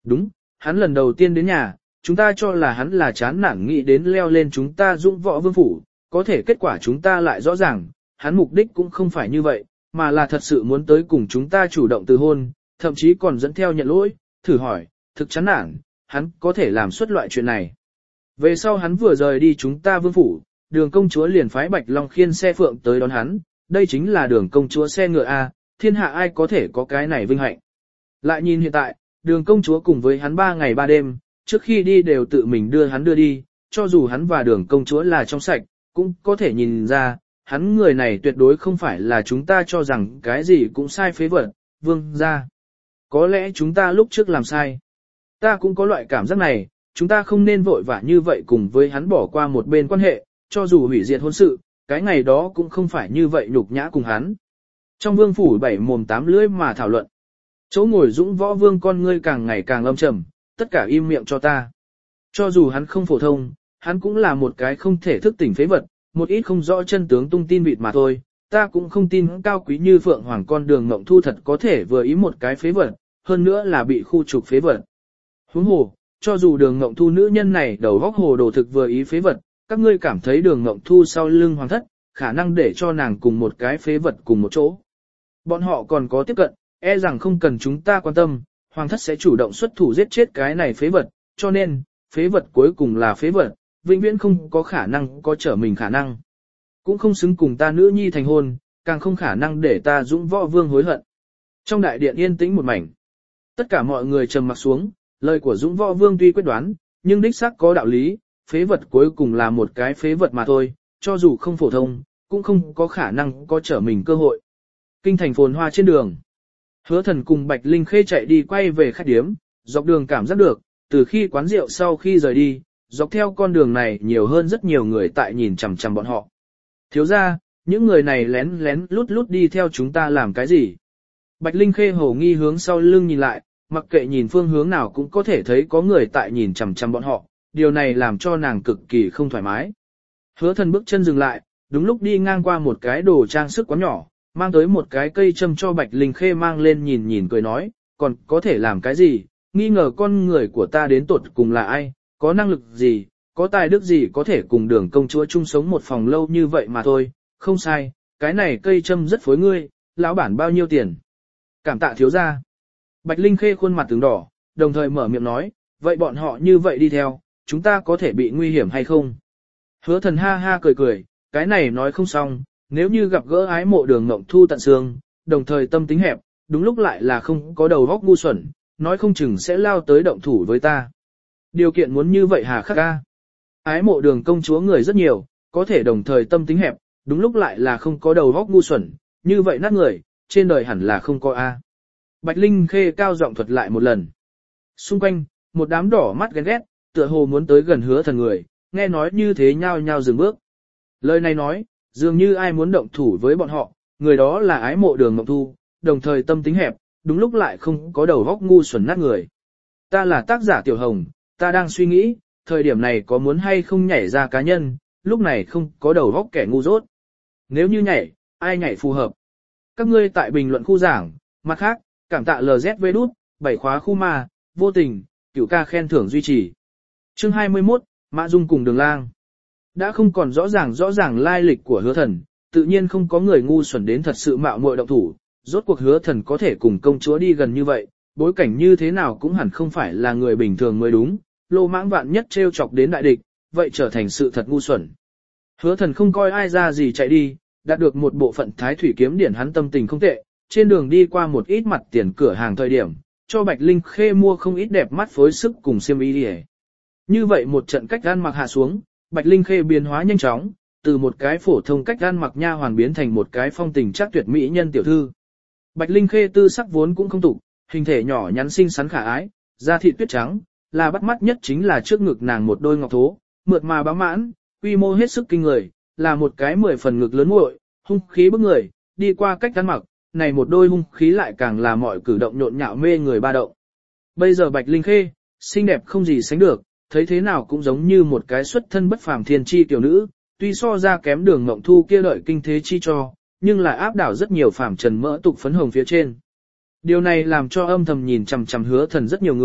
Đúng, hắn lần đầu tiên đến nhà, chúng ta cho là hắn là chán nản nghĩ đến leo lên chúng ta Dũng Võ Vương phủ, có thể kết quả chúng ta lại rõ ràng, hắn mục đích cũng không phải như vậy, mà là thật sự muốn tới cùng chúng ta chủ động từ hôn, thậm chí còn dẫn theo nhận lỗi, thử hỏi, thực chán nản, hắn có thể làm suốt loại chuyện này. Về sau hắn vừa rời đi chúng ta vương phủ, đường công chúa liền phái Bạch Long khiên xe phượng tới đón hắn, đây chính là đường công chúa xe ngựa A, thiên hạ ai có thể có cái này vinh hạnh. Lại nhìn hiện tại, đường công chúa cùng với hắn 3 ngày 3 đêm, trước khi đi đều tự mình đưa hắn đưa đi, cho dù hắn và đường công chúa là trong sạch, cũng có thể nhìn ra, hắn người này tuyệt đối không phải là chúng ta cho rằng cái gì cũng sai phế vật, vương ra. Có lẽ chúng ta lúc trước làm sai. Ta cũng có loại cảm giác này, chúng ta không nên vội vã như vậy cùng với hắn bỏ qua một bên quan hệ, cho dù hủy diệt hôn sự, cái ngày đó cũng không phải như vậy nhục nhã cùng hắn. Trong vương phủ 7 mồm 8 lưỡi mà thảo luận. Chỗ ngồi Dũng Võ Vương con ngươi càng ngày càng âm trầm, tất cả im miệng cho ta. Cho dù hắn không phổ thông, hắn cũng là một cái không thể thức tỉnh phế vật, một ít không rõ chân tướng tung tin vịt mà thôi. Ta cũng không tin cao quý như Phượng Hoàng con đường Ngộng Thu thật có thể vừa ý một cái phế vật, hơn nữa là bị khu trục phế vật. Huống hồ, cho dù đường Ngộng Thu nữ nhân này đầu góc hồ đồ thực vừa ý phế vật, các ngươi cảm thấy đường Ngộng Thu sau lưng hoàng thất, khả năng để cho nàng cùng một cái phế vật cùng một chỗ. Bọn họ còn có tiếp cận, e rằng không cần chúng ta quan tâm, hoàng thất sẽ chủ động xuất thủ giết chết cái này phế vật, cho nên, phế vật cuối cùng là phế vật, vĩnh viễn không có khả năng có trở mình khả năng. Cũng không xứng cùng ta nữ nhi thành hôn, càng không khả năng để ta Dũng Võ Vương hối hận. Trong đại điện yên tĩnh một mảnh. Tất cả mọi người trầm mặc xuống, lời của Dũng Võ Vương tuy quyết đoán, nhưng đích xác có đạo lý, phế vật cuối cùng là một cái phế vật mà thôi, cho dù không phổ thông, cũng không có khả năng có trở mình cơ hội. Kinh thành phồn hoa trên đường. Hứa Thần cùng Bạch Linh Khê chạy đi quay về khách điếm, dọc đường cảm giác được, từ khi quán rượu sau khi rời đi, dọc theo con đường này nhiều hơn rất nhiều người tại nhìn chằm chằm bọn họ. Thiếu ra, những người này lén lén lút lút đi theo chúng ta làm cái gì? Bạch Linh Khê hồ nghi hướng sau lưng nhìn lại, mặc kệ nhìn phương hướng nào cũng có thể thấy có người tại nhìn chằm chằm bọn họ, điều này làm cho nàng cực kỳ không thoải mái. Hứa Thần bước chân dừng lại, đúng lúc đi ngang qua một cái đồ trang sức quán nhỏ, mang tới một cái cây châm cho Bạch Linh Khê mang lên nhìn nhìn cười nói, còn có thể làm cái gì, nghi ngờ con người của ta đến tột cùng là ai, có năng lực gì, có tài đức gì có thể cùng đường công chúa chung sống một phòng lâu như vậy mà thôi, không sai, cái này cây châm rất phối ngươi, lão bản bao nhiêu tiền. Cảm tạ thiếu gia. Bạch Linh Khê khuôn mặt tướng đỏ, đồng thời mở miệng nói, vậy bọn họ như vậy đi theo, chúng ta có thể bị nguy hiểm hay không? Hứa Thần ha ha cười cười, cái này nói không xong, nếu như gặp gỡ ái mộ đường Ngộng Thu tận xương, đồng thời tâm tính hẹp, đúng lúc lại là không có đầu óc ngu xuẩn, nói không chừng sẽ lao tới động thủ với ta. Điều kiện muốn như vậy hà khắc ca. Ái mộ đường công chúa người rất nhiều, có thể đồng thời tâm tính hẹp, đúng lúc lại là không có đầu óc ngu xuẩn, như vậy nát người, trên đời hẳn là không có A. Bạch Linh Khê cao giọng thuật lại một lần. Xung quanh, một đám đỏ mắt ghen ghét, tựa hồ muốn tới gần Hứa Thần người, nghe nói như thế nhao nhao dừng bước. Lời này nói, dường như ai muốn động thủ với bọn họ, người đó là ái mộ đường Ngộng Thu, đồng thời tâm tính hẹp, đúng lúc lại không có đầu óc ngu xuẩn nát người. Ta là tác giả Tiểu Hồng, ta đang suy nghĩ, thời điểm này có muốn hay không nhảy ra cá nhân, lúc này không có đầu óc kẻ ngu dốt. Nếu như nhảy, ai nhảy phù hợp? Các ngươi tại bình luận khu giảng, mặt khác, cảm tạ LZV đút, 7 khóa khu ma, vô tình, cửu ca khen thưởng duy trì. Chương 21, Mã Dung cùng Đường Lang. Đã không còn rõ ràng lai lịch của Hứa Thần, tự nhiên không có người ngu xuẩn đến thật sự mạo muội động thủ, rốt cuộc Hứa Thần có thể cùng công chúa đi gần như vậy, bối cảnh như thế nào cũng hẳn không phải là người bình thường mới đúng, lô mãng vạn nhất trêu chọc đến đại địch, vậy trở thành sự thật ngu xuẩn. Hứa Thần không coi ai ra gì chạy đi, đạt được một bộ phận Thái Thủy kiếm điển hắn tâm tình không tệ, trên đường đi qua một ít mặt tiền cửa hàng thời điểm, cho Bạch Linh Khê mua không ít đẹp mắt phối sức cùng xiêm y đi. Như vậy một trận cách ăn mặc hạ xuống, Bạch Linh Khê biến hóa nhanh chóng, từ một cái phổ thông cách ăn mặc nha hoàn biến thành một cái phong tình chắc tuyệt mỹ nhân tiểu thư. Bạch Linh Khê tư sắc vốn cũng không tục, hình thể nhỏ nhắn xinh xắn khả ái, da thịt tuyết trắng, là bắt mắt nhất chính là trước ngực nàng một đôi ngọc thố, mượt mà bá mãn, quy mô hết sức kinh người, là một cái 10 phần ngực lớn muội, hung khí bức người, đi qua cách ăn mặc, này một đôi hung khí lại càng là mọi cử động nhộn nhạo mê người ba động. Bây giờ Bạch Linh Khê, xinh đẹp không gì sánh được, thấy thế nào cũng giống như một cái xuất thân bất phàm thiên chi tiểu nữ, tuy so ra kém đường Ngộng Thu kia đợi kinh thế chi cho, nhưng lại áp đảo rất nhiều phàm trần mỡ tục phấn hồng phía trên. Điều này làm cho âm thầm nhìn chằm chằm Hứa Thần rất nhiều người,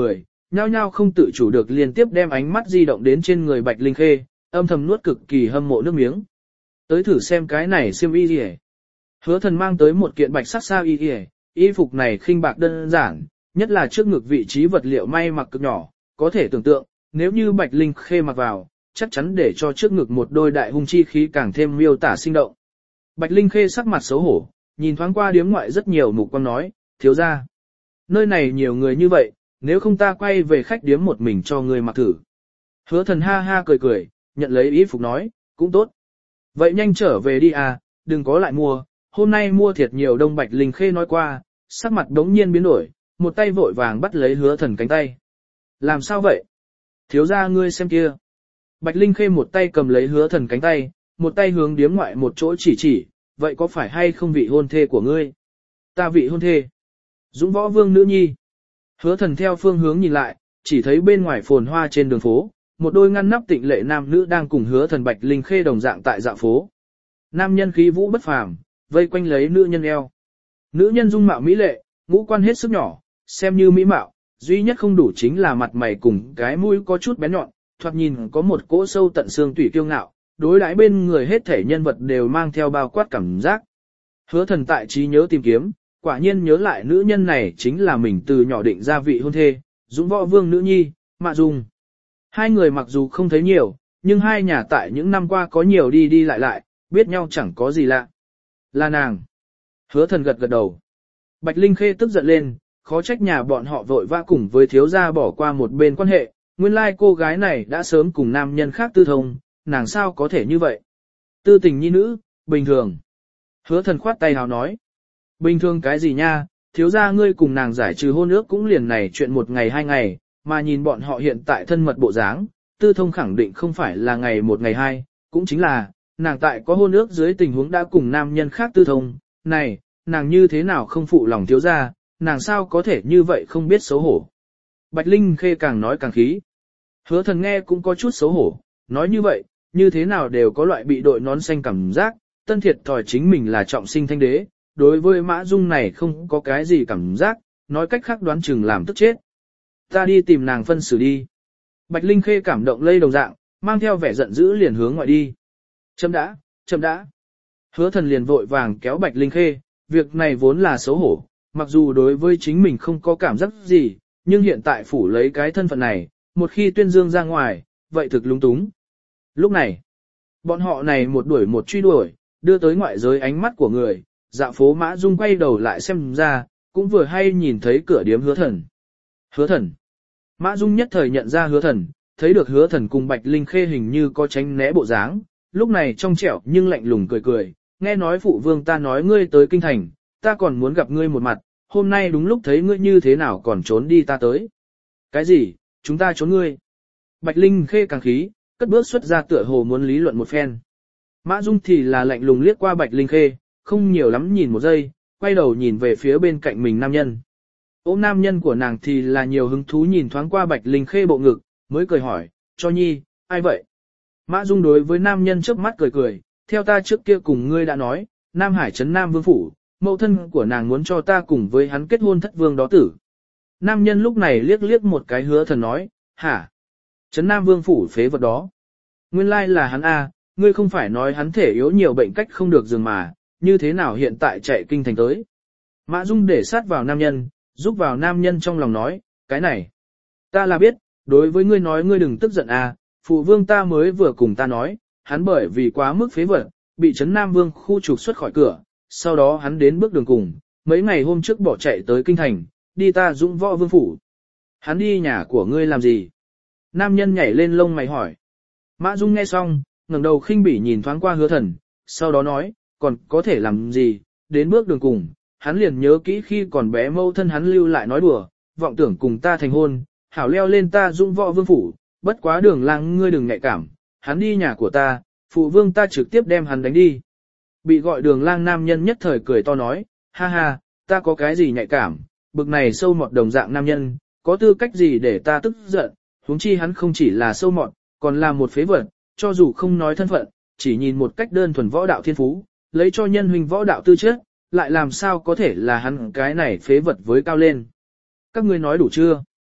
nhao nhao không tự chủ được liên tiếp đem ánh mắt di động đến trên người Bạch Linh Khê, âm thầm nuốt cực kỳ hâm mộ nước miếng. Tới thử xem cái này xiêm y gì. Hứa Thần mang tới một kiện bạch sắc sa y, y phục này khinh bạc đơn giản, nhất là trước ngực vị trí vật liệu may mặc cực nhỏ, có thể tưởng tượng, nếu như Bạch Linh Khê mặc vào, chắc chắn để cho trước ngực một đôi đại hung chi khí càng thêm miêu tả sinh động. Bạch Linh Khê sắc mặt xấu hổ, nhìn thoáng qua điếm ngoại rất nhiều mục quang nói, thiếu gia, nơi này nhiều người như vậy, nếu không ta quay về khách điếm một mình cho người mặc thử. Hứa Thần ha ha cười cười, nhận lấy y phục nói, cũng tốt. Vậy nhanh trở về đi à, đừng có lại mua, hôm nay mua thiệt nhiều đông. Bạch Linh Khê nói qua, sắc mặt đống nhiên biến đổi, một tay vội vàng bắt lấy Hứa Thần cánh tay. Làm sao vậy? Thiếu gia ngươi xem kia. Bạch Linh Khê một tay cầm lấy Hứa Thần cánh tay, một tay hướng điếm ngoại một chỗ chỉ, vậy có phải hay không vị hôn thê của ngươi? Ta vị hôn thê. Dũng Võ Vương nữ nhi. Hứa Thần theo phương hướng nhìn lại, chỉ thấy bên ngoài phồn hoa trên đường phố, một đôi ngăn nắp tịnh lệ nam nữ đang cùng Hứa Thần Bạch Linh Khê đồng dạng tại dạo phố. Nam nhân khí vũ bất phàm, vây quanh lấy nữ nhân eo. Nữ nhân dung mạo mỹ lệ, ngũ quan hết sức nhỏ, xem như mỹ mạo, duy nhất không đủ chính là mặt mày cùng cái mũi có chút bén nhọn, thoạt nhìn có một cỗ sâu tận xương tủy kiêu ngạo, đối đãi bên người hết thể nhân vật đều mang theo bao quát cảm giác. Hứa Thần tại trí nhớ tìm kiếm, quả nhiên nhớ lại nữ nhân này chính là mình từ nhỏ định ra vị hôn thê, Dũng Võ Vương nữ nhi, Mạ Dung. Hai người mặc dù không thấy nhiều, nhưng hai nhà tại những năm qua có nhiều đi đi lại lại, biết nhau chẳng có gì lạ. Là nàng. Hứa Thần gật gật đầu. Bạch Linh Khê tức giận lên, khó trách nhà bọn họ vội vã cùng với thiếu gia bỏ qua một bên quan hệ, nguyên lai cô gái này đã sớm cùng nam nhân khác tư thông, nàng sao có thể như vậy. Tư tình nhi nữ, bình thường. Hứa Thần khoát tay hào nói. Bình thường cái gì nha, thiếu gia ngươi cùng nàng giải trừ hôn ước cũng liền này chuyện một ngày hai ngày, mà nhìn bọn họ hiện tại thân mật bộ dáng, tư thông khẳng định không phải là ngày một ngày hai, cũng chính là, nàng tại có hôn ước dưới tình huống đã cùng nam nhân khác tư thông, này, nàng như thế nào không phụ lòng thiếu gia, nàng sao có thể như vậy không biết xấu hổ. Bạch Linh Khê càng nói càng khí. Hứa Thần nghe cũng có chút xấu hổ, nói như vậy, như thế nào đều có loại bị đội nón xanh cảm giác, tân thiệt thòi chính mình là trọng sinh thanh đế, đối với Mã Dung này không có cái gì cảm giác, nói cách khác đoán chừng làm tức chết. Ta đi tìm nàng phân xử đi. Bạch Linh Khê cảm động lây đồng dạng, mang theo vẻ giận dữ liền hướng ngoại đi. Chậm đã. Hứa Thần liền vội vàng kéo Bạch Linh Khê, việc này vốn là xấu hổ, mặc dù đối với chính mình không có cảm giác gì, nhưng hiện tại phủ lấy cái thân phận này, một khi tuyên dương ra ngoài, vậy thực lung túng. Lúc này, bọn họ này một đuổi một truy đuổi, đưa tới ngoại giới ánh mắt của người, dạo phố Mã Dung quay đầu lại xem ra, cũng vừa hay nhìn thấy cửa điếm Hứa Thần. Hứa Thần. Mã Dung nhất thời nhận ra Hứa Thần, thấy được Hứa Thần cùng Bạch Linh Khê hình như có tránh né bộ dáng, lúc này trong trẻo nhưng lạnh lùng cười, nghe nói phụ vương ta nói ngươi tới kinh thành, ta còn muốn gặp ngươi một mặt, hôm nay đúng lúc thấy ngươi như thế nào còn trốn đi ta tới. Cái gì, chúng ta trốn ngươi? Bạch Linh Khê càng khí, cất bước xuất ra tựa hồ muốn lý luận một phen. Mã Dung thì là lạnh lùng liếc qua Bạch Linh Khê, không nhiều lắm nhìn một giây, quay đầu nhìn về phía bên cạnh mình nam nhân. Ôm nam nhân của nàng thì là nhiều hứng thú nhìn thoáng qua Bạch Linh Khê bộ ngực, mới cười hỏi, cho nhi, ai vậy? Mã Dung đối với nam nhân trước mắt cười, theo ta trước kia cùng ngươi đã nói, Nam Hải trấn Nam Vương Phủ, mẫu thân của nàng muốn cho ta cùng với hắn kết hôn thất vương đó tử. Nam nhân lúc này liếc một cái Hứa Thần nói, hả? Trấn Nam Vương Phủ phế vật đó. Nguyên lai là hắn a, ngươi không phải nói hắn thể yếu nhiều bệnh cách không được dừng mà, như thế nào hiện tại chạy kinh thành tới. Mã Dung để sát vào nam nhân, giúp vào nam nhân trong lòng nói, cái này. Ta là biết, đối với ngươi nói ngươi đừng tức giận a, phụ vương ta mới vừa cùng ta nói, hắn bởi vì quá mức phế vật, bị Trấn Nam Vương khu trục xuất khỏi cửa, sau đó hắn đến bước đường cùng, mấy ngày hôm trước bỏ chạy tới kinh thành, đi ta Dũng Võ Vương Phủ. Hắn đi nhà của ngươi làm gì? Nam nhân nhảy lên lông mày hỏi. Mã Dung nghe xong, ngẩng đầu khinh bỉ nhìn thoáng qua Hứa Thần, sau đó nói, còn có thể làm gì, đến bước đường cùng, hắn liền nhớ kỹ khi còn bé mâu thân hắn lưu lại nói đùa, vọng tưởng cùng ta thành hôn, hảo leo lên ta Dũng Võ Vương Phủ, bất quá Đường Lang ngươi đừng ngại cảm, hắn đi nhà của ta, phụ vương ta trực tiếp đem hắn đánh đi. Bị gọi Đường Lang nam nhân nhất thời cười to nói, ha ha, ta có cái gì nhạy cảm, bực này sâu mọt đồng dạng nam nhân, có tư cách gì để ta tức giận, huống chi hắn không chỉ là sâu mọt, còn là một phế vật, cho dù không nói thân phận, chỉ nhìn một cách đơn thuần võ đạo thiên phú, lấy cho nhân huynh võ đạo tư chất, lại làm sao có thể là hắn cái này phế vật với cao lên. Các ngươi nói đủ chưa?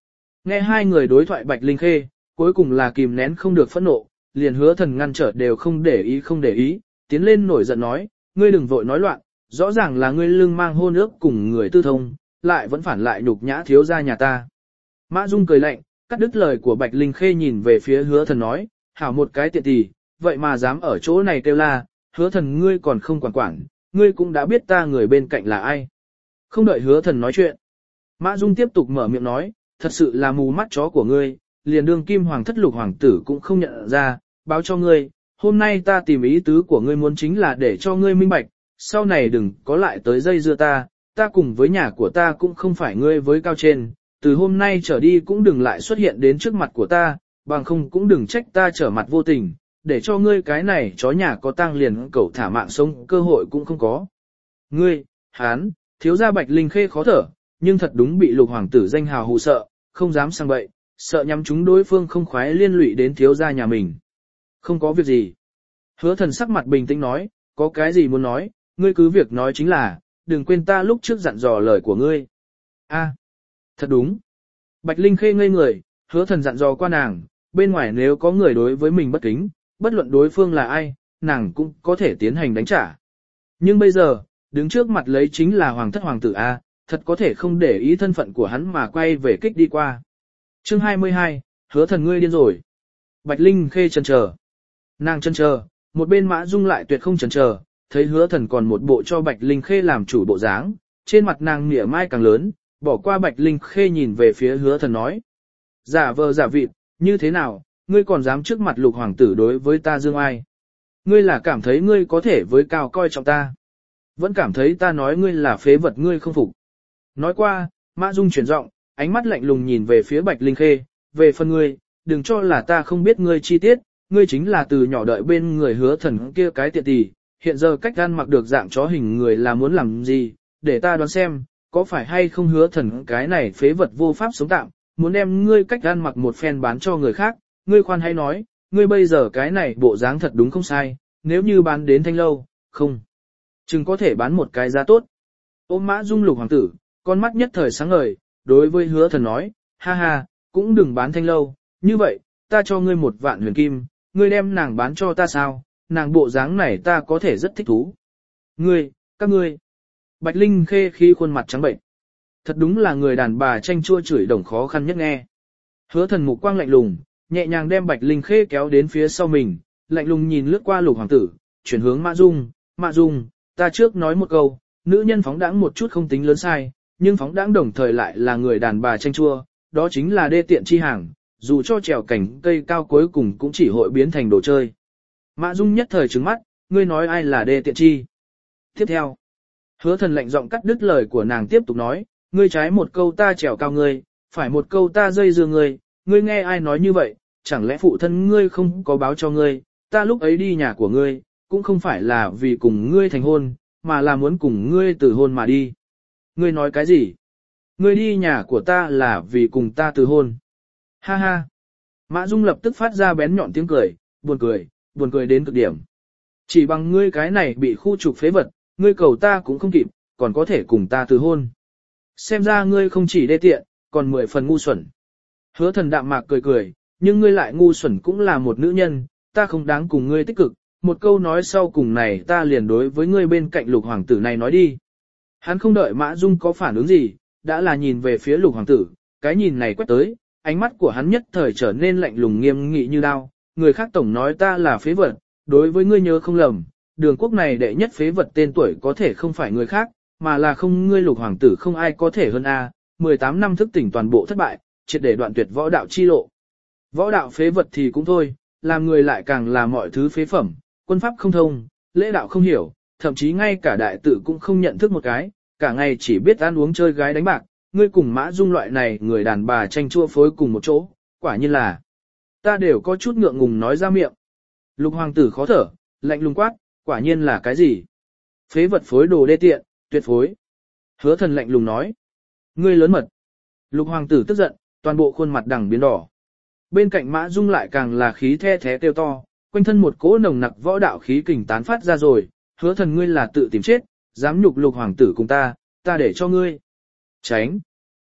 Nghe hai người đối thoại Bạch Linh Khê, cuối cùng là kìm nén không được phẫn nộ, liền Hứa Thần ngăn trở đều không để ý, tiến lên nổi giận nói, ngươi đừng vội nói loạn, rõ ràng là ngươi lưng mang hôn ước cùng người tư thông, lại vẫn phản lại nhục nhã thiếu gia nhà ta. Mã Dung cười lạnh, cắt đứt lời của Bạch Linh Khê nhìn về phía Hứa Thần nói, hảo một cái tiện tỳ, vậy mà dám ở chỗ này kêu la, Hứa Thần ngươi còn không quản, ngươi cũng đã biết ta người bên cạnh là ai. Không đợi Hứa Thần nói chuyện, Mã Dung tiếp tục mở miệng nói, thật sự là mù mắt chó của ngươi, liền đương kim hoàng thất Lục hoàng tử cũng không nhận ra, báo cho ngươi, hôm nay ta tìm ý tứ của ngươi muốn chính là để cho ngươi minh bạch, sau này đừng có lại tới dây dưa ta cùng với nhà của ta cũng không phải ngươi với cao trên, từ hôm nay trở đi cũng đừng lại xuất hiện đến trước mặt của ta, bằng không cũng đừng trách ta trở mặt vô tình, để cho ngươi cái này chó nhà có tang liền cẩu thả mạng sống cơ hội cũng không có. Ngươi, hán, thiếu gia Bạch Linh Khê khó thở, nhưng thật đúng bị Lục hoàng tử danh hào hù sợ, không dám sang bậy, sợ nhắm chúng đối phương không khoái liên lụy đến thiếu gia nhà mình. Không có việc gì. Hứa Thần sắc mặt bình tĩnh nói, có cái gì muốn nói, ngươi cứ việc nói chính là, đừng quên ta lúc trước dặn dò lời của ngươi. A, thật đúng. Bạch Linh Khê ngây người, Hứa Thần dặn dò qua nàng, bên ngoài nếu có người đối với mình bất kính, bất luận đối phương là ai, nàng cũng có thể tiến hành đánh trả. Nhưng bây giờ, đứng trước mặt lấy chính là hoàng thất hoàng tử A, thật có thể không để ý thân phận của hắn mà quay về kích đi qua. Chương 22, Hứa Thần ngươi điên rồi. Bạch Linh Khê chần chờ. Nàng chần chờ, một bên Mã Dung lại tuyệt không chần chờ, thấy Hứa Thần còn một bộ cho Bạch Linh Khê làm chủ bộ dáng, trên mặt nàng mỉa mai càng lớn, bỏ qua Bạch Linh Khê nhìn về phía Hứa Thần nói. Giả vờ giả vịt, như thế nào, ngươi còn dám trước mặt Lục hoàng tử đối với ta dương ai? Ngươi là cảm thấy ngươi có thể với cao coi trọng ta? Vẫn cảm thấy ta nói ngươi là phế vật ngươi không phục? Nói qua, Mã Dung chuyển giọng, ánh mắt lạnh lùng nhìn về phía Bạch Linh Khê, về phần ngươi, đừng cho là ta không biết ngươi chi tiết, ngươi chính là từ nhỏ đợi bên người Hứa Thần kia cái tiện tỳ, hiện giờ cách ăn mặc được dạng chó hình người là muốn làm gì, để ta đoán xem, có phải hay không Hứa Thần cái này phế vật vô pháp sống tạm, muốn đem ngươi cách ăn mặc một phen bán cho người khác, ngươi khoan hay nói, ngươi bây giờ cái này bộ dáng thật đúng không sai, nếu như bán đến Thanh Lâu, không, chừng có thể bán một cái giá tốt. Ôm Mã Dung Lục hoàng tử, con mắt nhất thời sáng ngời, đối với Hứa Thần nói, ha ha, cũng đừng bán Thanh Lâu, như vậy, ta cho ngươi 1.000.000 huyền kim, ngươi đem nàng bán cho ta sao, nàng bộ dáng này ta có thể rất thích thú. Ngươi, các ngươi. Bạch Linh Khê khi khuôn mặt trắng bệnh. Thật đúng là người đàn bà tranh chua chửi đồng khó khăn nhất nghe. Hứa Thần mục quang lạnh lùng, nhẹ nhàng đem Bạch Linh Khê kéo đến phía sau mình, lạnh lùng nhìn lướt qua Lục hoàng tử, chuyển hướng Mã Dung, ta trước nói một câu, nữ nhân phóng đãng một chút không tính lớn sai, nhưng phóng đãng đồng thời lại là người đàn bà tranh chua, đó chính là đê tiện chi hàng, dù cho trèo cảnh cây cao cuối cùng cũng chỉ hội biến thành đồ chơi. Mã Dung nhất thời trừng mắt, ngươi nói ai là đê tiện chi? Tiếp theo, Hứa Thần lạnh giọng cắt đứt lời của nàng tiếp tục nói, ngươi trái một câu ta trèo cao ngươi, phải một câu ta dây dưa ngươi, ngươi nghe ai nói như vậy, chẳng lẽ phụ thân ngươi không có báo cho ngươi, ta lúc ấy đi nhà của ngươi, cũng không phải là vì cùng ngươi thành hôn, mà là muốn cùng ngươi từ hôn mà đi. Ngươi nói cái gì? Ngươi đi nhà của ta là vì cùng ta từ hôn. Ha ha. Mã Dung lập tức phát ra bén nhọn tiếng cười, buồn cười đến cực điểm. Chỉ bằng ngươi cái này bị khu trục phế vật, ngươi cầu ta cũng không kịp, còn có thể cùng ta từ hôn. Xem ra ngươi không chỉ đê tiện, còn 10 phần ngu xuẩn. Hứa Thần đạm mạc cười, nhưng ngươi lại ngu xuẩn cũng là một nữ nhân, ta không đáng cùng ngươi tích cực, một câu nói sau cùng này ta liền đối với ngươi bên cạnh Lục hoàng tử này nói đi. Hắn không đợi Mã Dung có phản ứng gì, đã là nhìn về phía Lục hoàng tử, cái nhìn này quét tới, ánh mắt của hắn nhất thời trở nên lạnh lùng nghiêm nghị như đao, người khác tổng nói ta là phế vật, đối với ngươi nhớ không lầm, Đường quốc này đệ nhất phế vật tên tuổi có thể không phải người khác, mà là không ngươi Lục hoàng tử không ai có thể hơn a. 18 năm thức tỉnh toàn bộ thất bại, triệt để đoạn tuyệt võ đạo chi lộ. Võ đạo phế vật thì cũng thôi, làm người lại càng là mọi thứ phế phẩm, quân pháp không thông, lễ đạo không hiểu, thậm chí ngay cả đại tự cũng không nhận thức một cái, cả ngày chỉ biết ăn uống chơi gái đánh bạc, ngươi cùng Mã Dung loại này người đàn bà tranh chua phối cùng một chỗ, quả nhiên là ta đều có chút ngượng ngùng nói ra miệng. Lục hoàng tử khó thở, lạnh lùng quát, quả nhiên là cái gì? Phế vật phối đồ đê tiện, tuyệt phối. Hứa Thần lạnh lùng nói, ngươi lớn mật. Lục hoàng tử tức giận, toàn bộ khuôn mặt đằng biến đỏ. Bên cạnh Mã Dung lại càng là khí the thé kêu to, quanh thân một cỗ nồng nặc võ đạo khí kình tán phát ra rồi, Hứa Thần ngươi là tự tìm chết, dám nhục Lục hoàng tử cùng ta để cho ngươi. Tránh.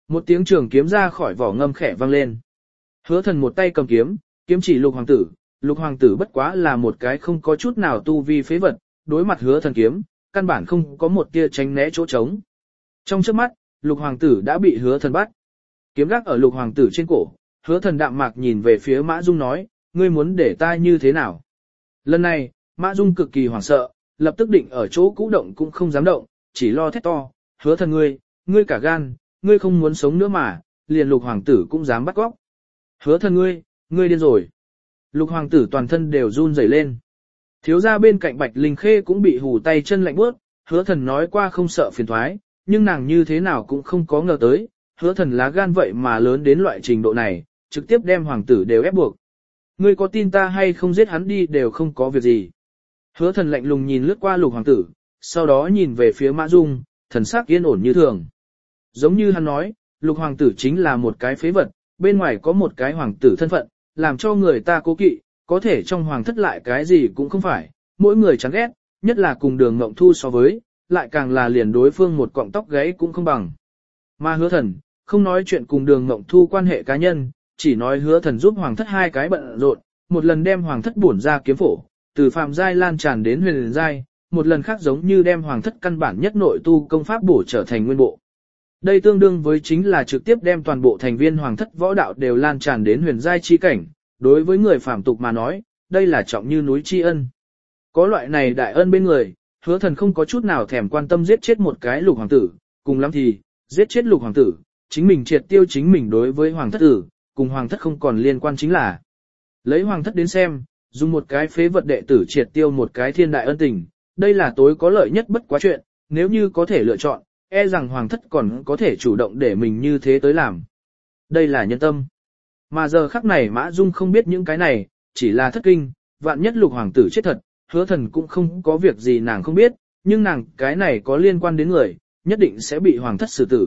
Một tiếng trường kiếm ra khỏi vỏ ngâm khẽ vang lên. Hứa Thần một tay cầm kiếm, kiếm chỉ Lục hoàng tử bất quá là một cái không có chút nào tu vi phế vật, đối mặt Hứa Thần kiếm, căn bản không có một tia tránh né chỗ trống. Trong chớp mắt, Lục hoàng tử đã bị Hứa Thần bắt. Kiếm gác ở Lục hoàng tử trên cổ, Hứa Thần đạm mạc nhìn về phía Mã Dung nói, ngươi muốn để ta như thế nào? Lần này, Mã Dung cực kỳ hoảng sợ, lập tức định ở chỗ cũ động cũng không dám động, chỉ lo thét to, Hứa Thần ngươi cả gan, ngươi không muốn sống nữa mà, liền Lục hoàng tử cũng dám bắt cóc. Hứa Thần ngươi điên rồi. Lục hoàng tử toàn thân đều run rẩy lên. Thiếu gia bên cạnh Bạch Linh Khê cũng bị hù tay chân lạnh bước, Hứa Thần nói qua không sợ phiền toái, nhưng nàng như thế nào cũng không có ngờ tới, Hứa Thần lá gan vậy mà lớn đến loại trình độ này, trực tiếp đem hoàng tử đều ép buộc. Ngươi có tin ta hay không giết hắn đi đều không có việc gì. Hứa Thần lạnh lùng nhìn lướt qua Lục hoàng tử, sau đó nhìn về phía Mã Dung, thần sắc yên ổn như thường. Giống như hắn nói, Lục hoàng tử chính là một cái phế vật, bên ngoài có một cái hoàng tử thân phận, làm cho người ta cố kỵ, có thể trong hoàng thất lại cái gì cũng không phải, mỗi người chán ghét, nhất là cùng Đường Ngộng Thu so với, lại càng là liền đối phương một cọng tóc gáy cũng không bằng. Mà Hứa Thần, không nói chuyện cùng Đường Ngộng Thu quan hệ cá nhân, chỉ nói Hứa Thần giúp hoàng thất hai cái bận rộn, một lần đem hoàng thất bổn ra kiếm phổ, từ phạm giai lan tràn đến huyền giai, một lần khác giống như đem hoàng thất căn bản nhất nội tu công pháp bổ trở thành nguyên bộ. Đây tương đương với chính là trực tiếp đem toàn bộ thành viên hoàng thất võ đạo đều lan tràn đến huyền giai chi cảnh, đối với người phàm tục mà nói, đây là trọng như núi tri ân. Có loại này đại ân bên người, Hứa Thần không có chút nào thèm quan tâm giết chết một cái Lục hoàng tử, cùng lắm thì, giết chết Lục hoàng tử, chính mình triệt tiêu chính mình đối với hoàng thất tử, cùng hoàng thất không còn liên quan chính là. Lấy hoàng thất đến xem, dùng một cái phế vật đệ tử triệt tiêu một cái thiên đại ân tình, đây là tối có lợi nhất bất quá chuyện, nếu như có thể lựa chọn, e rằng hoàng thất còn có thể chủ động để mình như thế tới làm. Đây là nhân tâm. Mà giờ khắc này Mã Dung không biết những cái này, chỉ là thất kinh, vạn nhất Lục hoàng tử chết thật, Hứa Thần cũng không có việc gì nàng không biết, nhưng nàng cái này có liên quan đến người, nhất định sẽ bị hoàng thất xử tử.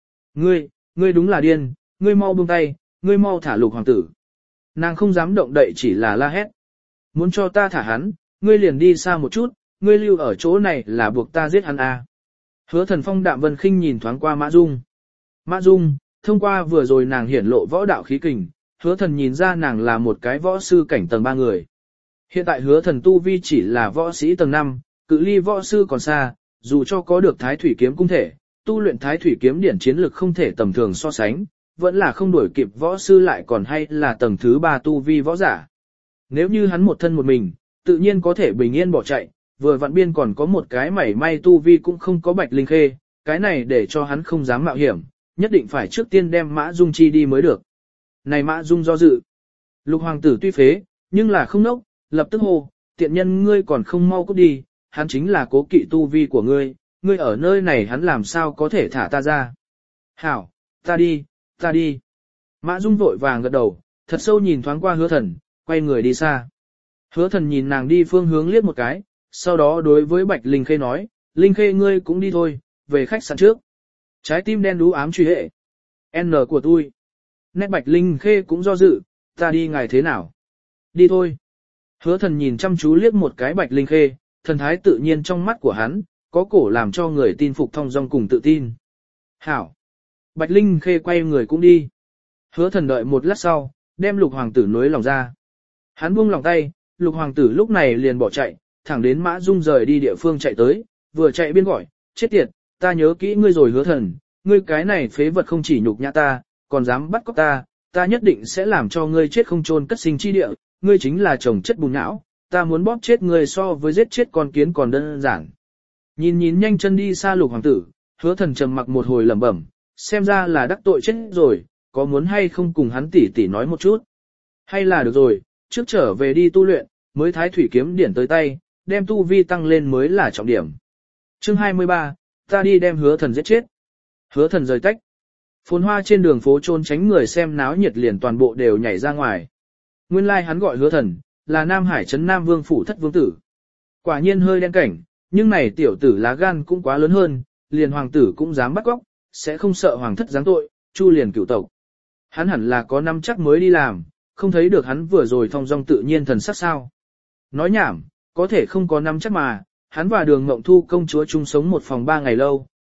Ngươi đúng là điên, ngươi mau buông tay, ngươi mau thả Lục hoàng tử. Nàng không dám động đậy chỉ là la hét. Muốn cho ta thả hắn, ngươi liền đi xa một chút, ngươi lưu ở chỗ này là buộc ta giết hắn à. Hứa Thần phong đạm vân khinh nhìn thoáng qua Mã Dung. Mã Dung, thông qua vừa rồi nàng hiển lộ võ đạo khí kình, Hứa Thần nhìn ra nàng là một cái võ sư cảnh tầng 3 người. Hiện tại Hứa Thần tu vi chỉ là võ sĩ tầng 5, cự ly võ sư còn xa, dù cho có được Thái Thủy kiếm cung thể, tu luyện Thái Thủy kiếm điển chiến lực không thể tầm thường so sánh, vẫn là không đuổi kịp võ sư lại còn hay là tầng thứ 3 tu vi võ giả. Nếu như hắn một thân một mình, tự nhiên có thể bình yên bỏ chạy, vừa vặn biên còn có một cái mảy may tu vi cũng không có Bạch Linh Khê, cái này để cho hắn không dám mạo hiểm, nhất định phải trước tiên đem Mã Dung chi đi mới được. Này Mã Dung do dự. Lục hoàng tử tuy phế, nhưng là không nốc, lập tức hô, tiện nhân ngươi còn không mau cút đi, hắn chính là cố kỵ tu vi của ngươi, ngươi ở nơi này hắn làm sao có thể thả ta ra. Hảo, ta đi. Mã Dung vội vàng gật đầu, thật sâu nhìn thoáng qua Hứa Thần, quay người đi xa. Hứa Thần nhìn nàng đi phương hướng liếc một cái, sau đó đối với Bạch Linh Khê nói, Linh Khê ngươi cũng đi thôi, về khách sạn trước. Trái tim đen đú ám truy hệ. N của tôi. Nét Bạch Linh Khê cũng do dự, ta đi ngài thế nào? Đi thôi. Hứa Thần nhìn chăm chú liếc một cái Bạch Linh Khê, thần thái tự nhiên trong mắt của hắn, có cổ làm cho người tin phục thong dong cùng tự tin. Hảo. Bạch Linh Khê quay người cũng đi. Hứa Thần đợi một lát sau, đem Lục hoàng tử nối lòng ra. Hắn buông lòng tay, Lục hoàng tử lúc này liền bỏ chạy, thẳng đến Mã Dung rời đi địa phương chạy tới, vừa chạy biên gọi, chết tiệt, ta nhớ kỹ ngươi rồi Hứa Thần, ngươi cái này phế vật không chỉ nhục nhã ta, còn dám bắt cóc ta nhất định sẽ làm cho ngươi chết không chôn cất sinh chi địa, ngươi chính là chồng chất bùn não, ta muốn bóp chết ngươi so với giết chết con kiến còn đơn giản. Nhìn nhanh chân đi xa Lục hoàng tử, Hứa Thần trầm mặc một hồi lẩm bẩm, xem ra là đắc tội chết rồi, có muốn hay không cùng hắn tỉ tỉ nói một chút. Hay là được rồi, trước trở về đi tu luyện, mới Thái Thủy kiếm điển tới tay, đem tu vi tăng lên mới là trọng điểm. Chương 23, ta đi đem Hứa Thần giết chết. Hứa Thần rời tách. Phồn hoa trên đường phố trôn tránh người xem náo nhiệt liền toàn bộ đều nhảy ra ngoài. Nguyên lai hắn gọi Hứa Thần, là Nam Hải trấn Nam Vương phủ thất vương tử. Quả nhiên hơi đen cảnh, nhưng này tiểu tử lá gan cũng quá lớn hơn, liền hoàng tử cũng dám bắt cóc, sẽ không sợ hoàng thất giáng tội, chu liền cửu tộc. Hắn hẳn là có năm chắc mới đi làm, không thấy được hắn vừa rồi thong dong tự nhiên thần sắc sao. Nói nhảm, có thể không có năm chắc mà, hắn và Đường Ngộng Thu công chúa chung sống một phòng 3 ngày lâu,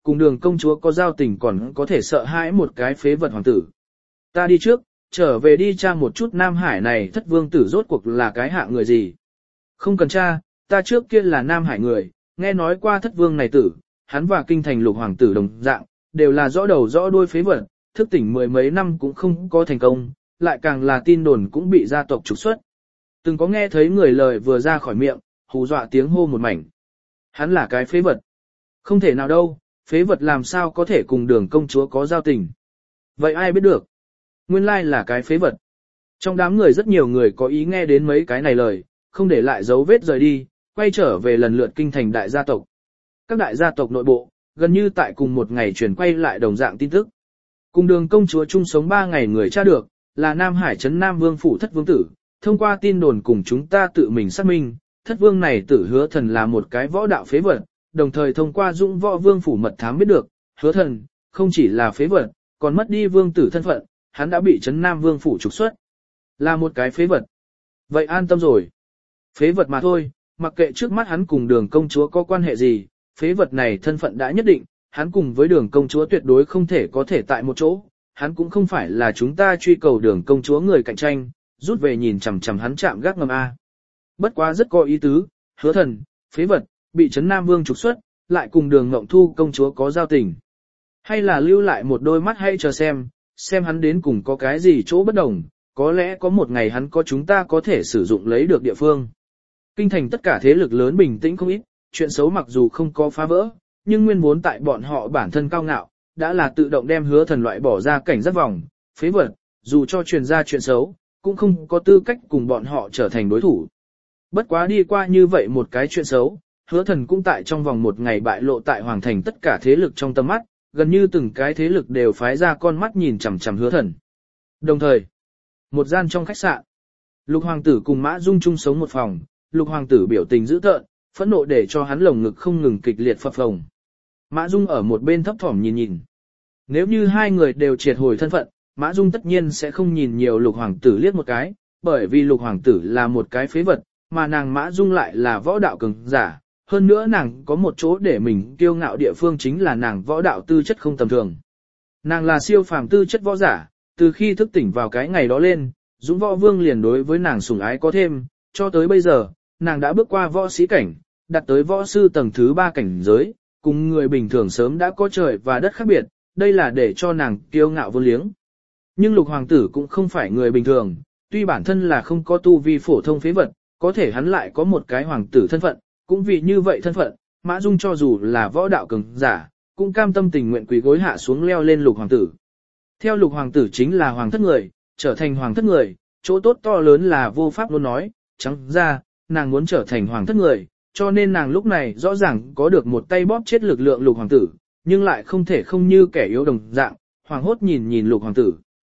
cùng đường công chúa có giao tình còn có thể sợ hãi một cái phế vật hoàng tử. Ta đi trước, trở về đi tra một chút Nam Hải này thất vương tử rốt cuộc là cái hạ người gì. Không cần tra, ta trước kia là Nam Hải người, nghe nói qua thất vương này tử, hắn và kinh thành lục hoàng tử đồng dạng, đều là rõ đầu rõ đuôi phế vật, thức tỉnh mười mấy năm cũng không có thành công, lại càng là tin đồn cũng bị gia tộc trục xuất. Từng có nghe thấy người lời vừa ra khỏi miệng, hù dọa tiếng hô một mảnh. Hắn là cái phế vật. Không thể nào đâu, phế vật làm sao có thể cùng đường công chúa có giao tình. Vậy ai biết được? Nguyên lai là cái phế vật. Trong đám người rất nhiều người có ý nghe đến mấy cái này lời, không để lại dấu vết rời đi, quay trở về lần lượt kinh thành đại gia tộc. Các đại gia tộc nội bộ, gần như tại cùng một ngày truyền quay lại đồng dạng tin tức. Cùng đường công chúa chung sống 3 ngày người tra được, là Nam Hải trấn Nam Vương phủ thất vương tử, thông qua tin đồn cùng chúng ta tự mình xác minh, thất vương này tử Hứa Thần là một cái võ đạo phế vật, đồng thời thông qua Dũng Võ Vương phủ mật thám biết được, Hứa Thần không chỉ là phế vật, còn mất đi vương tử thân phận, hắn đã bị trấn Nam Vương phủ trục xuất. Là một cái phế vật. Vậy an tâm rồi. Phế vật mà thôi, mặc kệ trước mắt hắn cùng đường công chúa có quan hệ gì, phế vật này thân phận đã nhất định, hắn cùng với đường công chúa tuyệt đối không thể có thể tại một chỗ, hắn cũng không phải là chúng ta truy cầu đường công chúa người cạnh tranh, rút về nhìn chằm chằm hắn chạm gác ngầm A. Bất quá rất có ý tứ, Hứa Thần, phế vật, bị trấn Nam Vương trục xuất, lại cùng đường Ngộng Thu công chúa có giao tình. Hay là lưu lại một đôi mắt hay chờ xem hắn đến cùng có cái gì chỗ bất đồng, có lẽ có một ngày hắn có chúng ta có thể sử dụng lấy được địa phương. Kinh thành tất cả thế lực lớn bình tĩnh không ít, chuyện xấu mặc dù không có phá vỡ, nhưng nguyên vốn tại bọn họ bản thân cao ngạo, đã là tự động đem Hứa Thần loại bỏ ra cảnh giác vòng, phế vật, dù cho truyền ra chuyện xấu, cũng không có tư cách cùng bọn họ trở thành đối thủ. Bất quá đi qua như vậy một cái chuyện xấu, Hứa Thần cũng tại trong vòng một ngày bại lộ tại hoàng thành tất cả thế lực trong tầm mắt, gần như từng cái thế lực đều phái ra con mắt nhìn chằm chằm Hứa Thần. Đồng thời, một gian trong khách sạn, Lục hoàng tử cùng Mã Dung chung sống một phòng, Lục hoàng tử biểu tình dữ tợn, phẫn nộ để cho hắn lồng ngực không ngừng kịch liệt phập phồng. Mã Dung ở một bên thấp thỏm nhìn. Nếu như hai người đều triệt hồi thân phận, Mã Dung tất nhiên sẽ không nhìn nhiều Lục hoàng tử liếc một cái, bởi vì Lục hoàng tử là một cái phế vật, mà nàng Mã Dung lại là võ đạo cường giả, hơn nữa nàng có một chỗ để mình kiêu ngạo địa phương chính là nàng võ đạo tư chất không tầm thường. Nàng là siêu phàm tư chất võ giả, từ khi thức tỉnh vào cái ngày đó lên, Dũng Võ Vương liền đối với nàng sủng ái có thêm, cho tới bây giờ, nàng đã bước qua võ sĩ cảnh, đạt tới võ sư tầng thứ 3 cảnh giới, cùng người bình thường sớm đã có trời và đất khác biệt, đây là để cho nàng kiêu ngạo vô liếng. Nhưng Lục hoàng tử cũng không phải người bình thường, tuy bản thân là không có tu vi phổ thông phế vật, có thể hắn lại có một cái hoàng tử thân phận, cũng vì như vậy thân phận, Mã Dung cho dù là võ đạo cường giả, cũng cam tâm tình nguyện quỳ gối hạ xuống leo lên Lục hoàng tử. Theo Lục hoàng tử chính là hoàng thất người, trở thành hoàng thất người, chỗ tốt to lớn là vô pháp luôn nói, trắng ra, nàng muốn trở thành hoàng thất người, cho nên nàng lúc này rõ ràng có được một tay bóp chết lực lượng Lục hoàng tử, nhưng lại không thể không như kẻ yếu đồng dạng, hoàng hốt nhìn Lục hoàng tử.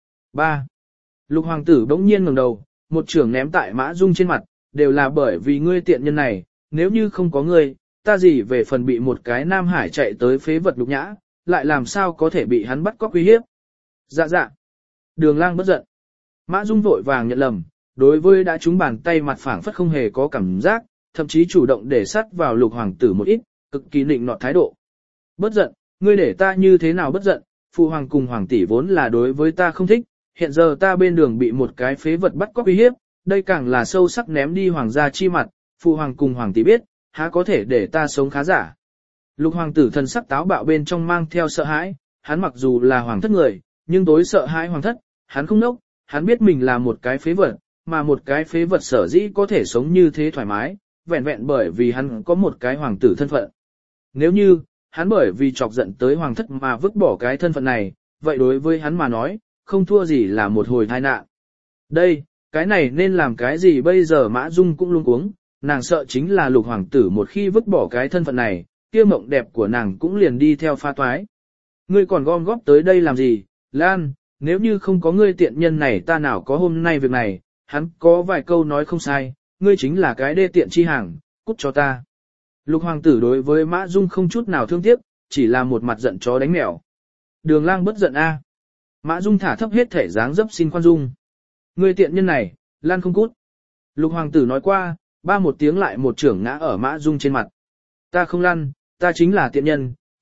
3. Lục hoàng tử bỗng nhiên ngẩng đầu, một chưởng ném tại Mã Dung trên mặt, đều là bởi vì ngươi tiện nhân này, nếu như không có ngươi, ta gì về phần bị một cái Nam Hải chạy tới phế vật nhục nhã, lại làm sao có thể bị hắn bắt cóc uy hiếp. Dạ. Đường Lang bất giận. Mã Dung vội vàng nhận lầm, đối với đã trúng bàn tay mặt phảng phất không hề có cảm giác, thậm chí chủ động để sát vào Lục hoàng tử một ít, cực kỳ nịnh nọt thái độ. Bất giận, ngươi để ta như thế nào bất giận, phụ hoàng cùng hoàng tỷ vốn là đối với ta không thích, hiện giờ ta bên đường bị một cái phế vật bắt cóc uy hiếp, đây càng là sâu sắc ném đi hoàng gia chi mặt, phụ hoàng cùng hoàng tỷ biết, há có thể để ta sống khá giả. Lục hoàng tử thần sắc táo bạo bên trong mang theo sợ hãi, hắn mặc dù là hoàng thất người, nhưng tối sợ hãi hoàng thất, hắn không nốc, hắn biết mình là một cái phế vật, mà một cái phế vật sở dĩ có thể sống như thế thoải mái, vẹn vẹn bởi vì hắn có một cái hoàng tử thân phận. Nếu như, hắn bởi vì chọc giận tới hoàng thất mà vứt bỏ cái thân phận này, vậy đối với hắn mà nói, không thua gì là một hồi tai nạn. Đây, cái này nên làm cái gì bây giờ Mã Dung cũng luống cuống, nàng sợ chính là Lục hoàng tử một khi vứt bỏ cái thân phận này, kia mộng đẹp của nàng cũng liền đi theo pha toái. Ngươi còn gom góp tới đây làm gì, Lan, nếu như không có ngươi tiện nhân này ta nào có hôm nay việc này, hắn có vài câu nói không sai, ngươi chính là cái đê tiện chi hàng, cút cho ta. Lục hoàng tử đối với Mã Dung không chút nào thương tiếc, chỉ là một mặt giận chó đánh mèo. Đường Lang bất giận a. Mã Dung thả thấp hết thể dáng dấp xin khoan dung. Ngươi tiện nhân này, Lan không cút. Lục hoàng tử nói qua, ba một tiếng lại một trưởng ngã ở Mã Dung trên mặt. Ta không lăn, ta chính là tiện nhân,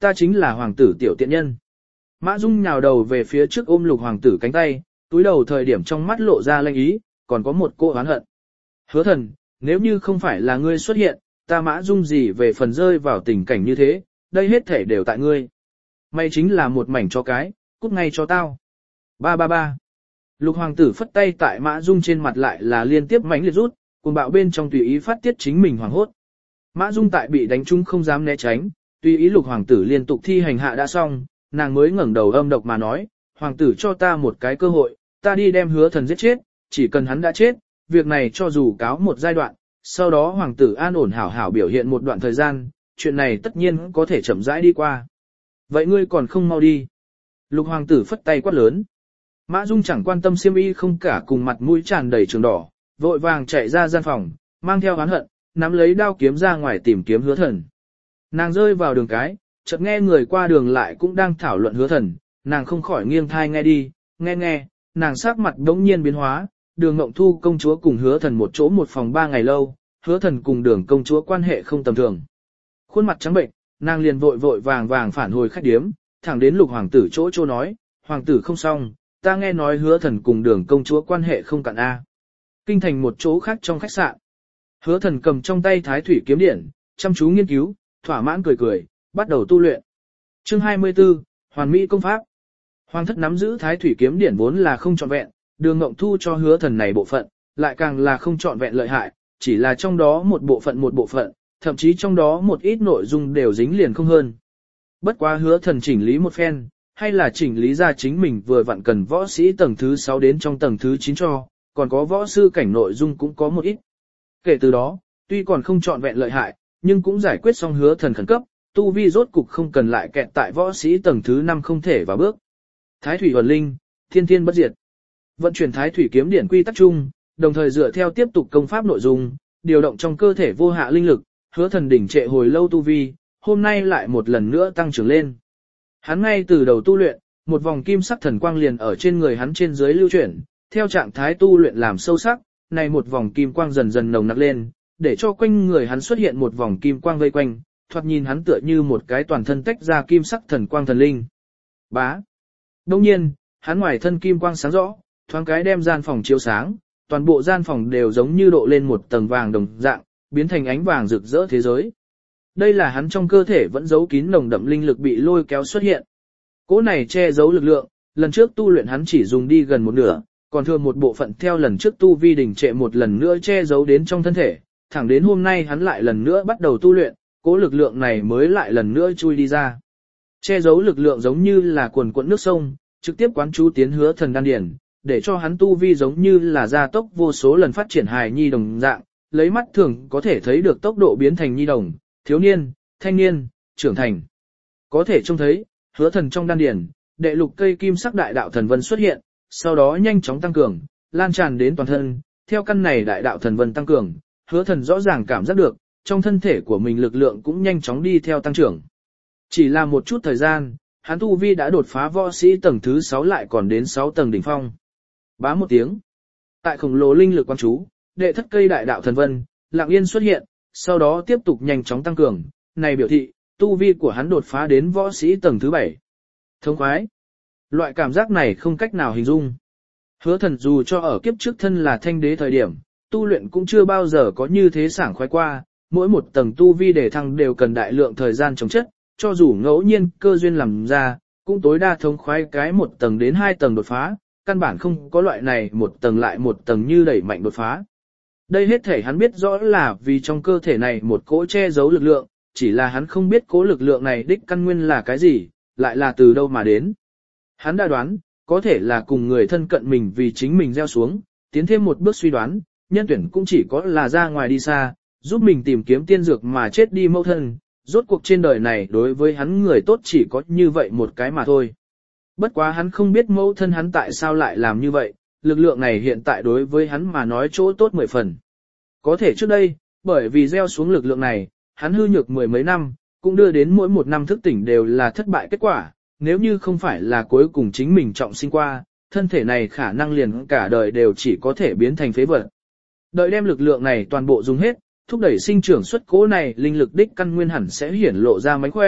ta chính là hoàng tử tiểu tiện nhân. Mã Dung nhào đầu về phía trước ôm Lục hoàng tử cánh tay, túi đầu thời điểm trong mắt lộ ra lanh ý, còn có một cô oán hận. Hứa Thần, nếu như không phải là ngươi xuất hiện, ta Mã Dung gì về phần rơi vào tình cảnh như thế, đây hết thể đều tại ngươi. Mày chính là một mảnh cho cái, cút ngay cho tao. Ba ba ba. Lục hoàng tử phất tay tại Mã Dung trên mặt lại là liên tiếp mãnh liệt rút, cuồng bạo bên trong tùy ý phát tiết chính mình hoảng hốt. Mã Dung tại bị đánh trúng không dám né tránh, tùy ý Lục hoàng tử liên tục thi hành hạ đã xong, nàng mới ngẩng đầu âm độc mà nói, hoàng tử cho ta một cái cơ hội, ta đi đem Hứa Thần giết chết, chỉ cần hắn đã chết, việc này cho dù cáo một giai đoạn, sau đó hoàng tử an ổn hảo hảo biểu hiện một đoạn thời gian, chuyện này tất nhiên có thể chậm rãi đi qua. Vậy ngươi còn không mau đi. Lục hoàng tử phất tay quát lớn. Mã Dung chẳng quan tâm xiêm y không cả cùng mặt mũi tràn đầy trường đỏ, vội vàng chạy ra gian phòng, mang theo oán hận, nắm lấy đao kiếm ra ngoài tìm kiếm Hứa Thần. Nàng rơi vào đường cái, chợt nghe người qua đường lại cũng đang thảo luận Hứa Thần, nàng không khỏi nghiêng thai nghe đi, nghe, nàng sắc mặt đống nhiên biến hóa, Đường Ngộng Thu công chúa cùng Hứa Thần một chỗ một phòng 3 ngày lâu, Hứa Thần cùng Đường công chúa quan hệ không tầm thường. Khuôn mặt trắng bệnh, nàng liền vội vàng phản hồi khách điếm, thẳng đến Lục hoàng tử chỗ nói, hoàng tử không xong, ta nghe nói Hứa Thần cùng Đường công chúa quan hệ không cạn a. Kinh thành một chỗ khác trong khách sạn. Hứa Thần cầm trong tay Thái Thủy kiếm điển, chăm chú nghiên cứu, thỏa mãn cười, bắt đầu tu luyện. Chương 24, Hoàn Mỹ công pháp. Hoàng thất nắm giữ Thái Thủy kiếm điển vốn là không trọn vẹn, Đường Ngộng Thu cho Hứa Thần này bộ phận, lại càng là không trọn vẹn lợi hại, chỉ là trong đó một bộ phận, thậm chí trong đó một ít nội dung đều dính liền không hơn. Bất quá Hứa Thần chỉnh lý một phen, hay là chỉnh lý ra chính mình vừa vặn cần võ sĩ tầng thứ 6 đến trong tầng thứ 9 cho, còn có võ sư cảnh nội dung cũng có một ít. Kể từ đó, tuy còn không trọn vẹn lợi hại, nhưng cũng giải quyết xong Hứa Thần khẩn cấp, tu vi rốt cục không cần lại kẹt tại võ sĩ tầng thứ 5 không thể vào bước. Thái Thủy Hoần Linh, thiên thiên bất diệt. Vận chuyển Thái Thủy kiếm điển quy tắc chung, đồng thời dựa theo tiếp tục công pháp nội dung, điều động trong cơ thể vô hạ linh lực, Hứa Thần đỉnh trệ hồi lâu tu vi, hôm nay lại một lần nữa tăng trưởng lên. Hắn ngay từ đầu tu luyện, một vòng kim sắc thần quang liền ở trên người hắn trên dưới lưu chuyển, theo trạng thái tu luyện làm sâu sắc, này một vòng kim quang dần dần nồng nặc lên, để cho quanh người hắn xuất hiện một vòng kim quang vây quanh, thoạt nhìn hắn tựa như một cái toàn thân tách ra kim sắc thần quang thần linh. Bá. Đông nhiên, hắn ngoài thân kim quang sáng rõ, thoáng cái đem gian phòng chiếu sáng, toàn bộ gian phòng đều giống như độ lên một tầng vàng đồng dạng, biến thành ánh vàng rực rỡ thế giới. Đây là hắn trong cơ thể vẫn giấu kín nồng đậm linh lực bị lôi kéo xuất hiện. Cỗ này che giấu lực lượng, lần trước tu luyện hắn chỉ dùng đi gần một nửa, còn thừa một bộ phận theo lần trước tu vi đỉnh trệ một lần nữa che giấu đến trong thân thể, thẳng đến hôm nay hắn lại lần nữa bắt đầu tu luyện, cỗ lực lượng này mới lại lần nữa chui đi ra. Che giấu lực lượng giống như là cuồn cuộn nước sông, trực tiếp quán chú tiến Hứa Thần đan điển, để cho hắn tu vi giống như là gia tốc vô số lần phát triển hài nhi đồng dạng, lấy mắt thường có thể thấy được tốc độ biến thành nhi đồng, thiếu niên, thanh niên, trưởng thành. Có thể trông thấy, Hứa Thần trong đan điển, đệ lục cây kim sắc đại đạo thần vân xuất hiện, sau đó nhanh chóng tăng cường, lan tràn đến toàn thân, theo căn này đại đạo thần vân tăng cường, Hứa Thần rõ ràng cảm giác được, trong thân thể của mình lực lượng cũng nhanh chóng đi theo tăng trưởng. Chỉ là một chút thời gian, hắn tu vi đã đột phá võ sĩ tầng thứ 6 lại còn đến 6 tầng đỉnh phong. Bá một tiếng. Tại khổng lồ linh lực quan chú, đệ thất cây đại đạo thần vân, lặng yên xuất hiện, sau đó tiếp tục nhanh chóng tăng cường, này biểu thị, tu vi của hắn đột phá đến võ sĩ tầng thứ 7. Thông khoái. Loại cảm giác này không cách nào hình dung. Hứa Thần dù cho ở kiếp trước thân là thanh đế thời điểm, tu luyện cũng chưa bao giờ có như thế sảng khoái qua, mỗi một tầng tu vi để thăng đều cần đại lượng thời gian chống chất, cho dù ngẫu nhiên cơ duyên làm ra, cũng tối đa thông khoái cái 1 tầng đến 2 tầng đột phá, căn bản không có loại này 1 tầng lại 1 tầng như đẩy mạnh đột phá. Đây hết thể hắn biết rõ là vì trong cơ thể này một cỗ che giấu lực lượng, chỉ là hắn không biết cỗ lực lượng này đích căn nguyên là cái gì, lại là từ đâu mà đến. Hắn đã đoán, có thể là cùng người thân cận mình vì chính mình gieo xuống, tiến thêm một bước suy đoán, nhân tuyển cũng chỉ có là ra ngoài đi xa, giúp mình tìm kiếm tiên dược mà chết đi mẫu thân, rốt cuộc trên đời này đối với hắn người tốt chỉ có như vậy một cái mà thôi. Bất quá hắn không biết mẫu thân hắn tại sao lại làm như vậy, lực lượng này hiện tại đối với hắn mà nói chỗ tốt 10 phần. Có thể trước đây, bởi vì gieo xuống lực lượng này, hắn hư nhược 10 mấy năm, cũng đưa đến mỗi một năm thức tỉnh đều là thất bại kết quả, nếu như không phải là cuối cùng chính mình trọng sinh qua, thân thể này khả năng liền cả đời đều chỉ có thể biến thành phế vật. Đợi đem lực lượng này toàn bộ dùng hết, thúc đẩy sinh trưởng xuất cố này linh lực đích căn nguyên hẳn sẽ hiển lộ ra mánh khỏe,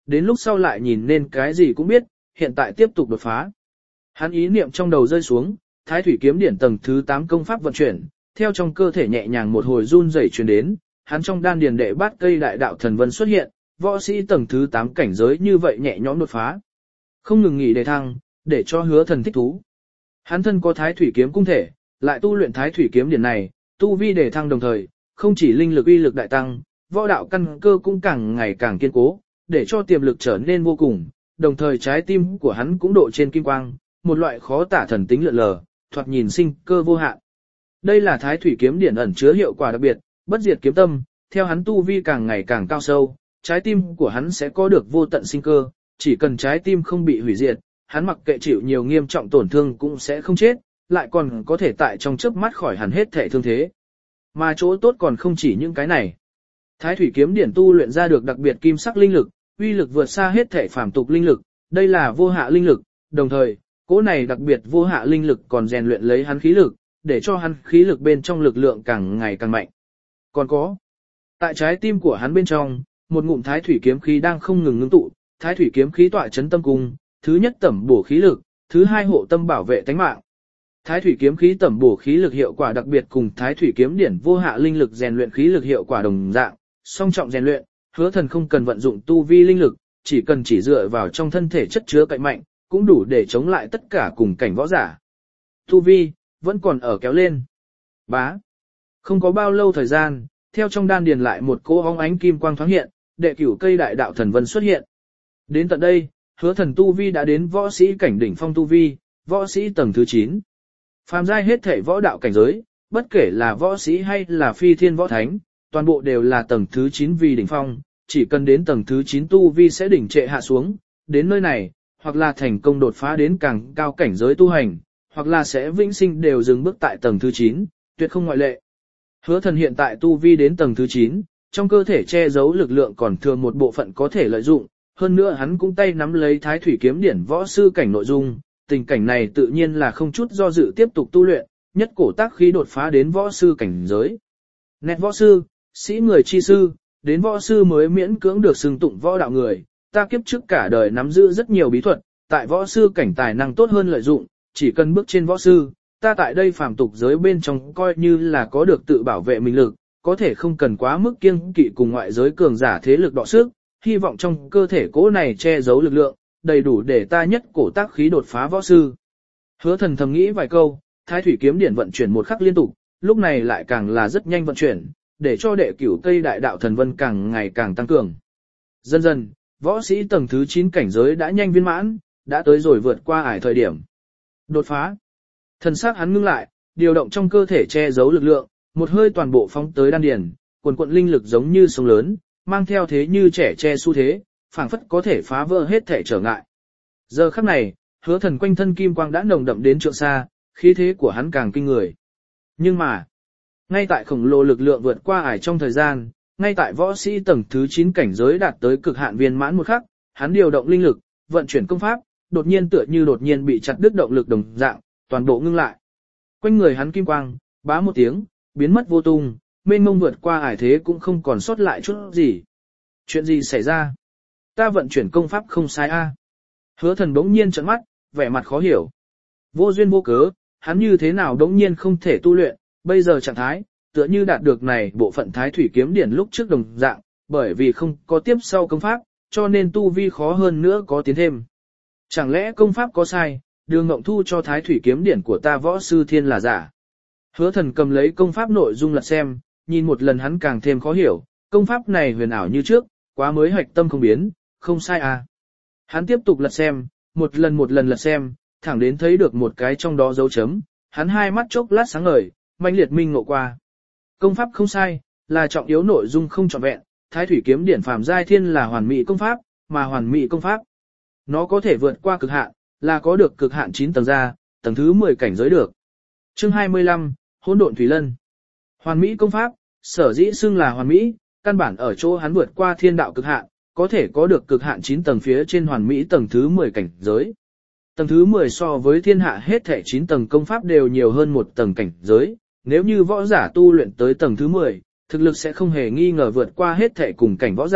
đến lúc sau lại nhìn nên cái gì cũng biết, hiện tại tiếp tục đột phá. Hắn ý niệm trong đầu rơi xuống, Thái Thủy Kiếm Điển tầng thứ 8 công pháp vận chuyển, theo trong cơ thể nhẹ nhàng một hồi run rẩy truyền đến, hắn trong đan điền đệ bát cây đại đạo thần vân xuất hiện, võ sĩ tầng thứ 8 cảnh giới như vậy nhẹ nhõm đột phá. Không ngừng nghỉ đề thăng, để cho Hứa Thần thích thú. Hắn thân có Thái Thủy Kiếm cung thể, lại tu luyện Thái Thủy Kiếm Điển này, tu vi đề thăng đồng thời, không chỉ linh lực uy lực đại tăng, võ đạo căn cơ cũng càng ngày càng kiên cố, để cho tiềm lực trở nên vô cùng, đồng thời trái tim của hắn cũng độ trên kim quang, một loại khó tả thần tính lượn lờ, thoạt nhìn sinh cơ vô hạn. Đây là Thái Thủy Kiếm Điển ẩn chứa hiệu quả đặc biệt, bất diệt kiếm tâm, theo hắn tu vi càng ngày càng cao sâu, trái tim của hắn sẽ có được vô tận sinh cơ, chỉ cần trái tim không bị hủy diệt, hắn mặc kệ chịu nhiều nghiêm trọng tổn thương cũng sẽ không chết, lại còn có thể tại trong chớp mắt khỏi hẳn hết thể thương thế. Mà chỗ tốt còn không chỉ những cái này. Thái Thủy Kiếm Điển tu luyện ra được đặc biệt kim sắc linh lực, uy lực vượt xa hết thể phàm tục linh lực, đây là vô hạ linh lực, đồng thời, cỗ này đặc biệt vô hạ linh lực còn rèn luyện lấy hắn khí lực, để cho hắn khí lực bên trong lực lượng càng ngày càng mạnh. Còn có, tại trái tim của hắn bên trong, một ngụm Thái Thủy kiếm khí đang không ngừng ngưng tụ, Thái Thủy kiếm khí tọa chấn tâm cung, thứ nhất tẩm bổ khí lực, thứ hai hộ tâm bảo vệ tánh mạng. Thái Thủy kiếm khí tẩm bổ khí lực hiệu quả đặc biệt cùng Thái Thủy kiếm điển vô hạ linh lực rèn luyện khí lực hiệu quả đồng dạng, song trọng rèn luyện, Hứa Thần không cần vận dụng tu vi linh lực, chỉ dựa vào trong thân thể chất chứa cạnh mạnh, cũng đủ để chống lại tất cả cùng cảnh võ giả. Tu vi vẫn còn ở kéo lên. Bá. Không có bao lâu thời gian, theo trong đan điền lại một cỗ óng ánh kim quang thoáng hiện, đệ cửu cây đại đạo thần vân xuất hiện. Đến tận đây, Hứa Thần tu vi đã đến võ sĩ cảnh đỉnh phong tu vi, võ sĩ tầng thứ 9. Phàm giai hết thể võ đạo cảnh giới, bất kể là võ sĩ hay là phi thiên võ thánh, toàn bộ đều là tầng thứ 9 vì đỉnh phong, chỉ cần đến tầng thứ 9 tu vi sẽ đỉnh trệ hạ xuống, đến nơi này, hoặc là thành công đột phá đến càng cao cảnh giới tu hành, hoặc là sẽ vĩnh sinh đều dừng bước tại tầng thứ 9, tuyệt không ngoại lệ. Hứa Thần hiện tại tu vi đến tầng thứ 9, trong cơ thể che giấu lực lượng còn thừa một bộ phận có thể lợi dụng, hơn nữa hắn cũng tay nắm lấy Thái Thủy kiếm điển võ sư cảnh nội dung, tình cảnh này tự nhiên là không chút do dự tiếp tục tu luyện, nhất cổ tác khí đột phá đến võ sư cảnh giới. Nét võ sư, sĩ người chi sư, đến võ sư mới miễn cưỡng được xưng tụng võ đạo người, ta kiếp trước cả đời nắm giữ rất nhiều bí thuật, tại võ sư cảnh tài năng tốt hơn lợi dụng, chỉ cần bước trên võ sư, ta tại đây phàm tục giới bên trong coi như là có được tự bảo vệ mình lực, có thể không cần quá mức kiêng kỵ cùng ngoại giới cường giả thế lực đọ sức, hy vọng trong cơ thể cố này che giấu lực lượng, đầy đủ để ta nhất cổ tác khí đột phá võ sư. Hứa Thần thầm nghĩ vài câu, Thái Thủy kiếm điển vận chuyển một khắc liên tục, lúc này lại càng là rất nhanh vận chuyển, để cho đệ cửu cây đại đạo thần vân càng ngày càng tăng cường. Dần dần, võ sĩ tầng thứ 9 cảnh giới đã nhanh viên mãn, đã tới rồi vượt qua ải thời điểm. Đột phá. Thần sắc hắn ngưng lại, điều động trong cơ thể che giấu lực lượng, một hơi toàn bộ phóng tới đan điền, quần quận linh lực giống như sông lớn, mang theo thế như trẻ che xu thế, phảng phất có thể phá vỡ hết thể trở ngại. Giờ khắc này, Hứa Thần quanh thân kim quang đã nồng đậm đến trượng xa, khí thế của hắn càng kinh người. Nhưng mà, ngay tại khổng lồ lực lượng vượt qua ải trong thời gian, ngay tại võ sĩ tầng thứ 9 cảnh giới đạt tới cực hạn viên mãn một khắc, hắn điều động linh lực, vận chuyển công pháp, đột nhiên bị chặt đứt động lực đồng dạng, toàn bộ ngưng lại. Quanh người hắn kim quang, bá một tiếng, biến mất vô tung, mênh mông vượt qua ải thế cũng không còn sót lại chút gì. Chuyện gì xảy ra? Ta vận chuyển công pháp không sai a. Hứa Thần bỗng nhiên trợn mắt, vẻ mặt khó hiểu. Vô duyên vô cớ, hắn như thế nào bỗng nhiên không thể tu luyện, bây giờ trạng thái, tựa như đạt được này bộ phận Thái Thủy kiếm điển lúc trước đồng dạng, bởi vì không có tiếp sau công pháp, cho nên tu vi khó hơn nữa có tiến thêm. Chẳng lẽ công pháp có sai, Đường Ngộng Thu cho Thái Thủy kiếm điển của ta võ sư thiên là giả? Hứa Thần cầm lấy công pháp nội dung lật xem, nhìn một lần hắn càng thêm khó hiểu, công pháp này huyền ảo như trước, quá mới hạch tâm không biến, không sai à. Hắn tiếp tục lật xem, một lần lật xem, thẳng đến thấy được một cái trong đó dấu chấm, hắn hai mắt chốc lát sáng ngời, mãnh liệt minh ngộ qua. Công pháp không sai, là trọng yếu nội dung không trọn vẹn, Thái Thủy kiếm điển phàm giai thiên là hoàn mỹ công pháp, mà hoàn mỹ công pháp, nó có thể vượt qua cực hạn, là có được cực hạn 9 tầng ra, tầng thứ 10 cảnh giới được. Chương 25, Hỗn độn thủy lân. Hoàn mỹ công pháp, sở dĩ xưng là hoàn mỹ, căn bản ở chỗ hắn vượt qua thiên đạo cực hạn, có thể có được cực hạn 9 tầng phía trên hoàn mỹ tầng thứ 10 cảnh giới. Tầng thứ 10 so với thiên hạ hết thể 9 tầng công pháp đều nhiều hơn một tầng cảnh giới, nếu như võ giả tu luyện tới tầng thứ 10, thực lực sẽ không hề nghi ngờ vượt qua hết thể cùng cảnh võ giả,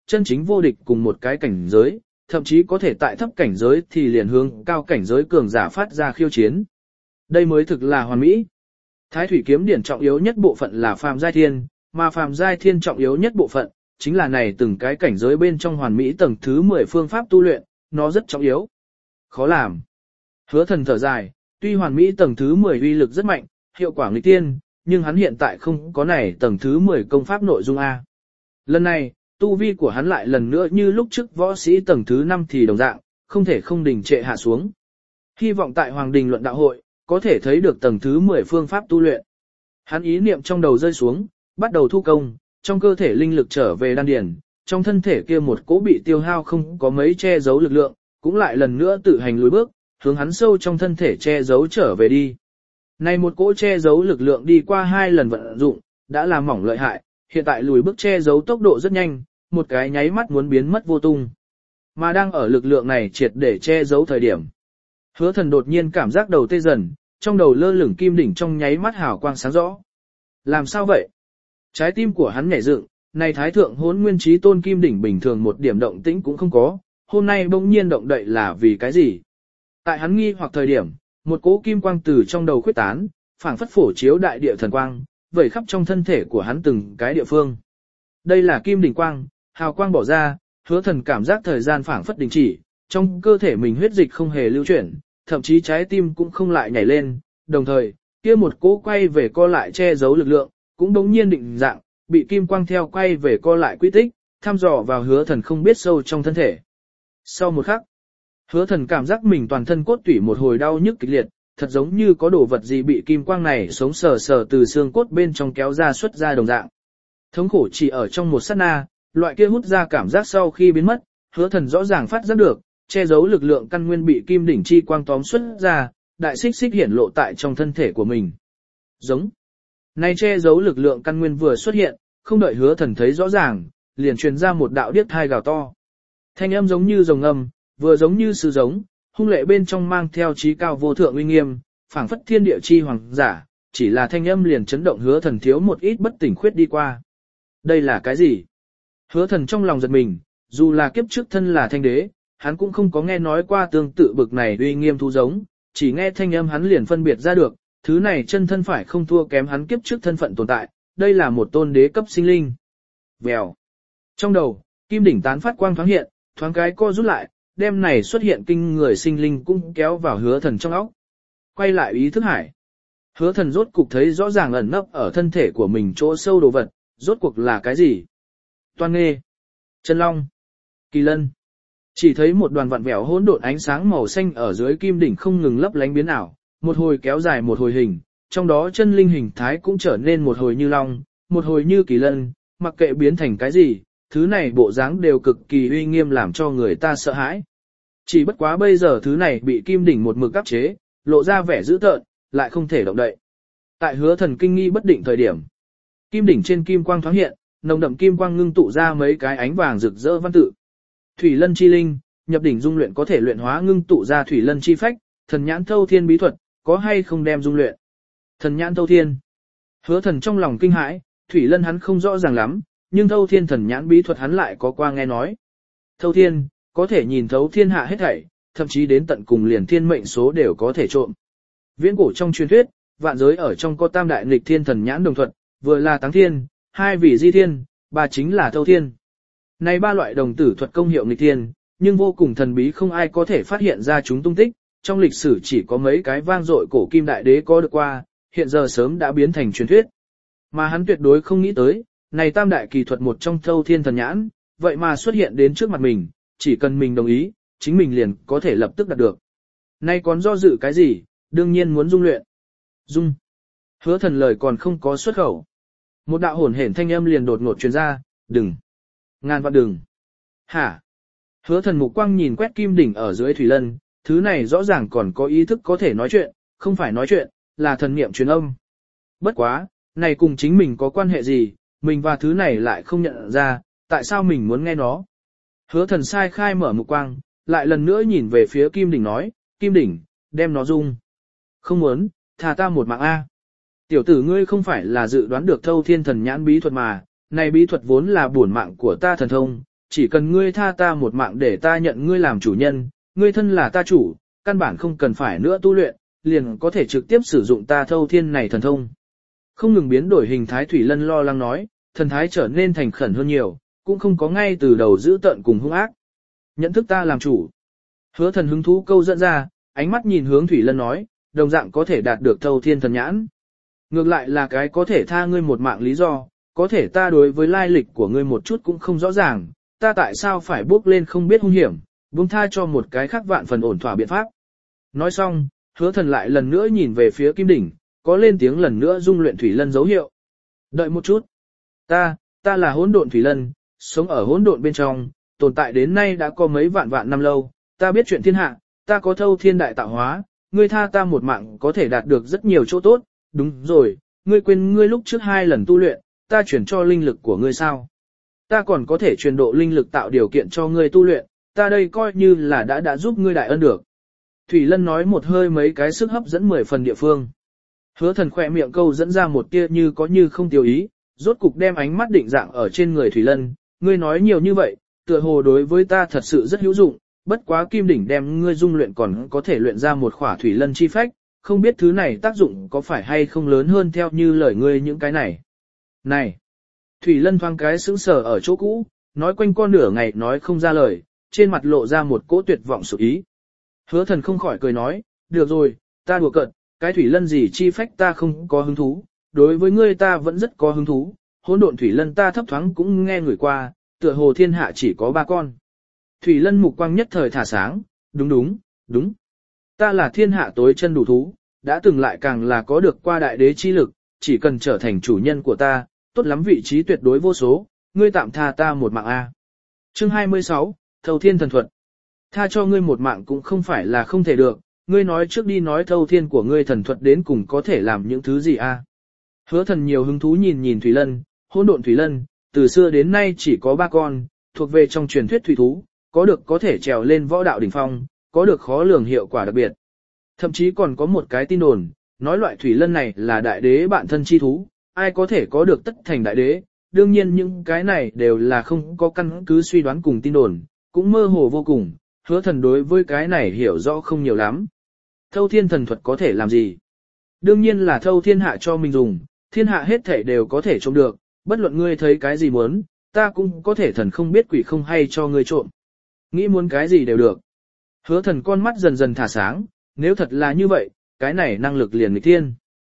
chân chính vô địch cùng một cái cảnh giới, thậm chí có thể tại thấp cảnh giới thì liền hướng cao cảnh giới cường giả phát ra khiêu chiến. Đây mới thực là hoàn mỹ. Thái thủy kiếm điển trọng yếu nhất bộ phận là phàm giai thiên, mà phàm giai thiên trọng yếu nhất bộ phận chính là này từng cái cảnh giới bên trong hoàn mỹ tầng thứ 10 phương pháp tu luyện, nó rất trọng yếu. Khó làm. Hứa Thần thở dài, tuy hoàn mỹ tầng thứ 10 uy lực rất mạnh, hiệu quả nghịch tiên, nhưng hắn hiện tại không có này tầng thứ 10 công pháp nội dung A. Lần này, tu vi của hắn lại lần nữa như lúc trước võ sĩ tầng thứ 5 thì đồng dạng, không thể không đình trệ hạ xuống. Hy vọng tại Hoàng Đình luận đạo hội, có thể thấy được tầng thứ 10 phương pháp tu luyện. Hắn ý niệm trong đầu rơi xuống, bắt đầu thu công, trong cơ thể linh lực trở về đan điền, trong thân thể kia một cỗ bị tiêu hao không có mấy che giấu lực lượng, cũng lại lần nữa tự hành lùi bước, hướng hắn sâu trong thân thể che giấu trở về đi. Này một cỗ che giấu lực lượng đi qua 2 lần vận dụng, đã làm mỏng lợi hại, hiện tại lùi bước che giấu tốc độ rất nhanh, một cái nháy mắt muốn biến mất vô tung. Mà đang ở lực lượng này triệt để che giấu thời điểm. Hứa Thần đột nhiên cảm giác đầu tê dần, trong đầu lơ lửng kim đỉnh trong nháy mắt hào quang sáng rõ. Làm sao vậy? Trái tim của hắn nhảy dựng, này thái thượng hỗn nguyên chí tôn kim đỉnh bình thường một điểm động tĩnh cũng không có, hôm nay bỗng nhiên động đậy là vì cái gì? Tại hắn nghi hoặc thời điểm, một cỗ kim quang từ trong đầu khuyết tán, phảng phất phổ chiếu đại địa thần quang, vẩy khắp trong thân thể của hắn từng cái địa phương. Đây là kim đỉnh quang, hào quang bỏ ra, Hứa Thần cảm giác thời gian phảng phất đình chỉ, trong cơ thể mình huyết dịch không hề lưu chuyển, thậm chí trái tim cũng không lại nhảy lên, đồng thời, kia một cỗ quay về co lại che giấu lực lượng, cũng đống nhiên định dạng, bị kim quang theo quay về co lại quy tích, thăm dò vào Hứa Thần không biết sâu trong thân thể. Sau một khắc, Hứa Thần cảm giác mình toàn thân cốt tủy một hồi đau nhức kịch liệt, thật giống như có đồ vật gì bị kim quang này sống sờ sờ từ xương cốt bên trong kéo ra xuất ra đồng dạng. Thống khổ chỉ ở trong một sát na, loại kia hút ra cảm giác sau khi biến mất, Hứa Thần rõ ràng phát giác được, che giấu lực lượng căn nguyên bị kim đỉnh chi quang tóm xuất ra, đại xích xích hiển lộ tại trong thân thể của mình. Giống. Này che giấu lực lượng căn nguyên vừa xuất hiện, không đợi Hứa Thần thấy rõ ràng, liền truyền ra một đạo điếc thai gào to. Thanh âm giống như rồng ngâm, vừa giống như sư giống, hung lệ bên trong mang theo trí cao vô thượng uy nghiêm, phảng phất thiên địa chi hoàng giả, chỉ là thanh âm liền chấn động Hứa Thần thiếu một ít bất tỉnh khuyết đi qua. Đây là cái gì? Hứa Thần trong lòng giật mình, dù là kiếp trước thân là thanh đế, hắn cũng không có nghe nói qua tương tự bực này uy nghiêm thú giống, chỉ nghe thanh âm hắn liền phân biệt ra được, thứ này chân thân phải không thua kém hắn kiếp trước thân phận tồn tại, đây là một tôn đế cấp sinh linh. Vèo. Trong đầu, kim đỉnh tán phát quang thoáng hiện, thoáng cái co rút lại, đem này xuất hiện kinh người sinh linh cũng kéo vào Hứa Thần trong óc. Quay lại ý thức hải. Hứa Thần rốt cục thấy rõ ràng ẩn nấp ở thân thể của mình chỗ sâu đồ vật, rốt cuộc là cái gì? Toan nghê, chân long, kỳ lân. Chỉ thấy một đoàn vặn vẹo hỗn độn ánh sáng màu xanh ở dưới kim đỉnh không ngừng lấp lánh biến ảo, một hồi kéo dài một hồi hình, trong đó chân linh hình thái cũng trở nên một hồi như long, một hồi như kỳ lân, mặc kệ biến thành cái gì, thứ này bộ dáng đều cực kỳ uy nghiêm làm cho người ta sợ hãi. Chỉ bất quá bây giờ thứ này bị kim đỉnh một mực áp chế, lộ ra vẻ dữ tợn, lại không thể động đậy. Tại Hứa Thần kinh nghi bất định thời điểm, kim đỉnh trên kim quang thoáng hiện, nồng đậm kim quang ngưng tụ ra mấy cái ánh vàng rực rỡ văn tự. Thủy Lân chi linh, nhập đỉnh dung luyện có thể luyện hóa ngưng tụ ra Thủy Lân chi phách, thần nhãn thâu thiên bí thuật, có hay không đem dung luyện. Thần nhãn thâu thiên. Hứa Thần trong lòng kinh hãi, Thủy Lân hắn không rõ ràng lắm, nhưng thâu thiên thần nhãn bí thuật hắn lại có qua nghe nói. Thâu thiên, có thể nhìn thấu thiên hạ hết thảy, thậm chí đến tận cùng liền thiên mệnh số đều có thể trộm. Viễn cổ trong truyền thuyết, vạn giới ở trong có tam đại nghịch thiên thần nhãn đồng thuật, vừa là táng thiên, hai vì di thiên, ba chính là thâu thiên. Này ba loại đồng tử thuật công hiệu nghịch thiên, nhưng vô cùng thần bí không ai có thể phát hiện ra chúng tung tích, trong lịch sử chỉ có mấy cái vang dội cổ kim đại đế có được qua, hiện giờ sớm đã biến thành truyền thuyết. Mà hắn tuyệt đối không nghĩ tới, này tam đại kỳ thuật một trong thâu thiên thần nhãn, vậy mà xuất hiện đến trước mặt mình, chỉ cần mình đồng ý, chính mình liền có thể lập tức đạt được. Nay còn do dự cái gì, đương nhiên muốn dung luyện. Dung. Hứa Thần lời còn không có xuất khẩu. Một đạo hồn hển thanh âm liền đột ngột truyền ra, đừng. Ngàn vạn đừng. Hả? Hứa Thần mục quang nhìn quét kim đỉnh ở dưới thủy lân, thứ này rõ ràng còn có ý thức có thể nói chuyện, không phải nói chuyện, là thần niệm truyền âm. Bất quá, này cùng chính mình có quan hệ gì, mình và thứ này lại không nhận ra, tại sao mình muốn nghe nó. Hứa Thần sai khai mở mục quang, lại lần nữa nhìn về phía kim đỉnh nói, kim đỉnh, đem nó dung. Không muốn, thà ta một mạng A. Tiểu tử ngươi không phải là dự đoán được thâu thiên thần nhãn bí thuật mà, này bí thuật vốn là bổn mạng của ta thần thông, chỉ cần ngươi tha ta một mạng để ta nhận ngươi làm chủ nhân, ngươi thân là ta chủ, căn bản không cần phải nữa tu luyện, liền có thể trực tiếp sử dụng ta thâu thiên này thần thông. Không ngừng biến đổi hình thái Thủy Lân lo lắng nói, thần thái trở nên thành khẩn hơn nhiều, cũng không có ngay từ đầu giữ tợn cùng hung ác. Nhận thức ta làm chủ. Hứa thần hứng thú câu dẫn ra, ánh mắt nhìn hướng Thủy Lân nói, đồng dạng có thể đạt được thâu thiên thần nhãn. Ngược lại là cái có thể tha ngươi một mạng lý do, có thể ta đối với lai lịch của ngươi một chút cũng không rõ ràng, ta tại sao phải bước lên không biết hung hiểm, buông tha cho một cái khác vạn phần ổn thỏa biện pháp. Nói xong, hứa thần lại lần nữa nhìn về phía Kim Đỉnh, có lên tiếng lần nữa dung luyện Thủy Lân dấu hiệu. Đợi một chút. Ta là hỗn độn Thủy Lân, sống ở hỗn độn bên trong, tồn tại đến nay đã có mấy vạn vạn năm lâu, ta biết chuyện thiên hạ, ta có thâu thiên đại tạo hóa, ngươi tha ta một mạng có thể đạt được rất nhiều chỗ tốt, đúng rồi, ngươi quên ngươi lúc trước 2 lần tu luyện, ta chuyển cho linh lực của ngươi sao? Ta còn có thể truyền độ linh lực tạo điều kiện cho ngươi tu luyện, ta đây coi như là đã giúp ngươi đại ân được. Thủy Lân nói một hơi mấy cái sức hấp dẫn 10 phần địa phương. Hứa thần khỏe miệng câu dẫn ra một tia như có như không tiêu ý, rốt cục đem ánh mắt định dạng ở trên người Thủy Lân, ngươi nói nhiều như vậy, tựa hồ đối với ta thật sự rất hữu dụng, bất quá Kim Đỉnh đem ngươi dung luyện còn có thể luyện ra một khỏa Thủy Lân chi phách, không biết thứ này tác dụng có phải hay không lớn hơn theo như lời ngươi những cái này. Này! Thủy Lân thoáng cái sững sờ ở chỗ cũ, nói quanh co nửa ngày nói không ra lời, trên mặt lộ ra một cỗ tuyệt vọng sụp ý. Hứa thần không khỏi cười nói, được rồi, ta đùa cợt, cái Thủy Lân gì chi phách ta không có hứng thú, đối với ngươi ta vẫn rất có hứng thú, hỗn độn Thủy Lân ta thấp thoáng cũng nghe người qua, tựa hồ thiên hạ chỉ có 3 con. Thủy Lân mục quang nhất thời thả sáng, đúng. Ta là thiên hạ tối chân đủ thú, đã từng lại càng là có được qua đại đế chi lực, chỉ cần trở thành chủ nhân của ta, tốt lắm vị trí tuyệt đối vô số, ngươi tạm tha ta một mạng a. Chương 26, Thâu Thiên thần thuật. Tha cho ngươi một mạng cũng không phải là không thể được, ngươi nói trước đi nói Thâu Thiên của ngươi thần thuật đến cùng có thể làm những thứ gì a? Hứa thần nhiều hứng thú nhìn Thủy Lân, hỗn độn Thủy Lân, từ xưa đến nay chỉ có 3 con, thuộc về trong truyền thuyết thủy thú, có thể trèo lên võ đạo đỉnh phong, có được khó lường hiệu quả đặc biệt. Thậm chí còn có một cái tin đồn, nói loại Thủy Lân này là đại đế bạn thân chi thú, ai có thể có được tất thành đại đế, đương nhiên những cái này đều là không có căn cứ suy đoán cùng tin đồn, cũng mơ hồ vô cùng, hứa thần đối với cái này hiểu rõ không nhiều lắm. Thâu thiên thần thuật có thể làm gì? Đương nhiên là thâu thiên hạ cho mình dùng, thiên hạ hết thể đều có thể trộm được, bất luận ngươi thấy cái gì muốn, ta cũng có thể thần không biết quỷ không hay cho ngươi trộm. Nghĩ muốn cái gì đều được. Hứa thần con mắt dần dần thả sáng, nếu thật là như vậy, cái này năng lực liền nghịch thiên.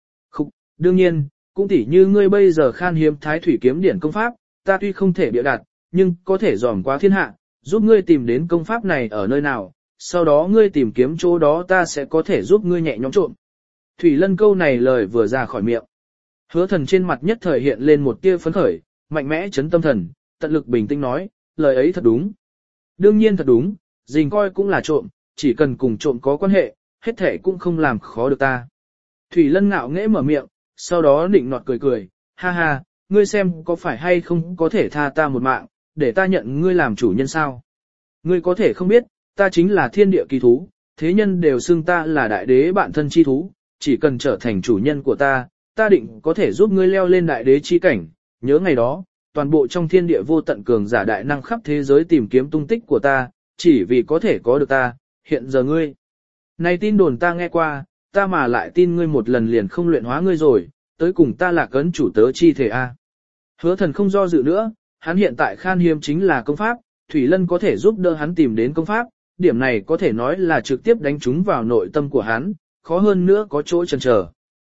Đương nhiên, cũng tỉ như ngươi bây giờ khan hiếm thái thủy kiếm điển công pháp, ta tuy không thể bịa đặt, nhưng có thể dòm qua thiên hạ, giúp ngươi tìm đến công pháp này ở nơi nào, sau đó ngươi tìm kiếm chỗ đó ta sẽ có thể giúp ngươi nhẹ nhõm trộm. Thủy Lân câu này lời vừa ra khỏi miệng. Hứa thần trên mặt nhất thời hiện lên một tia phấn khởi, mạnh mẽ chấn tâm thần, tận lực bình tĩnh nói, lời ấy thật đúng. Đương nhiên thật đúng, dình coi cũng là trộm, chỉ cần cùng trộm có quan hệ, hết thể cũng không làm khó được ta. Thủy Lân ngạo nghễ mở miệng, sau đó nịnh nọt cười, ha ha, ngươi xem có phải hay không có thể tha ta một mạng, để ta nhận ngươi làm chủ nhân sao. Ngươi có thể không biết, ta chính là thiên địa kỳ thú, thế nhân đều xưng ta là đại đế bạn thân chi thú, chỉ cần trở thành chủ nhân của ta, ta định có thể giúp ngươi leo lên đại đế chi cảnh, nhớ ngày đó, toàn bộ trong thiên địa vô tận cường giả đại năng khắp thế giới tìm kiếm tung tích của ta, chỉ vì có thể có được ta, hiện giờ ngươi. Này tin đồn ta nghe qua, ta mà lại tin ngươi một lần liền không luyện hóa ngươi rồi, tới cùng ta là cấn chủ tớ chi thể a. Hứa thần không do dự nữa, hắn hiện tại khan hiếm chính là công pháp, Thủy Lân có thể giúp đỡ hắn tìm đến công pháp, điểm này có thể nói là trực tiếp đánh trúng vào nội tâm của hắn, khó hơn nữa có chỗ chần chờ.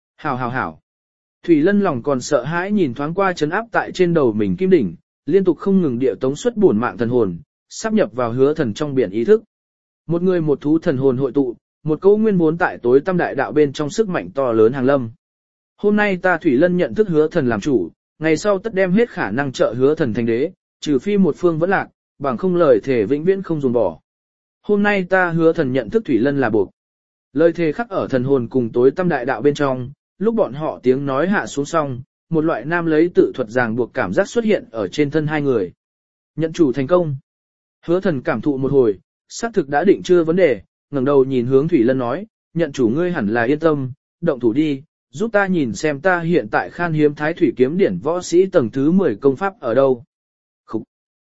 Hảo. Thủy Lân lòng còn sợ hãi nhìn thoáng qua chấn áp tại trên đầu mình kim đỉnh, liên tục không ngừng địa tống xuất bổn mạng thần hồn, sắp nhập vào hứa thần trong biển ý thức. Một người một thú thần hồn hội tụ, một câu nguyên vốn tại tối tâm đại đạo bên trong sức mạnh to lớn hàng lâm. Hôm nay ta Thủy Lân nhận thức hứa thần làm chủ, ngày sau tất đem hết khả năng trợ hứa thần thành đế, trừ phi một phương vẫn lạc, bằng không lời thể vĩnh viễn không dùng bỏ. Hôm nay ta hứa thần nhận thức Thủy Lân là buộc. Lời thề khắc ở thần hồn cùng tối tâm đại đạo bên trong, lúc bọn họ tiếng nói hạ xuống xong, một loại nam lấy tự thuật ràng buộc cảm giác xuất hiện ở trên thân hai người. Nhận chủ thành công. Hứa thần cảm thụ một hồi, xác thực đã định chưa vấn đề, ngẩng đầu nhìn hướng Thủy Lân nói, nhận chủ ngươi hẳn là yên tâm, động thủ đi, giúp ta nhìn xem ta hiện tại khan hiếm thái thủy kiếm điển võ sĩ tầng thứ 10 công pháp ở đâu.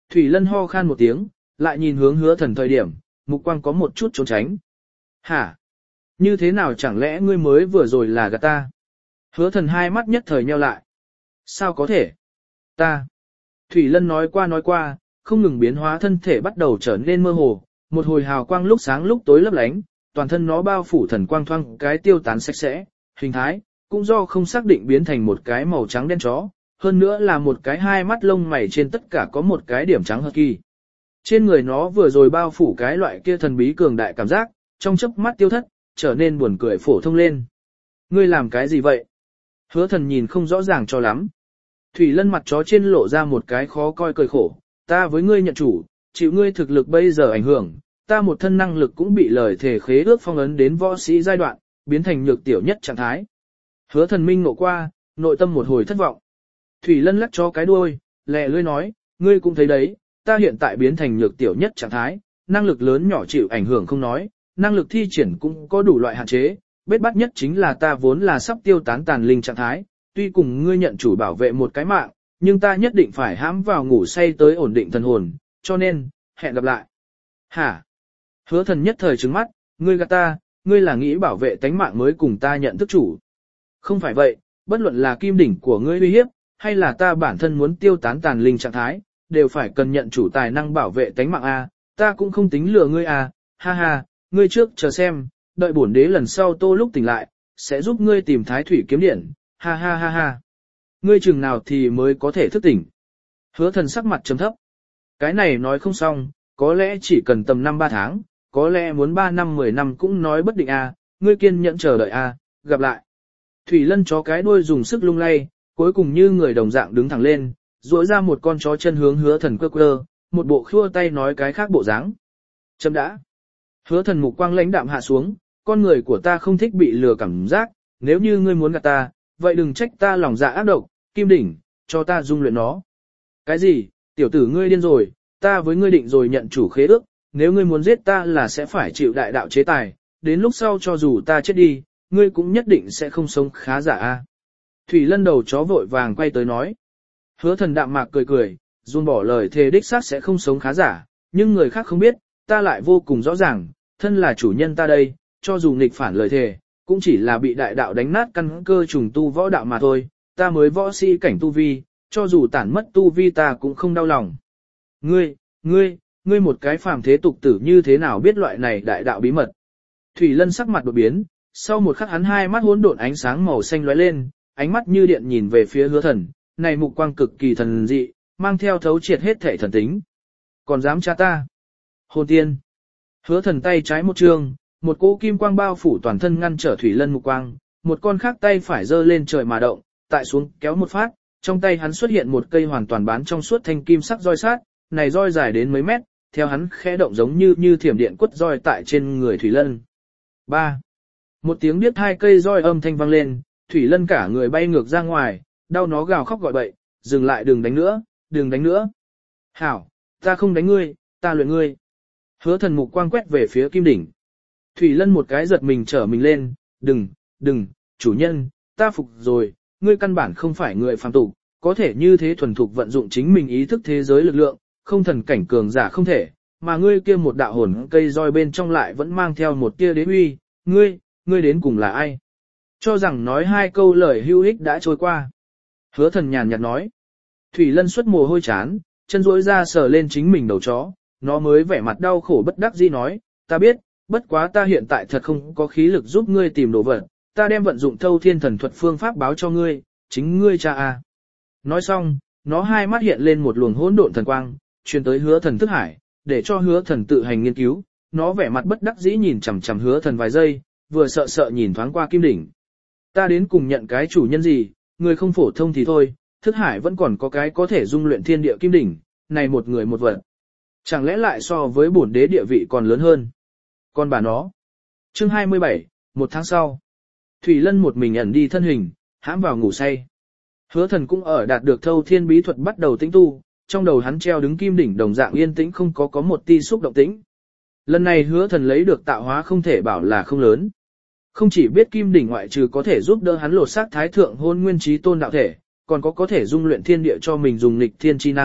Thủy Lân ho khan một tiếng, lại nhìn hướng Hứa Thần thời điểm, mục quang có một chút trốn tránh. Hả? Như thế nào chẳng lẽ ngươi mới vừa rồi là gạt ta? Hứa Thần hai mắt nhất thời nheo lại. Sao có thể? Ta. Thủy Lân nói qua, không ngừng biến hóa thân thể bắt đầu trở nên mơ hồ, một hồi hào quang lúc sáng lúc tối lấp lánh, toàn thân nó bao phủ thần quang thoang cái tiêu tán sạch sẽ, hình thái, cũng do không xác định biến thành một cái màu trắng đen chó, hơn nữa là một cái hai mắt lông mày trên tất cả có một cái điểm trắng hợp kỳ. Trên người nó vừa rồi bao phủ cái loại kia thần bí cường đại cảm giác, trong chớp mắt tiêu thất, trở nên buồn cười phổ thông lên. Ngươi làm cái gì vậy? Hứa Thần nhìn không rõ ràng cho lắm. Thủy Lân mặt chó trên lộ ra một cái khó coi cười khổ, ta với ngươi nhận chủ, chịu ngươi thực lực bây giờ ảnh hưởng, ta một thân năng lực cũng bị lời thể khế ước phong ấn đến võ sĩ giai đoạn, biến thành nhược tiểu nhất trạng thái. Hứa Thần minh nộ qua, nội tâm một hồi thất vọng. Thủy Lân lắc cho cái đuôi, lẹ lưỡi nói, ngươi cũng thấy đấy, ta hiện tại biến thành nhược tiểu nhất trạng thái, năng lực lớn nhỏ chịu ảnh hưởng không nói, năng lực thi triển cũng có đủ loại hạn chế, bết bắt nhất chính là ta vốn là sắp tiêu tán tàn linh trạng thái, tuy cùng ngươi nhận chủ bảo vệ một cái mạng, nhưng ta nhất định phải hãm vào ngủ say tới ổn định thần hồn, cho nên, hẹn gặp lại. Hả? Hứa Thần nhất thời trừng mắt, ngươi gạt ta, ngươi là nghĩ bảo vệ tánh mạng mới cùng ta nhận thức chủ. Không phải vậy, bất luận là kim đỉnh của ngươi uy hiếp, hay là ta bản thân muốn tiêu tán tàn linh trạng thái, đều phải cần nhận chủ tài năng bảo vệ tánh mạng a, ta cũng không tính lừa ngươi a, ha ha, ngươi trước chờ xem, đợi bổn đế lần sau Tô lúc tỉnh lại, sẽ giúp ngươi tìm Thái Thủy kiếm điển, ha ha ha ha. Ngươi chừng nào thì mới có thể thức tỉnh. Hứa Thần sắc mặt trầm thấp. Cái này nói không xong, có lẽ chỉ cần tầm 5-3 tháng, có lẽ muốn 3 năm 10 năm cũng nói bất định a, ngươi kiên nhẫn chờ đợi a, gặp lại. Thủy Lân chó cái đuôi dùng sức lung lay, cuối cùng như người đồng dạng đứng thẳng lên, duỗi ra một con chó chân hướng Hứa Thần quơ, một bộ khua tay nói cái khác bộ dáng. Chấm đã. Hứa Thần mục quang lãnh đạm hạ xuống, con người của ta không thích bị lừa cảm giác, nếu như ngươi muốn gạt ta, vậy đừng trách ta lòng dạ ác độc, kim đỉnh, cho ta dung luyện nó. Cái gì, tiểu tử ngươi điên rồi, ta với ngươi định rồi nhận chủ khế ước, nếu ngươi muốn giết ta là sẽ phải chịu đại đạo chế tài, đến lúc sau cho dù ta chết đi, ngươi cũng nhất định sẽ không sống khá giả a. Thủy Lân đầu chó vội vàng quay tới nói. Hứa Thần đạm mạc cười cười, dùng bỏ lời thề đích xác sẽ không sống khá giả, nhưng người khác không biết, ta lại vô cùng rõ ràng, thân là chủ nhân ta đây, cho dù nghịch phản lời thề, cũng chỉ là bị đại đạo đánh nát căn cơ trùng tu võ đạo mà thôi, ta mới võ sĩ cảnh tu vi, cho dù tản mất tu vi ta cũng không đau lòng. Ngươi một cái phàm thế tục tử như thế nào biết loại này đại đạo bí mật? Thủy Lân sắc mặt đột biến, sau một khắc hắn hai mắt hỗn độn ánh sáng màu xanh lóe lên, ánh mắt như điện nhìn về phía Hứa Thần, này mục quang cực kỳ thần dị, mang theo thấu triệt hết thể thần tính. Còn dám tra ta? Hồn tiên. Hứa Thần tay trái một trường, một cỗ kim quang bao phủ toàn thân ngăn trở Thủy Lân mục quang, một con khác tay phải giơ lên trời mà động, tại xuống kéo một phát, trong tay hắn xuất hiện một cây hoàn toàn bán trong suốt thanh kim sắc roi sát, này roi dài đến mấy mét, theo hắn khẽ động giống như thiểm điện quất roi tại trên người Thủy Lân. 3. Một tiếng biết hai cây roi âm thanh vang lên, Thủy Lân cả người bay ngược ra ngoài, đau nó gào khóc gọi bậy, dừng lại đừng đánh nữa, đừng đánh nữa. Hảo, ta không đánh ngươi, ta luyện ngươi. Hứa Thần mục quang quét về phía kim đỉnh. Thủy Lân một cái giật mình trở mình lên, đừng, chủ nhân, ta phục rồi, ngươi căn bản không phải người phàm tục, có thể như thế thuần thục vận dụng chính mình ý thức thế giới lực lượng, không thần cảnh cường giả không thể, mà ngươi kia một đạo hồn cây roi bên trong lại vẫn mang theo một tia đế uy, ngươi đến cùng là ai? Cho rằng nói hai câu lời hữu ích đã trôi qua. Hứa Thần nhàn nhạt nói. Thủy Lân xuất mồ hôi chán, chân duỗi ra sờ lên chính mình đầu chó, nó mới vẻ mặt đau khổ bất đắc dĩ nói, ta biết, bất quá ta hiện tại thật không có khí lực giúp ngươi tìm đồ vật, ta đem vận dụng thâu thiên thần thuật phương pháp báo cho ngươi, chính ngươi cha a. Nói xong, nó hai mắt hiện lên một luồng hỗn độn thần quang, truyền tới Hứa Thần thức hải, để cho Hứa Thần tự hành nghiên cứu, nó vẻ mặt bất đắc dĩ nhìn chằm chằm Hứa Thần vài giây, vừa sợ nhìn thoáng qua kim đỉnh. Ta đến cùng nhận cái chủ nhân gì, người không phổ thông thì thôi, thức hải vẫn còn có cái có thể dung luyện thiên địa kim đỉnh, này một người một vật. Chẳng lẽ lại so với bổn đế địa vị còn lớn hơn? Còn bà nó. Chương 27, một tháng sau. Thủy Lân một mình ẩn đi thân hình, hãm vào ngủ say. Hứa Thần cũng ở đạt được thâu thiên bí thuật bắt đầu tĩnh tu, trong đầu hắn treo đứng kim đỉnh đồng dạng yên tĩnh không có một ti xúc động tĩnh. Lần này Hứa Thần lấy được tạo hóa không thể bảo là không lớn. Không chỉ biết kim đỉnh ngoại trừ có thể giúp đỡ hắn lột xác thái thượng hôn nguyên trí tôn đạo thể, còn có thể dung luyện thiên địa cho mình dùng nghịch thiên chi năng,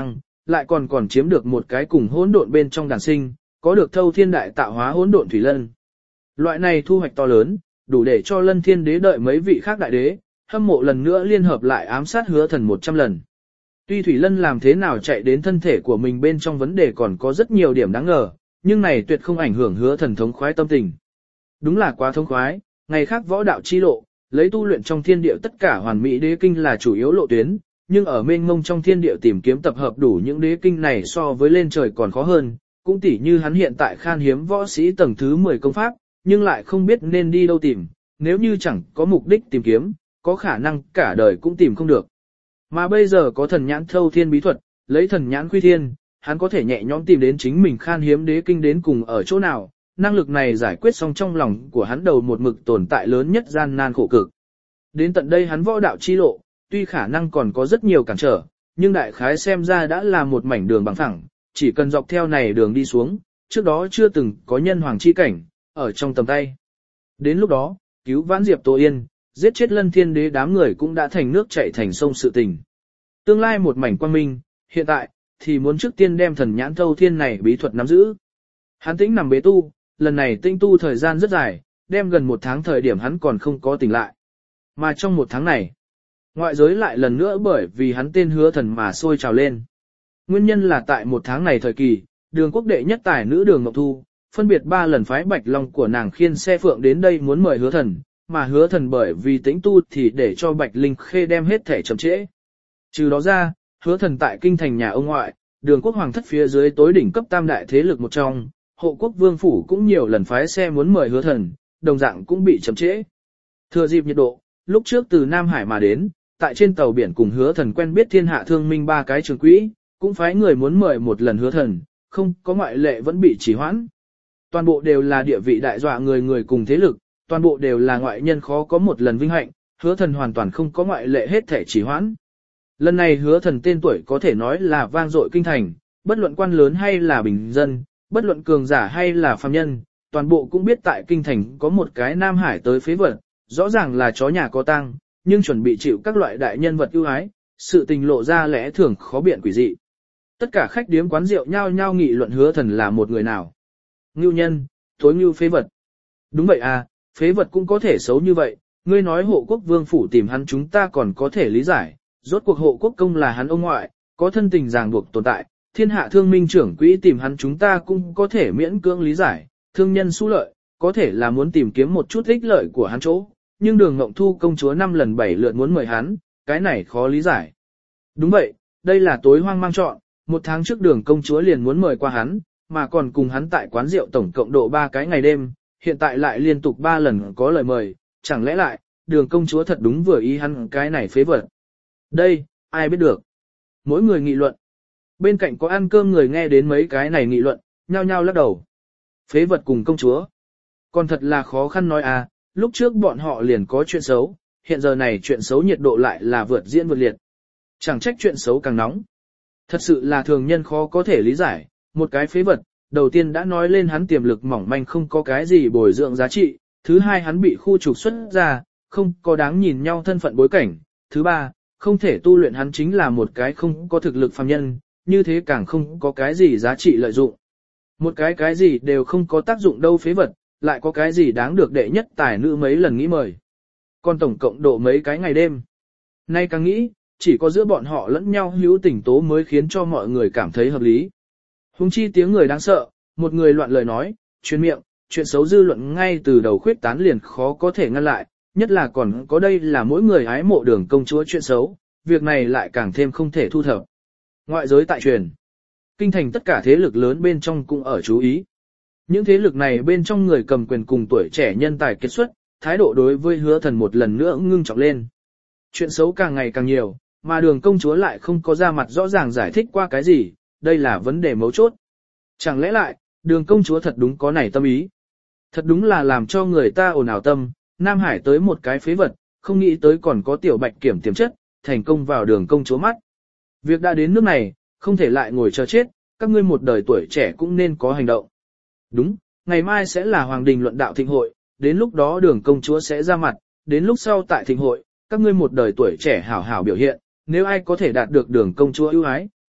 lại còn chiếm được một cái cùng hỗn độn bên trong đàn sinh, có được thâu thiên đại tạo hóa hỗn độn thủy lân. Loại này thu hoạch to lớn, đủ để cho Lân Thiên Đế đợi mấy vị khác đại đế, hâm mộ lần nữa liên hợp lại ám sát Hứa Thần 100 lần. Tuy Thủy Lân làm thế nào chạy đến thân thể của mình bên trong vấn đề còn có rất nhiều điểm đáng ngờ, nhưng này tuyệt không ảnh hưởng Hứa Thần thống khoái tâm tình. Đúng là quá thống khoái, ngày khác võ đạo chi lộ, lấy tu luyện trong thiên địa tất cả hoàn mỹ đế kinh là chủ yếu lộ tuyến, nhưng ở mênh mông trong thiên địa tìm kiếm tập hợp đủ những đế kinh này so với lên trời còn khó hơn, cũng tỉ như hắn hiện tại khan hiếm võ sĩ tầng thứ 10 công pháp, nhưng lại không biết nên đi đâu tìm, nếu như chẳng có mục đích tìm kiếm, có khả năng cả đời cũng tìm không được. Mà bây giờ có thần nhãn thâu thiên bí thuật, lấy thần nhãn khuy thiên, hắn có thể nhẹ nhõm tìm đến chính mình khan hiếm đế kinh đến cùng ở chỗ nào, năng lực này giải quyết xong trong lòng của hắn đầu một mực tồn tại lớn nhất gian nan khổ cực. Đến tận đây hắn võ đạo chi lộ, tuy khả năng còn có rất nhiều cản trở, nhưng đại khái xem ra đã là một mảnh đường bằng phẳng, chỉ cần dọc theo này đường đi xuống, trước đó chưa từng có nhân hoàng chi cảnh, ở trong tầm tay. Đến lúc đó, cứu vãn Diệp Tô Yên, giết chết Lân Thiên Đế đám người cũng đã thành nước chảy thành sông sự tình. Tương lai một mảnh quang minh, hiện tại, thì muốn trước tiên đem thần nhãn thâu thiên này bí thuật nắm giữ. Hắn tĩnh nằm bế tu, lần này tinh tu thời gian rất dài, đem gần 1 tháng thời điểm hắn còn không có tỉnh lại. Mà trong 1 tháng này, ngoại giới lại lần nữa bởi vì hắn tên Hứa Thần mà sôi trào lên. Nguyên nhân là tại 1 tháng này thời kỳ, Đường quốc đệ nhất tài nữ Đường Ngọc Thu, phân biệt 3 lần phái Bạch Long của nàng khiên xe phượng đến đây muốn mời Hứa Thần, mà Hứa Thần bởi vì tĩnh tu thì để cho Bạch Linh Khê đem hết thể chậm trễ. Trừ đó ra, Hứa Thần tại kinh thành nhà ông ngoại, Đường quốc hoàng thất phía dưới tối đỉnh cấp tam đại thế lực một trong, Hộ quốc vương phủ cũng nhiều lần phái xe muốn mời Hứa Thần, đồng dạng cũng bị chậm trễ. Thừa dịp nhiệt độ, lúc trước từ Nam Hải mà đến, tại trên tàu biển cùng Hứa Thần quen biết thiên hạ thương minh 3 cái trường quỹ, cũng phái người muốn mời một lần Hứa Thần, không có ngoại lệ vẫn bị trì hoãn. Toàn bộ đều là địa vị đại dọa người cùng thế lực, toàn bộ đều là ngoại nhân khó có một lần vinh hạnh, Hứa Thần hoàn toàn không có ngoại lệ hết thể trì hoãn. Lần này Hứa Thần tên tuổi có thể nói là vang dội kinh thành, bất luận quan lớn hay là bình dân, bất luận cường giả hay là phàm nhân, toàn bộ cũng biết tại kinh thành có một cái Nam Hải tới phế vật, rõ ràng là chó nhà có tang, nhưng chuẩn bị chịu các loại đại nhân vật ưu ái, sự tình lộ ra lẽ thường khó biện quỷ dị. Tất cả khách điếm quán rượu nhao nhao nghị luận Hứa Thần là một người nào. Ngưu nhân, thối ngưu phế vật. Đúng vậy à, phế vật cũng có thể xấu như vậy, ngươi nói Hộ quốc vương phủ tìm hắn chúng ta còn có thể lý giải, rốt cuộc Hộ quốc công là hắn ông ngoại, có thân tình ràng buộc tồn tại, thiên hạ thương minh trưởng quỹ tìm hắn chúng ta cũng có thể miễn cưỡng lý giải, thương nhân xú lợi, có thể là muốn tìm kiếm một chút ích lợi của hắn chỗ, nhưng Đường Ngộng Thu công chúa 5 lần 7 lượt muốn mời hắn, cái này khó lý giải. Đúng vậy, đây là tối hoang mang chọn, 1 tháng trước Đường công chúa liền muốn mời qua hắn, mà còn cùng hắn tại quán rượu tổng cộng độ 3 cái ngày đêm, hiện tại lại liên tục 3 lần có lời mời, chẳng lẽ lại, Đường công chúa thật đúng vừa ý hắn cái này phế vật. Đây, ai biết được. Mỗi người nghị luận. Bên cạnh có ăn cơm người nghe đến mấy cái này nghị luận, nhao nhao lắc đầu. Phế vật cùng công chúa. Còn thật là khó khăn nói à, lúc trước bọn họ liền có chuyện xấu, hiện giờ này chuyện xấu nhiệt độ lại là vượt diễn vượt liệt. Chẳng trách chuyện xấu càng nóng. Thật sự là thường nhân khó có thể lý giải, một cái phế vật, đầu tiên đã nói lên hắn tiềm lực mỏng manh không có cái gì bồi dưỡng giá trị, thứ hai hắn bị khu trục xuất ra, không có đáng nhìn nhau thân phận bối cảnh, thứ ba, không thể tu luyện hắn chính là một cái không có thực lực phàm nhân, như thế càng không có cái gì giá trị lợi dụng. Một cái gì đều không có tác dụng đâu phế vật, lại có cái gì đáng được đệ nhất tài nữ mấy lần nghĩ mời. Còn tổng cộng độ mấy cái ngày đêm. Nay càng nghĩ, chỉ có giữa bọn họ lẫn nhau hữu tình tố mới khiến cho mọi người cảm thấy hợp lý. Hùng chi tiếng người đáng sợ, một người loạn lời nói, truyền miệng, chuyện xấu dư luận ngay từ đầu khuyết tán liền khó có thể ngăn lại, nhất là còn có đây là mỗi người hái mộ Đường công chúa chuyện xấu, việc này lại càng thêm không thể thu thập. Ngoại giới tại truyền, kinh thành tất cả thế lực lớn bên trong cũng ở chú ý. Những thế lực này bên trong người cầm quyền cùng tuổi trẻ nhân tài kết xuất, thái độ đối với Hứa Thần một lần nữa ngưng trọng lên. Chuyện xấu càng ngày càng nhiều, mà Đường công chúa lại không có ra mặt rõ ràng giải thích qua cái gì, đây là vấn đề mấu chốt. Chẳng lẽ lại, Đường công chúa thật đúng có này tâm ý. Thật đúng là làm cho người ta ồn ào tâm, Nam Hải tới một cái phế vật, không nghĩ tới còn có tiểu Bạch Kiểm tiềm chất, thành công vào Đường công chúa mắt. Việc đã đến nước này, không thể lại ngồi chờ chết, các ngươi một đời tuổi trẻ cũng nên có hành động. Đúng, ngày mai sẽ là Hoàng Đình luận đạo thịnh hội, đến lúc đó Đường công chúa sẽ ra mặt, đến lúc sau tại thịnh hội, các ngươi một đời tuổi trẻ hảo hảo biểu hiện, nếu ai có thể đạt được Đường công chúa ưu ái,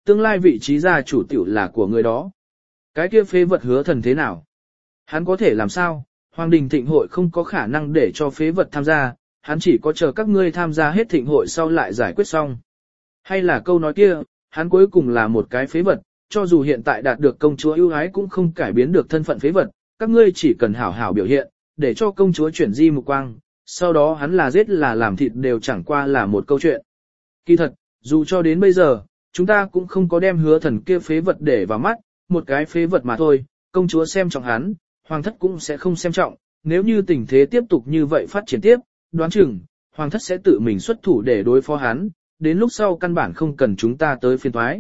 tương lai vị trí gia chủ tiểu là của người đó. Cái kia phế vật Hứa Thần thế nào? Hắn có thể làm sao? Hoàng đình thịnh hội không có khả năng để cho phế vật tham gia, hắn chỉ có chờ các ngươi tham gia hết thịnh hội sau lại giải quyết xong. Hay là câu nói kia, hắn cuối cùng là một cái phế vật, cho dù hiện tại đạt được công chúa ưu ái cũng không cải biến được thân phận phế vật, các ngươi chỉ cần hảo hảo biểu hiện, để cho công chúa chuyển di mục quang, sau đó hắn là giết là làm thịt đều chẳng qua là một câu chuyện. Kỳ thật, dù cho đến bây giờ, chúng ta cũng không có đem Hứa Thần kia phế vật để vào mắt, một cái phế vật mà thôi, công chúa xem trọng hắn, hoàng thất cũng sẽ không xem trọng, nếu như tình thế tiếp tục như vậy phát triển tiếp, đoán chừng, hoàng thất sẽ tự mình xuất thủ để đối phó hắn, đến lúc sau căn bản không cần chúng ta tới phiên thoái.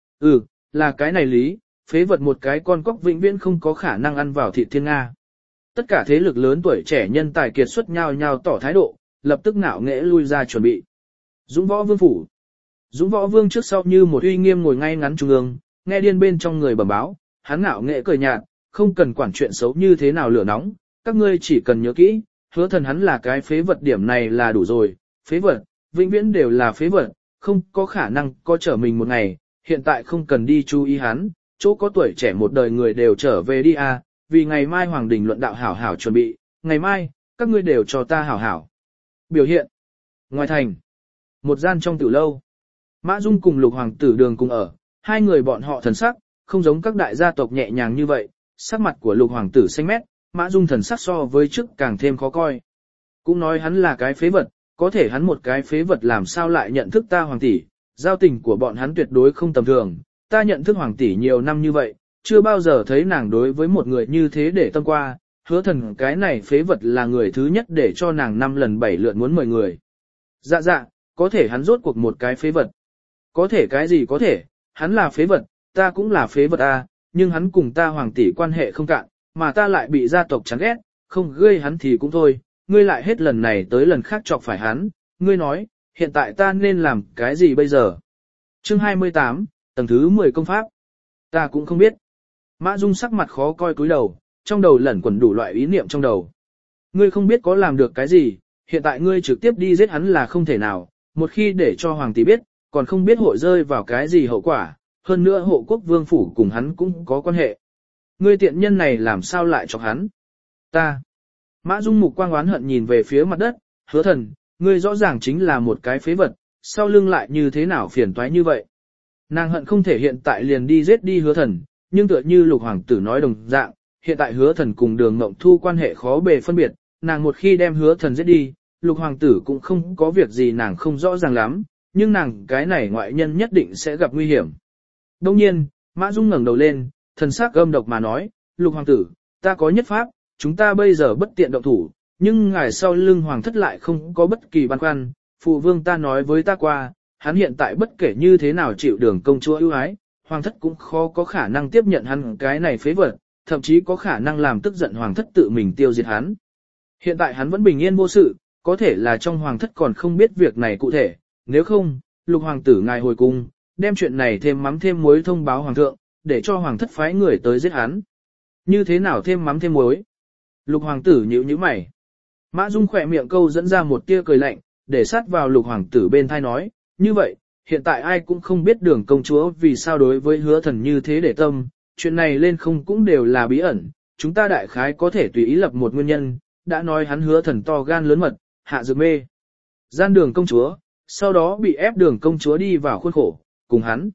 Là cái này lý, phế vật một cái con cóc vĩnh viễn không có khả năng ăn vào thịt thiên Nga. Tất cả thế lực lớn tuổi trẻ nhân tài kiệt xuất nhau nhau tỏ thái độ, lập tức ngạo nghễ lui ra chuẩn bị. Dũng Võ Vương phủ. Dũng Võ Vương trước sau như một uy nghiêm ngồi ngay ngắn trung ương, nghe điên bên trong người bẩm báo, hắn ngạo nghễ cười nhạt, không cần quản chuyện xấu như thế nào lửa nóng, các ngươi chỉ cần nhớ kỹ, Hứa Thần hắn là cái phế vật điểm này là đủ rồi, phế vật, vĩnh viễn đều là phế vật, không có khả năng có trở mình một ngày, hiện tại không cần đi chú ý hắn, chỗ có tuổi trẻ một đời người đều trở về đi à, vì ngày mai Hoàng đình luận đạo hảo hảo chuẩn bị, ngày mai, các ngươi đều cho ta hảo hảo. Biểu hiện. Ngoài thành, một gian trong tử lâu, Mã Dung cùng Lục Hoàng tử Đường cùng ở, hai người bọn họ thần sắc, không giống các đại gia tộc nhẹ nhàng như vậy, sắc mặt của Lục Hoàng tử xanh mét, Mã Dung thần sắc so với trước càng thêm khó coi. Cũng nói hắn là cái phế vật, có thể hắn một cái phế vật làm sao lại nhận thức ta Hoàng tỷ, giao tình của bọn hắn tuyệt đối không tầm thường, ta nhận thức Hoàng tỷ nhiều năm như vậy, chưa bao giờ thấy nàng đối với một người như thế để tâm qua, Hứa Thần cái này phế vật là người thứ nhất để cho nàng 5 lần 7 lượt muốn mời người. Dạ, có thể hắn rốt cuộc một cái phế vật. Có thể cái gì có thể, hắn là phế vật, ta cũng là phế vật à, nhưng hắn cùng ta Hoàng tỷ quan hệ không cạn, mà ta lại bị gia tộc chán ghét, không gây hắn thì cũng thôi, ngươi lại hết lần này tới lần khác chọc phải hắn, ngươi nói, hiện tại ta nên làm cái gì bây giờ? Chương 28, tầng thứ 10 công pháp. Ta cũng không biết. Mã Dung sắc mặt khó coi cúi đầu, trong đầu lẩn quẩn đủ loại ý niệm trong đầu. Ngươi không biết có làm được cái gì, hiện tại ngươi trực tiếp đi giết hắn là không thể nào, một khi để cho Hoàng tỷ biết, còn không biết hội rơi vào cái gì hậu quả, hơn nữa hộ quốc vương phủ cùng hắn cũng có quan hệ. Ngươi tiện nhân này làm sao lại chọc hắn? Ta. Mã Dung mục quang oán hận nhìn về phía mặt đất, Hứa Thần, ngươi rõ ràng chính là một cái phế vật, sau lưng lại như thế nào phiền toái như vậy? Nàng hận không thể hiện tại liền đi giết đi Hứa Thần, nhưng tựa như Lục Hoàng tử nói đồng dạng, hiện tại Hứa Thần cùng Đường Mộng Thu quan hệ khó bề phân biệt, nàng một khi đem Hứa Thần giết đi, Lục Hoàng tử cũng không có việc gì nàng không rõ ràng lắm, nhưng nàng cái này ngoại nhân nhất định sẽ gặp nguy hiểm. Đông nhiên, Mã Dung ngẩng đầu lên, thần sắc âm độc mà nói, Lục Hoàng tử, ta có nhất pháp, chúng ta bây giờ bất tiện động thủ, nhưng ngài sau lưng Hoàng thất lại không có bất kỳ băn khoăn, phụ vương ta nói với ta qua, hắn hiện tại bất kể như thế nào chịu Đường công chúa ưu ái, Hoàng thất cũng khó có khả năng tiếp nhận hắn cái này phế vật, thậm chí có khả năng làm tức giận Hoàng thất tự mình tiêu diệt hắn. Hiện tại hắn vẫn bình yên vô sự, có thể là trong Hoàng thất còn không biết việc này cụ thể, nếu không, Lục Hoàng tử ngài hồi cung, đem chuyện này thêm mắm thêm muối thông báo Hoàng thượng, để cho Hoàng thất phái người tới giết hắn. Như thế nào thêm mắm thêm muối? Lục Hoàng tử nhíu mày. Mã Dung khỏe miệng câu dẫn ra một tia cười lạnh, để sát vào Lục Hoàng tử bên thai nói, như vậy, hiện tại ai cũng không biết Đường công chúa vì sao đối với Hứa Thần như thế để tâm, chuyện này lên không cũng đều là bí ẩn, chúng ta đại khái có thể tùy ý lập một nguyên nhân, đã nói hắn Hứa Thần to gan lớn mật, hạ dược mê gian Đường công chúa, sau đó bị ép Đường công chúa đi vào khuôn khổ, cùng hắn.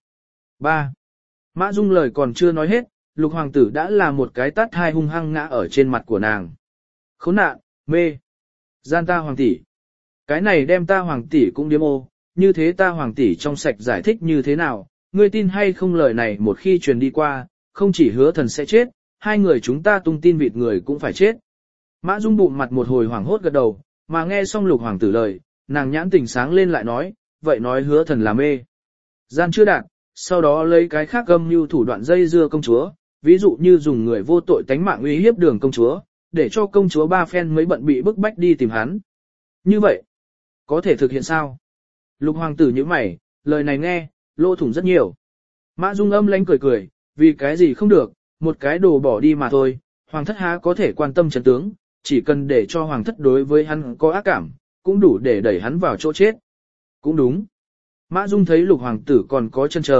3. Mã Dung lời còn chưa nói hết, Lục Hoàng tử đã là một cái tát hai hung hăng ngã ở trên mặt của nàng. Khốn nạn, mê, gian ta Hoàng tỷ. Cái này đem ta Hoàng tỷ cũng điếm ô, như thế ta Hoàng tỷ trong sạch giải thích như thế nào, ngươi tin hay không lời này một khi truyền đi qua, không chỉ Hứa Thần sẽ chết, hai người chúng ta tung tin vịt người cũng phải chết. Mã Dung bụng mặt một hồi hoảng hốt gật đầu, mà nghe xong Lục Hoàng tử lời, nàng nhãn tỉnh sáng lên lại nói, vậy nói Hứa Thần là mê. Gian chưa đạt, sau đó lấy cái khác âm mưu thủ đoạn dây dưa công chúa, ví dụ như dùng người vô tội tánh mạng uy hiếp Đường công chúa, để cho công chúa ba phen mới bận bị bức bách đi tìm hắn. Như vậy, có thể thực hiện sao? Lục Hoàng tử nhíu mày, lời này nghe, lỗ thủng rất nhiều. Mã Dung âm lãnh cười, vì cái gì không được, một cái đồ bỏ đi mà thôi, Hoàng thất há có thể quan tâm trận tướng, chỉ cần để cho Hoàng thất đối với hắn có ác cảm, cũng đủ để đẩy hắn vào chỗ chết. Cũng đúng. Mã Dung thấy Lục Hoàng tử còn có chân chờ,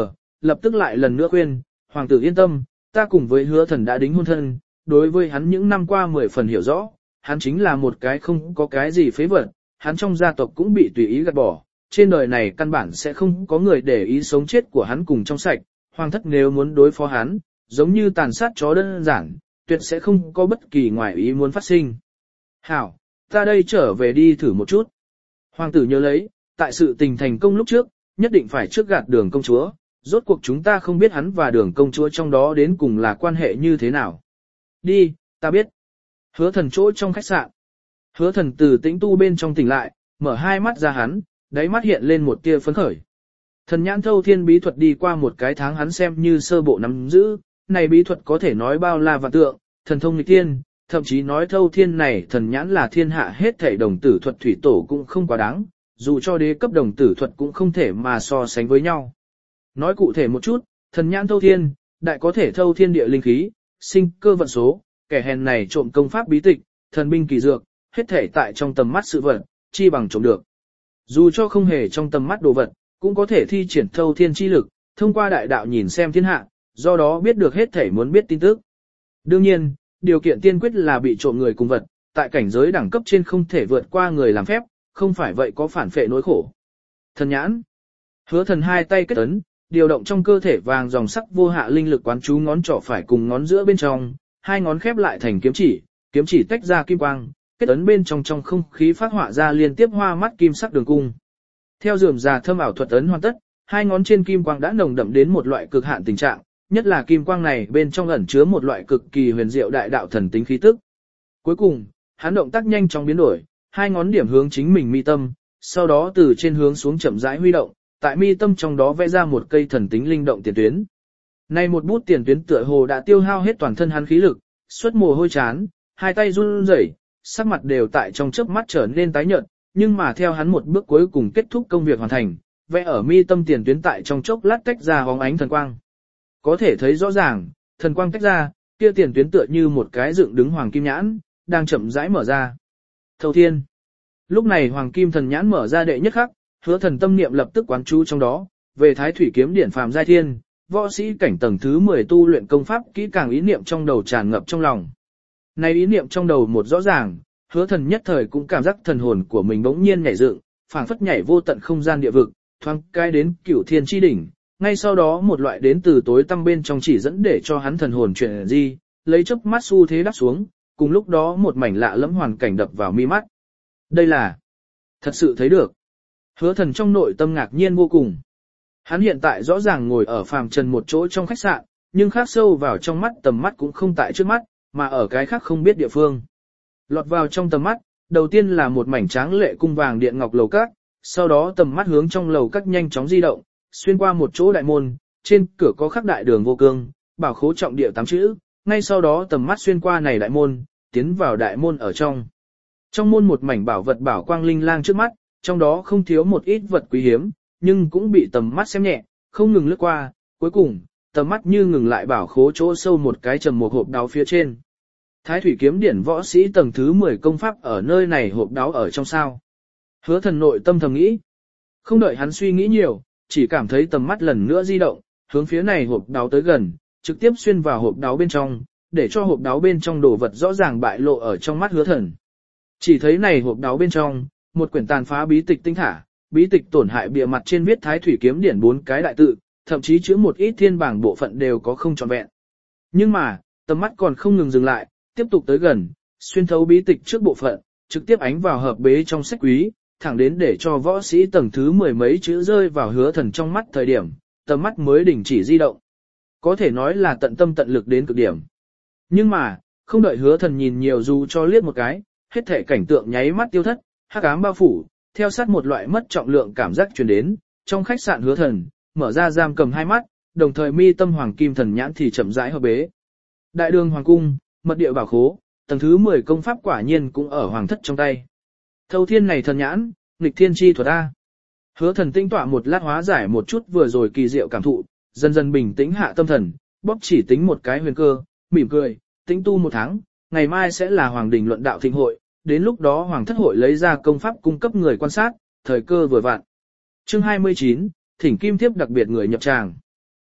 lập tức lại lần nữa khuyên, hoàng tử yên tâm, ta cùng với hứa thần đã đính hôn thân, đối với hắn những năm qua 10 phần hiểu rõ, hắn chính là một cái không có cái gì phế vật, hắn trong gia tộc cũng bị tùy ý gạt bỏ, trên đời này căn bản sẽ không có người để ý sống chết của hắn cùng trong sạch, hoàng thất nếu muốn đối phó hắn, giống như tàn sát chó đơn giản, tuyệt sẽ không có bất kỳ ngoại ý muốn phát sinh. Hảo, ta đây trở về đi thử một chút. Hoàng tử nhớ lấy, tại sự tình thành công lúc trước, nhất định phải trước gạt Đường công chúa, rốt cuộc chúng ta không biết hắn và Đường công chúa trong đó đến cùng là quan hệ như thế nào. Đi, ta biết. Hứa thần chỗ trong khách sạn. Hứa thần từ tĩnh tu bên trong tỉnh lại, mở hai mắt ra hắn, đáy mắt hiện lên một tia phấn khởi. Thần nhãn thâu thiên bí thuật đi qua một cái tháng hắn xem như sơ bộ nắm giữ, này bí thuật có thể nói bao la vạn tượng, thần thông nghịch thiên, thậm chí nói thâu thiên này thần nhãn là thiên hạ hết thảy đồng tử thuật thủy tổ cũng không quá đáng, dù cho đế cấp đồng tử thuật cũng không thể mà so sánh với nhau. Nói cụ thể một chút, thần nhãn thâu thiên, đại có thể thâu thiên địa linh khí, sinh cơ vận số, kẻ hèn này trộm công pháp bí tịch, thần binh kỳ dược, hết thảy tại trong tầm mắt sự vật, chi bằng trộm được. Dù cho không hề trong tầm mắt đồ vật, cũng có thể thi triển thâu thiên chi lực, thông qua đại đạo nhìn xem thiên hạ, do đó biết được hết thảy muốn biết tin tức. Đương nhiên, điều kiện tiên quyết là bị trộm người cùng vật, tại cảnh giới đẳng cấp trên không thể vượt qua người làm phép, không phải vậy có phản phệ nỗi khổ. Thần nhãn. Hứa thần hai tay kết ấn, điều động trong cơ thể vàng dòng sắc vô hạ linh lực quán chú ngón trỏ phải cùng ngón giữa bên trong, hai ngón khép lại thành kiếm chỉ tách ra kim quang, kết ấn bên trong không khí phát họa ra liên tiếp hoa mắt kim sắc đường cung. Theo rườm rà thâm ảo thuật ấn hoàn tất, hai ngón trên kim quang đã nồng đậm đến một loại cực hạn tình trạng, nhất là kim quang này bên trong ẩn chứa một loại cực kỳ huyền diệu đại đạo thần tính khí tức. Cuối cùng, hắn động tác nhanh chóng biến đổi, hai ngón điểm hướng chính mình mi tâm, sau đó từ trên hướng xuống chậm rãi huy động, tại mi tâm trong đó vẽ ra một cây thần tính linh động tiền tuyến. Nay một bút tiền tuyến tựa hồ đã tiêu hao hết toàn thân hắn khí lực, xuất mồ hôi chán, hai tay run rẩy, sắc mặt đều tại trong chớp mắt trở nên tái nhợt, nhưng mà theo hắn một bước cuối cùng kết thúc công việc hoàn thành, vẽ ở mi tâm tiền tuyến tại trong chốc lát tách ra hóng ánh thần quang. Có thể thấy rõ ràng, thần quang tách ra, kia tiền tuyến tựa như một cái dựng đứng hoàng kim nhãn, đang chậm rãi mở ra. Thâu thiên. Lúc này hoàng kim thần nhãn mở ra đệ nhất khắc, hứa thần tâm niệm lập tức quán chú trong đó, về thái thủy kiếm điển phàm giai thiên, võ sĩ cảnh tầng thứ 10 tu luyện công pháp kỹ càng ý niệm trong đầu tràn ngập trong lòng. Này ý niệm trong đầu một rõ ràng, hứa thần nhất thời cũng cảm giác thần hồn của mình bỗng nhiên nhảy dựng, phảng phất nhảy vô tận không gian địa vực, thoáng cái đến cửu thiên chi đỉnh, ngay sau đó một loại đến từ tối tăm bên trong chỉ dẫn để cho hắn thần hồn chuyển di, lấy chớp mắt xu thế đáp xuống, cùng lúc đó một mảnh lạ lẫm hoàn cảnh đập vào mi mắt. Đây là thật sự thấy được. Hứa thần trong nội tâm ngạc nhiên vô cùng. Hắn hiện tại rõ ràng ngồi ở phàm trần một chỗ trong khách sạn, nhưng khác sâu vào trong mắt tầm mắt cũng không tại trước mắt, mà ở cái khác không biết địa phương. Lọt vào trong tầm mắt, đầu tiên là một mảnh tráng lệ cung vàng điện ngọc lầu các, sau đó tầm mắt hướng trong lầu các nhanh chóng di động, xuyên qua một chỗ đại môn, trên cửa có khắc đại đường vô cương, bảo khố trọng địa 8 chữ, ngay sau đó tầm mắt xuyên qua này đại môn, tiến vào đại môn ở trong. Trong môn một mảnh bảo vật bảo quang linh lang trước mắt, trong đó không thiếu một ít vật quý hiếm, nhưng cũng bị tầm mắt xem nhẹ, không ngừng lướt qua, cuối cùng, tầm mắt như ngừng lại bảo khố chỗ sâu một cái trầm một hộp đáo phía trên. Thái thủy kiếm điển võ sĩ tầng thứ 10 công pháp ở nơi này hộp đáo ở trong sao. Hứa thần nội tâm thầm nghĩ. Không đợi hắn suy nghĩ nhiều, chỉ cảm thấy tầm mắt lần nữa di động, hướng phía này hộp đáo tới gần, trực tiếp xuyên vào hộp đáo bên trong, để cho hộp đáo bên trong đồ vật rõ ràng bại lộ ở trong mắt hứa thần. Chỉ thấy này hộp đáo bên trong, một quyển tàn phá bí tịch tinh thả, bí tịch tổn hại bìa mặt trên viết Thái thủy kiếm điển 4 cái đại tự, thậm chí chữ một ít thiên bảng bộ phận đều có không trọn vẹn. Nhưng mà, tầm mắt còn không ngừng dừng lại, tiếp tục tới gần, xuyên thấu bí tịch trước bộ phận, trực tiếp ánh vào hợp bế trong sách quý, thẳng đến để cho võ sĩ tầng thứ 10 mấy chữ rơi vào hứa thần trong mắt thời điểm, tầm mắt mới đình chỉ di động. Có thể nói là tận tâm tận lực đến cực điểm. Nhưng mà, không đợi hứa thần nhìn nhiều dù cho liếc một cái, hết thể cảnh tượng nháy mắt tiêu thất, hắc ám bao phủ, theo sát một loại mất trọng lượng cảm giác truyền đến, trong khách sạn hứa thần, mở ra giam cầm hai mắt, đồng thời mi tâm hoàng kim thần nhãn thì chậm rãi hợp bế. Đại đường hoàng cung, mật địa bảo khố, tầng thứ 10 công pháp quả nhiên cũng ở hoàng thất trong tay. Thâu thiên này thần nhãn, nghịch thiên chi thuật A. Hứa thần tinh tọa một lát hóa giải một chút vừa rồi kỳ diệu cảm thụ, dần dần bình tĩnh hạ tâm thần, bóp chỉ tính một cái huyền cơ, mỉm cười, tĩnh tu 1 tháng, ngày mai sẽ là hoàng đình luận đạo thịnh hội, đến lúc đó hoàng thất hội lấy ra công pháp cung cấp người quan sát, thời cơ vừa vặn. Chương 29, thỉnh kim thiếp đặc biệt người nhập tràng.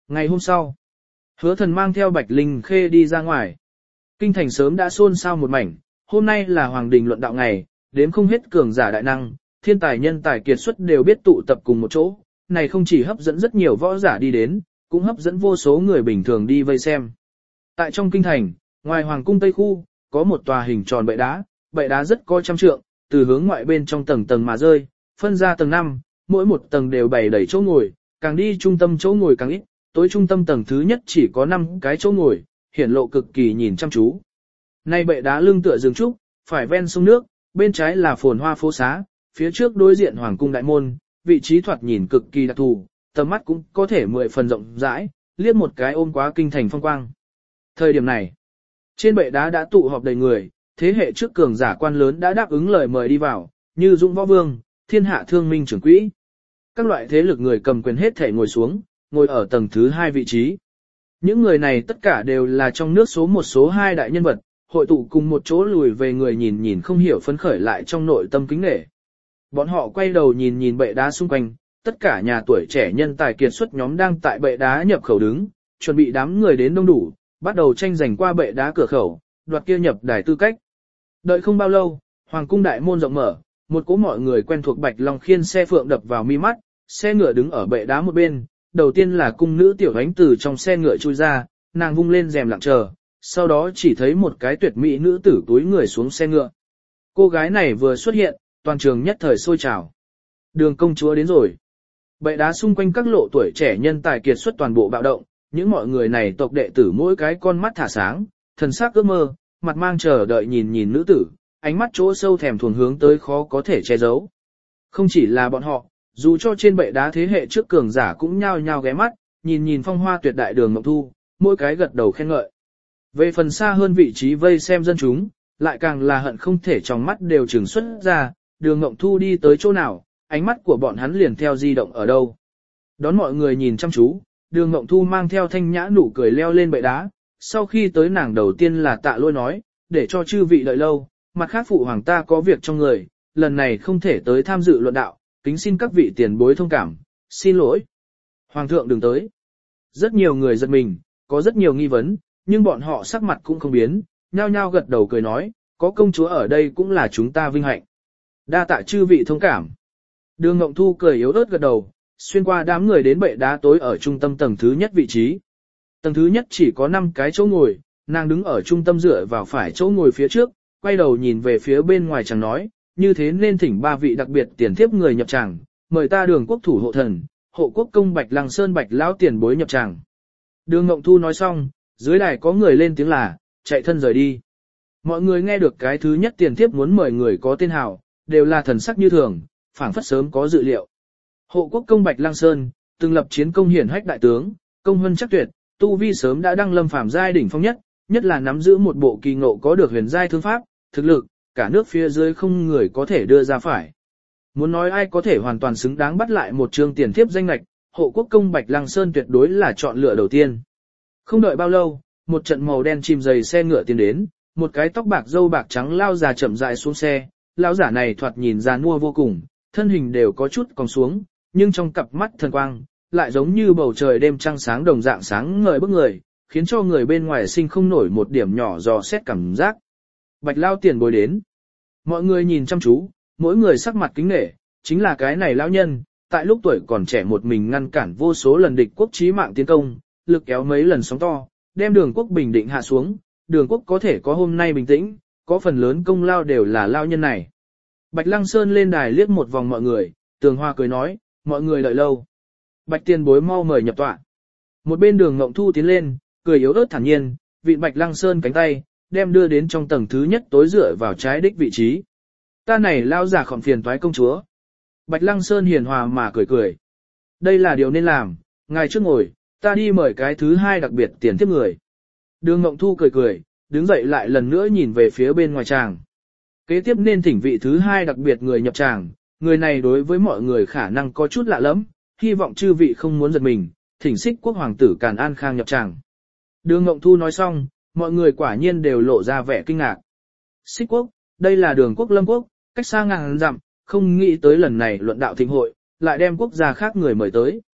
Ngày hôm sau, Hứa Thần mang theo Bạch Linh Khê đi ra ngoài. Kinh thành sớm đã xôn xao một mảnh, hôm nay là hoàng đình luận đạo ngày, đếm không hết cường giả đại năng, thiên tài nhân tài kiệt xuất đều biết tụ tập cùng một chỗ, này không chỉ hấp dẫn rất nhiều võ giả đi đến, cũng hấp dẫn vô số người bình thường đi vây xem. Tại trong kinh thành, ngoài hoàng cung Tây khu, có một tòa hình tròn bệ đá rất có trăm trượng, từ hướng ngoại bên trong tầng tầng mà rơi, phân ra tầng 5, mỗi một tầng đều bày đầy chỗ ngồi, càng đi trung tâm chỗ ngồi càng ít, tối trung tâm tầng thứ nhất chỉ có 5 cái chỗ ngồi, hiển lộ cực kỳ nhìn chăm chú. Nay bệ đá lưng tựa rừng trúc, phải ven sông nước, bên trái là phồn hoa phố xá, phía trước đối diện hoàng cung đại môn, vị trí thoạt nhìn cực kỳ đặc thù, tầm mắt cũng có thể 10 phần rộng rãi, liếc một cái ôm quá kinh thành phong quang. Thời điểm này, trên bệ đá đã tụ họp đầy người, thế hệ trước cường giả quan lớn đã đáp ứng lời mời đi vào, như Dũng Võ Vương, Thiên Hạ Thương Minh trưởng quỹ. Các loại thế lực người cầm quyền hết thể ngồi xuống, ngồi ở tầng thứ 2 vị trí. Những người này tất cả đều là trong nước số 1 số 2 đại nhân vật, hội tụ cùng một chỗ lùi về người nhìn nhìn không hiểu phấn khởi lại trong nội tâm kính nể. Bọn họ quay đầu nhìn nhìn bệ đá xung quanh, tất cả nhà tuổi trẻ nhân tài kiệt xuất nhóm đang tại bệ đá nhập khẩu đứng, chuẩn bị đám người đến đông đủ, bắt đầu tranh giành qua bệ đá cửa khẩu, đoạt kia nhập đài tư cách. Đợi không bao lâu, hoàng cung đại môn rộng mở, một cỗ mọi người quen thuộc Bạch Long khiên xe phượng đập vào mi mắt, xe ngựa đứng ở bệ đá một bên, đầu tiên là cung nữ Tiểu Ánh từ trong xe ngựa chui ra, nàng vung lên rèm lặng chờ, sau đó chỉ thấy một cái tuyệt mỹ nữ tử túi người xuống xe ngựa. Cô gái này vừa xuất hiện, toàn trường nhất thời sôi trào. Đường công chúa đến rồi. Bệ đá xung quanh các lộ tuổi trẻ nhân tài kiệt xuất toàn bộ bạo động, những mọi người này tộc đệ tử mỗi cái con mắt thả sáng, thần sắc ước mơ, mặt mang chờ đợi nhìn nhìn nữ tử, ánh mắt chỗ sâu thèm thuồng hướng tới khó có thể che giấu. Không chỉ là bọn họ, dù cho trên bệ đá thế hệ trước cường giả cũng nhao nhao ghé mắt, nhìn nhìn phong hoa tuyệt đại Đường Ngọc Thu, mỗi cái gật đầu khen ngợi. Về phần xa hơn vị trí vây xem dân chúng, lại càng là hận không thể trong mắt đều trừng xuất ra, Đường Ngọc Thu đi tới chỗ nào, ánh mắt của bọn hắn liền theo di động ở đâu. Đón mọi người nhìn chăm chú, Đường Ngọc Thu mang theo thanh nhã nụ cười leo lên bệ đá, sau khi tới nàng đầu tiên là tạ lỗi nói, để cho chư vị đợi lâu, mặt khác phụ hoàng ta có việc trong người, lần này không thể tới tham dự luận đạo, kính xin các vị tiền bối thông cảm, xin lỗi. Hoàng thượng đừng tới. Rất nhiều người giật mình, có rất nhiều nghi vấn, nhưng bọn họ sắc mặt cũng không biến, nhao nhao gật đầu cười nói, có công chúa ở đây cũng là chúng ta vinh hạnh. Đa tạ chư vị thông cảm. Đường Ngộng Thu cười yếu ớt gật đầu, xuyên qua đám người đến bệ đá tối ở trung tâm tầng thứ nhất vị trí. Tầng thứ nhất chỉ có 5 cái chỗ ngồi, nàng đứng ở trung tâm dựa vào phải chỗ ngồi phía trước, quay đầu nhìn về phía bên ngoài chẳng nói, như thế nên thỉnh 3 vị đặc biệt tiền thiếp người nhập tràng, mời ta Đường quốc thủ hộ thần, hộ quốc công Bạch Lăng Sơn Bạch lão tiền bối nhập tràng. Đường Ngộng Thu nói xong, dưới đài có người lên tiếng là, chạy thân rời đi. Mọi người nghe được cái thứ nhất tiền thiếp muốn mời người có tên hào, đều là thần sắc như thường, phảng phất sớm có dự liệu. Hộ quốc công Bạch Lăng Sơn, từng lập chiến công hiển hách đại tướng, công huân chắc tuyệt, tu vi sớm đã đăng lâm phàm giai đỉnh phong nhất là nắm giữ một bộ kỳ ngộ có được huyền giai thương pháp, thực lực, cả nước phía dưới không người có thể đưa ra phải. Muốn nói ai có thể hoàn toàn xứng đáng bắt lại một chương tiền thiếp danh lệch, hộ quốc công Bạch Lăng Sơn tuyệt đối là chọn lựa đầu tiên. Không đợi bao lâu, một trận màu đen chìm dày xe ngựa tiến đến, một cái tóc bạc râu bạc trắng lao già chậm rãi xuống xe, lão giả này thoạt nhìn già nua vô cùng, thân hình đều có chút cong xuống, nhưng trong cặp mắt thần quang, lại giống như bầu trời đêm trăng sáng đồng dạng sáng ngời bức người, khiến cho người bên ngoài sinh không nổi một điểm nhỏ dò xét cảm giác. Bạch lao tiền bối đến. Mọi người nhìn chăm chú, mỗi người sắc mặt kính nể, chính là cái này lão nhân, tại lúc tuổi còn trẻ một mình ngăn cản vô số lần địch quốc chí mạng tiến công, lực kéo mấy lần sóng to, đem Đường quốc bình định hạ xuống, Đường quốc có thể có hôm nay bình tĩnh, có phần lớn công lao đều là lão nhân này. Bạch Lăng Sơn lên đài liếc một vòng mọi người, Tường Hoa cười nói, mọi người đợi lâu. Bạch tiền bối mau mời nhập tọa. Một bên Đường Ngộng Thu tiến lên, cười yếu ớt thản nhiên, vịn Bạch Lăng Sơn cánh tay, đem đưa đến trong tầng thứ nhất tối dựa vào trái đích vị trí. Ta này lao giả khỏm phiền toái công chúa. Bạch Lăng Sơn hiền hòa mà cười cười. Đây là điều nên làm, ngài trước ngồi, ta đi mời cái thứ hai đặc biệt tiền tiếp người. Đường Ngộng Thu cười cười, đứng dậy lại lần nữa nhìn về phía bên ngoài tràng. Kế tiếp nên thỉnh vị thứ hai đặc biệt người nhập tràng, người này đối với mọi người khả năng có chút lạ lẫm, hy vọng chư vị không muốn giật mình, thỉnh Xích Quốc hoàng tử Càn An Khang nhập tràng. Đường Ngộng Thu nói xong, mọi người quả nhiên đều lộ ra vẻ kinh ngạc. Xích Quốc, đây là Đường quốc Lâm quốc, cách xa ngàn dặm, không nghĩ tới lần này luận đạo thịnh hội, lại đem quốc gia khác người mời tới.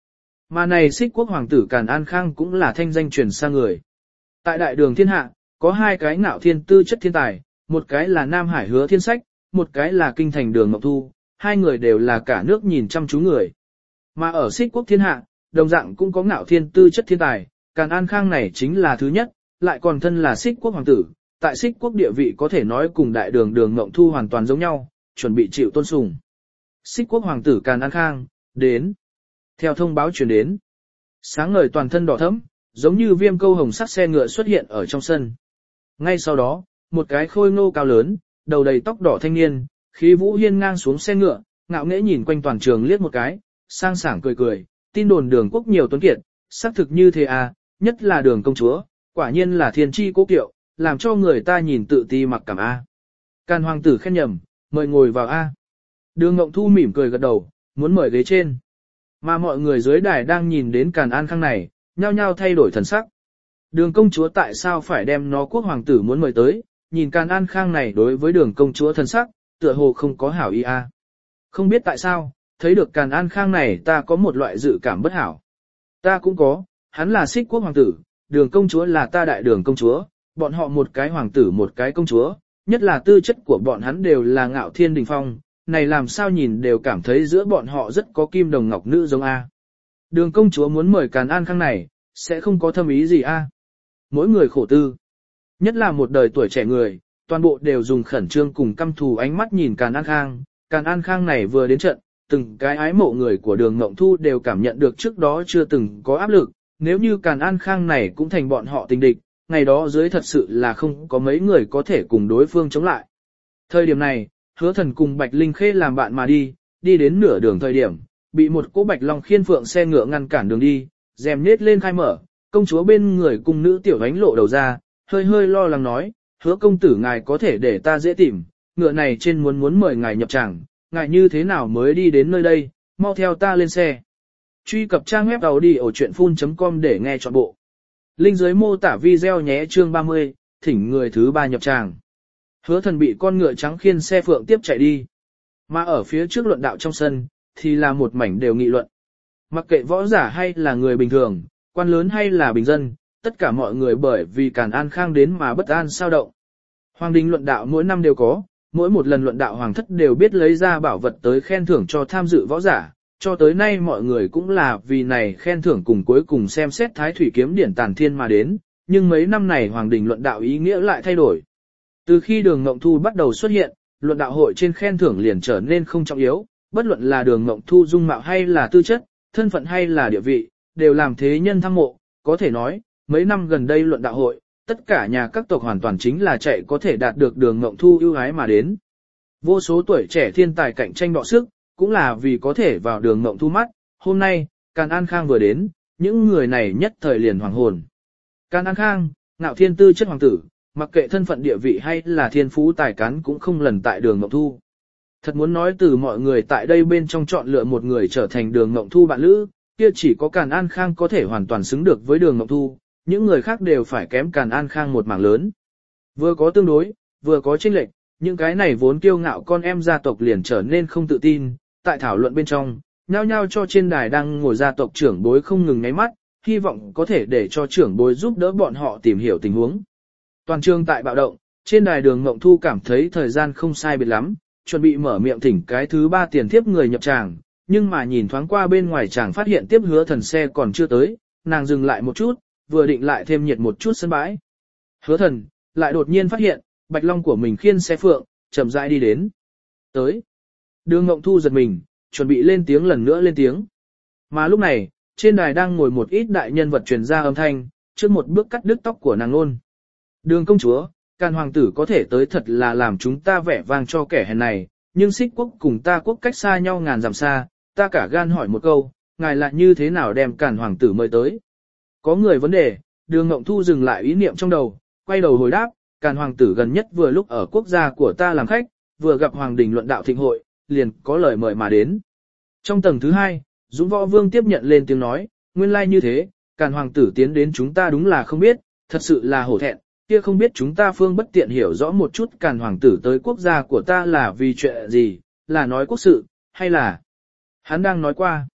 Mà này Xích Quốc hoàng tử Càn An Khang cũng là thanh danh truyền xa người. Tại đại đường thiên hạ, có hai cái ngạo thiên tư chất thiên tài, một cái là Nam Hải Hứa Thiên Sách, một cái là kinh thành Đường Ngọc Thu, hai người đều là cả nước nhìn chăm chú người. Mà ở Xích Quốc thiên hạ, đồng dạng cũng có ngạo thiên tư chất thiên tài, Càn An Khang này chính là thứ nhất, lại còn thân là Xích Quốc hoàng tử, tại Xích Quốc địa vị có thể nói cùng đại đường Đường Ngọc Thu hoàn toàn giống nhau, chuẩn bị chịu tôn sùng. Xích Quốc hoàng tử Càn An Khang, đến. Theo thông báo truyền đến, sáng ngời toàn thân đỏ thẫm, giống như viêm câu hồng sắc xe ngựa xuất hiện ở trong sân. Ngay sau đó, một cái khôi ngô cao lớn, đầu đầy tóc đỏ thanh niên, khí vũ hiên ngang xuống xe ngựa, ngạo nghễ nhìn quanh toàn trường liếc một cái, sang sảng cười cười, tin đồn Đường quốc nhiều tuấn kiệt, xác thực như thế à, nhất là Đường công chúa, quả nhiên là thiên chi cố kiệu, làm cho người ta nhìn tự ti mặc cảm a. Càn hoàng tử khen nhầm, mời ngồi vào a. Đường Ngộng Thu mỉm cười gật đầu, muốn mời ghế trên. Mà mọi người dưới đài đang nhìn đến Càn An Khang này, nhao nhao thay đổi thần sắc. Đường công chúa tại sao phải đem nó quốc hoàng tử muốn mời tới, nhìn Càn An Khang này đối với đường công chúa thần sắc, tựa hồ không có hảo ý a. Không biết tại sao, thấy được Càn An Khang này ta có một loại dự cảm bất hảo. Ta cũng có, hắn là Xích Quốc hoàng tử, đường công chúa là ta đại đường công chúa, bọn họ một cái hoàng tử một cái công chúa, nhất là tư chất của bọn hắn đều là ngạo thiên đình phong, này làm sao nhìn đều cảm thấy giữa bọn họ rất có kim đồng ngọc nữ giống a. Đường công chúa muốn mời Càn An Khang này, sẽ không có thâm ý gì a. Mỗi người khổ tư, nhất là một đời tuổi trẻ người, toàn bộ đều dùng khẩn trương cùng căm thù ánh mắt nhìn Càn An Khang. Càn An Khang này vừa đến trận, từng cái ái mộ người của Đường Ngộng Thu đều cảm nhận được trước đó chưa từng có áp lực, nếu như Càn An Khang này cũng thành bọn họ tình địch, ngày đó dưới thật sự là không có mấy người có thể cùng đối phương chống lại. Thời điểm này, Hứa Thần cùng Bạch Linh Khê làm bạn mà đi đến nửa đường thời điểm, bị một cỗ Bạch Long Khiên Phượng xe ngựa ngăn cản đường đi, rèm nết lên khai mở, công chúa bên người cung nữ tiểu ánh lộ đầu ra, hơi hơi lo lắng nói, Hứa công tử ngài có thể để ta dễ tìm, ngựa này trên muốn mời ngài nhập tràng, ngài như thế nào mới đi đến nơi đây, mau theo ta lên xe. Truy cập trang web audiochuyenphun.com để nghe trọn bộ. Link dưới mô tả video nhé. Chương 30, thỉnh người thứ ba nhập tràng. Hứa Thần bị con ngựa trắng khiên xe phượng tiếp chạy đi. Mà ở phía trước luận đạo trong sân, thì là một mảnh đều nghị luận. Mặc kệ võ giả hay là người bình thường, quan lớn hay là bình dân, tất cả mọi người bởi vì Càn An Khang đến mà bất an sao động. Hoàng đình luận đạo mỗi năm đều có, mỗi một lần luận đạo hoàng thất đều biết lấy ra bảo vật tới khen thưởng cho tham dự võ giả, cho tới nay mọi người cũng là vì này khen thưởng cùng cuối cùng xem xét Thái Thủy kiếm điển tàn thiên mà đến, nhưng mấy năm này hoàng đình luận đạo ý nghĩa lại thay đổi. Từ khi Đường Ngộng Thu bắt đầu xuất hiện, luận đạo hội trên khen thưởng liền trở nên không trọng yếu, bất luận là Đường Ngộng Thu dung mạo hay là tư chất, thân phận hay là địa vị, đều làm thế nhân thăng mộ, có thể nói, mấy năm gần đây luận đạo hội, tất cả nhà các tộc hoàn toàn chính là chạy có thể đạt được Đường Ngộng Thu ưu ái mà đến. Vô số tuổi trẻ thiên tài cạnh tranh đọ sức, cũng là vì có thể vào Đường Ngộng Thu mắt, hôm nay, Càn An Khang vừa đến, những người này nhất thời liền hoàng hồn. Càn An Khang, ngạo thiên tư chất hoàng tử, mặc kệ thân phận địa vị hay là thiên phú tài cán cũng không lần tại Đường Ngộng Thu. Thật muốn nói từ mọi người tại đây bên trong chọn lựa một người trở thành Đường Ngộng Thu bạn lữ, kia chỉ có Càn An Khang có thể hoàn toàn xứng được với Đường Ngộng Thu, những người khác đều phải kém Càn An Khang một mảng lớn. Vừa có tương đối, vừa có chênh lệch, những cái này vốn kiêu ngạo con em gia tộc liền trở nên không tự tin, tại thảo luận bên trong, nhao nhao cho trên đài đang ngồi gia tộc trưởng bối không ngừng nháy mắt, hy vọng có thể để cho trưởng bối giúp đỡ bọn họ tìm hiểu tình huống. Toàn trường tại bạo động, trên đài Đường Ngộng Thu cảm thấy thời gian không sai biệt lắm, chuẩn bị mở miệng thỉnh cái thứ ba tiền thiếp người nhập tràng, nhưng mà nhìn thoáng qua bên ngoài chàng phát hiện tiếp Hứa Thần xe còn chưa tới, nàng dừng lại một chút, vừa định lại thêm nhiệt một chút sân bãi. Hứa Thần lại đột nhiên phát hiện, Bạch Long của mình khiên xe phượng, chậm rãi đi đến. Tới. Đường Ngộng Thu giật mình, chuẩn bị lên tiếng lần nữa lên tiếng. Mà lúc này, trên đài đang ngồi một ít đại nhân vật truyền ra âm thanh, trước một bước cắt đứt tóc của nàng luôn. Đường công chúa, Càn hoàng tử có thể tới thật là làm chúng ta vẻ vang cho kẻ hèn này, nhưng Xích quốc cùng ta quốc cách xa nhau ngàn dặm xa, ta cả gan hỏi một câu, ngài lại như thế nào đem Càn hoàng tử mời tới? Có người vấn đề, Đường Ngộng Thu dừng lại ý niệm trong đầu, quay đầu hồi đáp, Càn hoàng tử gần nhất vừa lúc ở quốc gia của ta làm khách, vừa gặp hoàng đình luận đạo thịnh hội, liền có lời mời mà đến. Trong tầng thứ hai, Dũng Võ Vương tiếp nhận lên tiếng nói, nguyên lai như thế, Càn hoàng tử tiến đến chúng ta đúng là không biết, thật sự là hổ thẹn, kia không biết chúng ta phương bất tiện hiểu rõ một chút Càn hoàng tử tới quốc gia của ta là vì chuyện gì, là nói quốc sự, hay là hắn đang nói qua.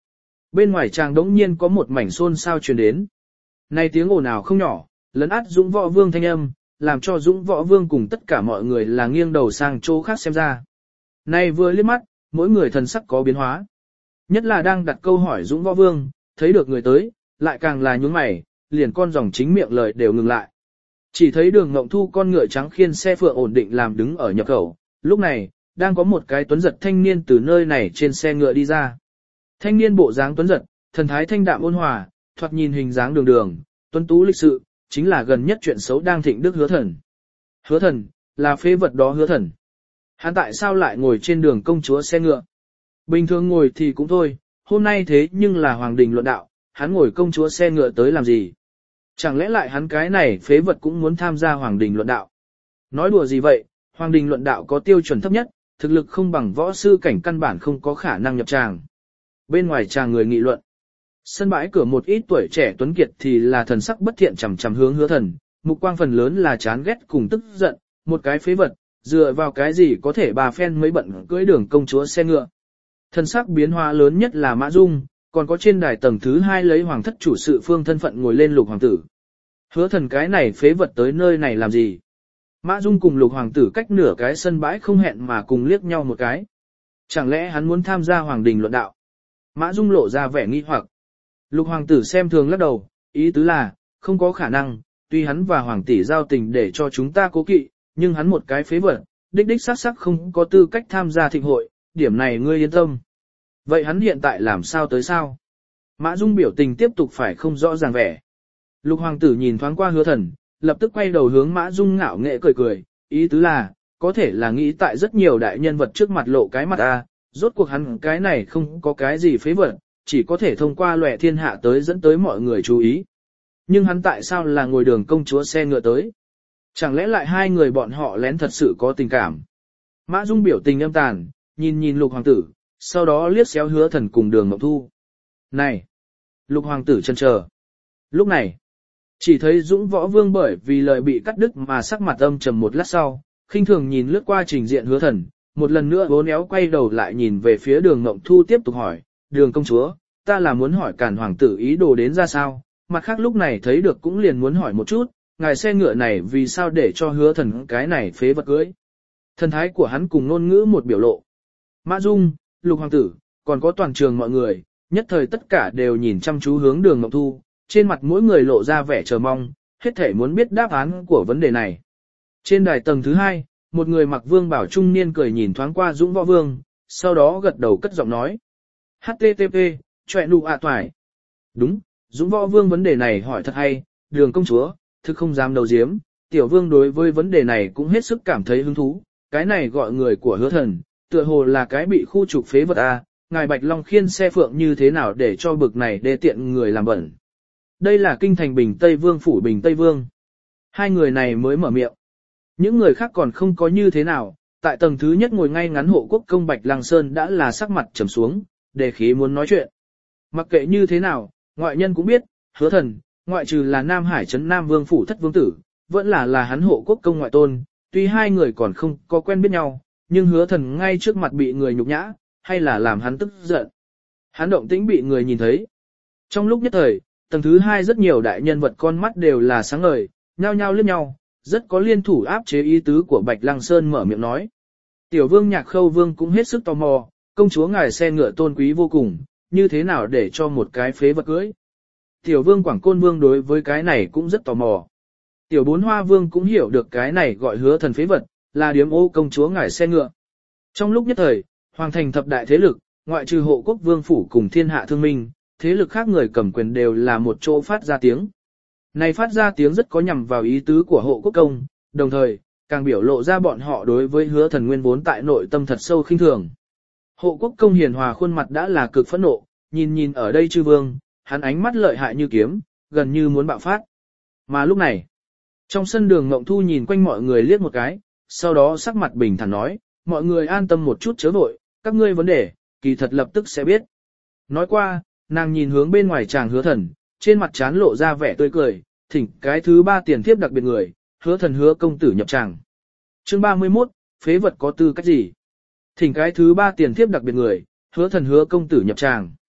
Bên ngoài tràng đống nhiên có một mảnh xôn xao truyền đến. Này tiếng ồn ào không nhỏ, lấn át Dũng Võ Vương thanh âm, làm cho Dũng Võ Vương cùng tất cả mọi người là nghiêng đầu sang chỗ khác xem ra. Này vừa liếc mắt, mỗi người thần sắc có biến hóa. Nhất là đang đặt câu hỏi Dũng Võ Vương, thấy được người tới, lại càng là nhướng mày, liền con dòng chính miệng lời đều ngừng lại. Chỉ thấy Đường Ngộng Thu con ngựa trắng khiên xe phượng ổn định làm đứng ở nhập khẩu, lúc này, đang có một cái tuấn giật thanh niên từ nơi này trên xe ngựa đi ra. Thanh niên bộ dáng tuấn giật, thần thái thanh đạm ôn hòa, thoạt nhìn hình dáng đường đường, tuấn tú lịch sự, chính là gần nhất chuyện xấu đang thịnh đức Hứa Thần. Hứa Thần, là phế vật đó Hứa Thần. Hắn tại sao lại ngồi trên đường công chúa xe ngựa? Bình thường ngồi thì cũng thôi, hôm nay thế nhưng là hoàng đình luận đạo, hắn ngồi công chúa xe ngựa tới làm gì? Chẳng lẽ lại hắn cái này phế vật cũng muốn tham gia hoàng đình luận đạo? Nói đùa gì vậy, hoàng đình luận đạo có tiêu chuẩn thấp nhất, thực lực không bằng võ sư cảnh căn bản không có khả năng nhập tràng. Bên ngoài tràng người nghị luận. Sân bãi cửa một ít tuổi trẻ tuấn kiệt thì là thần sắc bất thiện chằm chằm hướng Hứa Thần, mục quang phần lớn là chán ghét cùng tức giận, một cái phế vật, dựa vào cái gì có thể bà phen mới bận cưỡi đường công chúa xe ngựa. Thần sắc biến hóa lớn nhất là Mã Dung, còn có trên đài tầng thứ 2 lấy hoàng thất chủ sự phương thân phận ngồi lên Lục hoàng tử. Hứa Thần cái này phế vật tới nơi này làm gì? Mã Dung cùng Lục hoàng tử cách nửa cái sân bãi không hẹn mà cùng liếc nhau một cái. Chẳng lẽ hắn muốn tham gia hoàng đình luận đạo? Mã Dung lộ ra vẻ nghi hoặc. Lục hoàng tử xem thường lắc đầu, ý tứ là, không có khả năng, tuy hắn và hoàng tỷ giao tình để cho chúng ta cố kỵ, nhưng hắn một cái phế vật, đích đích xác xác không có tư cách tham gia thịnh hội, điểm này ngươi yên tâm. Vậy hắn hiện tại làm sao tới sao? Mã Dung biểu tình tiếp tục phải không rõ ràng vẻ. Lục hoàng tử nhìn thoáng qua Hứa Thần, lập tức quay đầu hướng Mã Dung ngạo nghễ cười cười, ý tứ là, có thể là nghĩ tại rất nhiều đại nhân vật trước mặt lộ cái mặt rốt cuộc hắn cái này không có cái gì phế vật, chỉ có thể thông qua lòe thiên hạ tới dẫn tới mọi người chú ý. Nhưng hắn tại sao là ngồi đường công chúa xe ngựa tới? Chẳng lẽ lại hai người bọn họ lén thật sự có tình cảm? Mã Dung biểu tình âm tàn, nhìn Lục hoàng tử, sau đó liếc xéo Hứa Thần cùng Đường Ngộng Thu. Này! Lục hoàng tử chần chờ. Lúc này, chỉ thấy Dũng Võ Vương bởi vì lời bị cắt đứt mà sắc mặt âm trầm một lát sau, khinh thường nhìn lướt qua trình diện Hứa Thần, một lần nữa uốn éo quay đầu lại nhìn về phía Đường Ngộng Thu tiếp tục hỏi, Đường công chúa, ta là muốn hỏi Càn hoàng tử ý đồ đến ra sao, mặt khác lúc này thấy được cũng liền muốn hỏi một chút, ngài xe ngựa này vì sao để cho Hứa Thần cái này phế vật cưới. Thần thái của hắn cùng ngôn ngữ một biểu lộ. Mã Dung, Lục hoàng tử, còn có toàn trường mọi người, nhất thời tất cả đều nhìn chăm chú hướng Đường Ngộng Thu, trên mặt mỗi người lộ ra vẻ chờ mong, hết thể muốn biết đáp án của vấn đề này. Trên đài tầng thứ 2, một người mặc vương bảo trung niên cười nhìn thoáng qua Dũng Võ Vương, sau đó gật đầu cất giọng nói. HTTP, chọe nụ toài. Đúng, Dũng Võ Vương vấn đề này hỏi thật hay, Đường công chúa, thực không dám đầu diếm, tiểu vương đối với vấn đề này cũng hết sức cảm thấy hứng thú, cái này gọi người của Hứa Thần, tựa hồ là cái bị khu trục phế vật ngài Bạch Long khiên xe phượng như thế nào để cho bực này đê tiện người làm bẩn. Đây là kinh thành Bình Tây Vương phủ Bình Tây Vương. Hai người này mới mở miệng. Những người khác còn không có như thế nào, tại tầng thứ nhất ngồi ngay ngắn hộ quốc công Bạch Lăng Sơn đã là sắc mặt trầm xuống, đề khí muốn nói chuyện. Mặc kệ như thế nào, ngoại nhân cũng biết, Hứa Thần, ngoại trừ là Nam Hải trấn Nam Vương phủ thất vương tử, vẫn là hắn hộ quốc công ngoại tôn, tuy hai người còn không có quen biết nhau, nhưng Hứa Thần ngay trước mặt bị người nhục nhã, hay là làm hắn tức giận. Hắn động tĩnh bị người nhìn thấy. Trong lúc nhất thời, tầng thứ 2 rất nhiều đại nhân vật con mắt đều là sáng ngời, nhao nhao liếc nhau, rất có liên thủ áp chế ý tứ của Bạch Lăng Sơn mở miệng nói. Tiểu vương Nhạc Khâu Vương cũng hết sức tò mò, công chúa ngài xe ngựa tôn quý vô cùng, như thế nào để cho một cái phế vật cưới. Tiểu vương Quảng Côn Vương đối với cái này cũng rất tò mò. Tiểu Bốn Hoa Vương cũng hiểu được cái này gọi Hứa Thần phế vật, là điếm ô công chúa ngài xe ngựa. Trong lúc nhất thời, hoàng thành thập đại thế lực, ngoại trừ hộ quốc vương phủ cùng thiên hạ thương minh, thế lực khác người cầm quyền đều là một chỗ phát ra tiếng. Này phát ra tiếng rất có nhằm vào ý tứ của hộ quốc công, đồng thời, càng biểu lộ ra bọn họ đối với Hứa Thần nguyên vốn tại nội tâm thật sâu khinh thường. Hộ quốc công hiền hòa khuôn mặt đã là cực phẫn nộ, nhìn ở đây chư vương, hắn ánh mắt lợi hại như kiếm, gần như muốn bạo phát. Mà lúc này, trong sân Đường Ngộng Thu nhìn quanh mọi người liếc một cái, sau đó sắc mặt bình thản nói, mọi người an tâm một chút chớ vội, các ngươi vấn đề, kỳ thật lập tức sẽ biết. Nói qua, nàng nhìn hướng bên ngoài chàng Hứa Thần, trên mặt trán lộ ra vẻ tươi cười, thỉnh cái thứ 3 tiền thiếp đặc biệt người, Hứa Thần Hứa công tử nhập tràng. Chương 31, phế vật có tư cách gì? Thỉnh cái thứ 3 tiền thiếp đặc biệt người, Hứa Thần Hứa công tử nhập tràng.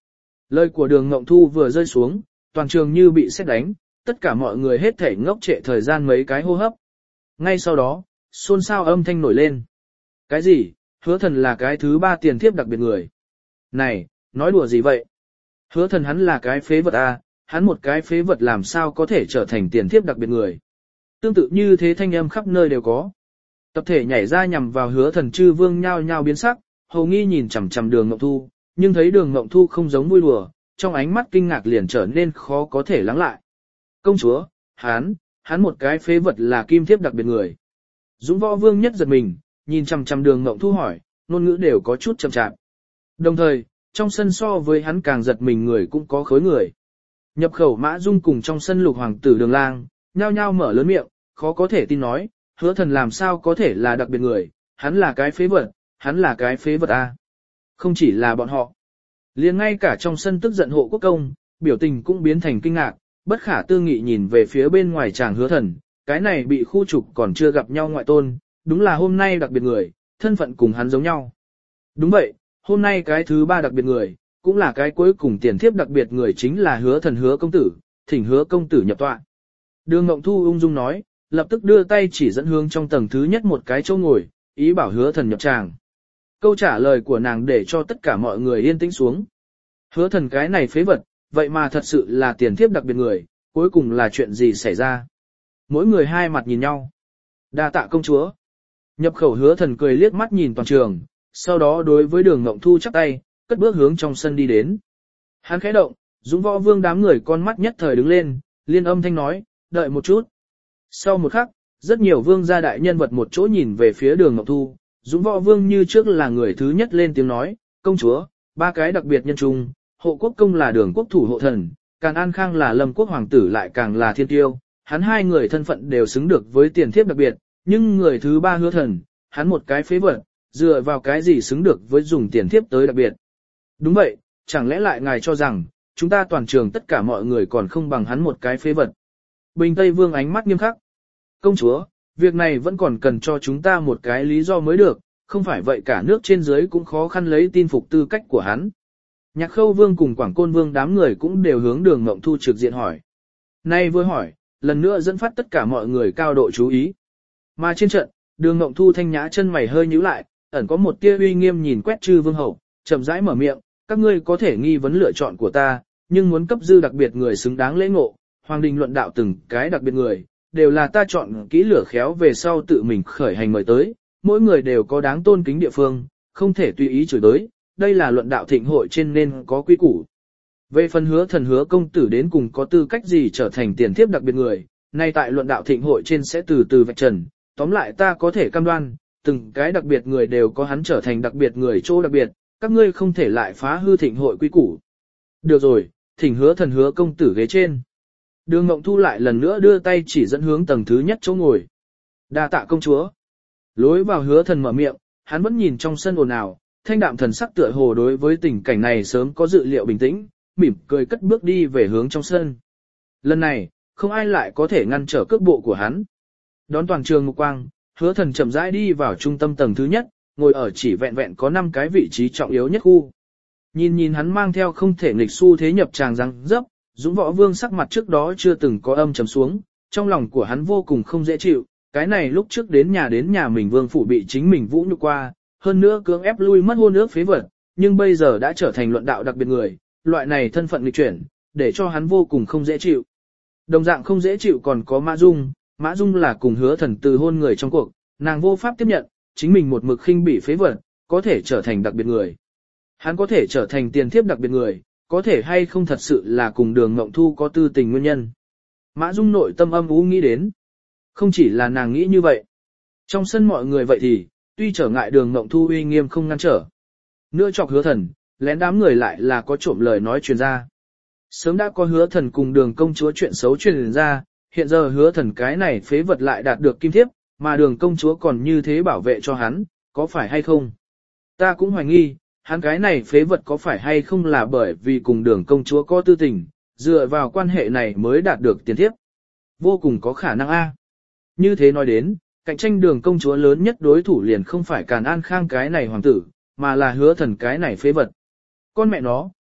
Lời của Đường Ngộng Thu vừa rơi xuống, toàn trường như bị sét đánh, tất cả mọi người hết thảy ngốc trệ thời gian mấy cái hô hấp. Ngay sau đó, xôn xao âm thanh nổi lên. Cái gì? Hứa Thần là cái thứ 3 tiền thiếp đặc biệt người. Này, nói đùa gì vậy? Hứa Thần hắn là cái phế vật à, hắn một cái phế vật làm sao có thể trở thành tiền thiếp đặc biệt người. Tương tự như thế thanh âm khắp nơi đều có. Tập thể nhảy ra nhằm vào Hứa Thần chư vương nhao nhao biến sắc, hầu nghi nhìn chằm chằm Đường Ngộng Thu, nhưng thấy Đường Ngộng Thu không giống vui đùa, trong ánh mắt kinh ngạc liền trở nên khó có thể lắng lại. Công chúa, hắn một cái phế vật là kim thiếp đặc biệt người. Dũng Võ Vương nhất giật mình, nhìn chằm chằm Đường Ngộng Thu hỏi, ngôn ngữ đều có chút chậm chạp. Đồng thời, trong sân so với hắn càng giật mình người cũng có khối người. Nhập khẩu Mã Dung cùng trong sân Lục hoàng tử Đường Lang, nhao nhao mở lớn miệng, khó có thể tin nói, Hứa Thần làm sao có thể là đặc biệt người, hắn là cái phế vật, hắn là cái phế vật a. Không chỉ là bọn họ, liền ngay cả trong sân tức giận Hộ Quốc công, biểu tình cũng biến thành kinh ngạc, bất khả tư nghị nhìn về phía bên ngoài chàng Hứa Thần, cái này bị khu trục còn chưa gặp nhau ngoại tôn, đúng là hôm nay đặc biệt người, thân phận cùng hắn giống nhau. Đúng vậy, hôm nay cái thứ 3 đặc biệt người, cũng là cái cuối cùng tiền thiếp đặc biệt người chính là Hứa Thần Hứa công tử, thỉnh Hứa công tử nhập tọa. Đường Ngộng Thu ung dung nói, lập tức đưa tay chỉ dẫn hướng trong tầng thứ nhất một cái chỗ ngồi, ý bảo Hứa Thần nhập tràng. Câu trả lời của nàng để cho tất cả mọi người yên tĩnh xuống. Hứa Thần cái này phế vật, vậy mà thật sự là tiền thiếp đặc biệt người, cuối cùng là chuyện gì xảy ra? Mỗi người hai mặt nhìn nhau. Đa tạ công chúa. Nhập khẩu Hứa Thần cười liếc mắt nhìn toàn trường, sau đó đối với Đường Ngộng Thu chắp tay, cất bước hướng trong sân đi đến. Hắn khẽ động, Dũng Võ Vương đám người con mắt nhất thời đứng lên, liên âm thanh nói, đợi một chút. Sau một khắc, rất nhiều vương gia đại nhân vật một chỗ nhìn về phía Đường Ngộng Thu, Dũng Võ Vương như trước là người thứ nhất lên tiếng nói, công chúa, 3 cái đặc biệt nhân trung, Hộ Quốc công là Đường quốc thủ hộ thần, Càn An Khang là Lâm quốc hoàng tử lại càng là thiên tiêu, hắn hai người thân phận đều xứng được với tiền thiếp đặc biệt, nhưng người thứ 3 Hứa Thần, hắn một cái phế vật, dựa vào cái gì xứng được với dùng tiền thiếp tới đặc biệt. Đúng vậy, chẳng lẽ lại ngài cho rằng, chúng ta toàn trường tất cả mọi người còn không bằng hắn một cái phế vật. Bình Tây Vương ánh mắt nghiêm khắc. Công chúa, việc này vẫn còn cần cho chúng ta một cái lý do mới được, không phải vậy cả nước trên dưới cũng khó khăn lấy tin phục tư cách của hắn. Nhạc Khâu Vương cùng Quảng Côn Vương đám người cũng đều hướng Đường Ngộng Thu trực diện hỏi. Nay vừa hỏi, lần nữa dẫn phát tất cả mọi người cao độ chú ý. Mà trên trận, Đường Ngộng Thu thanh nhã chân mày hơi nhíu lại, ẩn có một tia uy nghiêm nhìn quét chư vương hậu, chậm rãi mở miệng, các ngươi có thể nghi vấn lựa chọn của ta, nhưng muốn cấp dư đặc biệt người xứng đáng lễ ngộ, hoàng đình luận đạo từng cái đặc biệt người, đều là ta chọn kỹ lửa khéo về sau tự mình khởi hành mời tới, mỗi người đều có đáng tôn kính địa phương, không thể tùy ý chửi tới, đây là luận đạo thịnh hội trên nên có quy củ. Về phần Hứa Thần Hứa công tử đến cùng có tư cách gì trở thành tiền thiếp đặc biệt người, nay tại luận đạo thịnh hội trên sẽ từ từ vạch trần, tóm lại ta có thể cam đoan, từng cái đặc biệt người đều có hắn trở thành đặc biệt người chỗ đặc biệt, các ngươi không thể lại phá hư thịnh hội quy củ. Được rồi, thỉnh Hứa Thần Hứa công tử ghế trên. Đường Ngộng Thu lại lần nữa đưa tay chỉ dẫn hướng tầng thứ nhất chỗ ngồi. Đa tạ công chúa. Lối vào Hứa Thần mở miệng, hắn vẫn nhìn trong sân ồn ào, thanh đạm thần sắc tựa hồ đối với tình cảnh này sớm có dự liệu bình tĩnh, mỉm cười cất bước đi về hướng trong sân. Lần này, không ai lại có thể ngăn trở cước bộ của hắn. Đón toàn trường mục quang, Hứa Thần chậm rãi đi vào trung tâm tầng thứ nhất, ngồi ở chỉ vẹn vẹn có 5 cái vị trí trọng yếu nhất khu. Nhìn hắn mang theo không thể nghịch xu thế nhập tràng răng dấp, Dũng Võ Vương sắc mặt trước đó chưa từng có âm trầm xuống, trong lòng của hắn vô cùng không dễ chịu, cái này lúc trước đến nhà mình vương phủ bị chính mình vũ nhục qua, hơn nữa cưỡng ép lui mất hôn ước phế vật, nhưng bây giờ đã trở thành luận đạo đặc biệt người, loại này thân phận nghịch chuyển, để cho hắn vô cùng không dễ chịu. Đồng dạng không dễ chịu còn có Mã Dung là cùng Hứa Thần từ hôn người trong cuộc, nàng vô pháp tiếp nhận, chính mình một mực khinh bỉ phế vật, có thể trở thành đặc biệt người. Hắn có thể trở thành tiền thiếp đặc biệt người, có thể hay không thật sự là cùng Đường Ngộng Thu có tư tình nguyên nhân. Mã Dung nội tâm âm u nghĩ đến. Không chỉ là nàng nghĩ như vậy. Trong sân mọi người vậy thì, tuy trở ngại Đường Ngộng Thu uy nghiêm không ngăn trở. Nữa chọc Hứa Thần, lén đám người lại là có trộm lời nói truyền ra. Sớm đã có Hứa Thần cùng Đường công chúa chuyện xấu truyền ra, hiện giờ Hứa Thần cái này phế vật lại đạt được kim thiếp, mà Đường công chúa còn như thế bảo vệ cho hắn, có phải hay không? Ta cũng hoài nghi, hắn cái này phế vật có phải hay không là bởi vì cùng Đường công chúa có tư tình, dựa vào quan hệ này mới đạt được tiền thiếp. Vô cùng có khả năng a. Như thế nói đến, cạnh tranh Đường công chúa lớn nhất đối thủ liền không phải Càn An Khang cái này hoàng tử, mà là Hứa Thần cái này phế vật. Con mẹ nó,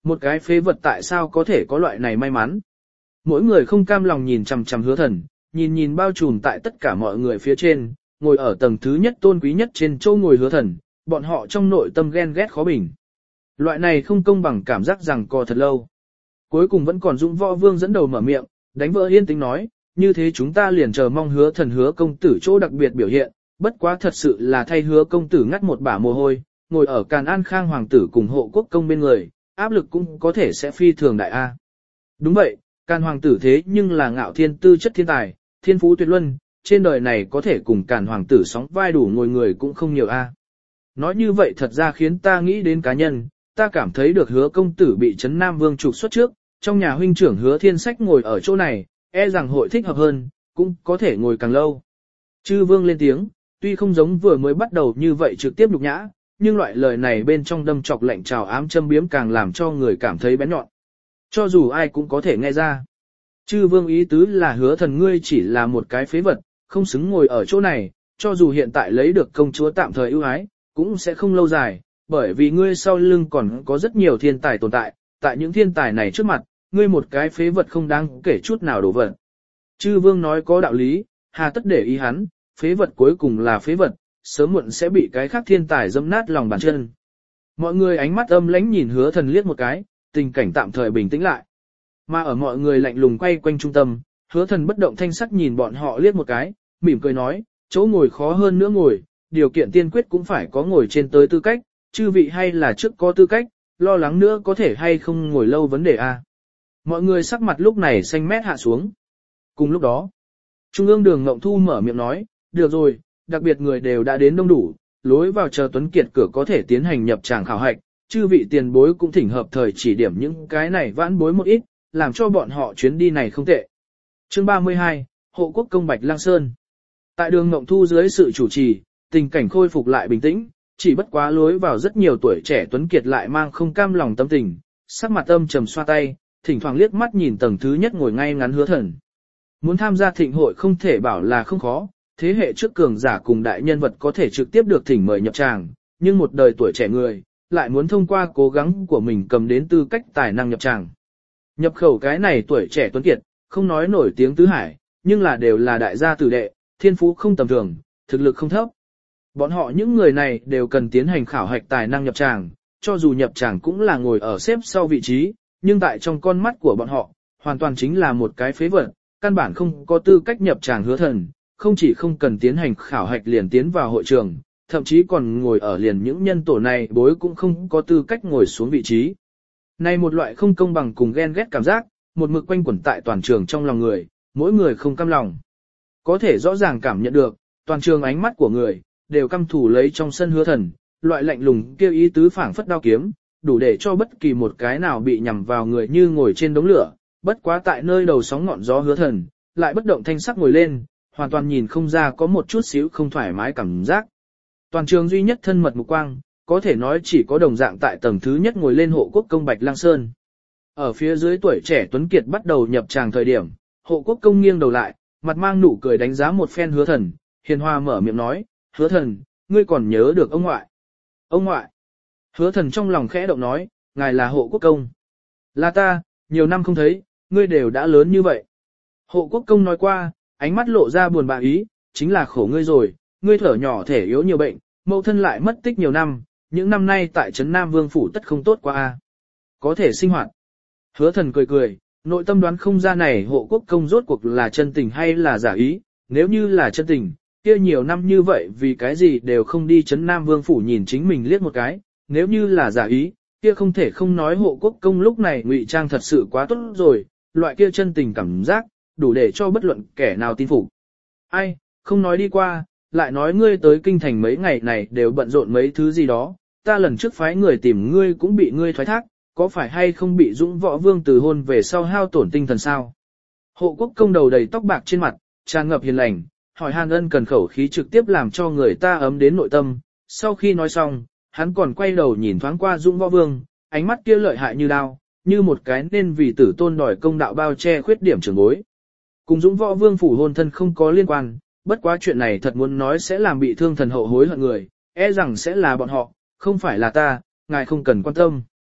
Một cái phế vật tại sao có thể có loại này may mắn? Mỗi người không cam lòng nhìn chằm chằm Hứa Thần, nhìn bao trùm tại tất cả mọi người phía trên, ngồi ở tầng thứ nhất tôn quý nhất trên châu ngồi Hứa Thần, bọn họ trong nội tâm ghen ghét khó bình. Loại này không công bằng cảm giác rằng co thật lâu. Cuối cùng vẫn còn Dũng Võ Vương dẫn đầu mở miệng, đánh vỡ yên tĩnh nói, như thế chúng ta liền chờ mong Hứa Thần Hứa công tử chỗ đặc biệt biểu hiện, bất quá thật sự là thay Hứa công tử ngắt một bả mồ hôi, ngồi ở Càn An Khang hoàng tử cùng hộ quốc công bên người, áp lực cũng có thể sẽ phi thường đại a. Đúng vậy, Càn hoàng tử thế nhưng là ngạo thiên tư chất thiên tài, thiên phú tuyệt luân, trên đời này có thể cùng Càn hoàng tử sóng vai đủ ngồi người cũng không nhiều a. Nói như vậy thật ra khiến ta nghĩ đến cá nhân, ta cảm thấy được Hứa công tử bị Trấn Nam Vương trục xuất trước, trong nhà huynh trưởng Hứa Thiên Sách ngồi ở chỗ này, e rằng hội thích hợp hơn, cũng có thể ngồi càng lâu. Chư Vương lên tiếng, tuy không giống vừa mới bắt đầu như vậy trực tiếp nhục nhã, nhưng loại lời này bên trong đâm chọc lạnh trào ám châm biếm càng làm cho người cảm thấy bén nhọn. Cho dù ai cũng có thể nghe ra. Chư Vương ý tứ là Hứa Thần ngươi chỉ là một cái phế vật, không xứng ngồi ở chỗ này, cho dù hiện tại lấy được công chúa tạm thời ưu ái, cũng sẽ không lâu dài, bởi vì ngươi sau lưng còn có rất nhiều thiên tài tồn tại, tại những thiên tài này trước mặt, ngươi một cái phế vật không đáng kể chút nào đổ vật. Chư Vương nói có đạo lý, hà tất để ý hắn, phế vật cuối cùng là phế vật, sớm muộn sẽ bị cái khác thiên tài dẫm nát lòng bàn chân. Mọi người ánh mắt âm lãnh nhìn Hứa Thần liếc một cái, tình cảnh tạm thời bình tĩnh lại. Mà ở mọi người lạnh lùng quay quanh trung tâm, Hứa Thần bất động thanh sắc nhìn bọn họ liếc một cái, mỉm cười nói, chỗ ngồi khó hơn nữa ngồi, điều kiện tiên quyết cũng phải có ngồi trên tới tư cách, chư vị hay là trước có tư cách, lo lắng nữa có thể hay không ngồi lâu vấn đề a. Mọi người sắc mặt lúc này xanh mét hạ xuống. Cùng lúc đó, Trung ương Đường Ngộng Thu mở miệng nói, được rồi, đặc biệt người đều đã đến đông đủ, lối vào chờ Tuấn Kiệt cửa có thể tiến hành nhập tràng khảo hạch, chư vị tiền bối cũng thỉnh hợp thời chỉ điểm những cái này vãn bối một ít, làm cho bọn họ chuyến đi này không tệ. Chương 32, Hộ quốc công Bạch Lang Sơn. Tại Đường Ngộng Thu dưới sự chủ trì, tình cảnh khôi phục lại bình tĩnh, chỉ bất quá lối vào rất nhiều tuổi trẻ Tuấn Kiệt lại mang không cam lòng tâm tình, sắc mặt âm trầm xoa tay, thỉnh thoảng liếc mắt nhìn tầng thứ nhất ngồi ngay ngắn Hứa Thần. Muốn tham gia thịnh hội không thể bảo là không khó, thế hệ trước cường giả cùng đại nhân vật có thể trực tiếp được thỉnh mời nhập tràng, nhưng một đời tuổi trẻ người, lại muốn thông qua cố gắng của mình cầm đến tư cách tài năng nhập tràng. Nhập khẩu cái này tuổi trẻ Tuấn Kiệt, không nói nổi tiếng tứ hải, nhưng là đều là đại gia tử đệ, thiên phú không tầm thường, thực lực không thấp. Bọn họ những người này đều cần tiến hành khảo hạch tài năng nhập tràng, cho dù nhập tràng cũng là ngồi ở xếp sau vị trí, nhưng tại trong con mắt của bọn họ, hoàn toàn chính là một cái phế vật, căn bản không có tư cách nhập tràng Hứa Thần, không chỉ không cần tiến hành khảo hạch liền tiến vào hội trường, thậm chí còn ngồi ở liền những nhân tổ này bối cũng không có tư cách ngồi xuống vị trí. Này một loại không công bằng cùng ghen ghét cảm giác, một mực quanh quẩn tại toàn trường trong lòng người, mỗi người không cam lòng. Có thể rõ ràng cảm nhận được, toàn trường ánh mắt của người, đều căm thù lấy trong sân Hứa Thần, loại lạnh lùng kêu ý tứ phảng phất đao kiếm, đủ để cho bất kỳ một cái nào bị nhằm vào người như ngồi trên đống lửa, bất quá tại nơi đầu sóng ngọn gió Hứa Thần, lại bất động thanh sắc ngồi lên, hoàn toàn nhìn không ra có một chút xíu không thoải mái cảm giác. Toàn trường duy nhất thân mật mục quang, có thể nói chỉ có đồng dạng tại tầng thứ nhất ngồi lên hộ quốc công Bạch Lang Sơn. Ở phía dưới tuổi trẻ Tuấn Kiệt bắt đầu nhập tràng thời điểm, hộ quốc công nghiêng đầu lại, mặt mang nụ cười đánh giá một phen Hứa Thần, hiền hòa mở miệng nói, Hứa Thần, ngươi còn nhớ được ông ngoại. Ông ngoại. Hứa Thần trong lòng khẽ động nói, ngài là hộ quốc công. Là ta, nhiều năm không thấy, ngươi đều đã lớn như vậy. Hộ quốc công nói qua, ánh mắt lộ ra buồn bã ý, chính là khổ ngươi rồi, ngươi thở nhỏ thể yếu nhiều bệnh, mẫu thân lại mất tích nhiều năm, những năm nay tại Trấn Nam Vương phủ tất không tốt qua a. Có thể sinh hoạt. Hứa Thần cười cười, nội tâm đoán không ra này hộ quốc công rốt cuộc là chân tình hay là giả ý, nếu như là chân tình, kia nhiều năm như vậy vì cái gì đều không đi Trấn Nam Vương phủ nhìn chính mình liếc một cái, nếu như là giả ý, kia không thể không nói hộ quốc công lúc này ngụy trang thật sự quá tốt rồi, loại kia chân tình cảm giác, đủ để cho bất luận kẻ nào tin phục. Ai, không nói đi qua, lại nói ngươi tới kinh thành mấy ngày này đều bận rộn mấy thứ gì đó, ta lần trước phái người tìm ngươi cũng bị ngươi thoái thác, có phải hay không bị Dũng Võ Vương từ hôn về sau hao tổn tinh thần sao? Hộ quốc công đầu đầy tóc bạc trên mặt, tràn ngập hiền lành, hỏi han ân cần khẩu khí trực tiếp làm cho người ta ấm đến nội tâm, sau khi nói xong, hắn còn quay đầu nhìn thoáng qua Dũng Võ Vương, ánh mắt kia lợi hại như đao, như một cái nên vì tử tôn đòi công đạo bao che khuyết điểm trưởng bối. Cùng Dũng Võ Vương phủ hôn thân không có liên quan, bất quá chuyện này thật muốn nói sẽ làm bị thương thần hậu hối hận người, e rằng sẽ là bọn họ, không phải là ta, ngài không cần quan tâm.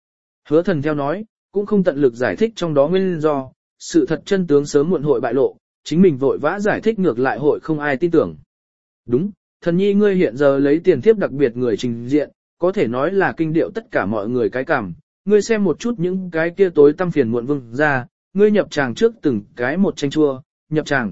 Hứa thần theo nói, cũng không tận lực giải thích trong đó nguyên do, sự thật chân tướng sớm muộn hội bại lộ, chính mình vội vã giải thích ngược lại hội không ai tin tưởng. Đúng, thần nhi ngươi hiện giờ lấy tiền thiếp đặc biệt người trình diện, có thể nói là kinh điệu tất cả mọi người cái cảm, ngươi xem một chút những cái kia tối tăm phiền muộn vương ra, ngươi nhập tràng trước từng cái một tranh chua, nhập tràng,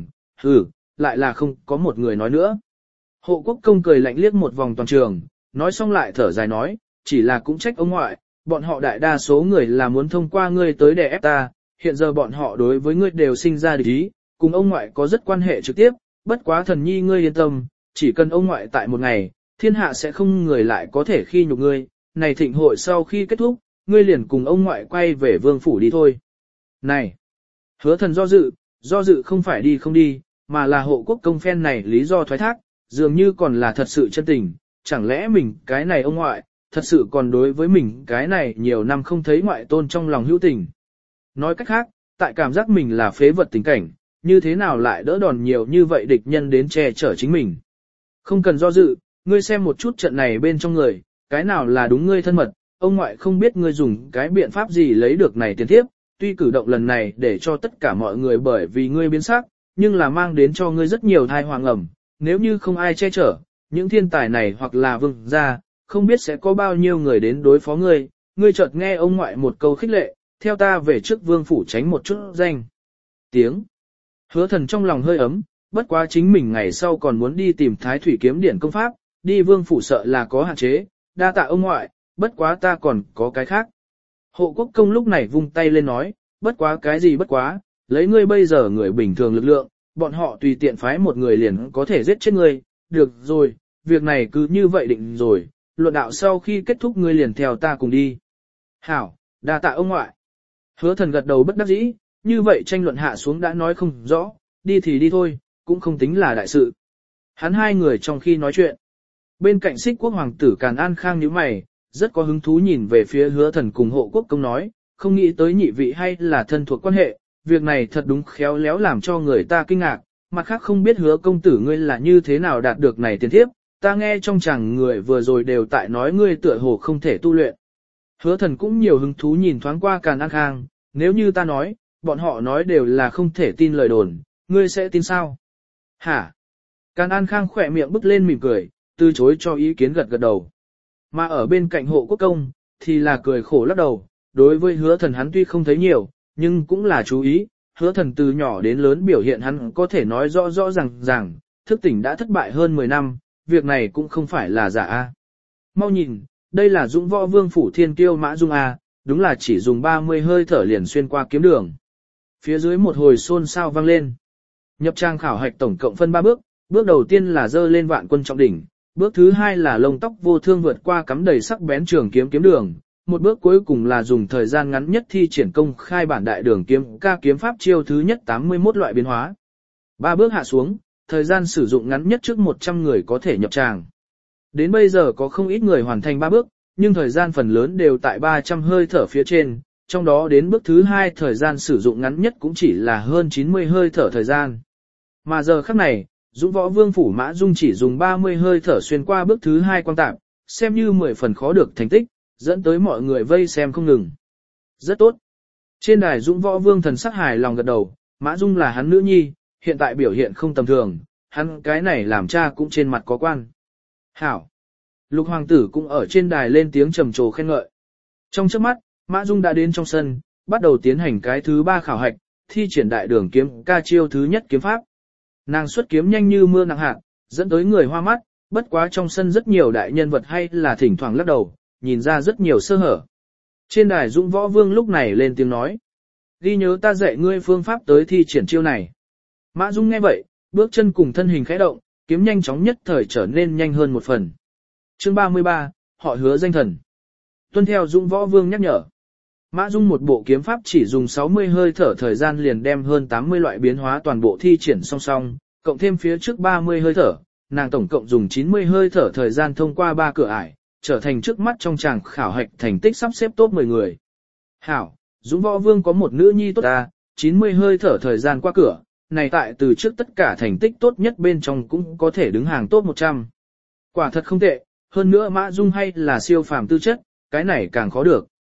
lại là không có một người nói nữa. Hộ quốc công cười lạnh liếc một vòng toàn trường, nói xong lại thở dài nói, chỉ là cũng trách ông ngoại, bọn họ đại đa số người là muốn thông qua ngươi tới để ép ta, hiện giờ bọn họ đối với ngươi đều sinh ra địch ý, cùng ông ngoại có rất quan hệ trực tiếp, bất quá thần nhi ngươi yên tâm, chỉ cần ông ngoại tại một ngày, thiên hạ sẽ không người lại có thể khi nhục ngươi, này thịnh hội sau khi kết thúc, ngươi liền cùng ông ngoại quay về vương phủ đi thôi. Này, hứa thần do dự không phải đi không đi, mà là hộ quốc công phen này lý do thoái thác, dường như còn là thật sự chân tình, chẳng lẽ mình cái này ông ngoại, thật sự còn đối với mình cái này nhiều năm không thấy ngoại tôn trong lòng hữu tình. Nói cách khác, tại cảm giác mình là phế vật tình cảnh, như thế nào lại đỡ đòn nhiều như vậy địch nhân đến che chở chính mình. Không cần do dự, ngươi xem một chút trận này bên trong người, cái nào là đúng ngươi thân mật, ông ngoại không biết ngươi dùng cái biện pháp gì lấy được này tiền tiếp, tuy cử động lần này để cho tất cả mọi người bởi vì ngươi biến sắc, nhưng là mang đến cho ngươi rất nhiều thai hoàng ẩm, nếu như không ai che chở, những thiên tài này hoặc là vương gia, không biết sẽ có bao nhiêu người đến đối phó ngươi, ngươi chợt nghe ông ngoại một câu khích lệ, theo ta về trước vương phủ tránh một chút danh. Tiếng. Hứa thần trong lòng hơi ấm, bất quá chính mình ngày sau còn muốn đi tìm Thái Thủy kiếm điển công pháp, đi vương phủ sợ là có hạn chế, đa tạ ông ngoại, bất quá ta còn có cái khác. Hộ quốc công lúc này vung tay lên nói, bất quá cái gì bất quá, lấy ngươi bây giờ người bình thường lực lượng, bọn họ tùy tiện phái một người liền có thể giết chết ngươi, được rồi, việc này cứ như vậy định rồi, luận đạo sau khi kết thúc ngươi liền theo ta cùng đi. Hảo, đa tạ ông ngoại. Hứa thần gật đầu bất đắc dĩ, như vậy tranh luận hạ xuống đã nói không rõ, đi thì đi thôi, cũng không tính là đại sự. Hắn hai người trong khi nói chuyện, bên cạnh Xích Quốc hoàng tử Càn An Khang nhíu mày, rất có hứng thú nhìn về phía Hứa thần cùng hộ quốc công nói, không nghĩ tới nhị vị hay là thân thuộc quan hệ, việc này thật đúng khéo léo làm cho người ta kinh ngạc, mặt khác không biết Hứa công tử ngươi là như thế nào đạt được này tiền thiếp, ta nghe trong chàng người vừa rồi đều tại nói ngươi tựa hồ không thể tu luyện. Hứa thần cũng nhiều hứng thú nhìn thoáng qua Càn An Khang, nếu như ta nói, bọn họ nói đều là không thể tin lời đồn, ngươi sẽ tin sao? Hả? Càn An Khang khỏe miệng bứt lên mỉm cười, từ chối cho ý kiến gật gật đầu. Mà ở bên cạnh hộ quốc công, thì là cười khổ lắc đầu, đối với hứa thần hắn tuy không thấy nhiều, nhưng cũng là chú ý, hứa thần từ nhỏ đến lớn biểu hiện hắn có thể nói rõ rõ ràng, thức tỉnh đã thất bại hơn 10 năm, việc này cũng không phải là giả a. Mau nhìn, đây là Dũng Võ Vương phủ Thiên Kiêu Mã Dung a, đúng là chỉ dùng 30 hơi thở liền xuyên qua kiếm đường. Phía dưới một hồi xôn xao vang lên. Nhập trang khảo hạch tổng cộng phân 3 bước, bước đầu tiên là dơ lên vạn quân trọng đỉnh, bước thứ hai là lông tóc vô thương vượt qua cắm đầy sắc bén trường kiếm kiếm đường, một bước cuối cùng là dùng thời gian ngắn nhất thi triển công khai bản đại đường kiếm ca kiếm pháp chiêu thứ nhất 81 loại biến hóa. 3 bước hạ xuống, thời gian sử dụng ngắn nhất trước 100 người có thể nhập tràng. Đến bây giờ có không ít người hoàn thành 3 bước, nhưng thời gian phần lớn đều tại 300 hơi thở phía trên, trong đó đến bước thứ 2 thời gian sử dụng ngắn nhất cũng chỉ là hơn 90 hơi thở thời gian. Mà giờ khắc này, Dũng Võ Vương phủ Mã Dung chỉ dùng 30 hơi thở xuyên qua bước thứ 2 quan tạp, xem như 10 phần khó được thành tích, dẫn tới mọi người vây xem không ngừng. Rất tốt. Trên đài Dũng Võ Vương thần sắc hài lòng gật đầu, Mã Dung là hắn nữ nhi, hiện tại biểu hiện không tầm thường, hắn cái này làm cha cũng trên mặt có quan. Hảo. Lục hoàng tử cũng ở trên đài lên tiếng trầm trồ khen ngợi. Trong chớp mắt, Mã Dung đã đến trong sân, bắt đầu tiến hành cái thứ 3 khảo hạch, thi triển đại đường kiếm ca chiêu thứ nhất kiếm pháp. Nàng xuất kiếm nhanh như mưa nặng hạt, dẫn tới người hoa mắt, bất quá trong sân rất nhiều đại nhân vật hay là thỉnh thoảng lắc đầu, nhìn ra rất nhiều sơ hở. Trên đài Dũng Võ Vương lúc này lên tiếng nói. Ghi nhớ ta dạy ngươi phương pháp tới thi triển chiêu này. Mã Dung nghe vậy, bước chân cùng thân hình khẽ động, kiếm nhanh chóng nhất thời trở nên nhanh hơn một phần. Chương 33, họ hứa danh thần. Tuân theo Dũng Võ Vương nhắc nhở. Mã Dung một bộ kiếm pháp chỉ dùng 60 hơi thở thời gian liền đem hơn 80 loại biến hóa toàn bộ thi triển song song, cộng thêm phía trước 30 hơi thở, nàng tổng cộng dùng 90 hơi thở thời gian thông qua 3 cửa ải, trở thành trước mắt trong tràng khảo hạch thành tích sắp xếp top 10 người. Hảo, Dũng Võ Vương có một nữ nhi tốt ta, 90 hơi thở thời gian qua cửa, này tại từ trước tất cả thành tích tốt nhất bên trong cũng có thể đứng hàng top 100. Quả thật không tệ, hơn nữa Mã Dung hay là siêu phàm tư chất, cái này càng khó được.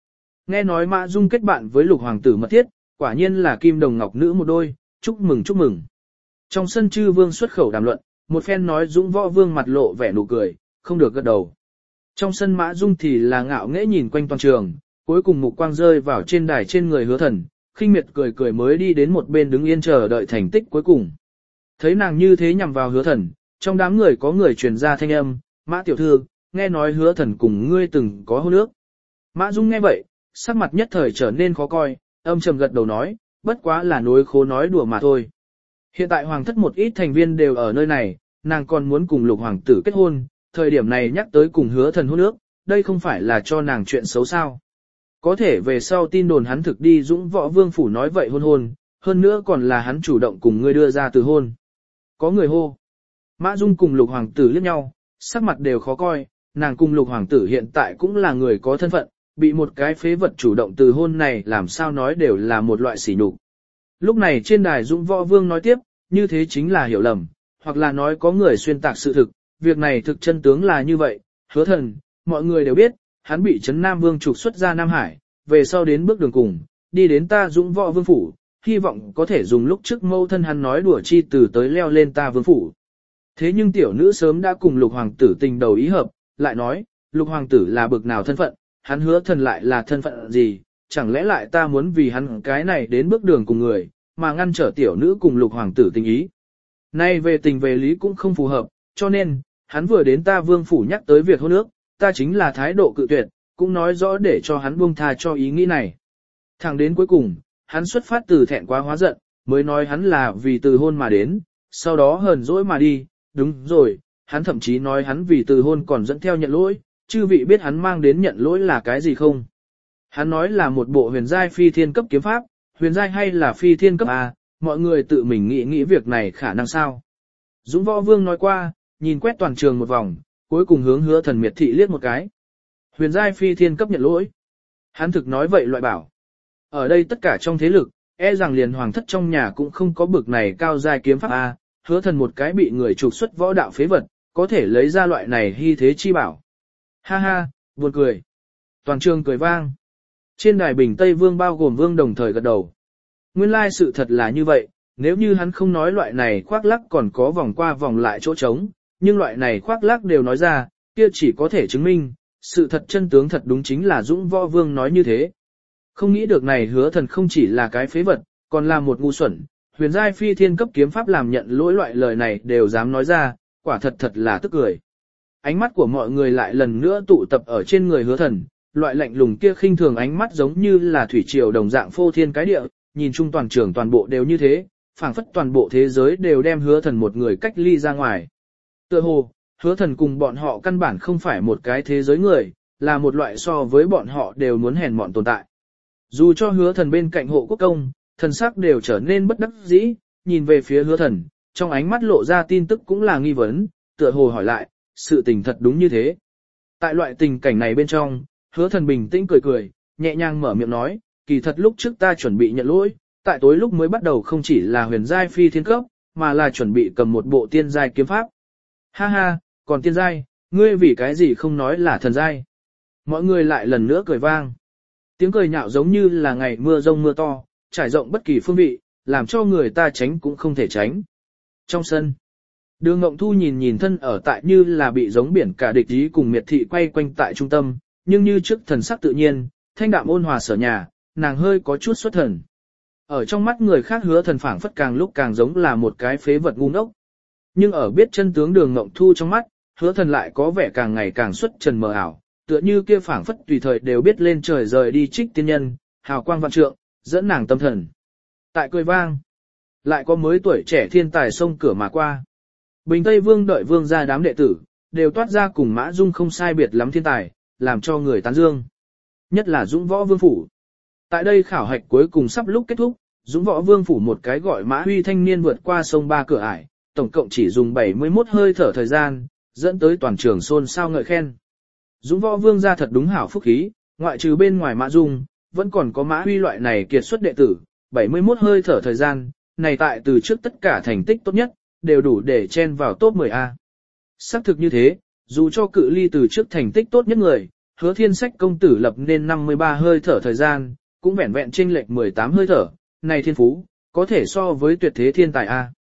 nghe nói Mã Dung kết bạn với Lục hoàng tử mật thiết, quả nhiên là kim đồng ngọc nữ một đôi, chúc mừng chúc mừng. Trong sân chư vương xuất khẩu đàm luận, một phen nói Dũng Võ Vương mặt lộ vẻ nụ cười, không được gật đầu. Trong sân Mã Dung thì là ngạo nghễ nhìn quanh toàn trường, cuối cùng mục quang rơi vào trên đài trên người Hứa Thần, khinh miệt cười cười mới đi đến một bên đứng yên chờ đợi thành tích cuối cùng. Thấy nàng như thế nhằm vào Hứa Thần, trong đám người có người truyền ra thanh âm, Mã tiểu thư, nghe nói Hứa Thần cùng ngươi từng có hôn ước. Mã Dung nghe vậy, sắc mặt nhất thời trở nên khó coi, âm trầm gật đầu nói, bất quá là nối khố nói đùa mà thôi. Hiện tại hoàng thất một ít thành viên đều ở nơi này, nàng còn muốn cùng Lục hoàng tử kết hôn, thời điểm này nhắc tới cùng Hứa Thần hôn ước, đây không phải là cho nàng chuyện xấu sao. Có thể về sau tin đồn hắn thực đi Dũng Võ Vương phủ nói vậy hôn, hơn nữa còn là hắn chủ động cùng ngươi đưa ra từ hôn. Có người hô. Mã Dung cùng Lục hoàng tử liếc nhau, sắc mặt đều khó coi, nàng cùng Lục hoàng tử hiện tại cũng là người có thân phận, bị một cái phế vật chủ động từ hôn này làm sao nói đều là một loại sỉ nhục. Lúc này trên đài Dũng Võ Vương nói tiếp, như thế chính là hiểu lầm, hoặc là nói có người xuyên tạc sự thực, việc này thực chân tướng là như vậy, Hứa Thần, mọi người đều biết, hắn bị Trấn Nam Vương trục xuất ra Nam Hải, về sau đến bước đường cùng, đi đến ta Dũng Võ Vương phủ, hy vọng có thể dùng lúc trước mâu thân hắn nói đùa chi từ tới leo lên ta vương phủ. Thế nhưng tiểu nữ sớm đã cùng Lục hoàng tử tình đầu ý hợp, lại nói, Lục hoàng tử là bực nào thân phận, hắn Hứa Thần lại là thân phận gì, chẳng lẽ lại ta muốn vì hắn cái này đến bước đường cùng người, mà ngăn trở tiểu nữ cùng Lục hoàng tử tình ý. Nay về tình về lý cũng không phù hợp, cho nên, hắn vừa đến ta vương phủ nhắc tới việc hôn ước, ta chính là thái độ cự tuyệt, cũng nói rõ để cho hắn buông tha cho ý nghĩ này. Thẳng đến cuối cùng, hắn xuất phát từ thẹn quá hóa giận, mới nói hắn là vì từ hôn mà đến, sau đó hờn dỗi mà đi, đúng rồi, hắn thậm chí nói hắn vì từ hôn còn dẫn theo nhận lỗi, chư vị biết hắn mang đến nhận lỗi là cái gì không? Hắn nói là một bộ huyền giai phi thiên cấp kiếm pháp, huyền giai hay là phi thiên cấp A, mọi người tự mình nghĩ việc này khả năng sao? Dũng Võ Vương nói qua, nhìn quét toàn trường một vòng, cuối cùng hướng Hứa Thần miệt thị liếc một cái. Huyền giai phi thiên cấp nhận lỗi. Hắn thực nói vậy loại bảo. Ở đây tất cả trong thế lực, e rằng liền hoàng thất trong nhà cũng không có bực này cao giai kiếm pháp A, Hứa Thần một cái bị người trục xuất võ đạo phế vật, có thể lấy ra loại này hy thế chi bảo. Ha ha, buồn cười. Toàn trường cười vang. Trên đài Bình Tây Vương bao gồm Vương đồng thời gật đầu. Nguyên lai sự thật là như vậy, nếu như hắn không nói loại này khoác lác còn có vòng qua vòng lại chỗ trống, nhưng loại này khoác lác đều nói ra, kia chỉ có thể chứng minh, sự thật chân tướng thật đúng chính là Dũng Võ Vương nói như thế. Không nghĩ được này Hứa Thần không chỉ là cái phế vật, còn là một ngu xuẩn, huyền giai phi thiên cấp kiếm pháp làm nhận lỗi loại lời này đều dám nói ra, quả thật thật là tức cười. Ánh mắt của mọi người lại lần nữa tụ tập ở trên người Hứa Thần, loại lạnh lùng kia khinh thường ánh mắt giống như là thủy triều đồng dạng phô thiên cái địa, nhìn chung toàn trường toàn bộ đều như thế, phảng phất toàn bộ thế giới đều đem Hứa Thần một người cách ly ra ngoài. Tựa hồ, Hứa Thần cùng bọn họ căn bản không phải một cái thế giới người, là một loại so với bọn họ đều muốn hèn mọn tồn tại. Dù cho Hứa Thần bên cạnh hộ quốc công, thần sắc đều trở nên bất đắc dĩ, nhìn về phía Hứa Thần, trong ánh mắt lộ ra tin tức cũng là nghi vấn, tựa hồ hỏi lại, sự tình thật đúng như thế. Tại loại tình cảnh này bên trong, Hứa Thần bình tĩnh cười cười, nhẹ nhàng mở miệng nói, kỳ thật lúc trước ta chuẩn bị nhận lỗi, tại tối lúc mới bắt đầu không chỉ là huyền giai phi thiên cấp, mà là chuẩn bị cầm một bộ tiên giai kiếm pháp. Ha ha, còn tiên giai, ngươi vì cái gì không nói là thần giai? Mọi người lại lần nữa cười vang. Tiếng cười nhạo giống như là ngày mưa rông mưa to, trải rộng bất kỳ phương vị, làm cho người ta tránh cũng không thể tránh. Trong sân, Đường Ngộng Thu nhìn nhìn thân ở tại như là bị giống biển cả địch ý cùng miệt thị quay quanh tại trung tâm, nhưng như trước thần sắc tự nhiên, thanh đạm ôn hòa sở nhà, nàng hơi có chút xuất thần. Ở trong mắt người khác Hứa Thần phảng phất càng lúc càng giống là một cái phế vật ngu ngốc. Nhưng ở biết chân tướng Đường Ngộng Thu trong mắt, Hứa Thần lại có vẻ càng ngày càng xuất trần mờ ảo, tựa như kia phảng phất tùy thời đều biết lên trời rời đi trích tiên nhân, hào quang vạn trượng, dẫn nàng tâm thần. Tại cười vang, lại có mới tuổi trẻ thiên tài xông cửa mà qua. Bình Tây Vương đợi vương gia đám đệ tử, đều toát ra cùng Mã Dung không sai biệt lắm thiên tài, làm cho người tán dương. Nhất là Dũng Võ Vương phủ. Tại đây khảo hạch cuối cùng sắp lúc kết thúc, Dũng Võ Vương phủ một cái gọi Mã Huy thanh niên vượt qua sông ba cửa ải, tổng cộng chỉ dùng 71 hơi thở thời gian, dẫn tới toàn trường xôn xao ngợi khen. Dũng Võ Vương gia thật đúng hảo phúc khí, ngoại trừ bên ngoài Mã Dung, vẫn còn có Mã Huy loại này kiệt xuất đệ tử, 71 hơi thở thời gian, này tại từ trước tất cả thành tích tốt nhất, đều đủ để chen vào top 10A. Xác thực như thế, dù cho cự ly từ trước thành tích tốt nhất người, Hứa Thiên Sách công tử lập nên 53 hơi thở thời gian, cũng vẹn vẹn chênh lệch 18 hơi thở, này thiên phú, có thể so với tuyệt thế thiên tài A.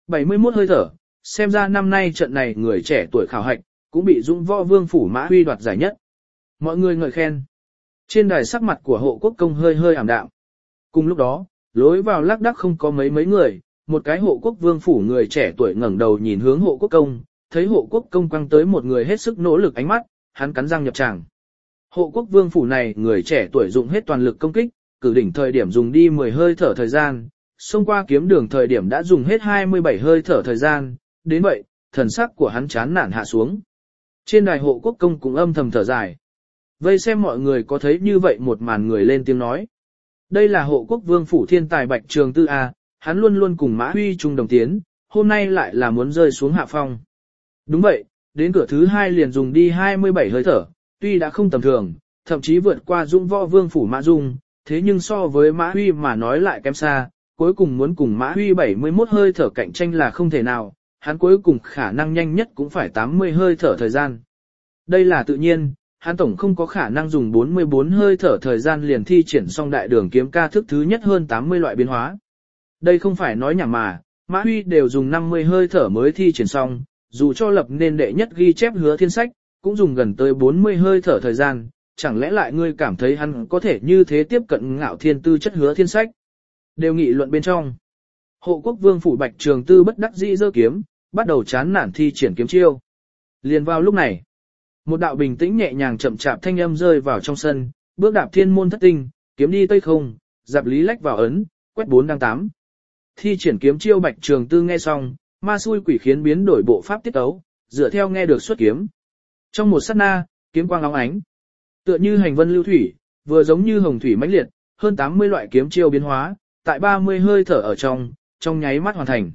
71 hơi thở, xem ra năm nay trận này người trẻ tuổi khảo hạch, cũng bị Dũng Võ Vương phủ Mã Huy đoạt giải nhất. Mọi người ngợi khen. Trên đài sắc mặt của hộ quốc công hơi hơi ảm đạm. Cùng lúc đó, lối vào lác đác không có mấy người, một cái hộ quốc vương phủ người trẻ tuổi ngẩng đầu nhìn hướng hộ quốc công, thấy hộ quốc công quăng tới một người hết sức nỗ lực ánh mắt, hắn cắn răng nhập tràng. Hộ quốc vương phủ này người trẻ tuổi dùng hết toàn lực công kích, cử đỉnh thời điểm dùng đi 10 hơi thở thời gian, xông qua kiếm đường thời điểm đã dùng hết 27 hơi thở thời gian, đến vậy, thần sắc của hắn chán nản hạ xuống. Trên đài hộ quốc công cũng âm thầm thở dài. Vây xem mọi người có thấy như vậy một màn người lên tiếng nói. Đây là hộ quốc vương phủ thiên tài Bạch Trường Tư A, hắn luôn luôn cùng Mã Huy chung đồng tiến, hôm nay lại là muốn rơi xuống hạ phong. Đúng vậy, đến cửa thứ 2 liền dùng đi 27 hơi thở, tuy đã không tầm thường, thậm chí vượt qua Dũng Võ Vương phủ Mã Dung, thế nhưng so với Mã Huy mà nói lại kém xa, cuối cùng muốn cùng Mã Huy 71 hơi thở cạnh tranh là không thể nào, hắn cuối cùng khả năng nhanh nhất cũng phải 80 hơi thở thời gian. Đây là tự nhiên, hắn tổng không có khả năng dùng 44 hơi thở thời gian liền thi triển xong đại đường kiếm ca thức thứ nhất hơn 80 loại biến hóa. Đây không phải nói nhảm mà, Mã Huy đều dùng 50 hơi thở mới thi triển xong, dù cho lập nên đệ nhất ghi chép Hứa Thiên Sách, cũng dùng gần tới 40 hơi thở thời gian, chẳng lẽ lại ngươi cảm thấy hắn có thể như thế tiếp cận Ngạo Thiên tư chất Hứa Thiên Sách? Đều nghị luận bên trong. Hộ quốc vương phủ Bạch Trường Tư bất đắc dĩ giơ kiếm, bắt đầu chán nản thi triển kiếm chiêu. Liền vào lúc này, một đạo bình tĩnh nhẹ nhàng chậm chạp thanh âm rơi vào trong sân, bước đạp thiên môn thất tinh, kiếm đi tây không, dạp lý lách vào ấn, quét 4 đang 8. Thi triển kiếm chiêu Bạch Trường Tư nghe xong, ma xui quỷ khiến biến đổi bộ pháp tiết tấu, dựa theo nghe được xuất kiếm. Trong một sát na, kiếm quang óng ánh, tựa như hành vân lưu thủy, vừa giống như hồng thủy mãnh liệt, hơn 80 loại kiếm chiêu biến hóa, tại 30 hơi thở ở trong nháy mắt hoàn thành.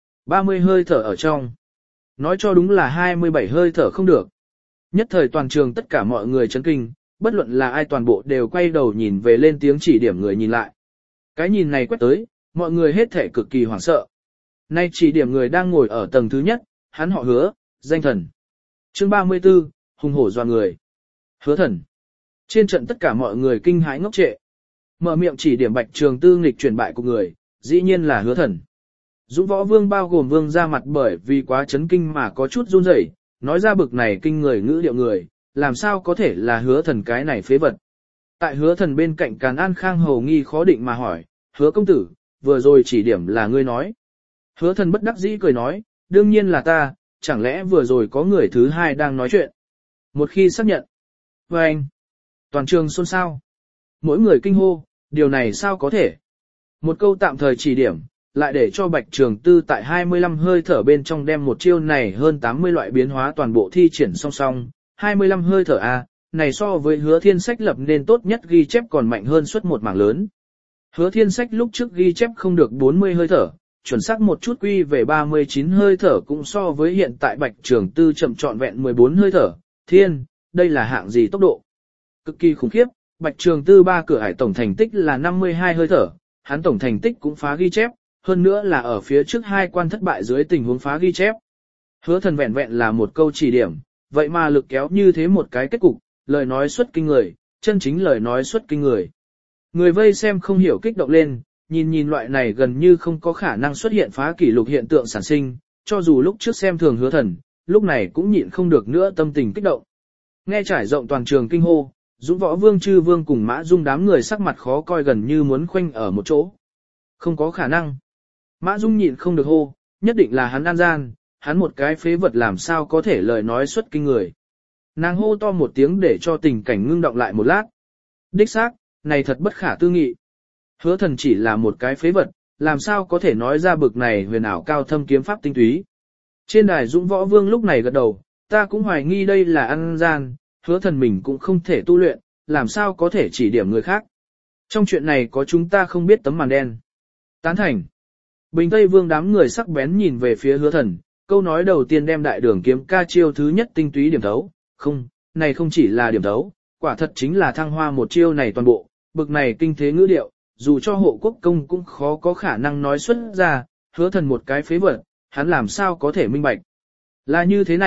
30 hơi thở ở trong. Nói cho đúng là 27 hơi thở không được. Nhất thời toàn trường tất cả mọi người chấn kinh, bất luận là ai toàn bộ đều quay đầu nhìn về lên tiếng chỉ điểm người nhìn lại. Cái nhìn này quét tới, mọi người hết thể cực kỳ hoảng sợ. Nay chỉ điểm người đang ngồi ở tầng thứ nhất, hắn họ Hứa, danh thần. Chương 34, hùng hổ doa người. Hứa thần. Trên trận tất cả mọi người kinh hãi ngốc trệ. Mở miệng chỉ điểm Bạch Trường Tư nghịch chuyển bại của người, dĩ nhiên là Hứa thần. Dũng Võ Vương bao gồm vương ra mặt bởi vì quá chấn kinh mà có chút run rẩy, nói ra bực này kinh người ngữ điệu người, làm sao có thể là Hứa thần cái này phế vật. Tại Hứa thần bên cạnh Càn An Khang hầu nghi khó định mà hỏi, Hứa công tử, vừa rồi chỉ điểm là ngươi nói. Hứa thần bất đắc dĩ cười nói, đương nhiên là ta, chẳng lẽ vừa rồi có người thứ hai đang nói chuyện. Một khi xác nhận, và anh, toàn trường xôn xao. Mỗi người kinh hô, điều này sao có thể. Một câu tạm thời chỉ điểm, lại để cho Bạch Trường Tư tại 25 hơi thở bên trong đem một chiêu này hơn 80 loại biến hóa toàn bộ thi triển song song, 25 hơi thở A, này so với Hứa Thiên Sách lập nên tốt nhất ghi chép còn mạnh hơn suốt một mảng lớn. Hứa Thiên Sách lúc trước ghi chép không được 40 hơi thở, chuẩn xác một chút quy về 39 hơi thở cũng so với hiện tại Bạch Trường Tư chậm trọn vẹn 14 hơi thở, thiên, đây là hạng gì tốc độ. Cực kỳ khủng khiếp, Bạch Trường Tư 3 cửa ải tổng thành tích là 52 hơi thở, hắn tổng thành tích cũng phá ghi chép, hơn nữa là ở phía trước 2 quan thất bại dưới tình huống phá ghi chép. Hứa thần vẹn vẹn là một câu chỉ điểm, vậy mà lực kéo như thế một cái kết cục, lời nói xuất kinh người, chân chính lời nói xuất kinh người. Người vây xem không hiểu kích động lên, nhìn loại này gần như không có khả năng xuất hiện phá kỷ lục hiện tượng sản sinh, cho dù lúc trước xem thường Hứa thần, lúc này cũng nhịn không được nữa tâm tình kích động. Nghe trải rộng toàn trường kinh hô, Dũng Võ Vương Chư Vương cùng Mã Dung đám người sắc mặt khó coi gần như muốn khoanh ở một chỗ. Không có khả năng. Mã Dung nhịn không được hô, nhất định là hắn ăn gian, hắn một cái phế vật làm sao có thể lời nói xuất kinh người. Nàng hô to một tiếng để cho tình cảnh ngưng động lại một lát. Đích xác, này thật bất khả tư nghị. Hứa thần chỉ là một cái phế vật, làm sao có thể nói ra bực này huyền ảo cao thâm kiếm pháp tinh túy. Trên đài Dũng Võ Vương lúc này gật đầu, ta cũng hoài nghi đây là ăn gian, Hứa thần mình cũng không thể tu luyện, làm sao có thể chỉ điểm người khác. Trong chuyện này có chúng ta không biết tấm màn đen. Tán thành. Bình Tây Vương đám người sắc bén nhìn về phía Hứa thần, câu nói đầu tiên đem đại đường kiếm ca chiêu thứ nhất tinh túy điểm thấu, không, này không chỉ là điểm thấu, quả thật chính là thăng hoa một chiêu này toàn bộ, bực này kinh thế ngữ điệu, dù cho hộ quốc công cũng khó có khả năng nói xuất ra, Hứa thần một cái phế vật, hắn làm sao có thể minh bạch. Là như thế này,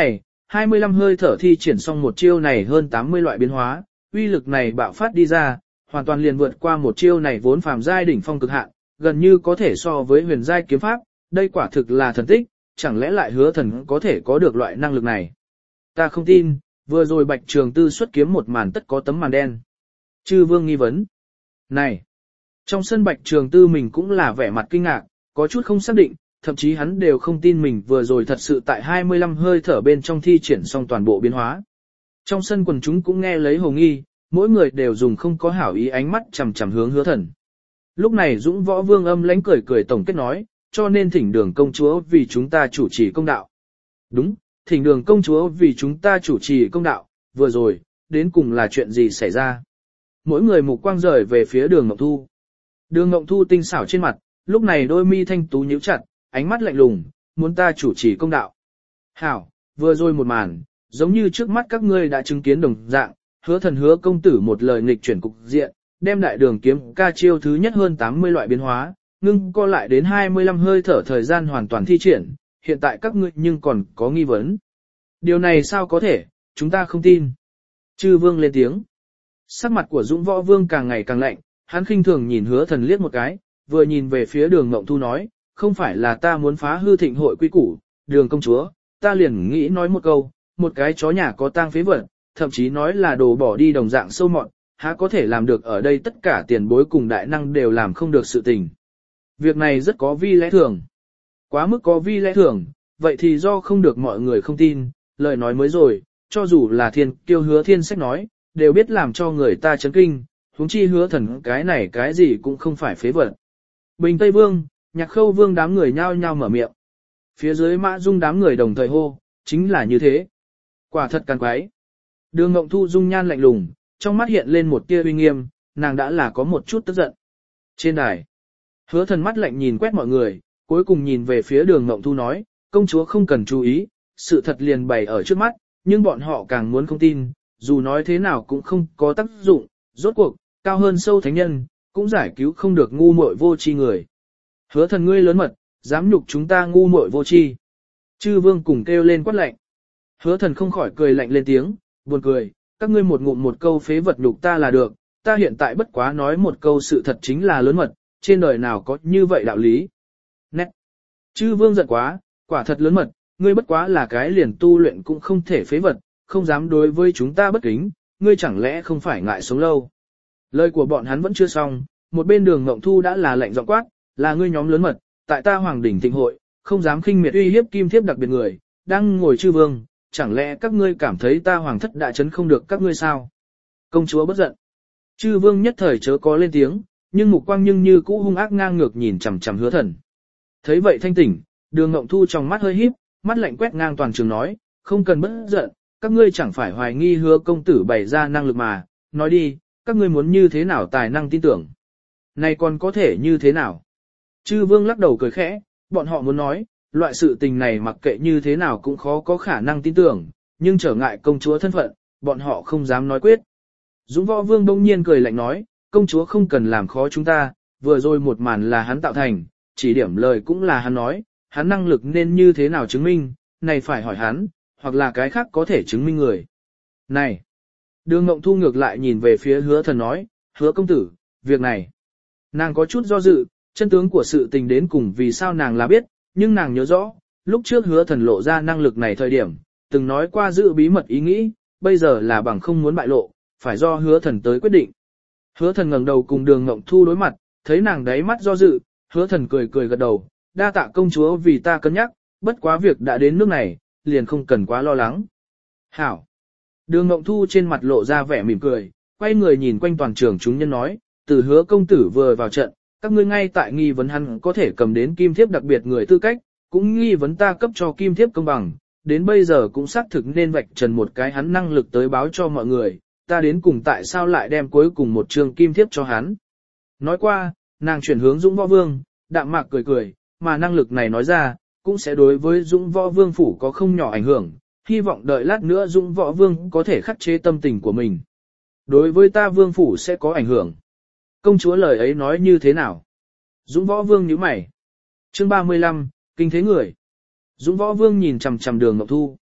25 hơi thở thi triển xong một chiêu này hơn 80 loại biến hóa, uy lực này bạo phát đi ra, hoàn toàn liền vượt qua một chiêu này vốn phàm giai đỉnh phong cực hạn, gần như có thể so với huyền giai kiếm pháp, đây quả thực là thần tích, chẳng lẽ lại Hứa Thần có thể có được loại năng lực này. Ta không tin, vừa rồi Bạch Trường Tư xuất kiếm một màn tất có tấm màn đen. Chư Vương nghi vấn. Này, trong sân Bạch Trường Tư mình cũng là vẻ mặt kinh ngạc, có chút không xác định, thậm chí hắn đều không tin mình vừa rồi thật sự tại 25 hơi thở bên trong thi triển xong toàn bộ biến hóa. Trong sân quần chúng cũng nghe lấy hồ nghi, mỗi người đều dùng không có hảo ý ánh mắt chằm chằm hướng Hứa Thần. Lúc này Dũng Võ Vương âm lãnh cười cười tổng kết nói, cho nên thỉnh Đường công chúa vì chúng ta chủ trì công đạo. Đúng, thỉnh Đường công chúa vì chúng ta chủ trì công đạo, vừa rồi, đến cùng là chuyện gì xảy ra. Mỗi người mục quang rời về phía Đường Ngọc Thu. Đường Ngọc Thu tinh xảo trên mặt, lúc này đôi mi thanh tú nhíu chặt, ánh mắt lạnh lùng, muốn ta chủ trì công đạo. Hảo, vừa rồi một màn, giống như trước mắt các ngươi đã chứng kiến đồng dạng, Hứa Thần hứa công tử một lời nghịch chuyển cục diện, đem đại đường kiếm ca chiêu thứ nhất hơn 80 loại biến hóa, ngưng co lại đến 25 hơi thở thời gian hoàn toàn thi triển, hiện tại các ngươi nhưng còn có nghi vấn. Điều này sao có thể, chúng ta không tin. Chư Vương lên tiếng. Sắc mặt của Dũng Võ Vương càng ngày càng lạnh, hắn khinh thường nhìn Hứa Thần liếc một cái, vừa nhìn về phía Đường Ngộng Thu nói, không phải là ta muốn phá hư thịnh hội quy củ, Đường công chúa, ta liền nghĩ nói một câu, một cái chó nhà có tang phế vật, thậm chí nói là đồ bỏ đi đồng dạng sâu mọt, há có thể làm được ở đây tất cả tiền bối cùng đại năng đều làm không được sự tình. Việc này rất có vi lẽ thường. Quá mức có vi lẽ thường, vậy thì do không được mọi người không tin, lời nói mới rồi, cho dù là thiên kiêu Hứa Thiên Sách nói, đều biết làm cho người ta chấn kinh, huống chi Hứa Thần cái này cái gì cũng không phải phế vật. Bình Tây Vương, Nhạc Khâu Vương đám người nhao nhao mở miệng. Phía dưới Mã Dung đám người đồng thời hô, chính là như thế. Quả thật càng quái. Đường Ngộng Thu dung nhan lạnh lùng, trong mắt hiện lên một tia uy nghiêm, nàng đã là có một chút tức giận. Trên đài, Hứa Thần mắt lạnh nhìn quét mọi người, cuối cùng nhìn về phía Đường Ngộng Thu nói, công chúa không cần chú ý, sự thật liền bày ở trước mắt, nhưng bọn họ càng muốn không tin, dù nói thế nào cũng không có tác dụng, rốt cuộc, cao hơn sâu thánh nhân, cũng giải cứu không được ngu muội vô tri người. Hứa Thần ngươi lớn mật, dám nhục chúng ta ngu muội vô tri. Chư Vương cùng kêu lên quát lạnh. Hứa Thần không khỏi cười lạnh lên tiếng, buồn cười, các ngươi một ngụm một câu phế vật nhục ta là được, ta hiện tại bất quá nói một câu sự thật chính là lớn mật, trên đời nào có như vậy đạo lý. Nét. Chư Vương giận quá, quả thật lớn mật, ngươi bất quá là cái liền tu luyện cũng không thể phế vật, không dám đối với chúng ta bất kính, ngươi chẳng lẽ không phải ngại sống lâu. Lời của bọn hắn vẫn chưa xong, một bên Đường Ngộng Thu đã là lạnh giọng quát, là ngươi nhóm lớn mật, tại ta hoàng đỉnh thịnh hội, không dám khinh miệt uy hiếp kim thiếp đặc biệt người, đang ngồi chư vương, chẳng lẽ các ngươi cảm thấy ta hoàng thất đã chấn không được các ngươi sao? Công chúa bất giận. Chư vương nhất thời chớ có lên tiếng, nhưng mục quang nhưng như cũ hung ác ngang ngược nhìn chằm chằm Hứa Thần. Thấy vậy thanh tỉnh, Đường Ngộng Thu trong mắt hơi híp, mắt lạnh quét ngang toàn trường nói, không cần bất giận, các ngươi chẳng phải hoài nghi Hứa công tử bày ra năng lực mà, nói đi, các ngươi muốn như thế nào tài năng tin tưởng? Này còn có thể như thế nào? Chư vương lắc đầu cười khẽ, bọn họ muốn nói, loại sự tình này mặc kệ như thế nào cũng khó có khả năng tin tưởng, nhưng trở ngại công chúa thân phận, bọn họ không dám nói quyết. Dũng Võ Vương đông nhiên cười lạnh nói, công chúa không cần làm khó chúng ta, vừa rồi một màn là hắn tạo thành, chỉ điểm lời cũng là hắn nói, hắn năng lực nên như thế nào chứng minh, này phải hỏi hắn, hoặc là cái khác có thể chứng minh người. Này! Đường Ngộng Thu ngược lại nhìn về phía Hứa Thần nói, Hứa công tử, việc này. Nàng có chút do dự, chân tướng của sự tình đến cùng vì sao nàng là biết, nhưng nàng nhớ rõ, lúc trước Hứa Thần lộ ra năng lực này thời điểm, từng nói qua giữ bí mật ý nghĩ, bây giờ là bằng không muốn bại lộ, phải do Hứa Thần tới quyết định. Hứa Thần ngẩng đầu cùng Đường Ngộng Thu đối mặt, thấy nàng đáy mắt do dự, Hứa Thần cười cười gật đầu, đa tạ công chúa vì ta cân nhắc, bất quá việc đã đến nước này, liền không cần quá lo lắng. Hảo! Đường Ngộng Thu trên mặt lộ ra vẻ mỉm cười, quay người nhìn quanh toàn trường chúng nhân nói, từ Hứa công tử vừa vào trận, các ngươi ngay tại nghi vấn hắn có thể cầm đến kim thiếp đặc biệt người tư cách, cũng nghi vấn ta cấp cho kim thiếp công bằng, đến bây giờ cũng xác thực nên vạch trần một cái hắn năng lực tới báo cho mọi người, ta đến cùng tại sao lại đem cuối cùng một trường kim thiếp cho hắn. Nói qua, nàng chuyển hướng Dũng Võ Vương, đạm mạc cười cười, mà năng lực này nói ra, cũng sẽ đối với Dũng Võ Vương phủ có không nhỏ ảnh hưởng, hy vọng đợi lát nữa Dũng Võ Vương có thể khắc chế tâm tình của mình. Đối với ta Vương phủ sẽ có ảnh hưởng. Công chúa lời ấy nói như thế nào? Dũng Võ Vương nhíu mày. Chương 35, kinh thế người. Dũng Võ Vương nhìn chằm chằm Đường Ngọc Thu.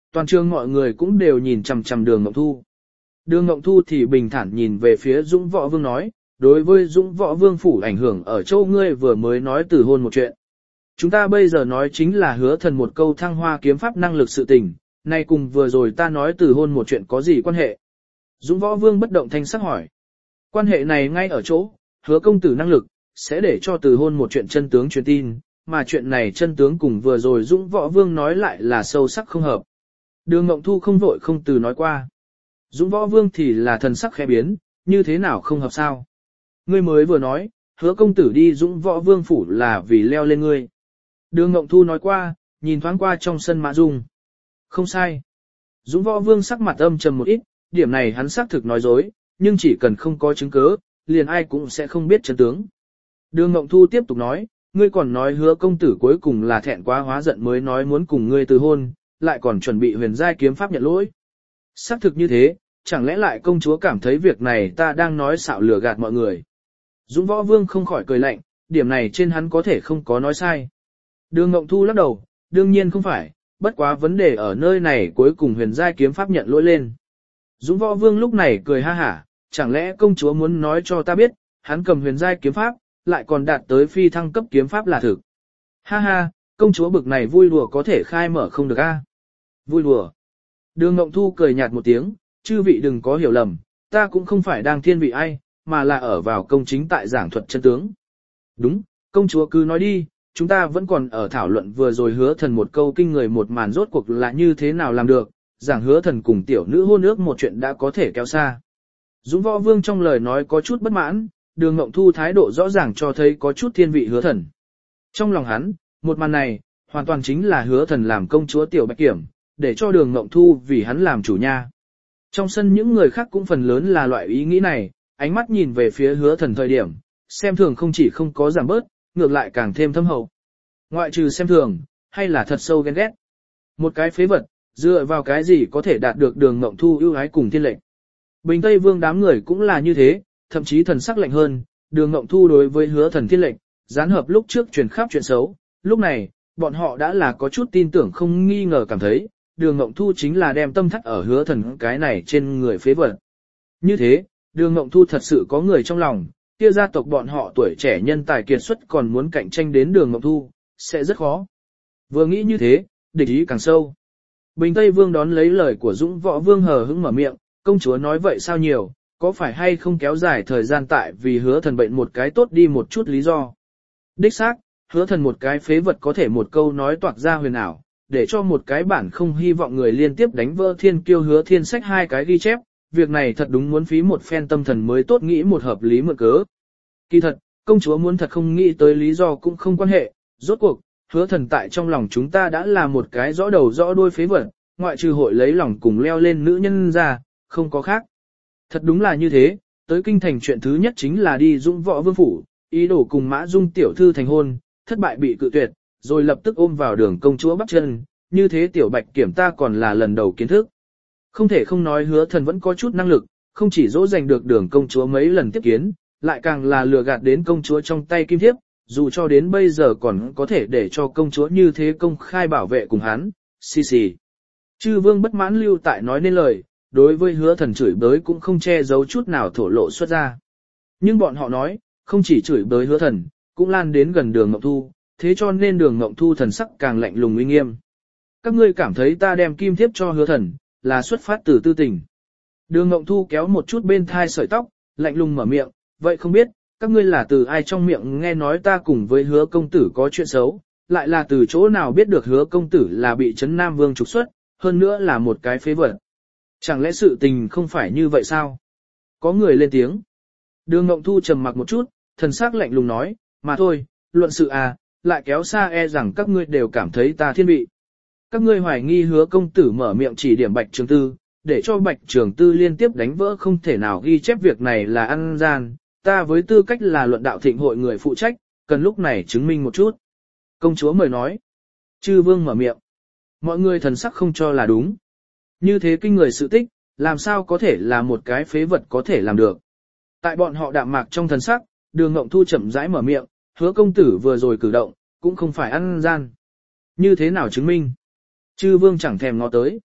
Toàn trường mọi người cũng đều nhìn chằm chằm Đường Ngộng Thu. Đường Ngộng Thu thì bình thản nhìn về phía Dũng Võ Vương nói, đối với Dũng Võ Vương phủ ảnh hưởng ở châu ngươi vừa mới nói từ hôn một chuyện. Chúng ta bây giờ nói chính là Hứa Thần một câu thăng hoa kiếm pháp năng lực sự tình, nay cùng vừa rồi ta nói từ hôn một chuyện có gì quan hệ? Dũng Võ Vương bất động thanh sắc hỏi. Quan hệ này ngay ở chỗ, Hứa công tử năng lực, sẽ để cho từ hôn một chuyện chân tướng truyền tin, mà chuyện này chân tướng cùng vừa rồi Dũng Võ Vương nói lại là sâu sắc không hợp. Đường Ngộng Thu không vội không từ nói qua. Dũng Võ Vương thì là thần sắc khẽ biến, như thế nào không hợp sao? Ngươi mới vừa nói, Hứa công tử đi Dũng Võ Vương phủ là vì leo lên ngươi. Đường Ngộng Thu nói qua, nhìn thoáng qua trong sân Mã Dung. Không sai. Dũng Võ Vương sắc mặt âm trầm một ít, điểm này hắn xác thực nói dối, nhưng chỉ cần không có chứng cứ, liền ai cũng sẽ không biết chân tướng. Đường Ngộng Thu tiếp tục nói, ngươi còn nói Hứa công tử cuối cùng là thẹn quá hóa giận mới nói muốn cùng ngươi từ hôn, lại còn chuẩn bị huyền giai kiếm pháp nhận lỗi. Xác thực như thế, chẳng lẽ lại công chúa cảm thấy việc này ta đang nói xạo lừa gạt mọi người. Dũng Võ Vương không khỏi cười lạnh, điểm này trên hắn có thể không có nói sai. Đường Ngộng Thu lắc đầu, đương nhiên không phải, bất quá vấn đề ở nơi này cuối cùng huyền giai kiếm pháp nhận lỗi lên. Dũng Võ Vương lúc này cười ha hả, chẳng lẽ công chúa muốn nói cho ta biết, hắn cầm huyền giai kiếm pháp, lại còn đạt tới phi thăng cấp kiếm pháp là thực. Ha ha, công chúa bực này vui đùa có thể khai mở không được a? Vui đùa. Đường Ngộng Thu cười nhạt một tiếng, chư vị đừng có hiểu lầm, ta cũng không phải đang thiên vị ai, mà là ở vào công chính tại giảng thuật chân tướng. Đúng, công chúa cứ nói đi, chúng ta vẫn còn ở thảo luận vừa rồi Hứa Thần một câu kinh người một màn rốt cuộc là như thế nào làm được, giảng Hứa Thần cùng tiểu nữ hôn ước một chuyện đã có thể kéo xa. Dũng Võ Vương trong lời nói có chút bất mãn, Đường Ngộng Thu thái độ rõ ràng cho thấy có chút thiên vị Hứa Thần. Trong lòng hắn, một màn này, hoàn toàn chính là Hứa Thần làm công chúa tiểu Bạch Kiểm, để cho Đường Ngộng Thu vì hắn làm chủ nha. Trong sân những người khác cũng phần lớn là loại ý nghĩ này, ánh mắt nhìn về phía Hứa Thần thời điểm, xem thường không chỉ không có giảm bớt, ngược lại càng thêm thâm hậu. Ngoại trừ xem thường, hay là thật sâu ghen ghét. Một cái phế vật, dựa vào cái gì có thể đạt được Đường Ngộng Thu ưu ái cùng thiên lệnh. Bình Tây Vương đám người cũng là như thế, thậm chí thần sắc lạnh hơn, Đường Ngộng Thu đối với Hứa Thần thiên lệnh, gián hợp lúc trước truyền khắp chuyện xấu, lúc này, bọn họ đã là có chút tin tưởng không nghi ngờ cảm thấy, Đường Ngộng Thu chính là đem tâm thắt ở Hứa Thần cái này trên người phế vật. Như thế, Đường Ngộng Thu thật sự có người trong lòng, kia gia tộc bọn họ tuổi trẻ nhân tài kiệt xuất còn muốn cạnh tranh đến Đường Ngộng Thu, sẽ rất khó. Vừa nghĩ như thế, địch ý càng sâu. Bình Tây Vương đón lấy lời của Dũng Võ Vương hờ hững mở miệng, công chúa nói vậy sao nhiều, có phải hay không kéo dài thời gian tại vì Hứa Thần bệnh một cái tốt đi một chút lý do. Đích xác, Hứa Thần một cái phế vật có thể một câu nói toạc ra huyền ảo, để cho một cái bản không hy vọng người liên tiếp đánh vỡ thiên kiêu Hứa Thiên sách hai cái ghi chép, việc này thật đúng muốn phí một phen tâm thần mới tốt nghĩ một hợp lý mượn cớ. Kỳ thật, công chúa muốn thật không nghĩ tới lý do cũng không quan hệ, rốt cuộc, Hứa Thần tại trong lòng chúng ta đã là một cái rõ đầu rõ đuôi phế vật, ngoại trừ hội lấy lòng cùng leo lên nữ nhân ra, không có khác. Thật đúng là như thế, tới kinh thành chuyện thứ nhất chính là đi Dũng Võ Vương phủ, ý đồ cùng Mã Dung tiểu thư thành hôn, thất bại bị cự tuyệt, rồi lập tức ôm vào đường công chúa bắt chân, như thế tiểu Bạch Kiểm ta còn là lần đầu kiến thức. Không thể không nói Hứa Thần vẫn có chút năng lực, không chỉ dỗ dành được đường công chúa mấy lần tiếp kiến, lại càng là lừa gạt đến công chúa trong tay kim thiếp, dù cho đến bây giờ còn có thể để cho công chúa như thế công khai bảo vệ cùng hắn, xì xì. Chư vương bất mãn lưu tại nói nên lời, đối với Hứa Thần chửi bới cũng không che giấu chút nào thổ lộ xuất ra. Nhưng bọn họ nói, không chỉ chửi bới Hứa Thần, cũng lan đến gần Đường Ngộng Thu, thế cho nên Đường Ngộng Thu thần sắc càng lạnh lùng uy nghiêm. Các ngươi cảm thấy ta đem kim thiếp cho Hứa Thần, là xuất phát từ tư tình. Đường Ngộng Thu kéo một chút bên thai sợi tóc, lạnh lùng mở miệng, vậy không biết, các ngươi là từ ai trong miệng nghe nói ta cùng với Hứa công tử có chuyện xấu, lại là từ chỗ nào biết được Hứa công tử là bị Trấn Nam Vương trục xuất, hơn nữa là một cái phế vật. Chẳng lẽ sự tình không phải như vậy sao? Có người lên tiếng. Đường Ngộng Thu trầm mặc một chút, thần sắc lạnh lùng nói, mà thôi, luận sự à, lại kéo xa e rằng các ngươi đều cảm thấy ta thiên vị. Các ngươi hoài nghi Hứa công tử mở miệng chỉ điểm Bạch Trường Tư, để cho Bạch Trường Tư liên tiếp đánh vỡ không thể nào ghi chép việc này là ăn gian, ta với tư cách là luận đạo thịnh hội người phụ trách, cần lúc này chứng minh một chút. Công chúa mời nói. Chư vương mở miệng. Mọi người thần sắc không cho là đúng. Như thế kinh người sự tích, làm sao có thể là một cái phế vật có thể làm được. Tại bọn họ đạm mạc trong thần sắc, Đường Ngộng Thu chậm rãi mở miệng, Hứa công tử vừa rồi cử động, cũng không phải ăn gian. Như thế nào chứng minh? Chư vương chẳng thèm ngó tới.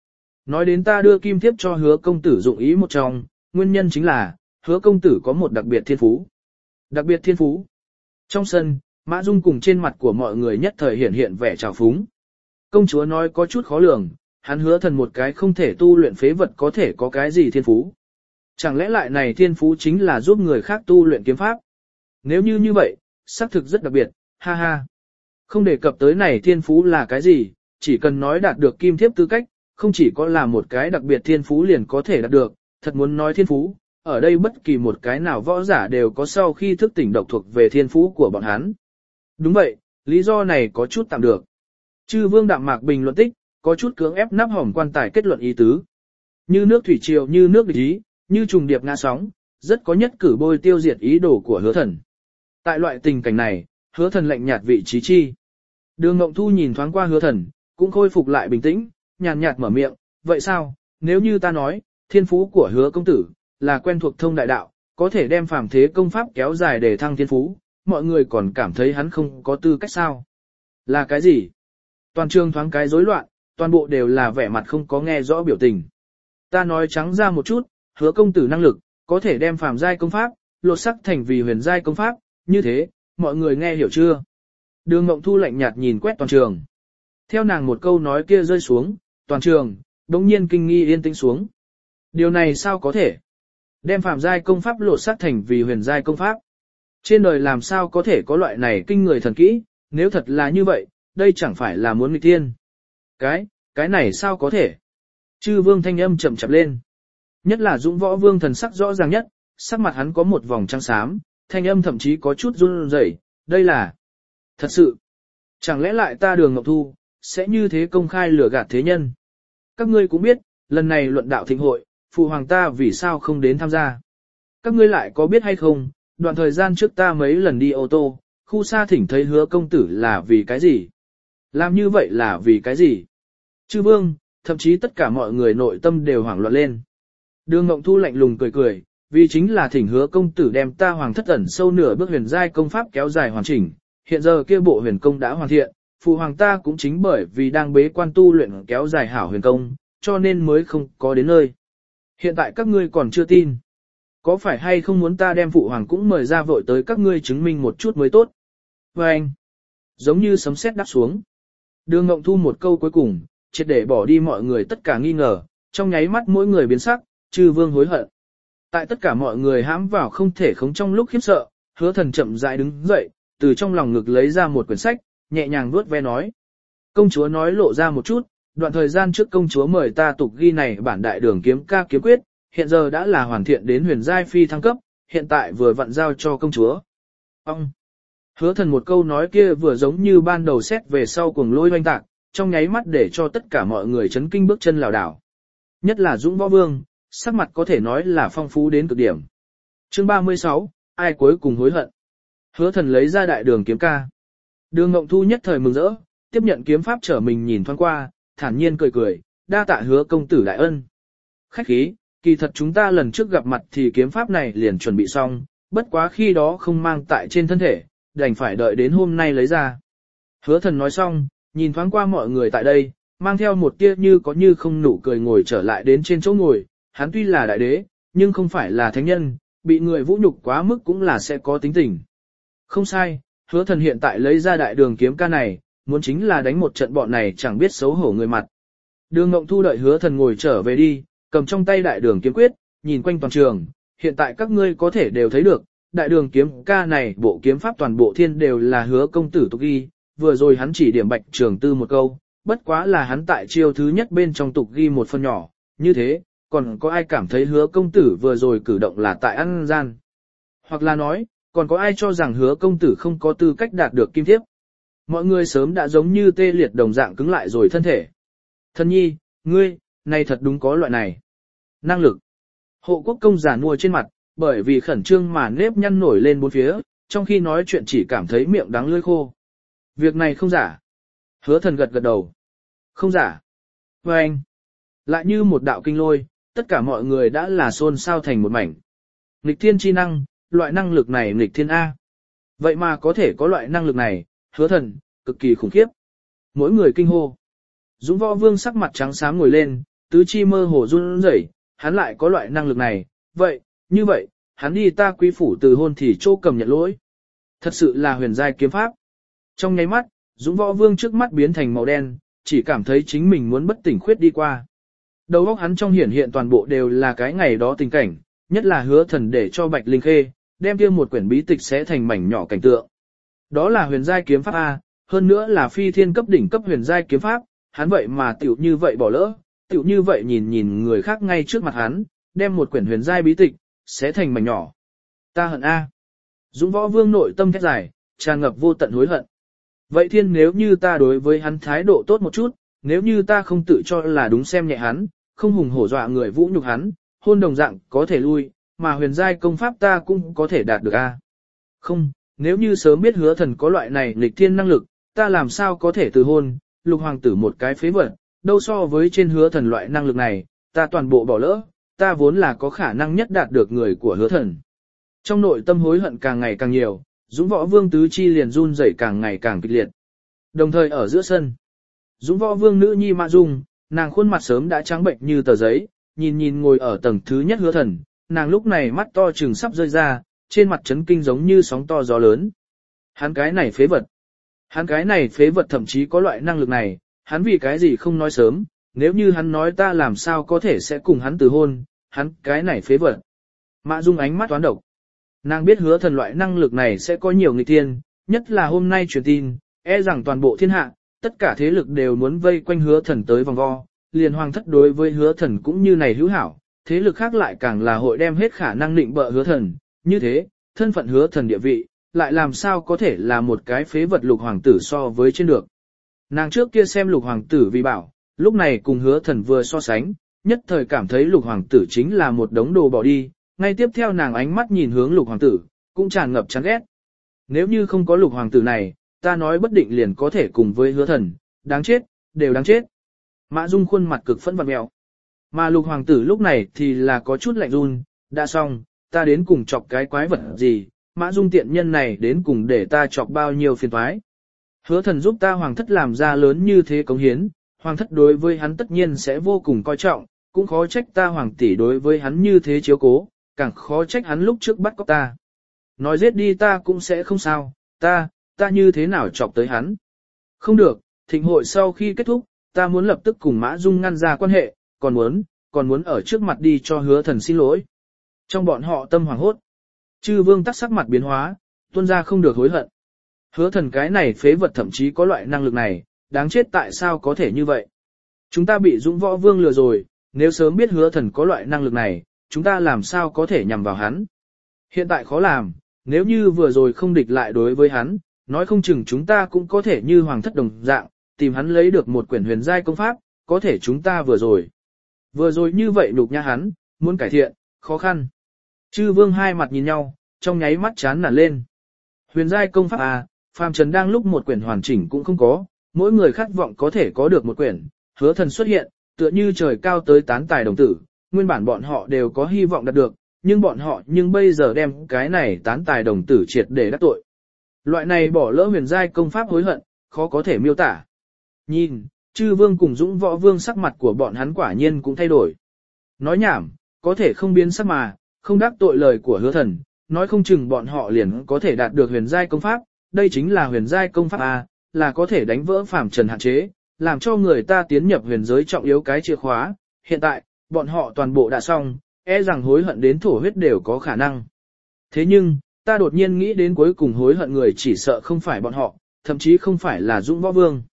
Nói đến ta đưa kim thiếp cho hứa công tử dụng ý một trong, nguyên nhân chính là, hứa công tử có một đặc biệt thiên phú. Đặc biệt thiên phú. Trong sân, Mã Dung cùng trên mặt của mọi người nhất thời hiện hiện vẻ trào phúng. Công chúa nói có chút khó lường, hắn Hứa Thần một cái không thể tu luyện phế vật có thể có cái gì thiên phú. Chẳng lẽ lại này thiên phú chính là giúp người khác tu luyện kiếm pháp? Nếu như vậy, xác thực rất đặc biệt, ha ha. Không đề cập tới này thiên phú là cái gì, chỉ cần nói đạt được kim thiếp tư cách, không chỉ có là một cái đặc biệt thiên phú liền có thể đạt được, thật muốn nói thiên phú, ở đây bất kỳ một cái nào võ giả đều có sau khi thức tỉnh độc thuộc về thiên phú của bọn hắn. Đúng vậy, lý do này có chút tạm được. Chư Vương đạm mạc bình luận tích, có chút cưỡng ép nắp hỏng quan tài kết luận ý tứ. Như nước thủy triều như nước địch ý, như trùng điệp ngã sóng, rất có nhất cử bôi tiêu diệt ý đồ của Hứa Thần. Tại loại tình cảnh này, Hứa Thần lạnh nhạt vị trí chi. Đường Ngộng Thu nhìn thoáng qua Hứa Thần, cũng khôi phục lại bình tĩnh, nhàn nhạt mở miệng, vậy sao, nếu như ta nói, thiên phú của Hứa công tử, là quen thuộc thông đại đạo, có thể đem phàm thế công pháp kéo dài để thăng thiên phú, mọi người còn cảm thấy hắn không có tư cách sao? Là cái gì? Toàn trường thoáng cái rối loạn, toàn bộ đều là vẻ mặt không có nghe rõ biểu tình. Ta nói trắng ra một chút, Hứa công tử năng lực, có thể đem phàm giai công pháp, lột sắc thành vì huyền giai công pháp, như thế, mọi người nghe hiểu chưa? Đường Ngộng Thu lạnh nhạt nhìn quét toàn trường. Theo nàng một câu nói kia rơi xuống, toàn trường, đống nhiên kinh nghi yên tĩnh xuống. Điều này sao có thể? Đem phàm giai công pháp lột sắc thành vì huyền giai công pháp. Trên đời làm sao có thể có loại này kinh người thần kỹ, nếu thật là như vậy, đây chẳng phải là muốn nghịch thiên. Cái này sao có thể? Chư Vương thanh âm chậm chạp lên. Nhất là Dũng Võ Vương thần sắc rõ ràng nhất, sắc mặt hắn có một vòng trắng xám, thanh âm thậm chí có chút run rẩy, đây là thật sự. Chẳng lẽ lại ta Đường Ngọc Thu, sẽ như thế công khai lừa gạt thế nhân? Các ngươi cũng biết, lần này luận đạo thịnh hội, phụ hoàng ta vì sao không đến tham gia? Các ngươi lại có biết hay không, đoạn thời gian trước ta mấy lần đi ô tô, khu xa thỉnh thấy Hứa công tử là vì cái gì? Làm như vậy là vì cái gì? Chư Vương, thậm chí tất cả mọi người nội tâm đều hoảng loạn lên. Đường Ngộng Thu lạnh lùng cười cười, vì chính là thỉnh Hứa công tử đem ta hoàng thất ẩn sâu nửa bước huyền giai công pháp kéo dài hoàn chỉnh, hiện giờ kia bộ huyền công đã hoàn thiện, phụ hoàng ta cũng chính bởi vì đang bế quan tu luyện kéo dài hảo huyền công, cho nên mới không có đến nơi. Hiện tại các ngươi còn chưa tin. Có phải hay không muốn ta đem phụ hoàng cũng mời ra vội tới các ngươi chứng minh một chút mới tốt? Và anh, giống như sấm sét đáp xuống. Đường Ngộng Thu một câu cuối cùng, triệt để bỏ đi mọi người tất cả nghi ngờ, trong nháy mắt mỗi người biến sắc, Chư Vương hối hận. Tại tất cả mọi người hãm vào không thể khống trong lúc khiếp sợ, Hứa Thần chậm rãi đứng dậy, từ trong lòng ngực lấy ra một quyển sách, nhẹ nhàng vuốt ve nói. Công chúa nói lộ ra một chút, đoạn thời gian trước công chúa mời ta tục ghi này bản đại đường kiếm ca kiếm quyết, hiện giờ đã là hoàn thiện đến huyền giai phi thăng cấp, hiện tại vừa vặn giao cho công chúa. Ông! Hứa Thần một câu nói kia vừa giống như ban đầu xét về sau cuồng lôi oanh tạc, trong nháy mắt để cho tất cả mọi người chấn kinh bước chân lảo đảo. Nhất là Dũng Võ Vương, sắc mặt có thể nói là phong phú đến cực điểm. Chương 36, ai cuối cùng hối hận. Hứa Thần lấy ra đại đường kiếm ca. Đường Ngộng Thu nhất thời mừng rỡ, tiếp nhận kiếm pháp trở mình nhìn thoáng qua, thản nhiên cười cười, đa tạ Hứa công tử đại ân. Khách khí, kỳ thật chúng ta lần trước gặp mặt thì kiếm pháp này liền chuẩn bị xong, bất quá khi đó không mang tại trên thân thể, đành phải đợi đến hôm nay lấy ra. Hứa Thần nói xong, nhìn thoáng qua mọi người tại đây, mang theo một tia như có như không nụ cười ngồi trở lại đến trên chỗ ngồi, hắn tuy là đại đế, nhưng không phải là thánh nhân, bị người vũ nhục quá mức cũng là sẽ có tính tình. Không sai, Hứa Thần hiện tại lấy ra đại đường kiếm ca này, muốn chính là đánh một trận bọn này chẳng biết xấu hổ người mặt. Đường Ngộng Thu đợi Hứa Thần ngồi trở về đi, cầm trong tay đại đường kiếm quyết, nhìn quanh toàn trường, hiện tại các ngươi có thể đều thấy được, đại đường kiếm ca này bộ kiếm pháp toàn bộ thiên đều là Hứa công tử tục ghi, vừa rồi hắn chỉ điểm Bạch Trường Tư một câu, bất quá là hắn tại chiêu thứ nhất bên trong tục ghi một phần nhỏ, như thế, còn có ai cảm thấy Hứa công tử vừa rồi cử động là tại ăn gian? Hoặc là nói, còn có ai cho rằng Hứa công tử không có tư cách đạt được kim thiếp? Mọi người sớm đã giống như tê liệt đồng dạng cứng lại rồi thân thể. Thân nhi, ngươi, này thật đúng có loại này. Năng lực. Hộ quốc công giả nua trên mặt, bởi vì khẩn trương mà nếp nhăn nổi lên bốn phía, trong khi nói chuyện chỉ cảm thấy miệng đắng lưỡi khô. Việc này không giả. Hứa Thần gật gật đầu. Không giả. Và anh. Lại như một đạo kinh lôi, tất cả mọi người đã là xôn xao thành một mảnh. Nghịch thiên chi năng, loại năng lực này nghịch thiên A. Vậy mà có thể có loại năng lực này, Hứa Thần, cực kỳ khủng khiếp. Mỗi người kinh hô. Dũng Võ Vương sắc mặt trắng xám ngồi lên, tứ chi mơ hồ run rẩy, hắn lại có loại năng lực này, như vậy, hắn đi ta quý phủ từ hôn thì chỗ cầm nhận lỗi. Thật sự là huyền giai kiếm pháp. Trong nháy mắt, Dũng Võ Vương trước mắt biến thành màu đen, chỉ cảm thấy chính mình muốn bất tỉnh khuyết đi qua. Đầu óc hắn trong hiện toàn bộ đều là cái ngày đó tình cảnh, nhất là Hứa Thần để cho Bạch Linh Khê đem kia một quyển bí tịch xé thành mảnh nhỏ cảnh tượng. Đó là huyền giai kiếm pháp a, hơn nữa là phi thiên cấp đỉnh cấp huyền giai kiếm pháp, hắn vậy mà tiểu như vậy bỏ lỡ, tiểu như vậy nhìn người khác ngay trước mặt hắn, đem một quyển huyền giai bí tịch xé thành mảnh nhỏ. Ta hận a. Dũng Võ Vương nội tâm thét dài, tràn ngập vô tận hối hận. Vậy thiên nếu như ta đối với hắn thái độ tốt một chút, nếu như ta không tự cho là đúng xem nhẹ hắn, không hùng hổ dọa người vũ nhục hắn, hôn đồng dạng có thể lui, mà huyền giai công pháp ta cũng có thể đạt được a. Không, nếu như sớm biết Hứa Thần có loại này nghịch thiên năng lực, ta làm sao có thể từ hôn, Lục hoàng tử một cái phế vật, đâu so với trên Hứa Thần loại năng lực này, ta toàn bộ bỏ lỡ, ta vốn là có khả năng nhất đạt được người của Hứa Thần. Trong nội tâm hối hận càng ngày càng nhiều, Dũng Võ Vương tứ chi liền run rẩy càng ngày càng kịch liệt. Đồng thời ở giữa sân, Dũng Võ Vương nữ nhi Mã Dung, nàng khuôn mặt sớm đã trắng bệnh như tờ giấy, nhìn ngồi ở tầng thứ nhất Hứa Thần, nàng lúc này mắt to trừng sắp rơi ra, trên mặt chấn kinh giống như sóng to gió lớn. Hắn cái này phế vật thậm chí có loại năng lực này, hắn vì cái gì không nói sớm, nếu như hắn nói ta làm sao có thể sẽ cùng hắn từ hôn, hắn cái này phế vật. Mã Dung ánh mắt toán độc. Nàng biết Hứa Thần loại năng lực này sẽ có nhiều nghịch thiên, nhất là hôm nay truyền tin, e rằng toàn bộ thiên hạ, tất cả thế lực đều muốn vây quanh Hứa Thần tới vòng vo, liền hoàng thất đối với Hứa Thần cũng như này hữu hảo, thế lực khác lại càng là hội đem hết khả năng định bợ Hứa Thần, như thế, thân phận Hứa Thần địa vị, lại làm sao có thể là một cái phế vật Lục hoàng tử so với trên được. Nàng trước kia xem Lục hoàng tử vì bảo, lúc này cùng Hứa Thần vừa so sánh, nhất thời cảm thấy Lục hoàng tử chính là một đống đồ bỏ đi, ngay tiếp theo nàng ánh mắt nhìn hướng Lục hoàng tử, cũng tràn ngập chán ghét. Nếu như không có Lục hoàng tử này, ta nói bất định liền có thể cùng với Hứa Thần, đáng chết, đều đáng chết. Mã Dung khuôn mặt cực phẫn vặn mèo. Mà Lục hoàng tử lúc này thì là có chút lạnh run, đã xong, ta đến cùng chọc cái quái vật gì, Mã Dung tiện nhân này đến cùng để ta chọc bao nhiêu phiền toái. Hứa Thần giúp ta hoàng thất làm ra lớn như thế cống hiến, hoàng thất đối với hắn tất nhiên sẽ vô cùng coi trọng, cũng khó trách ta hoàng tỷ đối với hắn như thế chiếu cố, càng khó trách hắn lúc trước bắt cóc ta. Nói giết đi ta cũng sẽ không sao, ta như thế nào chọc tới hắn. Không được, thịnh hội sau khi kết thúc, ta muốn lập tức cùng Mã Dung ngăn ra quan hệ, còn muốn ở trước mặt đi cho Hứa Thần xin lỗi. Trong bọn họ tâm hoảng hốt, Chư Vương tắc sắc mặt biến hóa, tuôn ra không được hối hận. Hứa Thần cái này phế vật thậm chí có loại năng lực này, đáng chết tại sao có thể như vậy. Chúng ta bị Dũng Võ Vương lừa rồi, nếu sớm biết Hứa Thần có loại năng lực này, chúng ta làm sao có thể nhằm vào hắn. Hiện tại khó làm, nếu như vừa rồi không địch lại đối với hắn, nói không chừng chúng ta cũng có thể như hoàng thất đồng dạng, tìm hắn lấy được một quyển huyền giai công pháp, có thể chúng ta vừa rồi như vậy nhục nhã hắn, muốn cải thiện, khó khăn. Chư Vương hai mặt nhìn nhau, trong nháy mắt chán nản lên. Huyền giai công pháp à, phàm trần đang lúc một quyển hoàn chỉnh cũng không có, mỗi người khát vọng có thể có được một quyển, Hứa Thần xuất hiện, tựa như trời cao tới tán tài đồng tử, nguyên bản bọn họ đều có hy vọng đạt được, nhưng bây giờ đem cái này tán tài đồng tử triệt để đắc tội. Loại này bỏ lỡ huyền giai công pháp hối hận, khó có thể miêu tả. Nhìn, Chư Vương cùng Dũng Võ Vương sắc mặt của bọn hắn quả nhiên cũng thay đổi. Nói nhảm, có thể không biến sắc mà, không đắc tội lời của Hứa Thần, nói không chừng bọn họ liền có thể đạt được huyền giai công pháp, đây chính là huyền giai công pháp A, là có thể đánh vỡ phàm trần hạn chế, làm cho người ta tiến nhập huyền giới trọng yếu cái chìa khóa. Hiện tại, bọn họ toàn bộ đã xong, e rằng hối hận đến thổ huyết đều có khả năng. Thế nhưng, ta đột nhiên nghĩ đến cuối cùng hối hận người chỉ sợ không phải bọn họ, thậm chí không phải là Dũng Võ Vương.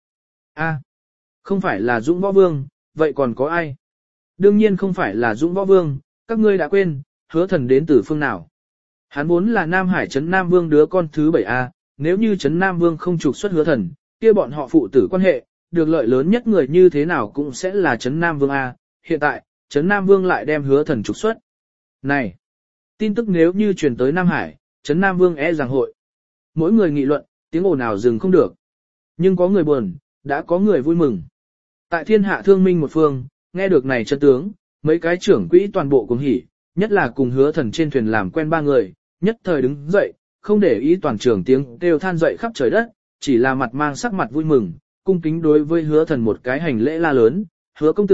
Không phải là Dũng Võ Vương, vậy còn có ai? Đương nhiên không phải là Dũng Võ Vương, các ngươi đã quên, Hứa Thần đến từ phương nào. Hắn vốn là Nam Hải Trấn Nam Vương đứa con thứ 7A, nếu như Trấn Nam Vương không trục xuất Hứa Thần, kia bọn họ phụ tử quan hệ, được lợi lớn nhất người như thế nào cũng sẽ là Trấn Nam Vương A. Hiện tại, Trấn Nam Vương lại đem Hứa Thần trục xuất. Này, tin tức nếu như truyền tới Nam Hải, Trấn Nam Vương e rằng hội. Mỗi người nghị luận, tiếng ồn nào dừng không được. Nhưng có người buồn, đã có người vui mừng. Tại thiên hạ thương minh một phương, nghe được này chân tướng, mấy cái trưởng quỹ toàn bộ cùng hỉ, nhất là cùng Hứa Thần trên thuyền làm quen ba người, nhất thời đứng dậy, không để ý toàn trường tiếng kêu than dậy khắp trời đất, chỉ là mặt mang sắc mặt vui mừng, cung kính đối với Hứa Thần một cái hành lễ la lớn, Hứa công tử,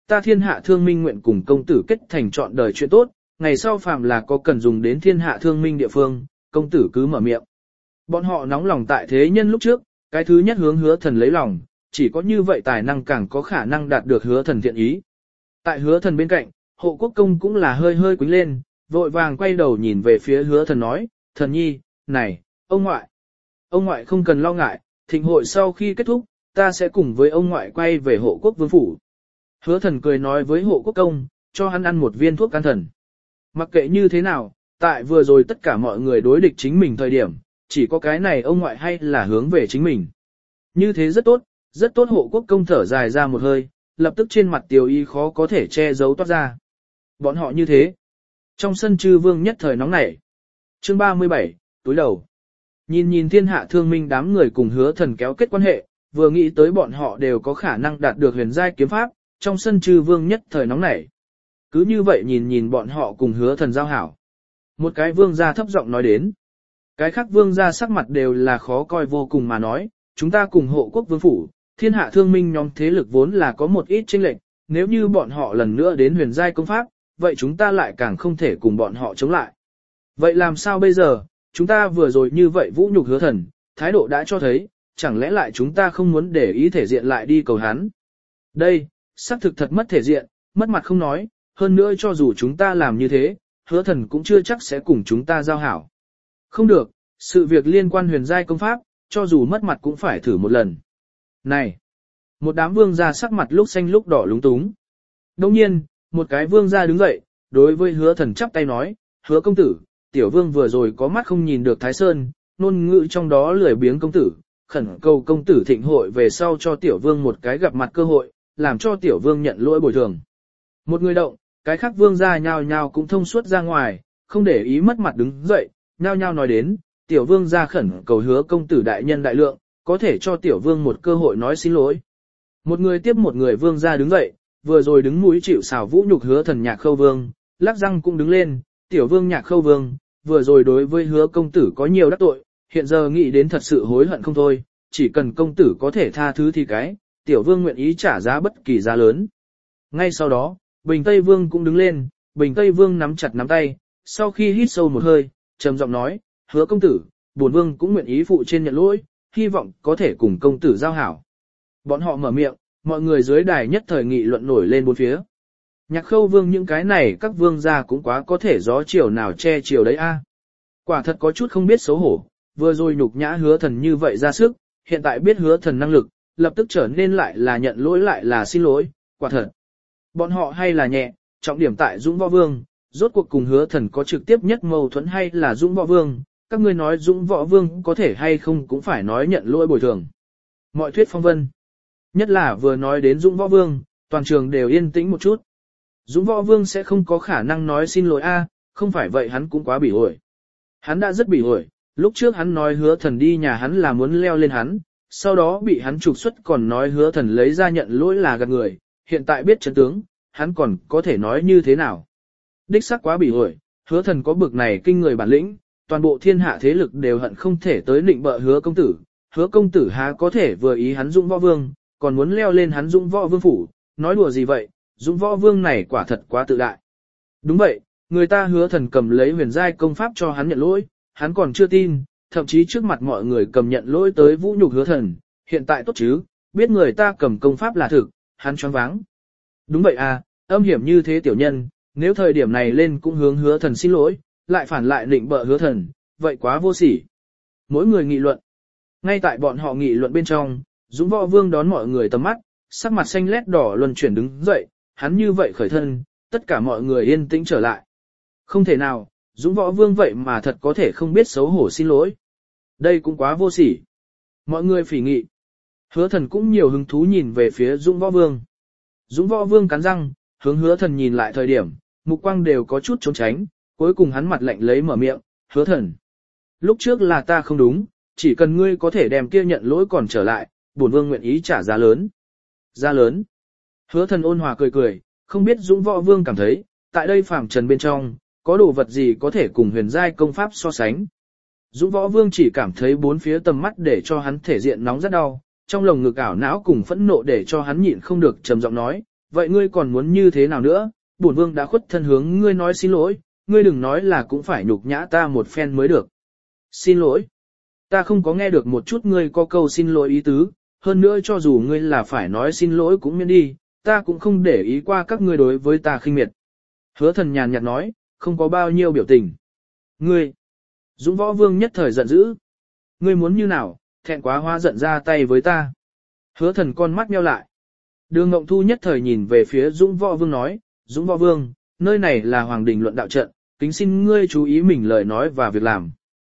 ta thiên hạ thương minh nguyện cùng công tử kết thành trọn đời chuyện tốt, ngày sau phàm là có cần dùng đến thiên hạ thương minh địa phương, công tử cứ mở miệng. Bọn họ nóng lòng tại thế nhân lúc trước, cái thứ nhất hướng Hứa Thần lấy lòng, chỉ có như vậy tài năng càng có khả năng đạt được Hứa Thần thiện ý. Tại Hứa Thần bên cạnh, Hộ Quốc Công cũng là hơi hơi quĩnh lên, vội vàng quay đầu nhìn về phía Hứa Thần nói, Thần nhi, này, ông ngoại. Ông ngoại không cần lo ngại, thịnh hội sau khi kết thúc, ta sẽ cùng với ông ngoại quay về Hộ Quốc Vương phủ. Hứa Thần cười nói với Hộ Quốc Công, cho hắn ăn một viên thuốc can thần. Mặc kệ như thế nào, tại vừa rồi tất cả mọi người đối địch chính mình thời điểm, chỉ có cái này ông ngoại hay là hướng về chính mình. Như thế rất tốt. Hộ Quốc Công thở dài ra một hơi, lập tức trên mặt Tiều Y khó có thể che giấu toát ra. Bọn họ như thế. Trong sân Chư Vương nhất thời nóng nảy. Chương 37, túi đầu. Nhìn thiên hạ thương minh đám người cùng Hứa Thần kéo kết quan hệ, vừa nghĩ tới bọn họ đều có khả năng đạt được huyền giai kiếm pháp, trong sân Chư Vương nhất thời nóng nảy. Cứ như vậy nhìn bọn họ cùng Hứa Thần giao hảo. Một cái vương gia thấp giọng nói đến. Cái khác vương gia sắc mặt đều là khó coi vô cùng mà nói, chúng ta cùng Hộ Quốc Vương phủ, thiên hạ thương minh nhóm thế lực vốn là có một ít chênh lệch, nếu như bọn họ lần nữa đến huyền giai công pháp, vậy chúng ta lại càng không thể cùng bọn họ chống lại. Vậy làm sao bây giờ, chúng ta vừa rồi như vậy vũ nhục Hứa Thần, thái độ đã cho thấy, chẳng lẽ lại chúng ta không muốn để ý thể diện lại đi cầu hắn. Đây, xác thực thật mất thể diện, mất mặt không nói, hơn nữa cho dù chúng ta làm như thế, Hứa Thần cũng chưa chắc sẽ cùng chúng ta giao hảo. Không được, sự việc liên quan huyền giai công pháp, cho dù mất mặt cũng phải thử một lần. Này! Một đám vương gia sắc mặt lúc xanh lúc đỏ lúng túng. Đồng nhiên, một cái vương gia đứng dậy, đối với Hứa Thần chắp tay nói, Hứa công tử, tiểu vương vừa rồi có mắt không nhìn được Thái Sơn, ngôn ngữ trong đó lười biếng công tử, khẩn cầu công tử thịnh hội về sau cho tiểu vương một cái gặp mặt cơ hội, làm cho tiểu vương nhận lỗi bồi thường. Một người động, cái khác vương gia nhao nhao cũng thông suốt ra ngoài, không để ý mất mặt đứng dậy, nhao nhao nói đến, tiểu vương gia khẩn cầu Hứa công tử đại nhân đại lượng, có thể cho tiểu vương một cơ hội nói xin lỗi. Một người tiếp một người vương gia đứng dậy, vừa rồi đứng mũi chịu sào vũ nhục Hứa Thần Nhạc Khâu Vương, lắc răng cũng đứng lên, tiểu vương Nhạc Khâu Vương, vừa rồi đối với Hứa công tử có nhiều đắc tội, hiện giờ nghĩ đến thật sự hối hận không thôi, chỉ cần công tử có thể tha thứ thì cái, tiểu vương nguyện ý trả giá bất kỳ giá lớn. Ngay sau đó, Bình Tây Vương cũng đứng lên, Bình Tây Vương nắm chặt nắm tay, sau khi hít sâu một hơi, trầm giọng nói, Hứa công tử, bổn vương cũng nguyện ý phụ trên nhận lỗi, hy vọng có thể cùng công tử giao hảo. Bọn họ mở miệng, mọi người dưới đài nhất thời nghị luận nổi lên bốn phía. Nhạc Khâu Vương những cái này các vương gia cũng quá có thể gió chiều nào che chiều đấy a. Quả thật có chút không biết xấu hổ, vừa rồi nhục nhã Hứa Thần như vậy ra sức, hiện tại biết Hứa Thần năng lực, lập tức trở nên lại là nhận lỗi lại là xin lỗi, quả thật. Bọn họ hay là nhẹ, trọng điểm tại Dũng Võ Vương, rốt cuộc cùng Hứa Thần có trực tiếp nhất mâu thuẫn hay là Dũng Võ Vương, các ngươi nói Dũng Võ Vương có thể hay không cũng phải nói nhận lỗi bồi thường. Mọi thuyết phong vân. Nhất là vừa nói đến Dũng Võ Vương, toàn trường đều yên tĩnh một chút. Dũng Võ Vương sẽ không có khả năng nói xin lỗi a, không phải vậy hắn cũng quá bỉ ổi. Hắn đã rất bỉ ổi, lúc trước hắn nói Hứa Thần đi nhà hắn là muốn leo lên hắn, sau đó bị hắn trục xuất còn nói Hứa Thần lấy ra nhận lỗi là gạt người, hiện tại biết chân tướng, hắn còn có thể nói như thế nào. Đích xác quá bỉ ổi, Hứa Thần có bực này kinh người bản lĩnh, toàn bộ thiên hạ thế lực đều hận không thể tới định bợ Hứa công tử, Hứa công tử há có thể vừa ý hắn Dũng Võ Vương, còn muốn leo lên hắn Dũng Võ Vương phủ, nói đùa gì vậy, Dũng Võ Vương này quả thật quá tự đại. Đúng vậy, người ta Hứa Thần cầm lấy huyền giai công pháp cho hắn nhận lỗi, hắn còn chưa tin, thậm chí trước mặt mọi người cầm nhận lỗi tới vũ nhục Hứa Thần, hiện tại tốt chứ, biết người ta cầm công pháp là thực, hắn choáng váng. Đúng vậy à, âm hiểm như thế tiểu nhân, nếu thời điểm này lên cũng hướng Hứa Thần xin lỗi, lại phản lại định bợ Hứa Thần, vậy quá vô sỉ. Mỗi người nghị luận. Ngay tại bọn họ nghị luận bên trong, Dũng Võ Vương đón mọi người tầm mắt, sắc mặt xanh lét đỏ luân chuyển đứng dậy, hắn như vậy khởi thân, tất cả mọi người yên tĩnh trở lại. Không thể nào, Dũng Võ Vương vậy mà thật có thể không biết xấu hổ xin lỗi. Đây cũng quá vô sỉ. Mọi người phỉ nghị. Hứa Thần cũng nhiều hứng thú nhìn về phía Dũng Võ Vương. Dũng Võ Vương cắn răng, hướng Hứa Thần nhìn lại thời điểm, mục quang đều có chút trốn tránh, cuối cùng hắn mặt lạnh lấy mở miệng, Hứa Thần. Lúc trước là ta không đúng, chỉ cần ngươi có thể đem kia nhận lỗi còn trở lại, bổn vương nguyện ý trả giá lớn. Giá lớn. Hứa Thần ôn hòa cười cười, không biết Dũng Võ Vương cảm thấy, tại đây phàm trần bên trong, có đồ vật gì có thể cùng huyền giai công pháp so sánh. Dũng Võ Vương chỉ cảm thấy bốn phía tầm mắt để cho hắn thể diện nóng rất đau, trong lồng ngực ảo não cùng phẫn nộ để cho hắn nhịn không được trầm giọng nói, vậy ngươi còn muốn như thế nào nữa, bổn vương đã khuất thân hướng ngươi nói xin lỗi, ngươi đừng nói là cũng phải nhục nhã ta một phen mới được. Xin lỗi. Ta không có nghe được một chút ngươi có câu xin lỗi ý tứ, hơn nữa cho dù ngươi là phải nói xin lỗi cũng miễn đi, ta cũng không để ý qua các ngươi đối với ta khinh miệt. Hứa thần nhàn nhạt nói, không có bao nhiêu biểu tình. Ngươi. Dũng Võ Vương nhất thời giận dữ. Ngươi muốn như nào, thẹn quá hóa giận ra tay với ta. Hứa thần con mắt nheo lại. Đường Ngộng Thu nhất thời nhìn về phía Dũng Võ Vương nói, Dũng Võ Vương, nơi này là Hoàng Đình luận đạo trận, kính xin ngươi chú ý mình lời nói và việc làm.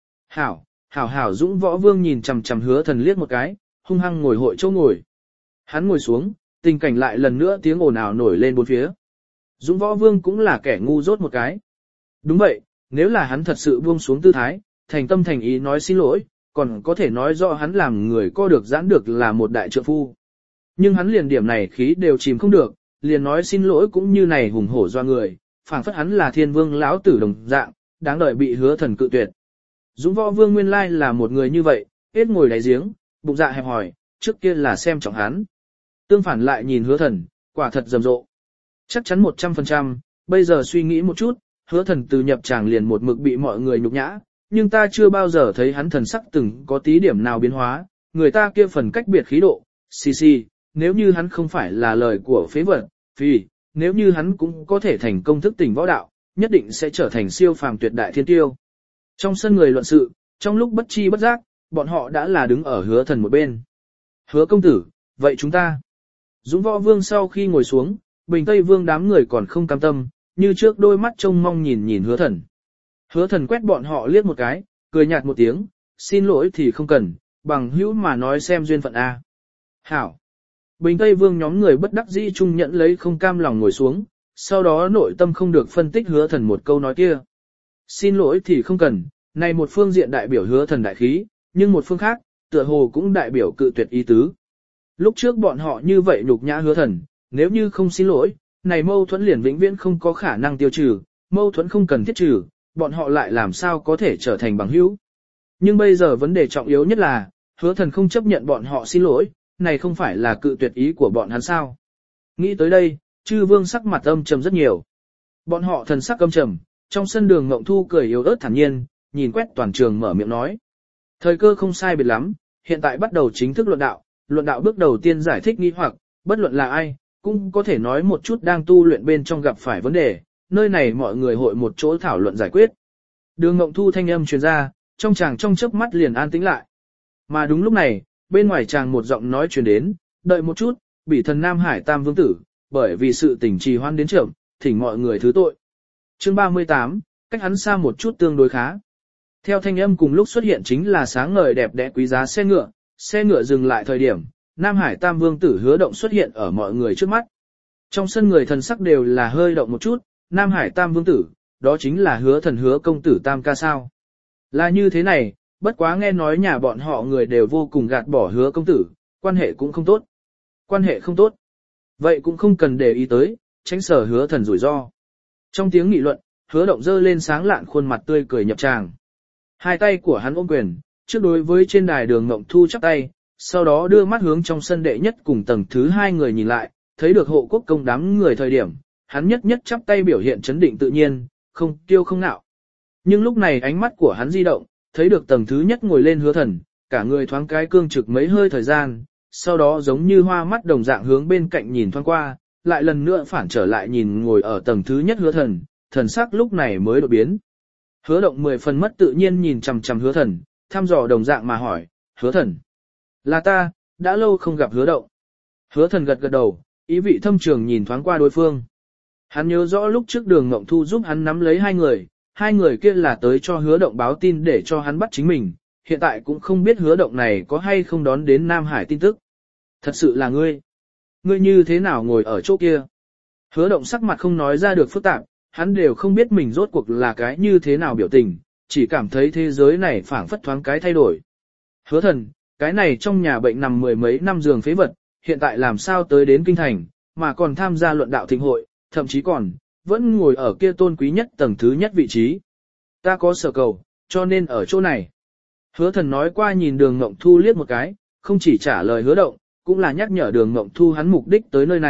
Hảo Dũng Võ Vương nhìn chằm chằm Hứa thần liếc một cái, hung hăng ngồi hội chỗ ngồi. Hắn ngồi xuống, tình cảnh lại lần nữa tiếng ồn ào nổi lên bốn phía. Dũng Võ Vương cũng là kẻ ngu dốt một cái. Đúng vậy, nếu là hắn thật sự buông xuống tư thái, thành tâm thành ý nói xin lỗi, còn có thể nói rõ hắn làm người co được giãn được là một đại trượng phu. Nhưng hắn liền điểm này khí đều chìm không được, liền nói xin lỗi cũng như này hùng hổ doa người, phảng phất hắn là thiên vương lão tử đồng dạng, đáng đợi bị Hứa thần cự tuyệt. Dũng Võ Vương nguyên lai là một người như vậy, hết ngồi đáy giếng, bụng dạ hẹp hòi, trước kia là xem trọng hắn. Tương phản lại nhìn Hứa thần, quả thật rầm rộ. Chắc chắn 100%, bây giờ suy nghĩ một chút, Hứa thần từ nhập tràng liền một mực bị mọi người nhục nhã, nhưng ta chưa bao giờ thấy hắn thần sắc từng có tí điểm nào biến hóa, người ta kia phần cách biệt khí độ, xì, nếu như hắn không phải là lời của phế vật, nếu như hắn cũng có thể thành công thức tỉnh võ đạo, nhất định sẽ trở thành siêu phàm tuyệt đại thiên tiêu. Trong sân người luận sự, trong lúc bất chi bất giác, bọn họ đã là đứng ở Hứa thần một bên. Hứa công tử, vậy chúng ta. Dũng Võ Vương sau khi ngồi xuống, Bình Tây Vương đám người còn không cam tâm, như trước đôi mắt trông mong nhìn Hứa thần. Hứa thần quét bọn họ liếc một cái, cười nhạt một tiếng, xin lỗi thì không cần, bằng hữu mà nói xem duyên phận A. Hảo. Bình Tây Vương nhóm người bất đắc dĩ chung nhận lấy không cam lòng ngồi xuống, sau đó nội tâm không được phân tích Hứa thần một câu nói kia. Xin lỗi thì không cần, này một phương diện đại biểu Hứa thần đại khí, nhưng một phương khác, tựa hồ cũng đại biểu cự tuyệt ý tứ. Lúc trước bọn họ như vậy nhục nhã Hứa thần, nếu như không xin lỗi, này mâu thuẫn liền vĩnh viễn không có khả năng tiêu trừ, mâu thuẫn không cần thiết trừ, bọn họ lại làm sao có thể trở thành bằng hữu. Nhưng bây giờ vấn đề trọng yếu nhất là, Hứa thần không chấp nhận bọn họ xin lỗi, này không phải là cự tuyệt ý của bọn hắn sao. Nghĩ tới đây, Chư Vương sắc mặt âm trầm rất nhiều. Bọn họ thần sắc âm trầm, trong sân Đường Ngộng Thu cười yếu ớt thản nhiên, nhìn quét toàn trường mở miệng nói. Thời cơ không sai biệt lắm, hiện tại bắt đầu chính thức luận đạo bước đầu tiên giải thích nghi hoặc, bất luận là ai, cũng có thể nói một chút đang tu luyện bên trong gặp phải vấn đề, nơi này mọi người hội một chỗ thảo luận giải quyết. Đường Ngộng Thu thanh âm truyền ra, trong chàng trong chớp mắt liền an tĩnh lại. Mà đúng lúc này, bên ngoài chàng một giọng nói truyền đến, đợi một chút, Bỉ Thần Nam Hải Tam Vương Tử, bởi vì sự tình trì hoãn đến chậm, thỉnh mọi người thứ tội. Chương 38, cách hắn xa một chút tương đối khá. Theo thanh âm cùng lúc xuất hiện chính là sáng ngời đẹp đẽ quý giá xe ngựa dừng lại thời điểm, Nam Hải Tam Vương Tử Hứa Động xuất hiện ở mọi người trước mắt. Trong sân người thần sắc đều là hơi động một chút, Nam Hải Tam Vương Tử, đó chính là Hứa thần Hứa công tử Tam ca sao. Là như thế này, bất quá nghe nói nhà bọn họ người đều vô cùng gạt bỏ Hứa công tử, quan hệ cũng không tốt. Quan hệ không tốt. Vậy cũng không cần để ý tới, tránh sở Hứa thần rủi ro. Trong tiếng nghị luận, Hứa Động dơ lên sáng lạn khuôn mặt tươi cười nhập tràng. Hai tay của hắn ôm quyền, trước đối với trên đài Đường Ngộng Thu chắp tay, sau đó đưa mắt hướng trong sân đệ nhất cùng tầng thứ hai người nhìn lại, thấy được Hộ Quốc công đám người thời điểm, hắn nhất chắp tay biểu hiện chấn định tự nhiên, không kiêu không nạo. Nhưng lúc này ánh mắt của hắn di động, thấy được tầng thứ nhất ngồi lên Hứa thần, cả người thoáng cái cương trực mấy hơi thời gian, sau đó giống như hoa mắt đồng dạng hướng bên cạnh nhìn thoáng qua, lại lần nữa phản trở lại nhìn ngồi ở tầng thứ nhất Hứa thần, thần sắc lúc này mới đột biến. Hứa Động 10 phần mất tự nhiên nhìn chằm chằm Hứa thần, thăm dò đồng dạng mà hỏi, Hứa thần, là ta, đã lâu không gặp Hứa Động. Hứa thần gật gật đầu, ý vị thâm trường nhìn thoáng qua đối phương. Hắn nhớ rõ lúc trước Đường Ngộng Thu giúp hắn nắm lấy hai người kia là tới cho Hứa Động báo tin để cho hắn bắt chính mình, hiện tại cũng không biết Hứa Động này có hay không đón đến Nam Hải tin tức. Thật sự là ngươi như thế nào ngồi ở chỗ kia? Hứa Động sắc mặt không nói ra được phức tạp, hắn đều không biết mình rốt cuộc là cái như thế nào biểu tình, chỉ cảm thấy thế giới này phảng phất thoáng cái thay đổi. Hứa thần, cái này trong nhà bệnh nằm mười mấy năm giường phế vật, hiện tại làm sao tới đến kinh thành, mà còn tham gia luận đạo thịnh hội, thậm chí vẫn ngồi ở kia tôn quý nhất tầng thứ nhất vị trí. Ta có sở cầu, cho nên ở chỗ này. Hứa thần nói qua nhìn Đường Ngộng Thu liếc một cái, không chỉ trả lời Hứa Động, cũng là nhắc nhở Đường Ngộng Thu hắn mục đích tới nơi này,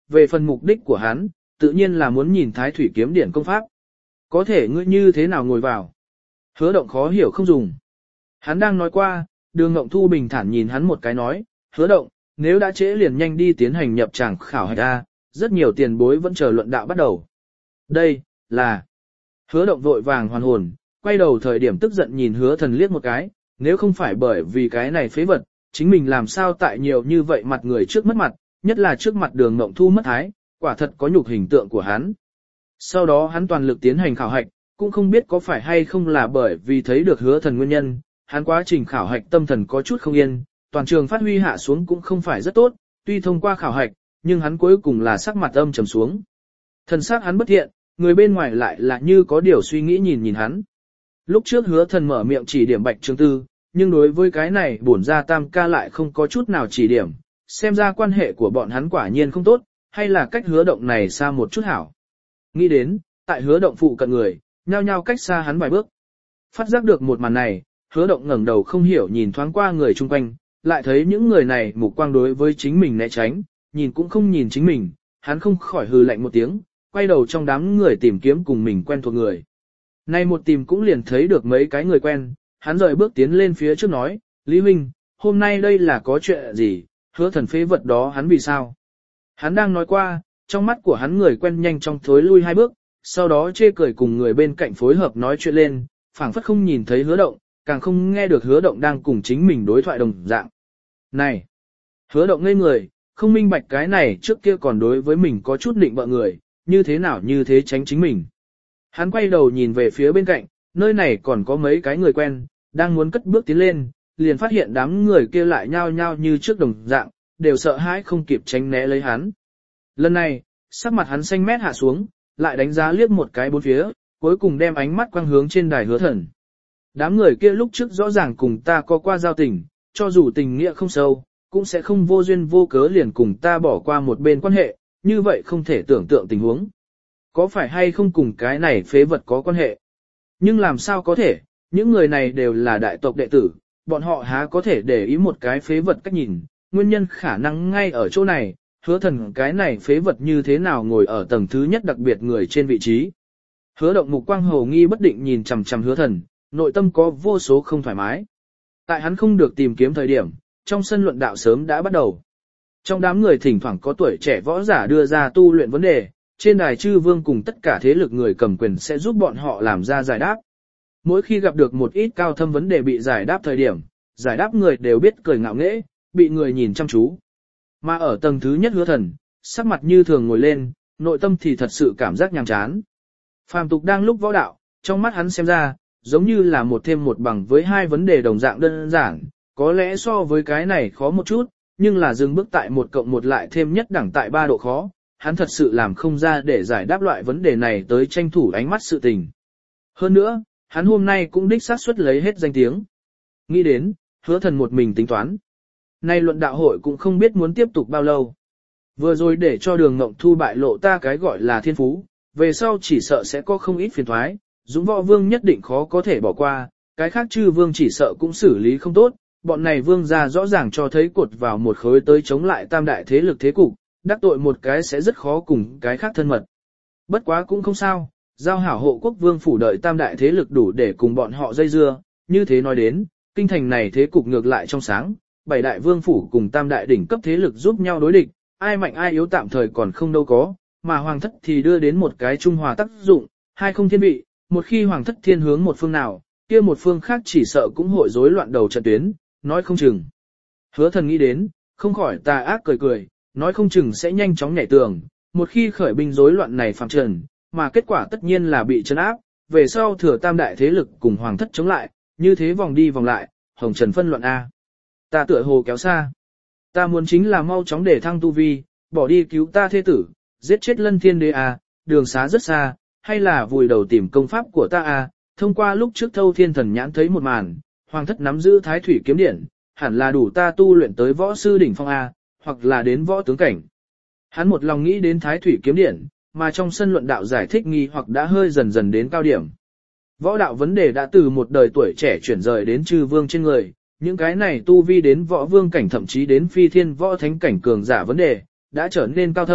về phần mục đích của hắn, tự nhiên là muốn nhìn Thái Thủy kiếm điển công pháp. Có thể ngươi như thế nào ngồi vào? Hứa động khó hiểu không dùng. Hắn đang nói qua, Đường Ngộng Thu bình thản nhìn hắn một cái nói, Hứa động, nếu đã trễ liền nhanh đi tiến hành nhập tràng khảo hạch A, rất nhiều tiền bối vẫn chờ luận đạo bắt đầu. Đây, là... Hứa động vội vàng hoàn hồn, quay đầu thời điểm tức giận nhìn Hứa Thần liếc một cái, nếu không phải bởi vì cái này phế vật, chính mình làm sao tại nhiều như vậy mặt người trước mất mặt, nhất là trước mặt Đường Ngộng Thu mất thái, quả thật có nhục hình tượng của hắn. Sau đó hắn toàn lực tiến hành khảo hạch, cũng không biết có phải hay không là bởi vì thấy được Hứa Thần nguyên nhân, hắn quá trình khảo hạch tâm thần có chút không yên, toàn trường phát huy hạ xuống cũng không phải rất tốt, tuy thông qua khảo hạch, nhưng hắn cuối cùng là sắc mặt âm trầm xuống. Thần sắc hắn bất thiện, người bên ngoài lại là như có điều suy nghĩ nhìn hắn. Lúc trước Hứa Thần mở miệng chỉ điểm Bạch Trường Tư, nhưng đối với cái này bổn ra Tam ca lại không có chút nào chỉ điểm, xem ra quan hệ của bọn hắn quả nhiên không tốt, hay là cách Hứa động này xa một chút hảo. Nghĩ đến, tại Hứa động phụ cận người, nhao nhao cách xa hắn vài bước. Phát giác được một màn này, Hứa động ngẩng đầu không hiểu nhìn thoáng qua người chung quanh, lại thấy những người này mục quang đối với chính mình né tránh, nhìn cũng không nhìn chính mình, hắn không khỏi hừ lạnh một tiếng, quay đầu trong đám người tìm kiếm cùng mình quen thuộc người. Nay một tìm cũng liền thấy được mấy cái người quen, hắn rời bước tiến lên phía trước nói, Lý Minh, hôm nay đây là có chuyện gì, Hứa Thần phế vật đó hắn vì sao? Hắn đang nói qua, trong mắt của hắn người quen nhanh chóng thối lui hai bước, sau đó chê cười cùng người bên cạnh phối hợp nói chuyện lên, phảng phất không nhìn thấy Hứa động, càng không nghe được Hứa động đang cùng chính mình đối thoại đồng dạng. Này! Hứa động ngây người, không minh bạch cái này trước kia còn đối với mình có chút định bợ người, như thế nào như thế tránh chính mình. Hắn quay đầu nhìn về phía bên cạnh, nơi này còn có mấy cái người quen, đang muốn cất bước tiến lên, liền phát hiện đám người kia lại nhao nhao như trước đồng dạng, đều sợ hãi không kịp tránh né lấy hắn. Lần này, sắc mặt hắn xanh mét hạ xuống, lại đánh giá liếc một cái bốn phía, cuối cùng đem ánh mắt quang hướng trên đài Hứa Thần. Đám người kia lúc trước rõ ràng cùng ta có qua giao tình, cho dù tình nghĩa không sâu, cũng sẽ không vô duyên vô cớ liền cùng ta bỏ qua một bên quan hệ, như vậy không thể tưởng tượng tình huống. Có phải hay không cùng cái này phế vật có quan hệ? Nhưng làm sao có thể, những người này đều là đại tộc đệ tử, bọn họ há có thể để ý một cái phế vật cách nhìn, nguyên nhân khả năng ngay ở chỗ này, Hứa Thần cái này phế vật như thế nào ngồi ở tầng thứ nhất đặc biệt người trên vị trí. Hứa động mục quang hồ nghi bất định nhìn chằm chằm Hứa Thần, nội tâm có vô số không thoải mái. Tại hắn không được tìm kiếm thời điểm, trong sân luận đạo sớm đã bắt đầu. Trong đám người thỉnh thoảng có tuổi trẻ võ giả đưa ra tu luyện vấn đề, trên đài chư vương cùng tất cả thế lực người cầm quyền sẽ giúp bọn họ làm ra giải đáp. Mỗi khi gặp được một ít cao thâm vấn đề bị giải đáp thời điểm, giải đáp người đều biết cười ngạo nghễ, bị người nhìn chăm chú. Mà ở tầng thứ nhất Hứa Thần, sắc mặt như thường ngồi lên, nội tâm thì thật sự cảm giác nhàm chán. Phàm tục đang lúc võ đạo, trong mắt hắn xem ra, giống như là một thêm một bằng với hai vấn đề đồng dạng đơn giản, có lẽ so với cái này khó một chút, nhưng là dừng bước tại 1 cộng 1 lại thêm nhất đẳng tại 3 độ khó, hắn thật sự làm không ra để giải đáp loại vấn đề này tới tranh thủ ánh mắt sự tình. Hơn nữa, hắn hôm nay cũng đích xác suất lấy hết danh tiếng. Nghĩ đến, Hứa Thần một mình tính toán. Nay luận đạo hội cũng không biết muốn tiếp tục bao lâu. Vừa rồi để cho Đường Ngộng Thu bại lộ ta cái gọi là thiên phú, về sau chỉ sợ sẽ có không ít phiền toái, Dũng Võ Vương nhất định khó có thể bỏ qua, cái khác chư vương chỉ sợ cũng xử lý không tốt, bọn này vương gia rõ ràng cho thấy cột vào một khối tới chống lại tam đại thế lực thế cục, đắc tội một cái sẽ rất khó cùng cái khác thân mật. Bất quá cũng không sao, giao hảo hộ quốc vương phủ đợi tam đại thế lực đủ để cùng bọn họ dây dưa, như thế nói đến, kinh thành này thế cục ngược lại trong sáng, 7 đại vương phủ cùng tam đại đỉnh cấp thế lực giúp nhau đối địch, ai mạnh ai yếu tạm thời còn không đâu có, mà hoàng thất thì đưa đến một cái trung hòa tác dụng, hai không thiên vị, một khi hoàng thất thiên hướng một phương nào, kia một phương khác chỉ sợ cũng hội rối loạn đầu trận tuyến, nói không chừng. Hứa Thần nghĩ đến, không khỏi tà ác cười cười, nói không chừng sẽ nhanh chóng nhảy tường, một khi khởi binh rối loạn này phạm trần, mà kết quả tất nhiên là bị trấn áp, về sau thừa tam đại thế lực cùng hoàng thất chống lại, như thế vòng đi vòng lại, hồng trần phân loạn A. Ta tựa hồ kéo xa. Ta muốn chính là mau chóng để thăng tu vi, bỏ đi cứu ta thế tử, giết chết Lân Thiên Đế A, đường xá rất xa, hay là vùi đầu tìm công pháp của ta A, thông qua lúc trước Thâu Thiên Thần Nhãn thấy một màn, hoàng thất nắm giữ Thái Thủy kiếm điển, hẳn là đủ ta tu luyện tới võ sư đỉnh phong A, hoặc là đến võ tướng cảnh. Hắn một lòng nghĩ đến Thái Thủy kiếm điển, mà trong sân luận đạo giải thích nghi hoặc đã hơi dần dần đến cao điểm. Võ đạo vấn đề đã từ một đời tuổi trẻ chuyển rời đến chư vương trên người, những cái này tu vi đến võ vương cảnh thậm chí đến phi thiên võ thánh cảnh cường giả vấn đề, đã trở nên cao thâm,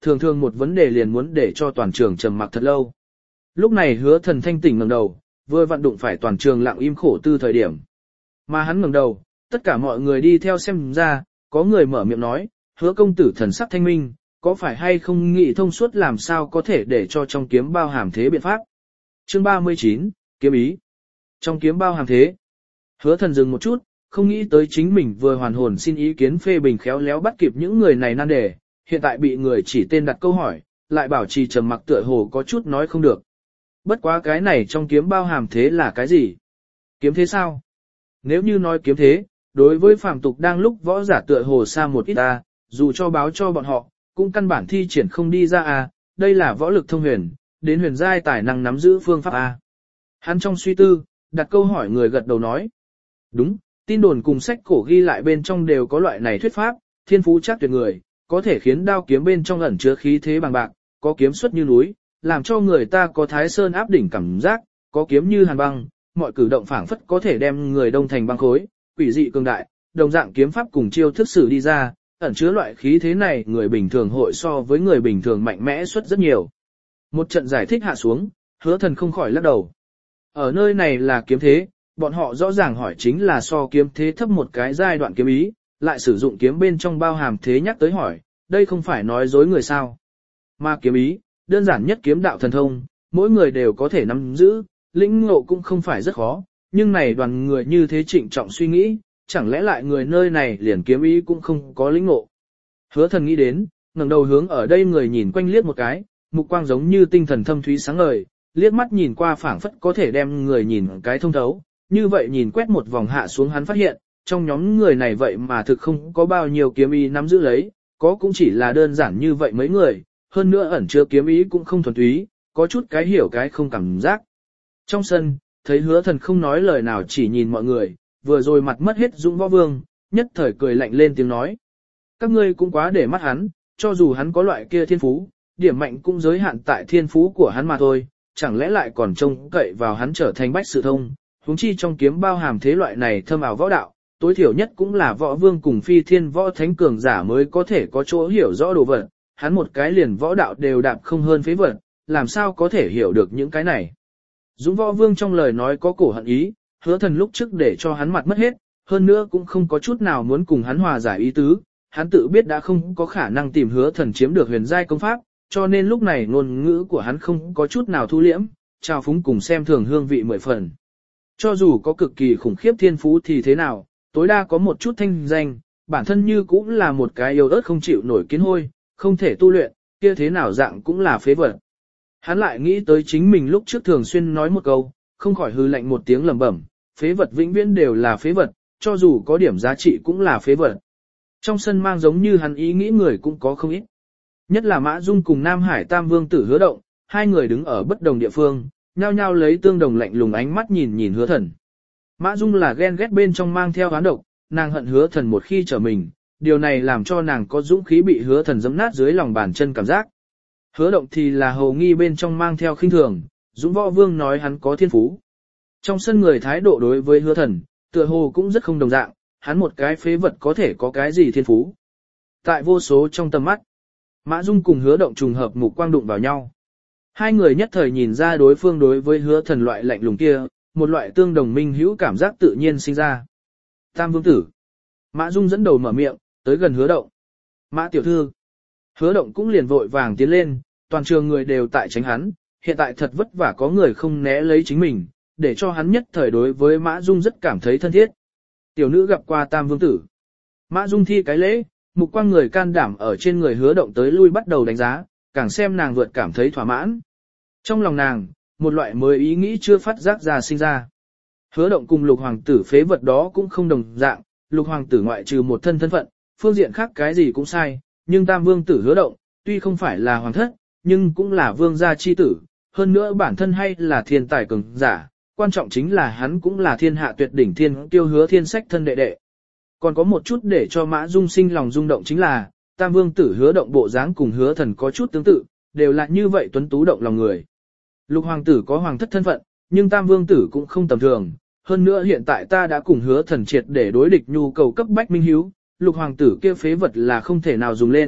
thường thường một vấn đề liền muốn để cho toàn trường trầm mặc thật lâu. Lúc này Hứa Thần thanh tỉnh ngẩng đầu, vừa vặn đụng phải toàn trường lặng im khổ tư thời điểm. Mà hắn ngẩng đầu, tất cả mọi người đi theo xem ra, có người mở miệng nói, Hứa công tử thần sắc thanh minh, có phải hay không nghĩ thông suốt làm sao có thể để cho trong kiếm bao hàm thế biện pháp. Chương 39, kiếm ý. Trong kiếm bao hàm thế. Hứa Thần dừng một chút, không nghĩ tới chính mình vừa hoàn hồn xin ý kiến phê bình khéo léo bắt kịp những người này nan đề, hiện tại bị người chỉ tên đặt câu hỏi, lại bảo trì trầm mặc tựa hồ có chút nói không được. Bất quá cái này trong kiếm bao hàm thế là cái gì? Kiếm thế sao? Nếu như nói kiếm thế, đối với phàm tục đang lúc võ giả tựa hồ xa một ít ta, dù cho báo cho bọn họ, cũng căn bản thi triển không đi ra à, đây là võ lực thông huyền, đến huyền giai tài năng nắm giữ phương pháp a. Hắn trong suy tư, đặt câu hỏi người gật đầu nói. Đúng, tin đồn cùng sách cổ ghi lại bên trong đều có loại này thuyết pháp, thiên phú chắc tuyệt người, có thể khiến đao kiếm bên trong ẩn chứa khí thế bằng bạc, có kiếm xuất như núi, làm cho người ta có thái sơn áp đỉnh cảm giác, có kiếm như hàn băng, mọi cử động phảng phất có thể đem người đông thành băng khối, quỷ dị cường đại, đồng dạng kiếm pháp cùng chiêu thức sử đi ra, ẩn chứa loại khí thế này người bình thường hội so với người bình thường mạnh mẽ xuất rất nhiều. Một trận giải thích hạ xuống, Hứa Thần không khỏi lắc đầu. Ở nơi này là kiếm thế, bọn họ rõ ràng hỏi chính là so kiếm thế thấp một cái giai đoạn kiếm ý, lại sử dụng kiếm bên trong bao hàm thế nhắc tới hỏi, đây không phải nói dối người sao. Mà kiếm ý, đơn giản nhất kiếm đạo thần thông, mỗi người đều có thể nắm giữ, lĩnh ngộ cũng không phải rất khó, nhưng này đoàn người như thế trịnh trọng suy nghĩ, chẳng lẽ lại người nơi này liền kiếm ý cũng không có lĩnh ngộ. Hứa Thần nghĩ đến, ngẩng đầu hướng ở đây người nhìn quanh liếc một cái, mục quang giống như tinh thần thâm thúy sáng ngời, liếc mắt nhìn qua phảng phất có thể đem người nhìn cái thông thấu, như vậy nhìn quét một vòng hạ xuống hắn phát hiện, trong nhóm người này vậy mà thực không có bao nhiêu kiếm ý nắm giữ lấy, có cũng chỉ là đơn giản như vậy mấy người, hơn nữa ẩn chứa kiếm ý cũng không thuần túy, có chút cái hiểu cái không cảm giác. Trong sân, thấy Hứa Thần không nói lời nào chỉ nhìn mọi người, vừa rồi mặt mất hết dũng võ vương, nhất thời cười lạnh lên tiếng nói. Các ngươi cũng quá để mắt hắn, cho dù hắn có loại kia thiên phú, điểm mạnh cũng giới hạn tại thiên phú của hắn mà thôi, chẳng lẽ lại còn trông cậy vào hắn trở thành bách sự thông, huống chi trong kiếm bao hàm thế loại này thâm ảo võ đạo, tối thiểu nhất cũng là võ vương cùng phi thiên võ thánh cường giả mới có thể có chỗ hiểu rõ đồ vật, hắn một cái liền võ đạo đều đạp không hơn phế vật, làm sao có thể hiểu được những cái này. Dũng võ vương trong lời nói có cổ hận ý, Hứa Thần lúc trước để cho hắn mặt mất hết, hơn nữa cũng không có chút nào muốn cùng hắn hòa giải ý tứ, hắn tự biết đã không có khả năng tìm Hứa Thần chiếm được huyền giai công pháp, cho nên lúc này ngôn ngữ của hắn không có chút nào thu liễm, trao phúng cùng xem thường hương vị mười phần. Cho dù có cực kỳ khủng khiếp thiên phú thì thế nào, tối đa có một chút thanh danh, bản thân như cũng là một cái yếu ớt không chịu nổi kiến hôi, không thể tu luyện, kia thế nào dạng cũng là phế vật. Hắn lại nghĩ tới chính mình lúc trước thường xuyên nói một câu, không khỏi hư lạnh một tiếng lẩm bẩm, phế vật vĩnh viễn đều là phế vật, cho dù có điểm giá trị cũng là phế vật. Trong sân mang giống như hắn ý nghĩ người cũng có không ít. Nhất là Mã Dung cùng Nam Hải Tam Vương tử Hứa Động, hai người đứng ở bất đồng địa phương, nhao nhao lấy tương đồng lạnh lùng ánh mắt nhìn nhìn Hứa Thần. Mã Dung là ghen ghét bên trong mang theo oán độc, nàng hận Hứa Thần một khi trở mình, điều này làm cho nàng có dũng khí bị Hứa Thần giẫm nát dưới lòng bàn chân cảm giác. Hứa Động thì là hầu nghi bên trong mang theo khinh thường, Dũng Võ Vương nói hắn có thiên phú. Trong sân người thái độ đối với Hứa Thần, tựa hồ cũng rất không đồng dạng, hắn một cái phế vật có thể có cái gì thiên phú. Tại vô số trong tầm mắt, Mã Dung cùng Hứa Động trùng hợp mục quang đụng vào nhau. Hai người nhất thời nhìn ra đối phương đối với Hứa Thần loại lạnh lùng kia, một loại tương đồng minh hữu cảm giác tự nhiên sinh ra. Tam Vương tử. Mã Dung dẫn đầu mở miệng, tới gần Hứa Động. Mã tiểu thư. Hứa Động cũng liền vội vàng tiến lên, toàn trường người đều tại tránh hắn, hiện tại thật vất vả có người không né lấy chính mình, để cho hắn nhất thời đối với Mã Dung rất cảm thấy thân thiết. Tiểu nữ gặp qua Tam Vương tử. Mã Dung thi cái lễ, mục quang người can đảm ở trên người Hứa Động tới lui bắt đầu đánh giá, càng xem nàng vượt cảm thấy thỏa mãn. Trong lòng nàng, một loại mới ý nghĩ chưa phát giác ra sinh ra. Hứa Động cùng Lục hoàng tử phế vật đó cũng không đồng dạng, Lục hoàng tử ngoại trừ một thân phận, phương diện khác cái gì cũng sai, nhưng Tam Vương tử Hứa Động, tuy không phải là hoàng thất, nhưng cũng là vương gia chi tử, hơn nữa bản thân hay là thiên tài cường giả, quan trọng chính là hắn cũng là thiên hạ tuyệt đỉnh thiên tiêu Hứa Thiên Sách thân đệ đệ. Còn có một chút để cho Mã Dung sinh lòng rung động chính là, Tam Vương tử Hứa Động bộ dáng cùng Hứa Thần có chút tương tự, đều là như vậy tuấn tú động lòng người. Lục hoàng tử có hoàng thất thân phận, nhưng Tam Vương tử cũng không tầm thường, hơn nữa hiện tại ta đã cùng Hứa Thần triệt để đối địch nhu cầu cấp bách minh hiếu, Lục hoàng tử kia phế vật là không thể nào dùng lên,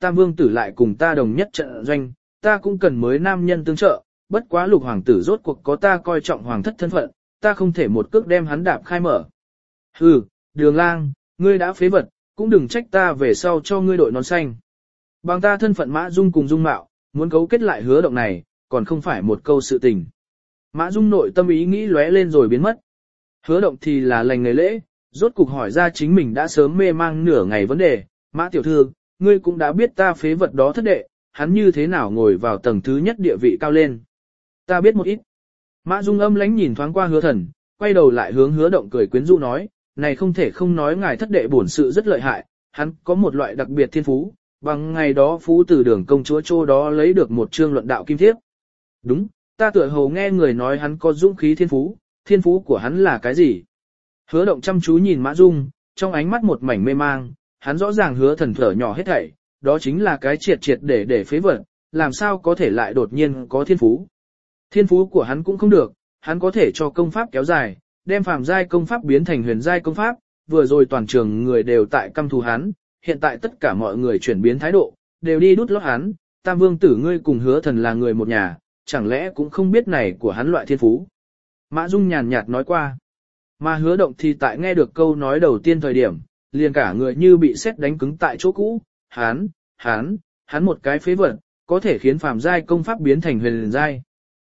Tam Vương tử lại cùng ta đồng nhất trận doanh, ta cũng cần mới nam nhân tương trợ, bất quá Lục hoàng tử rốt cuộc có ta coi trọng hoàng thất thân phận, ta không thể một cước đem hắn đạp khai mở. Hừ, Đường Lang, ngươi đã phế vật, cũng đừng trách ta về sau cho ngươi đội nón xanh. Bằng ta thân phận Mã Dung cùng Dung Mạo, muốn cấu kết lại Hứa Động này, còn không phải một câu sự tình. Mã Dung nội tâm ý nghĩ lóe lên rồi biến mất. Hứa Động thì là lành nghề lễ, rốt cục hỏi ra chính mình đã sớm mê mang nửa ngày vấn đề. Mã tiểu thư, ngươi cũng đã biết ta phế vật đó thất đệ, hắn như thế nào ngồi vào tầng thứ nhất địa vị cao lên. Ta biết một ít. Mã Dung âm lãnh nhìn thoáng qua Hứa Thần, quay đầu lại hướng Hứa Động cười quyến rũ nói, này không thể không nói ngài thất đệ bổn sự rất lợi hại, hắn có một loại đặc biệt thiên phú, bằng ngày đó phú từ Đường công chúa chỗ đó lấy được một chương luận đạo kim thiếp. Đúng, ta tựa hồ nghe người nói hắn có dũng khí thiên phú của hắn là cái gì? Hứa Động chăm chú nhìn Mã Dung, trong ánh mắt một mảnh mê mang, hắn rõ ràng Hứa Thần thở nhỏ hết thảy, đó chính là cái triệt để phế vật, làm sao có thể lại đột nhiên có thiên phú. Thiên phú của hắn cũng không được, hắn có thể cho công pháp kéo dài, đem phàm giai công pháp biến thành huyền giai công pháp, vừa rồi toàn trường người đều tại căm thù hắn, hiện tại tất cả mọi người chuyển biến thái độ, đều đi đút lót hắn, Tam Vương tử ngươi cùng Hứa Thần là người một nhà, chẳng lẽ cũng không biết này của hắn loại thiên phú. Mã Dung nhàn nhạt nói qua, mà Hứa Động thì tại nghe được câu nói đầu tiên thời điểm, liền cả người như bị sét đánh cứng tại chỗ cũ, hắn một cái phế vật, có thể khiến phàm giai công pháp biến thành huyền giai.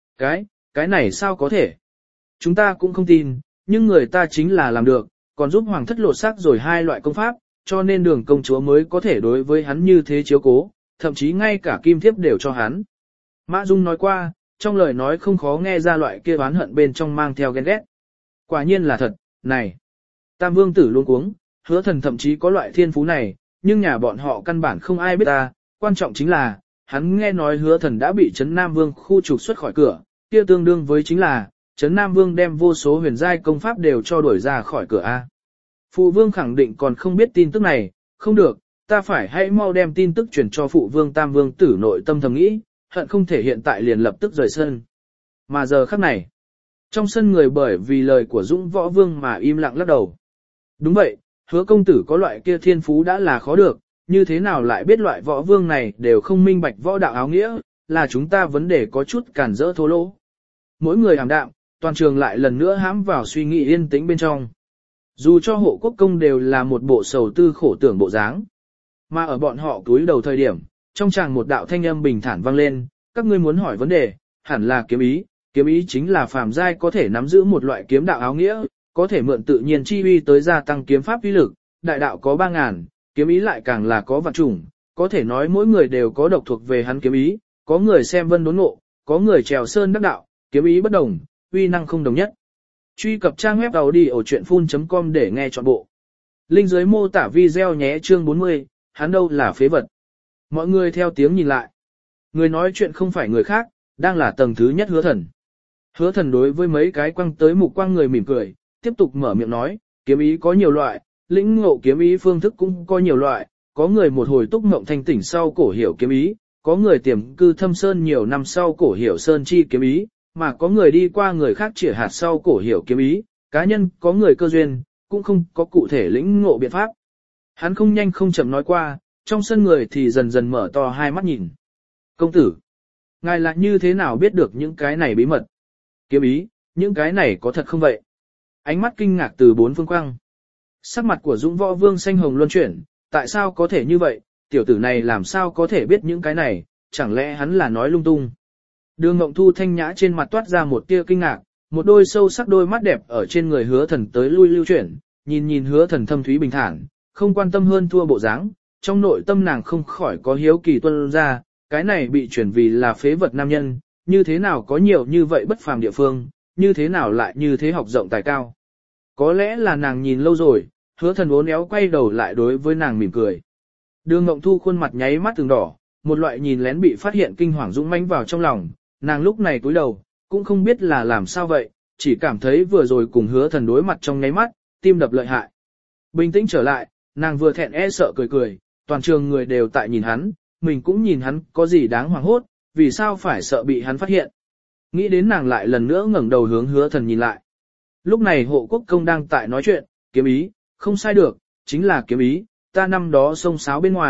Cái này sao có thể? Chúng ta cũng không tin, nhưng người ta chính là làm được, còn giúp hoàng thất lột xác rồi hai loại công pháp, cho nên Đường công chúa mới có thể đối với hắn như thế chiếu cố, thậm chí ngay cả kim thiếp đều cho hắn. Mã Dung nói qua, trong lời nói không khó nghe ra loại kia oán hận bên trong mang theo ghen ghét. Quả nhiên là thật, này. Tam Vương tử luôn cuống, Hứa Thần thậm chí có loại thiên phú này, nhưng nhà bọn họ căn bản không ai biết ta, quan trọng chính là, hắn nghe nói Hứa Thần đã bị Trấn Nam Vương khu trục xuất khỏi cửa, kia tương đương với chính là, Trấn Nam Vương đem vô số huyền giai công pháp đều cho đuổi ra khỏi cửa A. Phụ Vương khẳng định còn không biết tin tức này, không được, ta phải hãy mau đem tin tức truyền cho Phụ Vương. Tam Vương tử nội tâm thầm nghĩ, hận không thể hiện tại liền lập tức rời sân. Mà giờ khắc này, trong sân người bởi vì lời của Dũng Võ Vương mà im lặng lắc đầu. Đúng vậy, Hứa công tử có loại kia thiên phú đã là khó được, như thế nào lại biết loại võ vương này đều không minh bạch võ đạo áo nghĩa, là chúng ta vấn đề có chút cản rỡ thô lỗ. Mỗi người ảm đạm, toàn trường lại lần nữa hãm vào suy nghĩ yên tĩnh bên trong. Dù cho Hộ Quốc công đều là một bộ sầu tư khổ tưởng bộ dáng, mà ở bọn họ túi đầu thời điểm, trong tràng một đạo thanh âm bình thản vang lên, các ngươi muốn hỏi vấn đề, hẳn là kiếm ý chính là phàm giai có thể nắm giữ một loại kiếm đạo áo nghĩa, có thể mượn tự nhiên chi uy tới gia tăng kiếm pháp uy lực, đại đạo có 3.000, kiếm ý lại càng là có vạn chủng, có thể nói mỗi người đều có độc thuộc về hắn kiếm ý, có người xem vân đốn ngộ, có người trèo sơn đắc đạo, kiếm ý bất đồng, uy năng không đồng nhất. Truy cập trang web audiochuyenphun.com để nghe trọn bộ. Link dưới mô tả video nhé. Chương 40, hắn đâu là phế vật. Mọi người theo tiếng nhìn lại. Người nói chuyện không phải người khác, đang là tầng thứ nhất Hứa Thần. Hứa Thần đối với mấy cái quăng tới mục quang người mỉm cười, tiếp tục mở miệng nói, kiếm ý có nhiều loại, lĩnh ngộ kiếm ý phương thức cũng có nhiều loại, có người một hồi túc mộng thanh tỉnh sau cổ hiểu kiếm ý, có người tiềm cư thâm sơn nhiều năm sau cổ hiểu sơn chi kiếm ý, mà có người đi qua người khác chĩa hạt sau cổ hiểu kiếm ý, cá nhân có người cơ duyên, cũng không có cụ thể lĩnh ngộ biện pháp. Hắn không nhanh không chậm nói qua, trong sân người thì dần dần mở to hai mắt nhìn. Công tử, ngài là như thế nào biết được những cái này bí mật? Kiếm ý, những cái này có thật không vậy? Ánh mắt kinh ngạc từ bốn phương quang. Sắc mặt của Dũng Võ Vương xanh hồng luân chuyển, tại sao có thể như vậy, tiểu tử này làm sao có thể biết những cái này, chẳng lẽ hắn là nói lung tung. Đường Ngộng Thu thanh nhã trên mặt toát ra một tia kinh ngạc, một đôi sâu sắc đôi mắt đẹp ở trên người Hứa Thần tới lui lưu chuyển, nhìn Hứa Thần thâm thúy bình thản, không quan tâm hơn thua bộ dáng, trong nội tâm nàng không khỏi có hiếu kỳ tuân ra, cái này bị chuyển vì là phế vật nam nhân, như thế nào có nhiều như vậy bất phàm địa phương, như thế nào lại như thế học rộng tài cao. Có lẽ là nàng nhìn lâu rồi, Hứa Thần uốn éo quay đầu lại đối với nàng mỉm cười. Đường Ngộng Thu khuôn mặt nháy mắt từng đỏ, một loại nhìn lén bị phát hiện kinh hoàng dũng mãnh vào trong lòng, nàng lúc này cúi đầu, cũng không biết là làm sao vậy, chỉ cảm thấy vừa rồi cùng Hứa Thần đối mặt trong nháy mắt, tim đập lợi hại. Bình tĩnh trở lại, nàng vừa thẹn e sợ cười, toàn trường người đều tại nhìn hắn, mình cũng nhìn hắn có gì đáng hoảng hốt, vì sao phải sợ bị hắn phát hiện. Nghĩ đến nàng lại lần nữa ngẩng đầu hướng Hứa Thần nhìn lại. Lúc này Hộ Quốc công đang tại nói chuyện, kiếm ý, không sai được, chính là kiếm ý, ta năm đó xông xáo bên ngoài,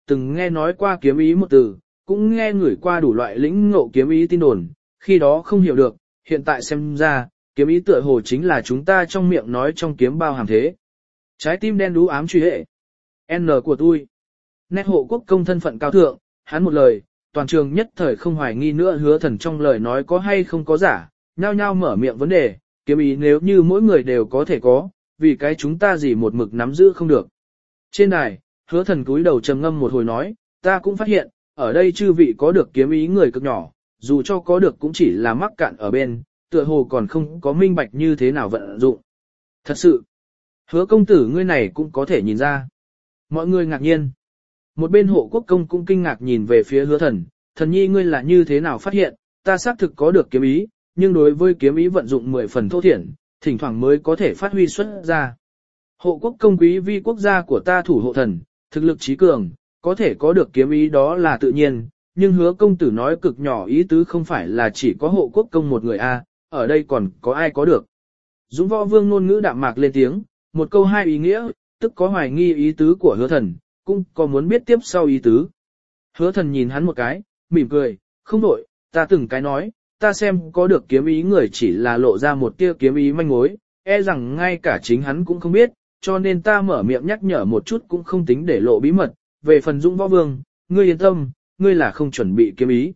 từng nghe nói qua kiếm ý một từ, cũng nghe người qua đủ loại lĩnh ngộ kiếm ý tin đồn, khi đó không hiểu được, hiện tại xem ra, kiếm ý tựa hồ chính là chúng ta trong miệng nói trong kiếm bao hàm thế. Trái tim đen đú ám truy hệ. N của tôi. Nét hộ quốc công thân phận cao thượng, hắn một lời, toàn trường nhất thời không hoài nghi nữa Hứa Thần trong lời nói có hay không có giả, nhao nhao mở miệng vấn đề, kiếm ý nếu như mỗi người đều có thể có, vì cái chúng ta gì một mực nắm giữ không được. Trên đài, Hứa Thần cúi đầu trầm ngâm một hồi nói, ta cũng phát hiện, ở đây chư vị có được kiếm ý người cực nhỏ, dù cho có được cũng chỉ là mắc cạn ở bên, tựa hồ còn không có minh bạch như thế nào vận dụng. Thật sự, Hứa công tử ngươi này cũng có thể nhìn ra. Mọi người ngạc nhiên. Một bên hộ quốc công cũng kinh ngạc nhìn về phía Hứa Thần, thần nhi ngươi là như thế nào phát hiện, ta xác thực có được kiếm ý, nhưng đối với kiếm ý vận dụng 10 phần thô thiển, thỉnh thoảng mới có thể phát huy xuất ra. Hộ quốc công quý vi quốc gia của ta thủ hộ thần, thực lực trí cường, có thể có được kiếm ý đó là tự nhiên, nhưng Hứa công tử nói cực nhỏ ý tứ không phải là chỉ có hộ quốc công một người a, ở đây còn có ai có được. Dũng Võ Vương ngôn ngữ đạm mạc lên tiếng, một câu hai ý nghĩa, tức có hoài nghi ý tứ của Hứa Thần, cũng có muốn biết tiếp sau ý tứ. Hứa Thần nhìn hắn một cái, mỉm cười, không đổi, ta từng cái nói, ta xem có được kiếm ý người chỉ là lộ ra một tia kiếm ý manh mối, e rằng ngay cả chính hắn cũng không biết, cho nên ta mở miệng nhắc nhở một chút cũng không tính để lộ bí mật, về phần Dũng Võ Vương, ngươi yên tâm, ngươi là không chuẩn bị kiếm ý.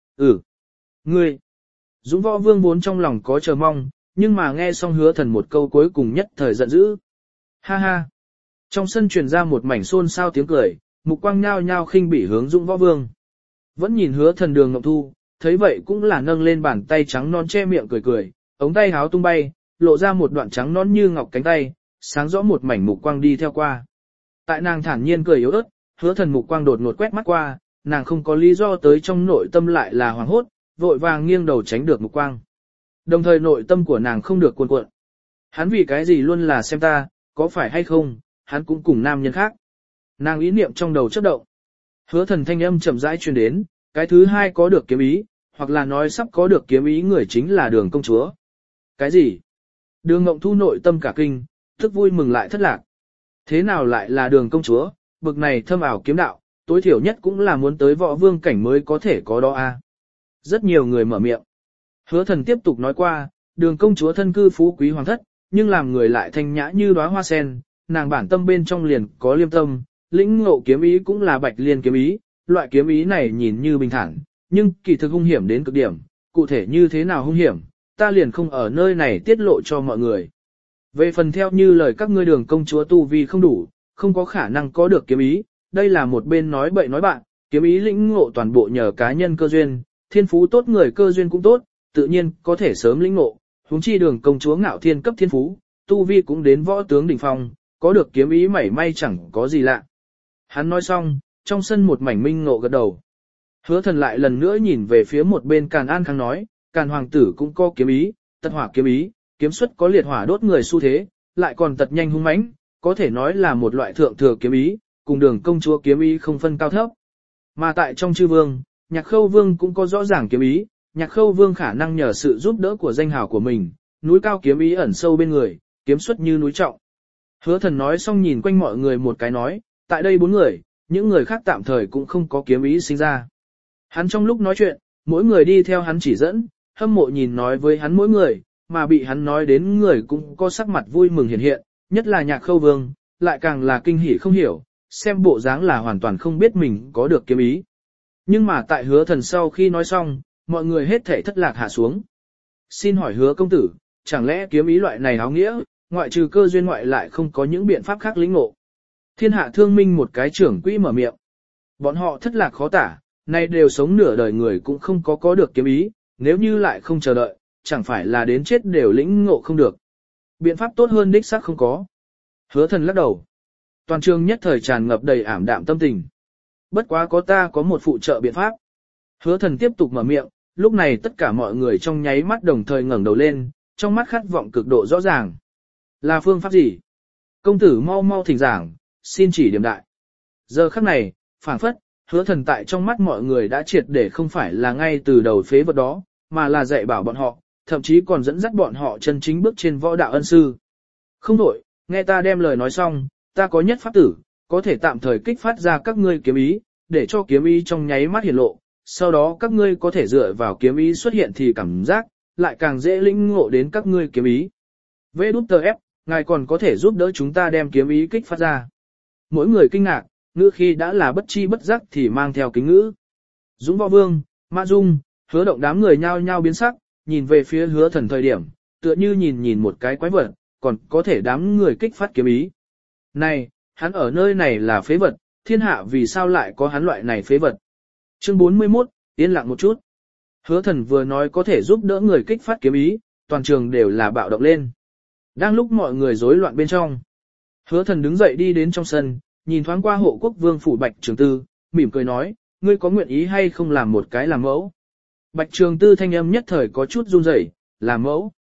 Ngươi. Dũng Võ Vương vốn trong lòng có chờ mong, nhưng mà nghe xong Hứa Thần một câu cuối cùng nhất thời giận dữ. Ha ha. Trong sân truyền ra một mảnh xôn xao tiếng cười, mục quang nhao nhao khinh bỉ hướng Dũng Võ Vương. Vẫn nhìn Hứa Thần Đường Ngọc Thu, thấy vậy cũng là nâng lên bàn tay trắng non che miệng cười cười, ống tay háo tung bay, lộ ra một đoạn trắng non như ngọc cánh tay, sáng rõ một mảnh mục quang đi theo qua. Tại nàng thản nhiên cười yếu ớt, Hứa Thần mục quang đột ngột quét mắt qua, nàng không có lý do tới trong nội tâm lại là hoảng hốt, vội vàng nghiêng đầu tránh được mục quang. Đồng thời nội tâm của nàng không được cuồn cuộn. Hắn vì cái gì luôn là xem ta, có phải hay không, hắn cũng cùng nam nhân khác. Nàng ý niệm trong đầu chớp động. Hứa Thần thanh âm chậm rãi truyền đến, cái thứ hai có được kiếm ý, hoặc là nói sắp có được kiếm ý người chính là Đường công chúa. Cái gì? Đường Ngộng Thu nội tâm cả kinh, thức vui mừng lại thất lạc. Thế nào lại là Đường công chúa, bực này thâm ảo kiếm đạo, tối thiểu nhất cũng là muốn tới võ vương cảnh mới có thể có đó a. Rất nhiều người mở miệng. Hứa Thần tiếp tục nói qua, Đường công chúa thân cư phú quý hoàng thất, nhưng làm người lại thanh nhã như đóa hoa sen, nàng bản tâm bên trong liền có liêm tâm, lĩnh ngộ kiếm ý cũng là bạch liên kiếm ý, loại kiếm ý này nhìn như bình thản, nhưng kỳ thực hung hiểm đến cực điểm, cụ thể như thế nào hung hiểm, ta liền không ở nơi này tiết lộ cho mọi người. Về phần theo như lời các ngươi Đường công chúa tu vi không đủ, không có khả năng có được kiếm ý, đây là một bên nói bậy nói bạn, kiếm ý lĩnh ngộ toàn bộ nhờ cá nhân cơ duyên, thiên phú tốt người cơ duyên cũng tốt, tự nhiên có thể sớm lĩnh ngộ, huống chi Đường công chúa ngạo thiên cấp thiên phú, tu vi cũng đến võ tướng đỉnh phong, có được kiếm ý mảy may chẳng có gì lạ. Hắn nói xong, trong sân một mảnh minh ngộ gật đầu. Hứa Thần lại lần nữa nhìn về phía một bên Càn An Khang nói, Càn hoàng tử cũng có kiếm ý, tật hỏa kiếm ý, kiếm xuất có liệt hỏa đốt người xu thế, lại còn tật nhanh hung mãnh, có thể nói là một loại thượng thừa kiếm ý, cùng Đường công chúa kiếm ý không phân cao thấp. Mà tại trong chư vương, Nhạc Khâu Vương cũng có rõ ràng kiếm ý, Nhạc Khâu Vương khả năng nhờ sự giúp đỡ của danh hào của mình, núi cao kiếm ý ẩn sâu bên người, kiếm xuất như núi trọng. Hứa Thần nói xong nhìn quanh mọi người một cái nói, tại đây 4 người, những người khác tạm thời cũng không có kiếm ý sinh ra. Hắn trong lúc nói chuyện, mỗi người đi theo hắn chỉ dẫn, hâm mộ nhìn nói với hắn mỗi người, mà bị hắn nói đến người cũng có sắc mặt vui mừng hiện hiện, nhất là Nhạc Khâu Vương, lại càng là kinh hỉ không hiểu, xem bộ dáng là hoàn toàn không biết mình có được kiếm ý. Nhưng mà tại Hứa Thần sau khi nói xong, mọi người hết thảy thất lạc hạ xuống. Xin hỏi Hứa công tử, chẳng lẽ kiếm ý loại này áo nghĩa, ngoại trừ cơ duyên ngoại lại không có những biện pháp khác lĩnh ngộ? Thiên Hạ Thương Minh một cái trưởng quỹ mở miệng. Bọn họ thất lạc khó tả, nay đều sống nửa đời người cũng không có được kiếm ý, nếu như lại không chờ đợi, chẳng phải là đến chết đều lĩnh ngộ không được. Biện pháp tốt hơn đích xác không có. Hứa Thần lắc đầu. Toàn trường nhất thời tràn ngập đầy ảm đạm tâm tình. Bất quá ta có một phụ trợ biện pháp. Hứa Thần tiếp tục mở miệng, lúc này tất cả mọi người trong nháy mắt đồng thời ngẩng đầu lên, trong mắt khát vọng cực độ rõ ràng. Là phương pháp gì? Công tử mau mau thỉnh giảng, xin chỉ điểm đại. Giờ khắc này, phảng phất, Hứa Thần tại trong mắt mọi người đã triệt để không phải là ngay từ đầu phế vật đó, mà là dạy bảo bọn họ, thậm chí còn dẫn dắt bọn họ chân chính bước trên võ đạo ân sư. Không đổi, nghe ta đem lời nói xong, ta có nhất pháp tử, có thể tạm thời kích phát ra các ngươi kiếm ý, để cho kiếm ý trong nháy mắt hiển lộ, sau đó các ngươi có thể dựa vào kiếm ý xuất hiện thì cảm giác, lại càng dễ lĩnh ngộ đến các ngươi kiếm ý. VF, ngài còn có thể giúp đỡ chúng ta đem kiếm ý kích phát ra. Mỗi người kinh ngạc, ngữ khi đã là bất chi bất giác thì mang theo kính ngữ. Dũng Võ Vương, Mã Dung, Hứa Động đám người nhao nhao biến sắc, nhìn về phía Hứa Thần thời điểm, tựa như nhìn một cái quái vật, còn có thể đám người kích phát kiếm ý. Này, hắn ở nơi này là phế vật, thiên hạ vì sao lại có hắn loại này phế vật. Chương 41, yên lặng một chút. Hứa Thần vừa nói có thể giúp đỡ người kích phát kiếm ý, toàn trường đều là bạo động lên. Đang lúc mọi người rối loạn bên trong, Hứa Thần đứng dậy đi đến trong sân, nhìn thoáng qua Hộ Quốc Vương phủ Bạch Trường Tư, mỉm cười nói, ngươi có nguyện ý hay không làm một cái làm mẫu? Bạch Trường Tư thanh âm nhất thời có chút run rẩy, làm mẫu?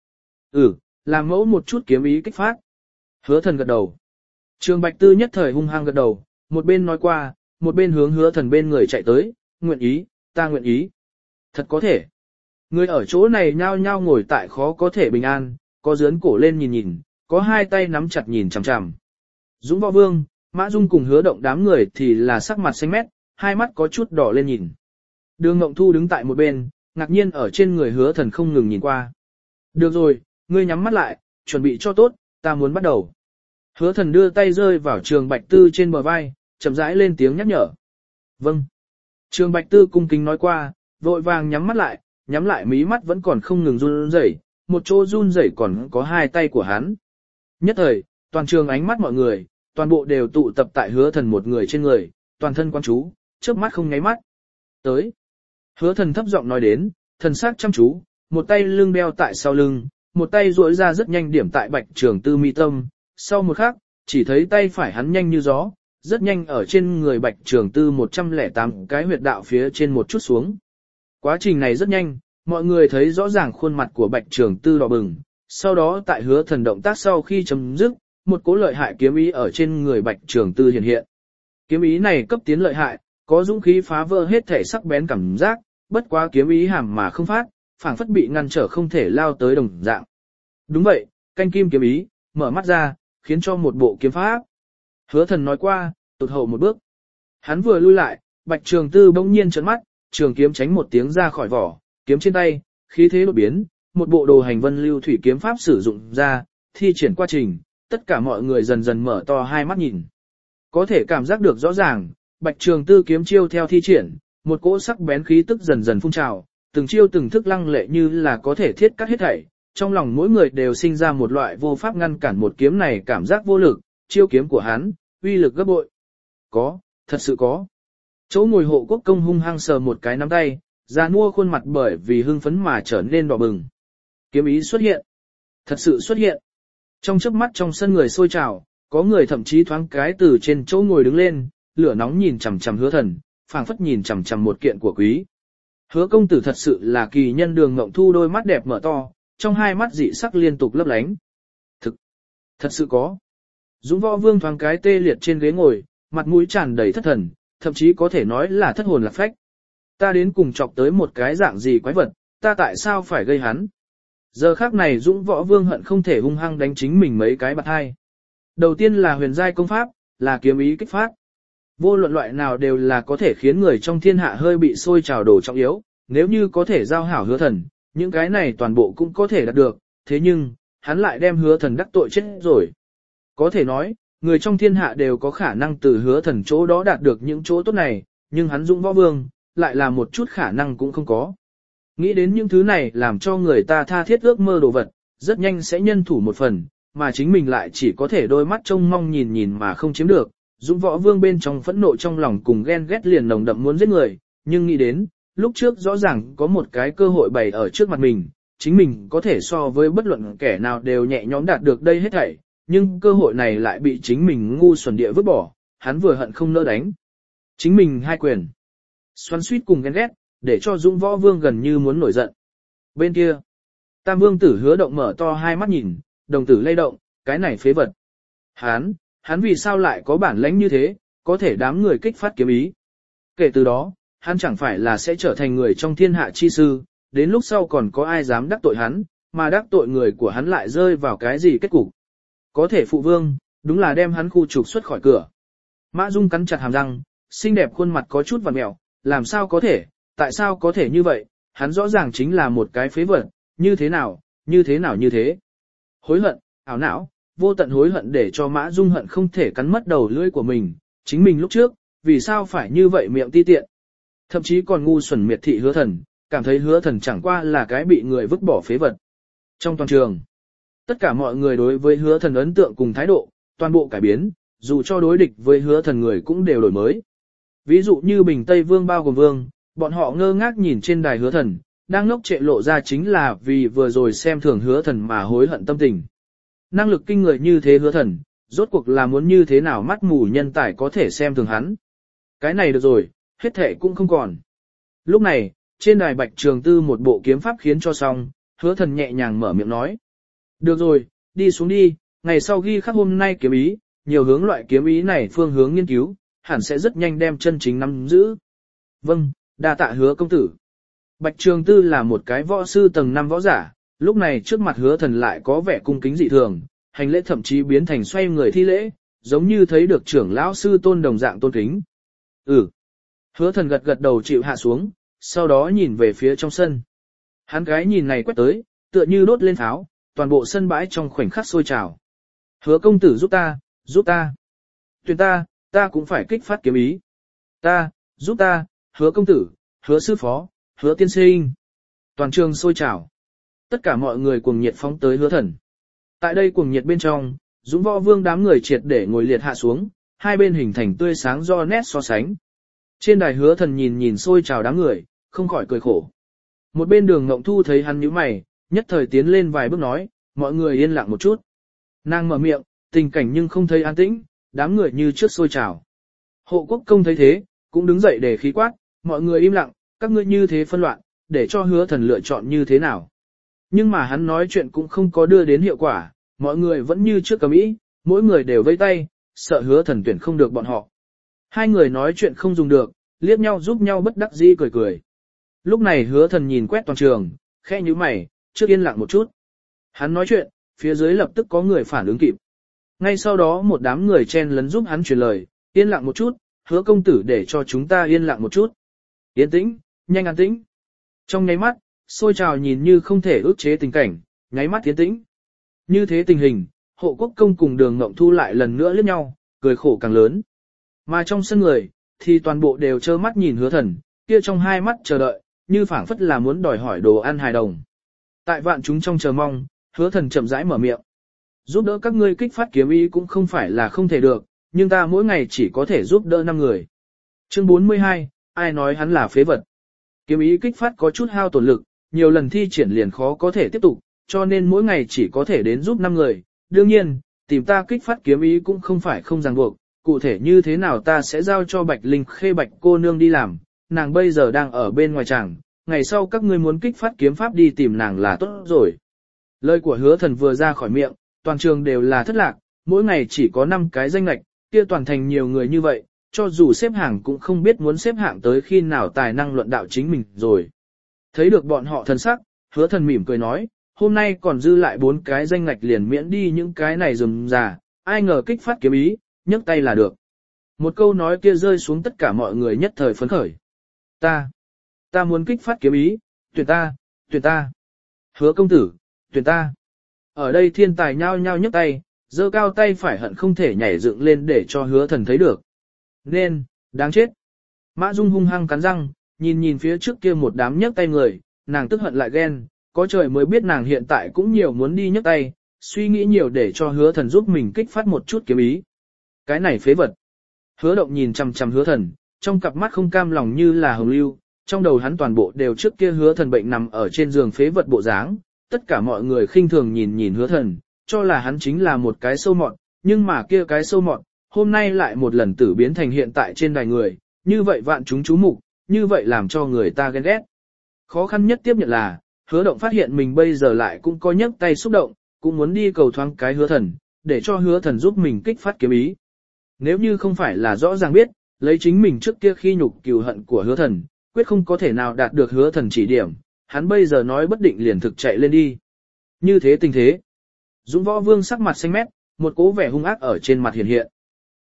Làm mẫu một chút kiếm ý kích phát. Hứa Thần gật đầu. Trường Bạch Tư nhất thời hung hăng gật đầu, một bên nói qua, một bên hướng Hứa Thần bên người chạy tới, nguyện ý, ta nguyện ý. Thật có thể. Người ở chỗ này nhao nhao ngồi tại khó có thể bình an, có dướn cổ lên nhìn, có hai tay nắm chặt nhìn chằm chằm. Dũng Võ Vương, Mã Dung cùng Hứa Động đám người thì là sắc mặt xanh mét, hai mắt có chút đỏ lên nhìn. Đường Ngộng Thu đứng tại một bên, ngạc nhiên ở trên người Hứa Thần không ngừng nhìn qua. Được rồi, ngươi nhắm mắt lại, chuẩn bị cho tốt, ta muốn bắt đầu. Hứa Thần đưa tay rơi vào Trường Bạch Tư trên bờ vai, chậm rãi lên tiếng nhắc nhở. Vâng. Trường Bạch Tư cung kính nói qua, vội vàng nhắm lại mí mắt vẫn còn không ngừng run rẩy, một chỗ run rẩy còn có hai tay của hắn. Nhất thời, toàn trường ánh mắt mọi người, toàn bộ đều tụ tập tại Hứa Thần một người trên người, toàn thân quan chú, chớp mắt không nháy mắt. Tới. Hứa Thần thấp giọng nói đến, thần sắc chăm chú, một tay lưng đeo tại sau lưng, một tay duỗi ra rất nhanh điểm tại Bạch Trường Tư mi tâm, sau một khắc, chỉ thấy tay phải hắn nhanh như gió, rất nhanh ở trên người Bạch Trường Tư 108 cái huyệt đạo phía trên một chút xuống. Quá trình này rất nhanh, mọi người thấy rõ ràng khuôn mặt của Bạch Trường Tư đỏ bừng, sau đó tại Hứa Thần động tác sau khi chấm dứt, một cỗ lợi hại kiếm ý ở trên người Bạch Trường Tư hiện hiện. Kiếm ý này cấp tiến lợi hại, có dũng khí phá vỡ hết thể sắc bén cảm giác, bất quá kiếm ý hàm mà không phát, phảng phất bị ngăn trở không thể lao tới đồng dạng. Đúng vậy, canh kim kiếm ý, mở mắt ra, khiến cho một bộ kiếm pháp. Hứa Thần nói qua, tụt hậu một bước. Hắn vừa lui lại, Bạch Trường Tư bỗng nhiên trợn mắt, trường kiếm tránh một tiếng ra khỏi vỏ, kiếm trên tay, khí thế đột biến, một bộ đồ hành vân lưu thủy kiếm pháp sử dụng ra, thi triển quá trình, tất cả mọi người dần dần mở to hai mắt nhìn. Có thể cảm giác được rõ ràng, Bạch Trường Tư kiếm chiêu theo thi triển, một cỗ sắc bén khí tức dần dần phun trào, từng chiêu từng thức lăng lệ như là có thể thiết cắt hết thảy, trong lòng mỗi người đều sinh ra một loại vô pháp ngăn cản một kiếm này cảm giác vô lực, chiêu kiếm của hắn, uy lực gấp bội. Có, thật sự có. Chỗ ngồi Hộ Quốc công hung hăng sờ một cái nắm tay, già nua khuôn mặt bởi vì hưng phấn mà trở nên đỏ bừng. Kiếm ý xuất hiện. Thật sự xuất hiện. Trong chớp mắt trong sân người sôi trào, có người thậm chí thoáng cái từ trên chỗ ngồi đứng lên, lửa nóng nhìn chằm chằm Hứa Thần, phảng phất nhìn chằm chằm một kiện của quý. Hứa công tử thật sự là kỳ nhân. Đường Ngộng Thu đôi mắt đẹp mở to, trong hai mắt dị sắc liên tục lấp lánh. Thật sự có. Dũng Võ Vương thoáng cái tê liệt trên ghế ngồi, mặt mũi tràn đầy thất thần, thậm chí có thể nói là thất hồn lạc phách. Ta đến cùng chọc tới một cái dạng gì quái vật, ta tại sao phải gây hắn? Giờ khắc này Dũng Võ Vương hận không thể hung hăng đánh chính mình mấy cái bạt hai. Đầu tiên là huyền giai công pháp, là kiếm ý kích phát. Vô luận loại nào đều là có thể khiến người trong thiên hạ hơi bị sôi trào đồ trọng yếu, nếu như có thể giao hảo Hứa Thần, những cái này toàn bộ cũng có thể đạt được, thế nhưng, hắn lại đem Hứa Thần đắc tội chết rồi. Có thể nói, người trong thiên hạ đều có khả năng từ Hứa Thần chỗ đó đạt được những chỗ tốt này, nhưng hắn Dũng Võ Vương, lại là một chút khả năng cũng không có. Nghĩ đến những thứ này làm cho người ta tha thiết ước mơ đồ vật, rất nhanh sẽ nhân thủ một phần, mà chính mình lại chỉ có thể đôi mắt trông mong nhìn mà không chiếm được. Dũng Võ Vương bên trong phẫn nộ trong lòng cùng ghen ghét liền nồng đậm muốn giết người, nhưng nghĩ đến, lúc trước rõ ràng có một cái cơ hội bày ở trước mặt mình, chính mình có thể so với bất luận kẻ nào đều nhẹ nhõm đạt được đây hết thảy, nhưng cơ hội này lại bị chính mình ngu xuẩn địa vứt bỏ, hắn vừa hận không nỡ đánh. Chính mình hai quyền. Xoắn suýt cùng ghen ghét, để cho Dũng Võ Vương gần như muốn nổi giận. Bên kia, Tam Vương tử Hứa Động mở to hai mắt nhìn, đồng tử lay động, cái này phế vật. Hắn vì sao lại có bản lĩnh như thế, có thể đám người kích phát kiếm ý. Kể từ đó, hắn chẳng phải là sẽ trở thành người trong thiên hạ chi sư, đến lúc sau còn có ai dám đắc tội hắn, mà đắc tội người của hắn lại rơi vào cái gì kết cục. Có thể phụ vương, đúng là đem hắn khu trục xuất khỏi cửa. Mã Dung cắn chặt hàm răng, xinh đẹp khuôn mặt có chút vặn mẹo, làm sao có thể, tại sao có thể như vậy, hắn rõ ràng chính là một cái phế vật, như thế nào như thế. Hối hận, ảo não, vô tận hối hận để cho Mã Dung hận không thể cắn mất đầu lưỡi của mình, chính mình lúc trước, vì sao phải như vậy miệng ti tiện. Thậm chí còn ngu xuẩn miệt thị Hứa Thần, cảm thấy Hứa Thần chẳng qua là cái bị người vứt bỏ phế vật. Trong toàn trường, tất cả mọi người đối với Hứa Thần ấn tượng cùng thái độ, toàn bộ cải biến, dù cho đối địch với Hứa Thần người cũng đều đổi mới. Ví dụ như Bình Tây Vương bao gồm Vương, bọn họ ngơ ngác nhìn trên đài Hứa Thần, đang ngốc trệ lộ ra chính là vì vừa rồi xem thường Hứa Thần mà hối hận tâm tình. Năng lực kinh người như thế Hứa Thần, rốt cuộc là muốn như thế nào mắt mù nhân tài có thể xem thường hắn. Cái này được rồi, hết thể cũng không còn. Lúc này, trên đài Bạch Trường Tư một bộ kiếm pháp khiến cho xong, Hứa Thần nhẹ nhàng mở miệng nói. Được rồi, đi xuống đi, ngày sau ghi khắc hôm nay kiếm ý, nhiều hướng loại kiếm ý này phương hướng nghiên cứu, hẳn sẽ rất nhanh đem chân chính nắm giữ. Vâng, đa tạ Hứa công tử. Bạch Trường Tư là một cái võ sư tầng 5 võ giả, lúc này trước mặt Hứa Thần lại có vẻ cung kính dị thường, hành lễ thậm chí biến thành xoay người thi lễ, giống như thấy được trưởng lão sư tôn đồng dạng tôn kính. Hứa Thần gật gật đầu chịu hạ xuống, sau đó nhìn về phía trong sân. Hắn cái nhìn này quét tới, tựa như đốt lên pháo, toàn bộ sân bãi trong khoảnh khắc sôi trào. Hứa công tử giúp ta, giúp ta. Tuyển ta cũng phải kích phát kiếm ý. Giúp ta, Hứa công tử, Hứa sư phó, Hứa tiên sinh. Toàn trường sôi trào. Tất cả mọi người cuồng nhiệt phóng tới Hứa Thần. Tại đây cuồng nhiệt bên trong, Dũng Võ Vương đám người triệt để ngồi liệt hạ xuống, hai bên hình thành tươi sáng do nét so sánh. Trên đài Hứa Thần nhìn sôi trào đám người, không khỏi cười khổ. Một bên Đường Ngộng Thu thấy hắn nhíu mày, nhất thời tiến lên vài bước nói, mọi người yên lặng một chút. Nàng mở miệng, tình cảnh nhưng không thấy an tĩnh, đám người như trước sôi trào. Hộ Quốc Công thấy thế, cũng đứng dậy để khí quát, mọi người im lặng, các ngươi như thế phân loạn, để cho Hứa Thần lựa chọn như thế nào. Nhưng mà hắn nói chuyện cũng không có đưa đến hiệu quả, mọi người vẫn như trước cầm ý, mỗi người đều vây tay, sợ Hứa Thần tuyển không được bọn họ. Hai người nói chuyện không dùng được, liếc nhau giúp nhau bất đắc dĩ cười cười. Lúc này Hứa Thần nhìn quét toàn trường, khẽ nhíu mày, trước yên lặng một chút. Hắn nói chuyện, phía dưới lập tức có người phản ứng kịp. Ngay sau đó một đám người chen lấn giúp hắn truyền lời, yên lặng một chút, Hứa công tử để cho chúng ta yên lặng một chút. Yên tĩnh, nhanh an tĩnh. Trong nháy mắt, sôi trào nhìn như không thể ức chế tình cảnh, nháy mắt yên tĩnh. Như thế tình hình, Hộ Quốc Công cùng Đường Ngộng Thu lại lần nữa liếc nhau, cười khổ càng lớn. Mà trong sân người, thì toàn bộ đều trơ mắt nhìn Hứa Thần, kia trong hai mắt chờ đợi, như phảng phất là muốn đòi hỏi đồ ăn hài đồng. Tại vạn chúng trong chờ mong, Hứa Thần chậm rãi mở miệng. Giúp đỡ các ngươi kích phát kiếm ý cũng không phải là không thể được, nhưng ta mỗi ngày chỉ có thể giúp đỡ 5 người. Chương 42, ai nói hắn là phế vật. Kiếm ý kích phát có chút hao tổn lực, nhiều lần thi triển liền khó có thể tiếp tục, cho nên mỗi ngày chỉ có thể đến giúp 5 người. Đương nhiên, tìm ta kích phát kiếm ý cũng không phải không ràng buộc, cụ thể như thế nào ta sẽ giao cho Bạch Linh Khê Bạch cô nương đi làm, nàng bây giờ đang ở bên ngoài tràng, ngày sau các ngươi muốn kích phát kiếm pháp đi tìm nàng là tốt rồi. Lời của Hứa Thần vừa ra khỏi miệng, toàn trường đều là thất lạc, mỗi ngày chỉ có 5 cái danh lệch, kia toàn thành nhiều người như vậy, cho dù xếp hàng cũng không biết muốn xếp hạng tới khi nào tài năng luận đạo chính mình rồi. Thấy được bọn họ thân sắc, Hứa Thần mỉm cười nói, hôm nay còn dư lại 4 cái danh ngạch liền miễn đi những cái này rườm rà, ai ngờ kích phát kiếm ý, nhấc tay là được. Một câu nói kia rơi xuống tất cả mọi người nhất thời phấn khởi. Ta muốn kích phát kiếm ý, tuyển ta. Hứa công tử, tuyển ta. Ở đây thiên tài nhao nhao nhấc tay, giơ cao tay phải hận không thể nhảy dựng lên để cho Hứa Thần thấy được. Nên, đáng chết. Mã Dung hung hăng cắn răng, nhìn phía trước kia một đám nhấc tay người, nàng tức hận lại ghen, có trời mới biết nàng hiện tại cũng nhiều muốn đi nhấc tay, suy nghĩ nhiều để cho Hứa Thần giúp mình kích phát một chút kiếm ý. Cái này phế vật. Hứa Động nhìn chằm chằm Hứa Thần, trong cặp mắt không cam lòng như là hồng lưu, trong đầu hắn toàn bộ đều trước kia Hứa Thần bệnh nằm ở trên giường phế vật bộ dáng, tất cả mọi người khinh thường nhìn Hứa Thần, cho là hắn chính là một cái sâu mọt, nhưng mà kia cái sâu mọt, hôm nay lại một lần tử biến thành hiện tại trên đài người, như vậy vạn chúng chú mục, như vậy làm cho người ta ghen ghét. Khó khăn nhất tiếp nhận là, Hứa Động phát hiện mình bây giờ lại cũng có nhấc tay xúc động, cũng muốn đi cầu thoáng cái Hứa Thần, để cho Hứa Thần giúp mình kích phát kiếm ý. Nếu như không phải là rõ ràng biết, lấy chính mình trước kia khi nhục cừu hận của Hứa Thần, quyết không có thể nào đạt được Hứa Thần chỉ điểm, hắn bây giờ nói bất định liền thực chạy lên đi. Như thế tình thế. Dũng Võ Vương sắc mặt xanh mét, một cố vẻ hung ác ở trên mặt hiện hiện.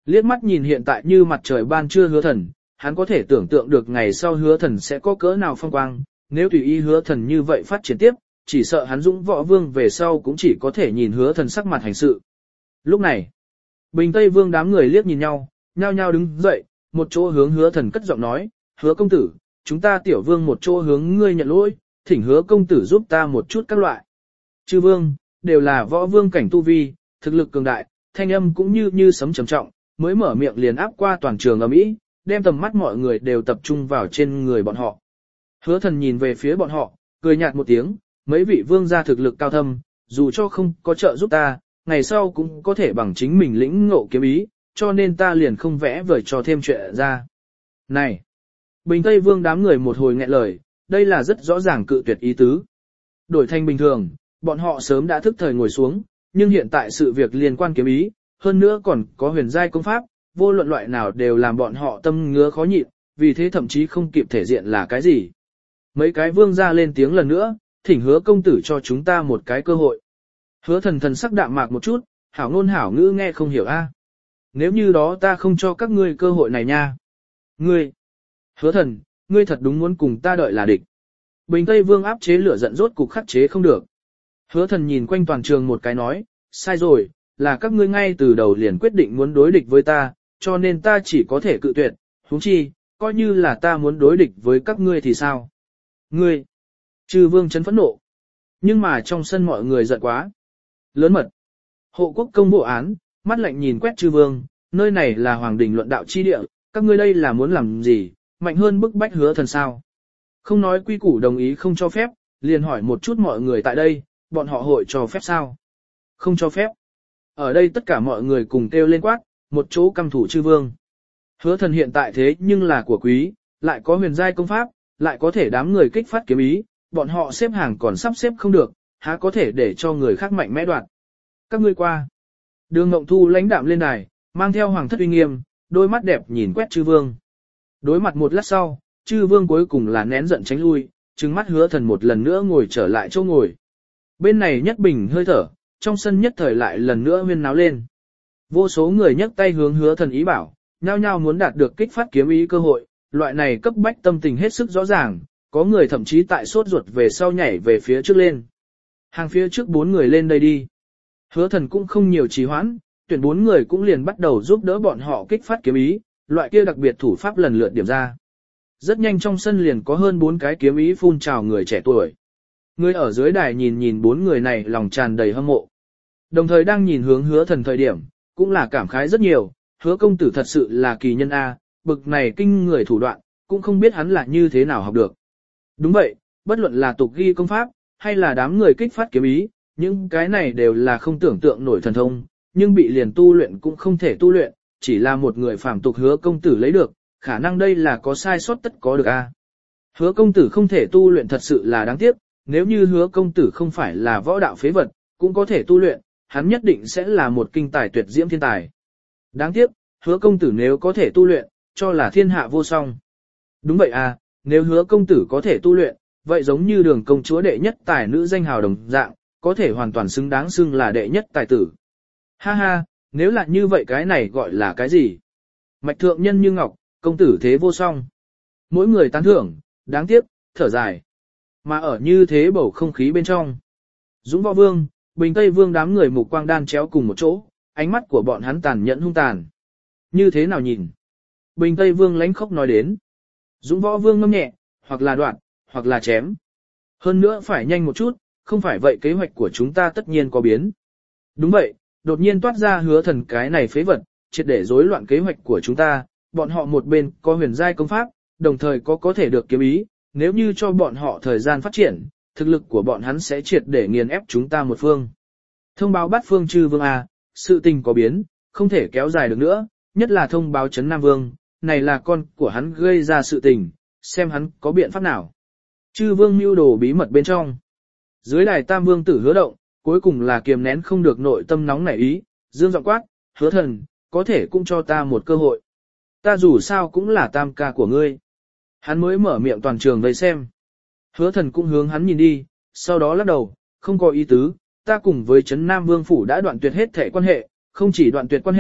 Liếc mắt nhìn hiện tại như mặt trời ban trưa Hứa Thần, hắn có thể tưởng tượng được ngày sau Hứa Thần sẽ có cỡ nào phong quang, nếu tùy ý Hứa Thần như vậy phát triển tiếp, chỉ sợ hắn Dũng Võ Vương về sau cũng chỉ có thể nhìn Hứa Thần sắc mặt hành sự. Lúc này, Bình Tây Vương đám người liếc nhìn nhau, nhao nhao đứng dậy, một chỗ hướng Hứa Thần cất giọng nói, Hứa công tử, chúng ta tiểu vương một chỗ hướng ngươi nhận lỗi, thỉnh Hứa công tử giúp ta một chút các loại. Chư vương, đều là võ vương cảnh tu vi, thực lực cường đại, thanh âm cũng như sấm trầm trọng, mới mở miệng liền áp qua toàn trường ầm ĩ, đem tầm mắt mọi người đều tập trung vào trên người bọn họ. Hứa Thần nhìn về phía bọn họ, cười nhạt một tiếng, mấy vị vương gia thực lực cao thâm, dù cho không có trợ giúp ta, ngày sau cũng có thể bằng chính mình lĩnh ngộ kiếm ý, cho nên ta liền không vẽ vời cho thêm chuyện ra. Này! Bình Tây Vương đám người một hồi nghẹn lời, đây là rất rõ ràng cự tuyệt ý tứ. Đổi thành bình thường, bọn họ sớm đã thức thời ngồi xuống, nhưng hiện tại sự việc liên quan kiếm ý, hơn nữa còn có huyền giai công pháp, vô luận loại nào đều làm bọn họ tâm ngứa khó nhịn, vì thế thậm chí không kịp thể diện là cái gì. Mấy cái vương ra lên tiếng lần nữa, thỉnh Hứa công tử cho chúng ta một cái cơ hội. Hứa Thần thần sắc đạm mạc một chút, hảo ngôn hảo ngữ nghe không hiểu a. Nếu như đó ta không cho các ngươi cơ hội này nha. Ngươi, Hứa Thần, ngươi thật đúng muốn cùng ta đợi là địch. Bình Tây Vương áp chế lửa giận rốt cục khắc chế không được. Hứa Thần nhìn quanh toàn trường một cái nói, sai rồi, là các ngươi ngay từ đầu liền quyết định muốn đối địch với ta, cho nên ta chỉ có thể cự tuyệt, huống chi, coi như là ta muốn đối địch với các ngươi thì sao? Ngươi, Chư Vương chấn phẫn nộ. Nhưng mà trong sân mọi người giận quá. Lớn mật. Hộ quốc công bộ án, mắt lạnh nhìn quét Chư Vương, nơi này là hoàng đình luận đạo chi địa, các ngươi đây là muốn làm gì, mạnh hơn bức bách Hứa Thần sao? Không nói quy củ đồng ý không cho phép, liền hỏi một chút mọi người tại đây, bọn họ hội cho phép sao? Không cho phép. Ở đây tất cả mọi người cùng kêu lên quát, một chỗ căm thủ Chư Vương. Hứa Thần hiện tại thế nhưng là của quý, lại có huyền giai công pháp, lại có thể đám người kích phát kiếm ý, bọn họ xếp hàng còn sắp xếp không được, há có thể để cho người khác mạnh mẽ đoạt. Các ngươi qua. Đường Ngộng Thu lãnh đạm lên đài, mang theo hoàng thất uy nghiêm, đôi mắt đẹp nhìn quét Chư Vương. Đối mặt một lát sau, Chư Vương cuối cùng là nén giận tránh lui, trừng mắt Hứa Thần một lần nữa ngồi trở lại chỗ ngồi. Bên này nhất bình hơi thở, trong sân nhất thời lại lần nữa huyên náo lên. Vô số người nhấc tay hướng Hứa Thần ý bảo, nhao nhao muốn đạt được kích phát kiếm ý cơ hội, loại này cấp bách tâm tình hết sức rõ ràng, có người thậm chí tại sốt ruột về sau nhảy về phía trước lên. Hàng phía trước 4 người lên đây đi. Hứa Thần cũng không nhiều trì hoãn, tuyển 4 người cũng liền bắt đầu giúp đỡ bọn họ kích phát kiếm ý, loại kia đặc biệt thủ pháp lần lượt điểm ra. Rất nhanh trong sân liền có hơn 4 cái kiếm ý phun trào người trẻ tuổi. Người ở dưới đài nhìn 4 người này lòng tràn đầy hâm mộ. Đồng thời đang nhìn hướng Hứa Thần thời điểm, cũng là cảm khái rất nhiều, Hứa công tử thật sự là kỳ nhân A, bực này kinh người thủ đoạn, cũng không biết hắn là như thế nào học được. Đúng vậy, bất luận là tục ghi công pháp, hay là đám người kích phát kiếm ý, những cái này đều là không tưởng tượng nổi thần thông, nhưng bị liền tu luyện cũng không thể tu luyện, chỉ là một người phàm tục Hứa công tử lấy được, khả năng đây là có sai sót tất có được A. Hứa công tử không thể tu luyện thật sự là đáng tiếc, nếu như Hứa công tử không phải là võ đạo phế vật, cũng có thể tu luyện, hắn nhất định sẽ là một kinh tài tuyệt diễm thiên tài. Đáng tiếc, Hứa công tử nếu có thể tu luyện, cho là thiên hạ vô song. Đúng vậy à, nếu Hứa công tử có thể tu luyện, vậy giống như Đường công chúa đệ nhất tài nữ danh hào đồng dạng, có thể hoàn toàn xứng đáng xưng là đệ nhất tài tử. Ha ha, nếu là như vậy cái này gọi là cái gì? Mạch thượng nhân như ngọc, công tử thế vô song. Mỗi người tán thưởng, đáng tiếc, thở dài. Mà ở như thế bầu không khí bên trong. Dũng Võ Vương, Bình Tây Vương đám người mục quang đan chéo cùng một chỗ, ánh mắt của bọn hắn tàn nhẫn hung tàn. Như thế nào nhìn? Bình Tây Vương lánh khóc nói đến. Dũng Võ Vương ngâm nhẹ, hoặc là đoạn, hoặc là chém. Hơn nữa phải nhanh một chút, không phải vậy kế hoạch của chúng ta tất nhiên có biến. Đúng vậy, đột nhiên toát ra Hứa Thần cái này phế vật, triệt để rối loạn kế hoạch của chúng ta, bọn họ một bên có huyền giai công pháp, đồng thời có thể được kiếm ý, nếu như cho bọn họ thời gian phát triển, thực lực của bọn hắn sẽ triệt để nghiền ép chúng ta một phương. Thông báo Bát Phương Chư Vương A, sự tình có biến, không thể kéo dài được nữa, nhất là thông báo Trấn Nam Vương, này là con của hắn gây ra sự tình, xem hắn có biện pháp nào. Chư Vương mưu đồ bí mật bên trong. Dưới đài Tam Vương tử Hứa Động, cuối cùng là kiềm nén không được nội tâm nóng nảy ý, dương giọng quát, Hứa Thần, có thể cũng cho ta một cơ hội. Ta dù sao cũng là tam ca của ngươi. Hắn mới mở miệng toàn trường vây xem. Hứa Thần cũng hướng hắn nhìn đi, sau đó lắc đầu, không có ý tứ, ta cùng với Trấn Nam Vương Phủ đã đoạn tuyệt hết thể quan hệ, không chỉ đoạn tuyệt quan hệ,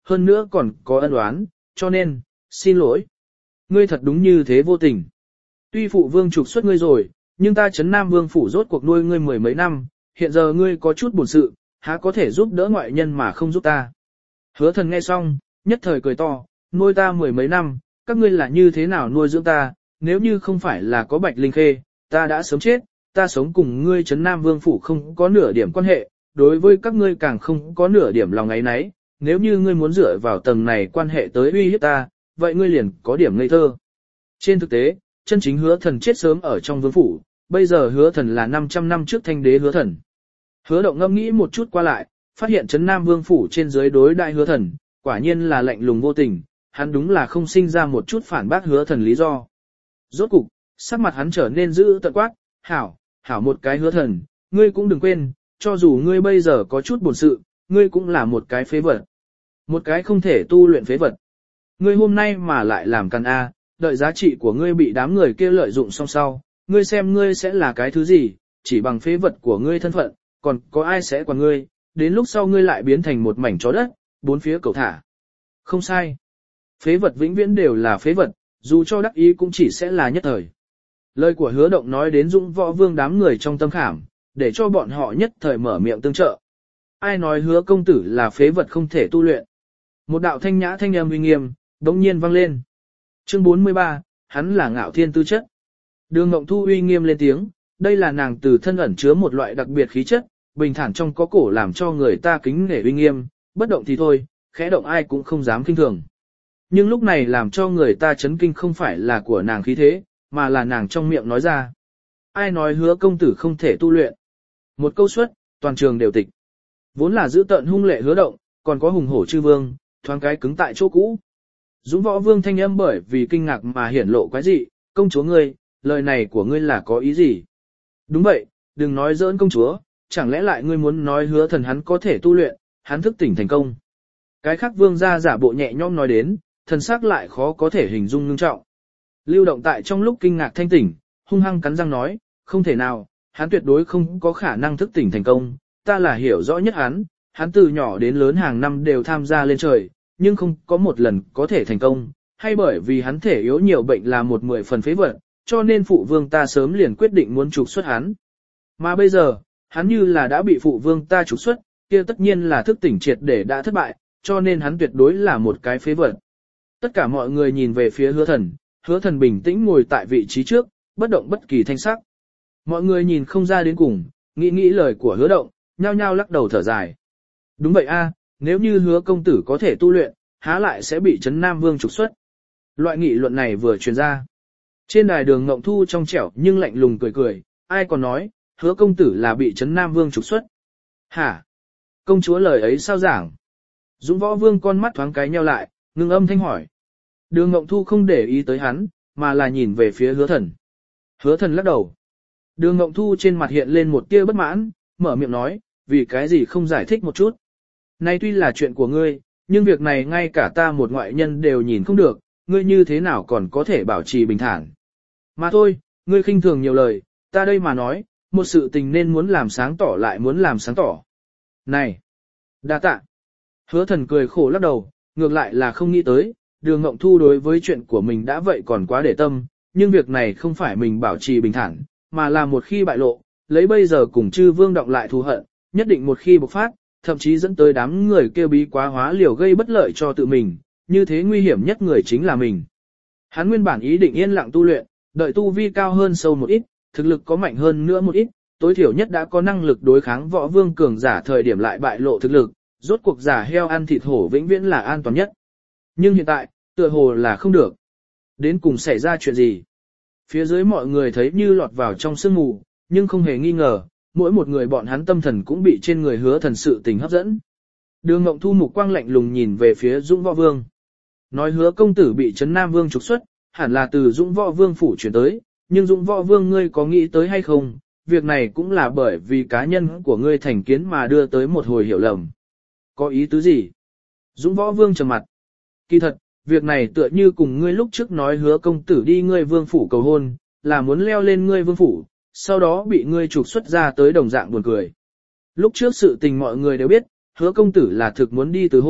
hơn nữa còn có ân oán, cho nên, xin lỗi. Ngươi thật đúng như thế vô tình. Tuy phụ vương trục xuất ngươi rồi, nhưng ta Trấn Nam Vương phủ rốt cuộc nuôi ngươi mười mấy năm, hiện giờ ngươi có chút buồn sự, há có thể giúp đỡ ngoại nhân mà không giúp ta. Hứa Thần nghe xong, nhất thời cười to, nuôi ta mười mấy năm, các ngươi là như thế nào nuôi dưỡng ta, nếu như không phải là có Bạch Linh Khê, ta đã sớm chết, ta sống cùng ngươi Trấn Nam Vương phủ không có nửa điểm quan hệ, đối với các ngươi càng không có nửa điểm lòng ấy nấy, nếu như ngươi muốn dựa vào tầng này quan hệ tới uy hiếp ta, vậy ngươi liền có điểm ngây thơ. Trên thực tế, chân chính Hứa Thần chết sớm ở trong vương phủ, bây giờ Hứa Thần là 500 năm trước thanh đế Hứa Thần. Hứa Động ngẫm nghĩ một chút qua lại, phát hiện Trấn Nam Vương phủ trên dưới đối đại Hứa Thần, quả nhiên là lạnh lùng vô tình, hắn đúng là không sinh ra một chút phản bác Hứa Thần lý do. Rốt cục, sắc mặt hắn trở nên dữ tợn quát, hảo, hảo một cái Hứa Thần, ngươi cũng đừng quên, cho dù ngươi bây giờ có chút buồn sự, ngươi cũng là một cái phế vật. Một cái không thể tu luyện phế vật. Ngươi hôm nay mà lại làm căn A, đợi giá trị của ngươi bị đám người kia lợi dụng xong sau, ngươi xem ngươi sẽ là cái thứ gì, chỉ bằng phế vật của ngươi thân phận, còn có ai sẽ quản ngươi, đến lúc sau ngươi lại biến thành một mảnh chó đất, bốn phía cầu thả. Không sai. Phế vật vĩnh viễn đều là phế vật, dù cho đắc ý cũng chỉ sẽ là nhất thời. Lời của Hứa Động nói đến Dũng Võ Vương đám người trong tâm khảm, để cho bọn họ nhất thời mở miệng tương trợ. Ai nói Hứa công tử là phế vật không thể tu luyện. Một đạo thanh nhã thanh âm uy nghiêm, đống nhiên vang lên. Chương 43, hắn là ngạo thiên tư chất. Đường Ngộng Thu uy nghiêm lên tiếng, đây là nàng từ thân ẩn chứa một loại đặc biệt khí chất, bình thản trong có cổ làm cho người ta kính nể uy nghiêm, bất động thì thôi, khẽ động ai cũng không dám kinh thường. Nhưng lúc này làm cho người ta chấn kinh không phải là của nàng khí thế, mà là nàng trong miệng nói ra. Ai nói Hứa công tử không thể tu luyện? Một câu suất, toàn trường đều tịch. Vốn là giữ tợn hung lệ Hứa Động, còn có hùng hổ chư vương, thoáng cái cứng tại chỗ cũ. Dũng Võ Vương thanh âm bởi vì kinh ngạc mà hiển lộ quái dị, công chúa ngươi, lời này của ngươi là có ý gì? Đúng vậy, đừng nói giỡn công chúa, chẳng lẽ lại ngươi muốn nói Hứa Thần hắn có thể tu luyện, hắn thức tỉnh thành công. Cái khác vương gia giả bộ nhẹ nhõm nói đến, thần sắc lại khó có thể hình dung ngưng trọng. Lưu Động tại trong lúc kinh ngạc thanh tỉnh, hung hăng cắn răng nói, không thể nào, hắn tuyệt đối không có khả năng thức tỉnh thành công, ta là hiểu rõ nhất hắn từ nhỏ đến lớn hàng năm đều tham gia lên trời, nhưng không có một lần có thể thành công, hay bởi vì hắn thể yếu nhiều bệnh là một 10 phần phế vật, cho nên phụ vương ta sớm liền quyết định muốn trục xuất hắn. Mà bây giờ, hắn như là đã bị phụ vương ta trục xuất, kia tất nhiên là thức tỉnh triệt để đã thất bại, cho nên hắn tuyệt đối là một cái phế vật. Tất cả mọi người nhìn về phía Hứa Thần bình tĩnh ngồi tại vị trí trước, bất động bất kỳ thanh sắc. Mọi người nhìn không ra đến cùng, nghĩ lời của Hứa Động, nhao nhao lắc đầu thở dài. Đúng vậy a, nếu như Hứa công tử có thể tu luyện, há lại sẽ bị Trấn Nam Vương trục xuất. Loại nghị luận này vừa truyền ra. Trên đài Đường Ngộng Thu trong trẻo nhưng lạnh lùng cười, ai còn nói, Hứa công tử là bị Trấn Nam Vương trục xuất. Hả? Công chúa lời ấy sao giảng? Dũng Võ Vương con mắt thoáng cái nheo lại, ngưng âm thanh hỏi. Đường Ngộng Thu không để ý tới hắn, mà là nhìn về phía Hứa Thần. Hứa Thần lắc đầu. Đường Ngộng Thu trên mặt hiện lên một tia bất mãn, mở miệng nói, vì cái gì không giải thích một chút. Này tuy là chuyện của ngươi, nhưng việc này ngay cả ta một ngoại nhân đều nhìn không được, ngươi như thế nào còn có thể bảo trì bình thản. Mà thôi, ngươi khinh thường nhiều lời, ta đây mà nói, một sự tình nên muốn làm sáng tỏ lại muốn làm sáng tỏ. Này! Đa tạ! Hứa Thần cười khổ lắc đầu, ngược lại là không nghĩ tới, Đường Ngộng Thu đối với chuyện của mình đã vậy còn quá để tâm, nhưng việc này không phải mình bảo trì bình thản, mà là một khi bại lộ, lấy bây giờ cùng chư vương động lại thù hận, nhất định một khi bộc phát, thậm chí dẫn tới đám người kêu bí quá hóa liều gây bất lợi cho tự mình, như thế nguy hiểm nhất người chính là mình. Hắn nguyên bản ý định yên lặng tu luyện, đợi tu vi cao hơn sâu một ít, thực lực có mạnh hơn nữa một ít, tối thiểu nhất đã có năng lực đối kháng võ vương cường giả thời điểm lại bại lộ thực lực, rốt cuộc giả heo ăn thịt hổ vĩnh viễn là an toàn nhất. Nhưng hiện tại, tựa hồ là không được. Đến cùng xảy ra chuyện gì? Phía dưới mọi người thấy như lọt vào trong sương mù, nhưng không hề nghi ngờ, mỗi một người bọn hắn tâm thần cũng bị trên người Hứa Thần sự tình hấp dẫn. Đường Ngộng Thu mục quang lạnh lùng nhìn về phía Dũng Võ Vương. Nói Hứa công tử bị Trấn Nam Vương trục xuất, hẳn là từ Dũng Võ Vương phủ chuyển tới, nhưng Dũng Võ Vương ngươi có nghĩ tới hay không, việc này cũng là bởi vì cá nhân của ngươi thành kiến mà đưa tới một hồi hiểu lầm. Có ý tứ gì? Dũng Võ Vương trầm mặt. Kỳ thật, việc này tựa như cùng ngươi lúc trước nói Hứa công tử đi ngươi vương phủ cầu hôn, là muốn leo lên ngươi vương phủ, sau đó bị ngươi trục xuất ra tới đồng dạng buồn cười. Lúc trước sự tình mọi người đều biết, Hứa công tử là thực muốn đi từ hôn,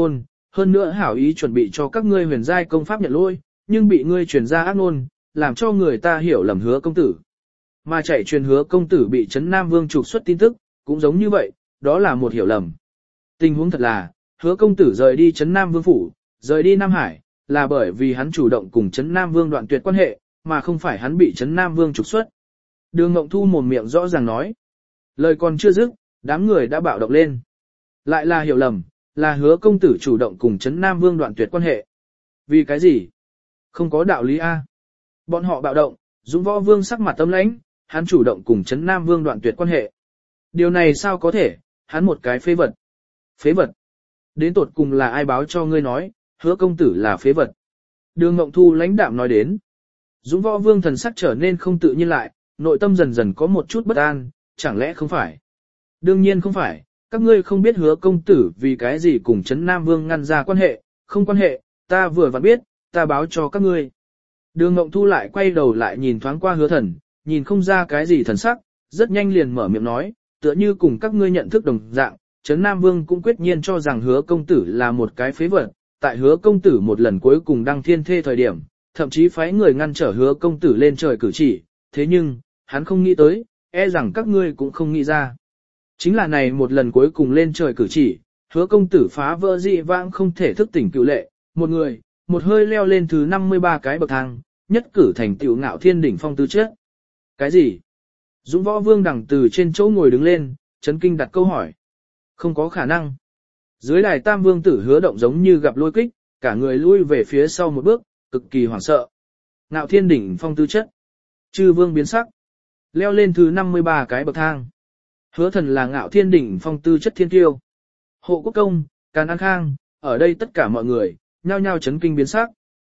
hơn nữa hảo ý chuẩn bị cho các ngươi huyền giai công pháp nhận lôi, nhưng bị ngươi truyền ra ác ngôn, làm cho người ta hiểu lầm Hứa công tử. Mà chạy truyền Hứa công tử bị Trấn Nam Vương trục xuất tin tức, cũng giống như vậy, đó là một hiểu lầm. Tình huống thật là, Hứa công tử rời đi Trấn Nam Vương phủ, rời đi Nam Hải, là bởi vì hắn chủ động cùng Trấn Nam Vương đoạn tuyệt quan hệ, mà không phải hắn bị Trấn Nam Vương trục xuất. Đường Ngộng Thu mồm miệng rõ ràng nói. Lời còn chưa dứt, đám người đã bạo động lên. Lại là hiểu lầm, là Hứa công tử chủ động cùng Trấn Nam Vương đoạn tuyệt quan hệ. Vì cái gì? Không có đạo lý a. Bọn họ bạo động, Dũng Võ Vương sắc mặt tâm lãnh, hắn chủ động cùng Trấn Nam Vương đoạn tuyệt quan hệ. Điều này sao có thể, hắn một cái phế vật. Phế vật. Đến tột cùng là ai báo cho ngươi nói, Hứa công tử là phế vật. Đường Ngộng Thu lãnh đạm nói đến. Dũng Võ Vương thần sắc trở nên không tự nhiên lại, nội tâm dần dần có một chút bất an, chẳng lẽ không phải? Đương nhiên không phải, các ngươi không biết Hứa công tử vì cái gì cùng Trấn Nam Vương ngăn ra quan hệ, không quan hệ, ta vừa vặn biết, ta báo cho các ngươi. Đường Ngộng Thu lại quay đầu lại nhìn thoáng qua Hứa Thần, nhìn không ra cái gì thần sắc, rất nhanh liền mở miệng nói, tựa như cùng các ngươi nhận thức đồng dạng, Trấn Nam Vương cũng quyết nhiên cho rằng Hứa công tử là một cái phế vật, tại Hứa công tử một lần cuối cùng đăng thiên thê thời điểm, thậm chí phái người ngăn trở Hứa công tử lên trời cử chỉ, thế nhưng, hắn không nghĩ tới, e rằng các ngươi cũng không nghĩ ra. Chính là này một lần cuối cùng lên trời cử chỉ, Hứa công tử phá vỡ dị vãng không thể thức tỉnh cựu lệ, một người, một hơi leo lên thứ 53 cái bậc thang, nhất cử thành tựu Ngạo Thiên đỉnh phong tư chất. Cái gì? Dũng Võ Vương đằng từ trên chỗ ngồi đứng lên, chấn kinh đặt câu hỏi. Không có khả năng. Dưới đài Tam Vương tử Hứa Động giống như gặp lôi kích, cả người lui về phía sau một bước, cực kỳ hoảng sợ. Ngạo Thiên đỉnh phong tư chất. Chư Vương biến sắc. Leo lên thứ 53 cái bậc thang. Hứa Thần là Ngạo Thiên đỉnh phong tư chất thiên kiêu. Hộ Quốc Công, Càn An Khang, ở đây tất cả mọi người, nhao nhao chấn kinh biến sắc.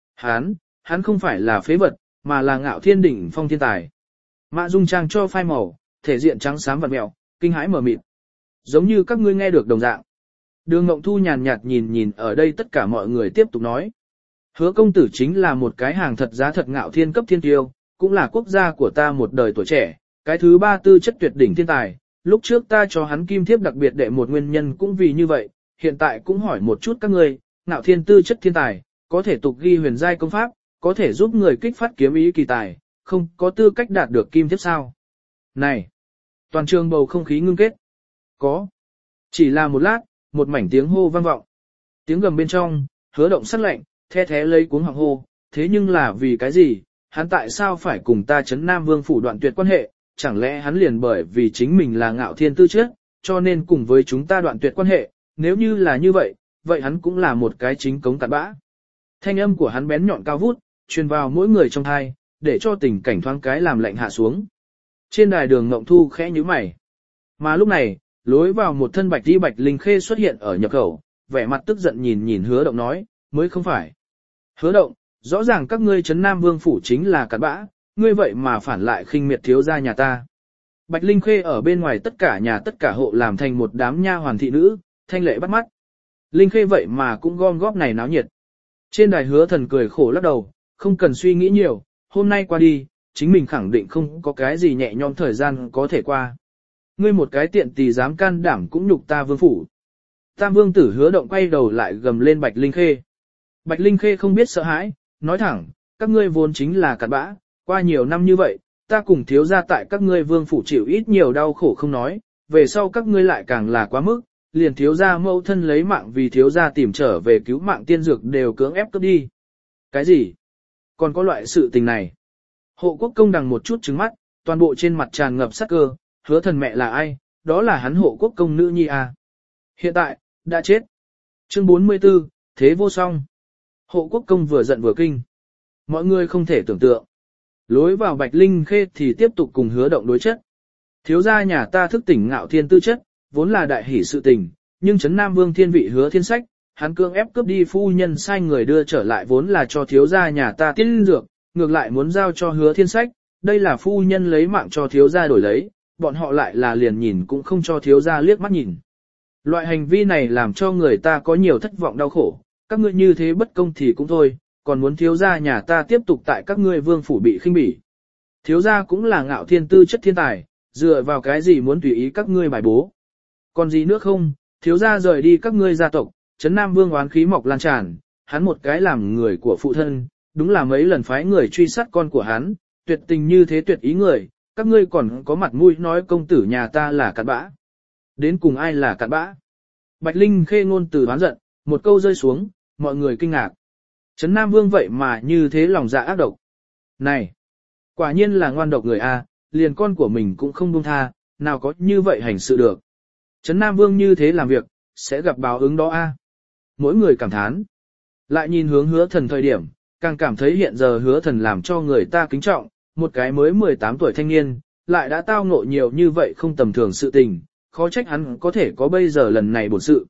Hắn không phải là phế vật, mà là Ngạo Thiên đỉnh phong thiên tài. Mã Dung Trang cho phai màu, thể diện trắng xám vặn mèo, kinh hãi mở mịt. Giống như các ngươi nghe được đồng dạng. Đường Ngộng Thu nhàn nhạt nhìn ở đây tất cả mọi người tiếp tục nói. Hứa công tử chính là một cái hàng thật giá thật Ngạo Thiên cấp thiên kiêu, cũng là quốc gia của ta một đời tuổi trẻ, cái thứ ba tư chất tuyệt đỉnh thiên tài. Lúc trước ta cho hắn kim thiếp đặc biệt đệ một nguyên nhân cũng vì như vậy, hiện tại cũng hỏi một chút các ngươi, Ngạo Thiên tư chất thiên tài, có thể tục ghi huyền giai công pháp, có thể giúp người kích phát kiếm ý kỳ tài, không có tư cách đạt được kim thiếp sao? Này! Toàn trường bầu không khí ngưng kết. Có. Chỉ là một lát, một mảnh tiếng hô vang vọng. Tiếng gầm bên trong, Hứa Động sắc lạnh, the thé lấy cuống họng hô, thế nhưng là vì cái gì? Hắn tại sao phải cùng ta Trấn Nam Vương phủ đoạn tuyệt quan hệ? Chẳng lẽ hắn liền bởi vì chính mình là Ngạo Thiên tư chất, cho nên cùng với chúng ta đoạn tuyệt quan hệ? Nếu như là như vậy, vậy hắn cũng là một cái chính cống cặn bã. Thanh âm của hắn bén nhọn cao vút, truyền vào mỗi người trong tai, để cho tình cảnh thoáng cái làm lạnh hạ xuống. Trên đài Đường Ngộng Thu khẽ nhíu mày. Mà lúc này, lối vào một thân bạch đi Bạch Linh Khê xuất hiện ở nhập khẩu, vẻ mặt tức giận nhìn Hứa Động nói, mới không phải. Hứa Động, rõ ràng các ngươi Trấn Nam Vương phủ chính là cặn bã, ngươi vậy mà phản lại khinh miệt thiếu gia nhà ta. Bạch Linh Khê ở bên ngoài tất cả nhà tất cả hộ làm thành một đám nha hoàn thị nữ, thanh lệ bắt mắt. Linh Khê vậy mà cũng gom góp này náo nhiệt. Trên đài Hứa Thần cười khổ lắc đầu, không cần suy nghĩ nhiều, hôm nay qua đi, chính mình khẳng định không có cái gì nhẹ nhõm thời gian có thể qua. Ngươi một cái tiện tỳ dám can đảm cũng nhục ta vương phủ. Tam Vương tử Hứa Động quay đầu lại gầm lên Bạch Linh Khê. Bạch Linh Khê không biết sợ hãi, nói thẳng, các ngươi vốn chính là cặn bã, qua nhiều năm như vậy, ta cùng thiếu gia tại các ngươi vương phủ chịu ít nhiều đau khổ không nói, về sau các ngươi lại càng là quá mức, liền thiếu gia mẫu thân lấy mạng vì thiếu gia tìm trở về cứu mạng tiên dược đều cưỡng ép cướp đi. Cái gì? Còn có loại sự tình này? Hộ Quốc Công đằng một chút trừng mắt, toàn bộ trên mặt tràn ngập sắc cơ, Hứa Thần mẹ là ai? Đó là hắn Hộ Quốc Công nữ nhi à? Hiện tại, đã chết. Chương 44, Thế vô song. Hộ Quốc Công vừa giận vừa kinh. Mọi người không thể tưởng tượng. Lối vào Bạch Linh Khê thì tiếp tục cùng Hứa Động đối chất. Thiếu gia nhà ta thức tỉnh Ngạo Thiên tư chất, vốn là đại hỷ sự tình, nhưng Trấn Nam Vương thiên vị Hứa Thiên Sách, hắn cưỡng ép cướp đi phu nhân sai người đưa trở lại vốn là cho thiếu gia nhà ta tiên dược, ngược lại muốn giao cho Hứa Thiên Sách, đây là phu nhân lấy mạng cho thiếu gia đổi lấy, bọn họ lại là liền nhìn cũng không cho thiếu gia liếc mắt nhìn. Loại hành vi này làm cho người ta có nhiều thất vọng đau khổ, các ngươi như thế bất công thì cũng thôi, còn muốn thiếu gia nhà ta tiếp tục tại các ngươi vương phủ bị khinh bỉ. Thiếu gia cũng là Ngạo Thiên tư chất thiên tài, dựa vào cái gì muốn tùy ý các ngươi bài bố. Còn gì nữa không, thiếu gia rời đi các ngươi gia tộc, Trấn Nam Vương oán khí mọc lan tràn, hắn một cái làm người của phụ thân, đúng là mấy lần phái người truy sát con của hắn, tuyệt tình như thế tuyệt ý người, các ngươi còn có mặt mũi nói công tử nhà ta là cặn bã. Đến cùng ai là cặn bã? Bạch Linh Khê ngôn từ oán giận, một câu rơi xuống, mọi người kinh ngạc. Trấn Nam Vương vậy mà như thế lòng dạ ác độc. Này, quả nhiên là ngoan độc người a, liền con của mình cũng không buông tha, nào có như vậy hành sự được. Trấn Nam Vương như thế làm việc, sẽ gặp báo ứng đó a. Mỗi người cảm thán. Lại nhìn hướng Hứa Thần thời điểm, càng cảm thấy hiện giờ Hứa Thần làm cho người ta kính trọng, một cái mới 18 tuổi thanh niên, lại đã tao ngộ nhiều như vậy không tầm thường sự tình, khó trách hắn có thể có bây giờ lần này bổn sự.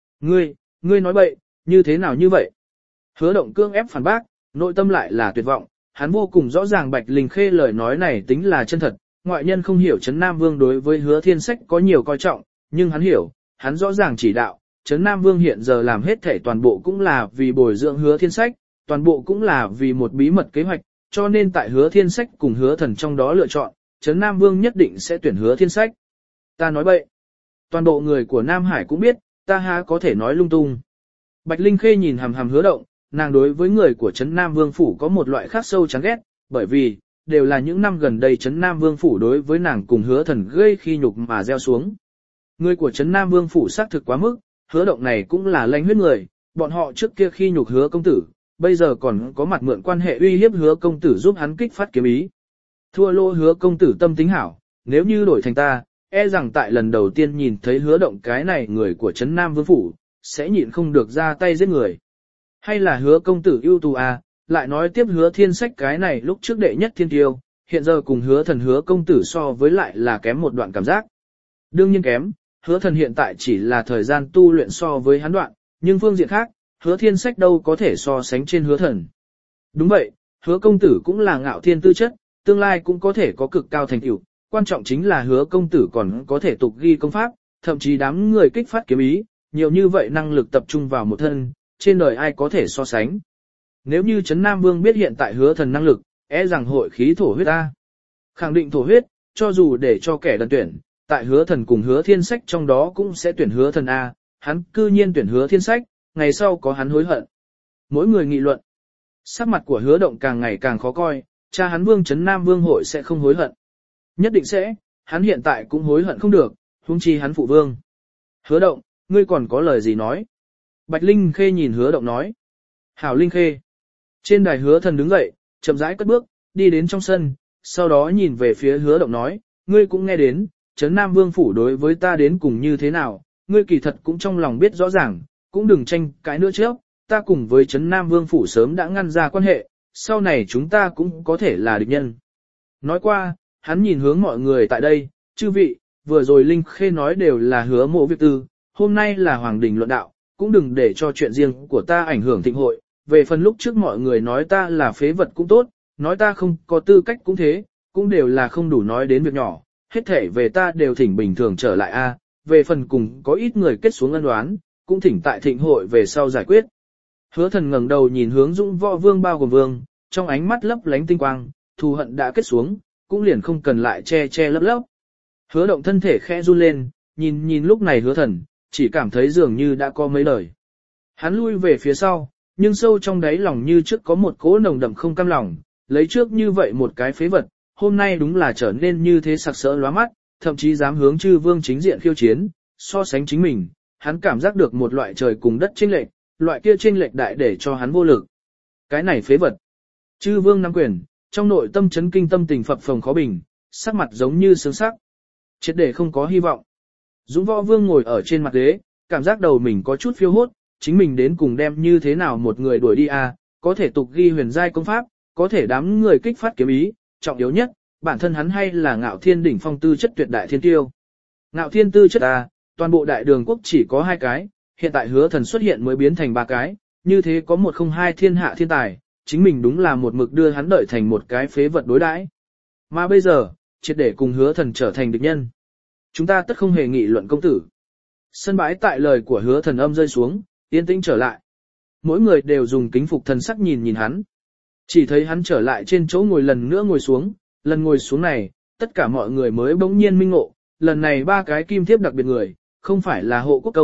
Ngươi nói bậy, như thế nào như vậy? Hứa Động cương ép phản bác, nội tâm lại là tuyệt vọng, hắn vô cùng rõ ràng Bạch Linh Khê lời nói này tính là chân thật, ngoại nhân không hiểu Trấn Nam Vương đối với Hứa Thiên Sách có nhiều coi trọng, nhưng hắn hiểu, hắn rõ ràng chỉ đạo, Trấn Nam Vương hiện giờ làm hết thể toàn bộ cũng là vì bồi dưỡng Hứa Thiên Sách, toàn bộ cũng là vì một bí mật kế hoạch, cho nên tại Hứa Thiên Sách cùng Hứa Thần trong đó lựa chọn, Trấn Nam Vương nhất định sẽ tuyển Hứa Thiên Sách. Ta nói bậy. Toàn bộ người của Nam Hải cũng biết, ta há có thể nói lung tung. Bạch Linh Khê nhìn hằm hằm Hứa Động, nàng đối với người của Trấn Nam Vương Phủ có một loại khác sâu chán ghét, bởi vì, đều là những năm gần đây Trấn Nam Vương Phủ đối với nàng cùng Hứa Thần gây khi nhục mà gieo xuống. Người của Trấn Nam Vương Phủ xác thực quá mức, Hứa Động này cũng là lãnh huyết người, bọn họ trước kia khi nhục Hứa công tử, bây giờ còn có mặt mượn quan hệ uy hiếp Hứa công tử giúp hắn kích phát kiếm ý. Thua lô Hứa công tử tâm tính hảo, nếu như đổi thành ta, e rằng tại lần đầu tiên nhìn thấy Hứa Động cái này người của Trấn Nam Vương Phủ, sẽ nhịn không được ra tay giết người. Hay là Hứa công tử ưu tú à, lại nói tiếp Hứa Thiên Sách cái này lúc trước đệ nhất thiên tiêu, hiện giờ cùng Hứa Thần Hứa công tử so với lại là kém một đoạn cảm giác. Đương nhiên kém, Hứa Thần hiện tại chỉ là thời gian tu luyện so với hắn đoạn, nhưng phương diện khác, Hứa Thiên Sách đâu có thể so sánh trên Hứa Thần. Đúng vậy, Hứa công tử cũng là ngạo thiên tư chất, tương lai cũng có thể có cực cao thành tựu, quan trọng chính là Hứa công tử còn có thể tục ghi công pháp, thậm chí đám người kích phát kiếm ý, nhiều như vậy năng lực tập trung vào một thân, trên đời ai có thể so sánh. Nếu như Trấn Nam Vương biết hiện tại Hứa Thần năng lực, e rằng hội khí thổ huyết ta. Khẳng định thổ huyết, cho dù để cho kẻ đần tuyển, tại Hứa Thần cùng Hứa Thiên Sách trong đó cũng sẽ tuyển Hứa Thần A, hắn cư nhiên tuyển Hứa Thiên Sách, ngày sau có hắn hối hận. Mỗi người nghị luận. Sắc mặt của Hứa Động càng ngày càng khó coi, cha hắn Vương Trấn Nam Vương hội sẽ không hối hận. Nhất định sẽ, hắn hiện tại cũng hối hận không được, huống chi hắn phụ vương. Hứa Động, ngươi còn có lời gì nói? Bạch Linh Khê nhìn Hứa Động nói. Hảo Linh Khê. Trên đài Hứa Thần đứng dậy, chậm rãi cất bước, đi đến trong sân, sau đó nhìn về phía Hứa Động nói, ngươi cũng nghe đến, Trấn Nam Vương Phủ đối với ta đến cùng như thế nào, ngươi kỳ thật cũng trong lòng biết rõ ràng, cũng đừng tranh cãi nữa trước, ta cùng với Trấn Nam Vương Phủ sớm đã ngăn ra quan hệ, sau này chúng ta cũng có thể là địch nhân. Nói qua, hắn nhìn hướng mọi người tại đây, chư vị, vừa rồi Linh Khê nói đều là Hứa Mộ việc tư, hôm nay là Hoàng Đình luận đạo, cũng đừng để cho chuyện riêng của ta ảnh hưởng thịnh hội, về phần lúc trước mọi người nói ta là phế vật cũng tốt, nói ta không có tư cách cũng thế, cũng đều là không đủ nói đến việc nhỏ, hết thể về ta đều thỉnh bình thường trở lại a. Về phần cùng có ít người kết xuống ân oán, cũng thỉnh tại thịnh hội về sau giải quyết. Hứa Thần ngẩng đầu nhìn hướng Dũng Võ Vương bao gồm vương, trong ánh mắt lấp lánh tinh quang, thù hận đã kết xuống, cũng liền không cần lại che lấp lấp. Hứa Động thân thể khẽ run lên, nhìn lúc này Hứa Thần, chỉ cảm thấy dường như đã có mấy lời. Hắn lui về phía sau, nhưng sâu trong đáy lòng như trước có một cỗ nồng đậm không cam lòng, lấy trước như vậy một cái phế vật, hôm nay đúng là trở nên như thế sặc sỡ lóa mắt, thậm chí dám hướng chư vương chính diện khiêu chiến, so sánh chính mình, hắn cảm giác được một loại trời cùng đất chênh lệch, loại kia chênh lệch đại để cho hắn vô lực. Cái này phế vật. Chư vương nắm quyền, trong nội tâm chấn kinh tâm tình phập phồng khó bình, sắc mặt giống như sương sắc. Triệt để không có hy vọng. Dũng Võ Vương ngồi ở trên mặt ghế, cảm giác đầu mình có chút phiêu hốt, chính mình đến cùng đem như thế nào một người đuổi đi à, có thể tục ghi huyền giai công pháp, có thể đám người kích phát kiếm ý, trọng yếu nhất, bản thân hắn hay là Ngạo Thiên đỉnh phong tư chất tuyệt đại thiên tiêu. Ngạo Thiên tư chất à, toàn bộ đại đường quốc chỉ có 2 cái, hiện tại Hứa Thần xuất hiện mới biến thành 3 cái, như thế có 102 thiên hạ thiên tài, chính mình đúng là một mực đưa hắn đợi thành một cái phế vật đối đãi. Mà bây giờ, triệt để cùng Hứa Thần trở thành địch nhân. Chúng ta tất không hề nghị luận công tử. Sân bãi tại lời của Hứa Thần âm rơi xuống, yên tĩnh trở lại. Mỗi người đều dùng kính phục thần sắc nhìn hắn. Chỉ thấy hắn trở lại trên chỗ ngồi lần nữa ngồi xuống, lần ngồi xuống này, tất cả mọi người mới bỗng nhiên minh ngộ, lần này 3 cái kim thiếp đặc biệt người, không phải là Hộ Quốc Công,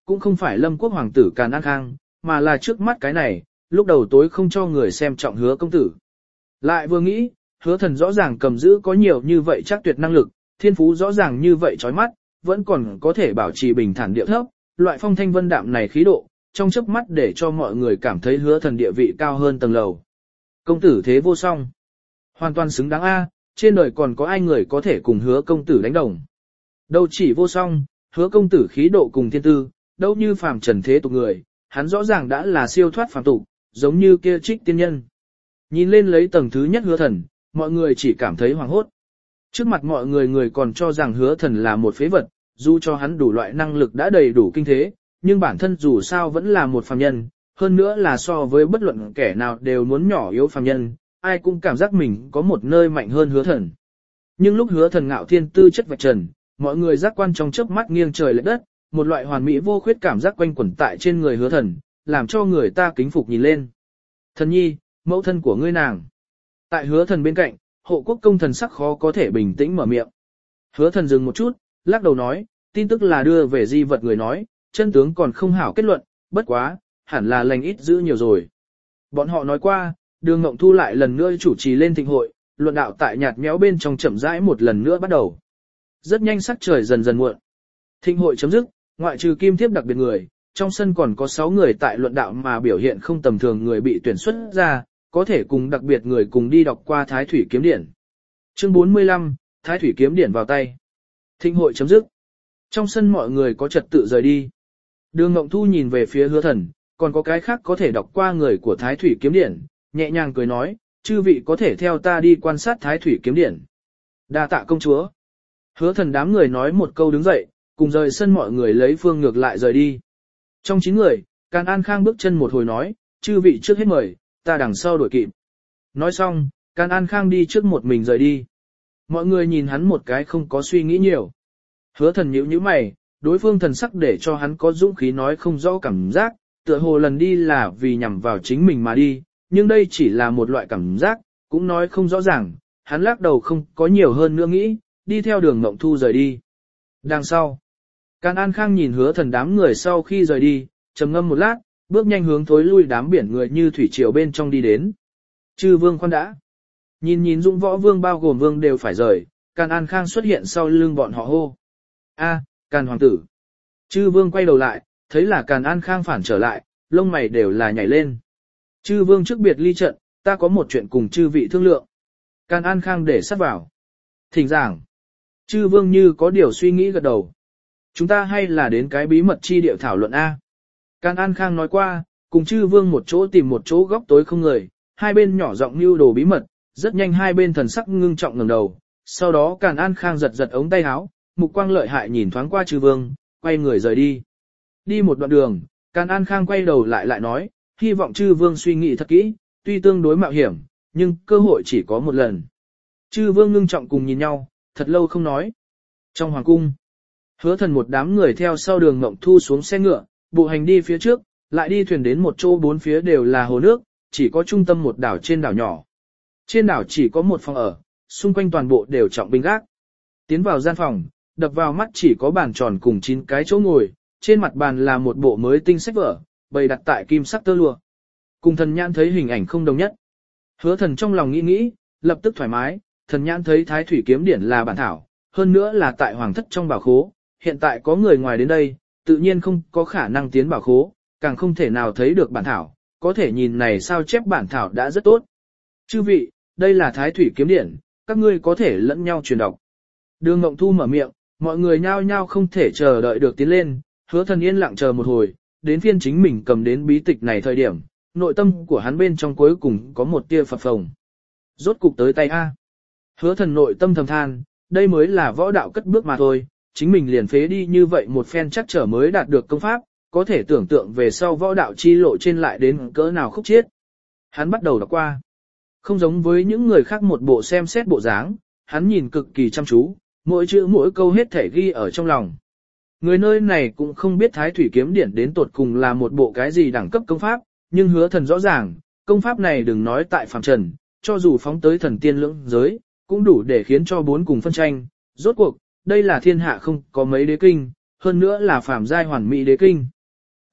cũng không phải Lâm Quốc hoàng tử Càn An Khang, mà là trước mắt cái này, lúc đầu tối không cho người xem trọng Hứa công tử. Lại vừa nghĩ, Hứa Thần rõ ràng cầm giữ có nhiều như vậy chắc tuyệt năng lực, thiên phú rõ ràng như vậy chói mắt, vẫn còn có thể bảo trì bình thản điệu thấp, loại phong thanh vân đạm này khí độ, trong chớp mắt để cho mọi người cảm thấy Hứa Thần địa vị cao hơn tầng lầu. Công tử thế vô song, hoàn toàn xứng đáng a, trên đời còn có ai người có thể cùng Hứa công tử đánh đồng. Đâu chỉ vô song, Hứa công tử khí độ cùng thiên tư, đâu như phàm trần thế tục người, hắn rõ ràng đã là siêu thoát phàm tục, giống như kia Trích tiên nhân. Nhìn lên lấy tầng thứ nhất Hứa Thần, mọi người chỉ cảm thấy hoảng hốt. Trước mặt mọi người người còn cho rằng Hứa Thần là một phế vật, dù cho hắn đủ loại năng lực đã đầy đủ kinh thế, nhưng bản thân dù sao vẫn là một phàm nhân, hơn nữa là so với bất luận kẻ nào đều muốn nhỏ yếu phàm nhân, ai cũng cảm giác mình có một nơi mạnh hơn Hứa Thần. Nhưng lúc Hứa Thần ngạo thiên tư chất vạch trần, mọi người giác quan trong chớp mắt nghiêng trời lệch đất, một loại hoàn mỹ vô khuyết cảm giác quanh quẩn tại trên người Hứa Thần, làm cho người ta kính phục nhìn lên. Thần nhi, mẫu thân của ngươi nàng. Tại Hứa Thần bên cạnh, Hộ Quốc công thần sắc khó có thể bình tĩnh mở miệng. Hứa Thần dừng một chút, lắc đầu nói, tin tức là đưa về di vật người nói, chân tướng còn không hảo kết luận, bất quá, hẳn là lành ít giữ nhiều rồi. Bọn họ nói qua, Đường Ngộng Thu lại lần nữa chủ trì lên thịnh hội, luận đạo tại nhạt nhẽo bên trong chậm rãi một lần nữa bắt đầu. Rất nhanh sắc trời dần dần muộn. Thịnh hội chấm dứt, ngoại trừ Kim Thiếp đặc biệt người, trong sân còn có 6 người tại luận đạo mà biểu hiện không tầm thường người bị tuyển xuất ra, có thể cùng đặc biệt người cùng đi đọc qua Thái Thủy Kiếm Điển. Chương 45, Thái Thủy Kiếm Điển vào tay. Thịnh hội chấm dứt. Trong sân mọi người có trật tự rời đi. Đường Ngộng Thu nhìn về phía Hứa Thần, còn có cái khác có thể đọc qua người của Thái Thủy Kiếm Điển, nhẹ nhàng cười nói, chư vị có thể theo ta đi quan sát Thái Thủy Kiếm Điển. Đa tạ công chúa. Hứa Thần đám người nói một câu đứng dậy, cùng rời sân mọi người lấy phương ngược lại rời đi. Trong 9 người, Càn An Khang bước chân một hồi nói, chư vị trước hết mời, ta đằng sau đuổi kịp. Nói xong, Càn An Khang đi trước một mình rời đi. Mọi người nhìn hắn một cái không có suy nghĩ nhiều. Hứa Thần nhíu nhíu mày, đối phương thần sắc để cho hắn có dũng khí nói không rõ cảm giác, tựa hồ lần đi là vì nhằm vào chính mình mà đi, nhưng đây chỉ là một loại cảm giác, cũng nói không rõ ràng, hắn lắc đầu không có nhiều hơn nữa nghĩ, đi theo Đường Ngộng Thu rời đi. Đằng sau, Càn An Khang nhìn Hứa Thần đám người sau khi rời đi, trầm ngâm một lát, bước nhanh hướng thối lui đám biển người như thủy triều bên trong đi đến. Chư vương khoan đã. Nhìn Dũng Võ Vương bao gồm vương đều phải rời, Càn An Khang xuất hiện sau lưng bọn họ hô. A, Càn hoàng tử. Chư vương quay đầu lại, thấy là Càn An Khang phản trở lại, lông mày đều là nhảy lên. Chư vương trước biệt ly trận, ta có một chuyện cùng chư vị thương lượng. Càn An Khang để sát vào. Thỉnh giảng. Chư vương như có điều suy nghĩ gật đầu. Chúng ta hay là đến cái bí mật chi địa thảo luận A. Càn An Khang nói qua, cùng chư vương một chỗ tìm một chỗ góc tối không người, hai bên nhỏ giọng mưu đồ bí mật, rất nhanh hai bên thần sắc ngưng trọng ngẩng đầu. Sau đó Càn An Khang giật giật ống tay áo, mục quang lợi hại nhìn thoáng qua chư vương, quay người rời đi. Đi một đoạn đường, Càn An Khang quay đầu lại nói, hy vọng chư vương suy nghĩ thật kỹ, tuy tương đối mạo hiểm, nhưng cơ hội chỉ có một lần. Chư vương ngưng trọng cùng nhìn nhau, thật lâu không nói. Trong hoàng cung, Hứa Thần một đám người theo sau Đường Ngộng Thu xuống xe ngựa, bộ hành đi phía trước, lại đi thuyền đến một chỗ bốn phía đều là hồ nước, chỉ có trung tâm một đảo trên đảo nhỏ. Trên đảo chỉ có một phòng ở, xung quanh toàn bộ đều trọng binh gác. Tiến vào gian phòng, đập vào mắt chỉ có bàn tròn cùng 9 cái chỗ ngồi, trên mặt bàn là một bộ mới tinh sách vở, bày đặt tại kim sắc tơ lụa. Cùng Thần Nhãn thấy hình ảnh không đồng nhất. Hứa Thần trong lòng nghĩ, lập tức thoải mái, Thần Nhãn thấy Thái Thủy Kiếm Điển là bản thảo, hơn nữa là tại hoàng thất trong bảo khố, hiện tại có người ngoài đến đây, tự nhiên không có khả năng tiến bảo khố, càng không thể nào thấy được bản thảo, có thể nhìn này sao chép bản thảo đã rất tốt. Chư vị, đây là Thái Thủy Kiếm Điển, các ngươi có thể lẫn nhau truyền đọc. Đường Ngộng Thu mở miệng, mọi người nhao nhao không thể chờ đợi được tiến lên, Hứa Thần yên lặng chờ một hồi, đến phiên chính mình cầm đến bí tịch này thời điểm, nội tâm của hắn bên trong cuối cùng có một tia phập phồng. Rốt cục tới tay A. Hứa Thần nội tâm thầm than, đây mới là võ đạo cất bước mà thôi, chính mình liền phế đi như vậy một phen chắc trở mới đạt được công pháp, có thể tưởng tượng về sau võ đạo chi lộ trên lại đến cỡ nào khúc chiết. Hắn bắt đầu đọc qua. Không giống với những người khác một bộ xem xét bộ dáng, hắn nhìn cực kỳ chăm chú, mỗi chữ mỗi câu hết thể ghi ở trong lòng. Người nơi này cũng không biết Thái Thủy Kiếm Điển đến tột cùng là một bộ cái gì đẳng cấp công pháp, nhưng Hứa Thần rõ ràng, công pháp này đừng nói tại phàm trần, cho dù phóng tới thần tiên lưỡng giới, cũng đủ để khiến cho bốn cùng phân tranh. Rốt cuộc, đây là thiên hạ không có mấy đế kinh, hơn nữa là phàm giai hoàn mỹ đế kinh.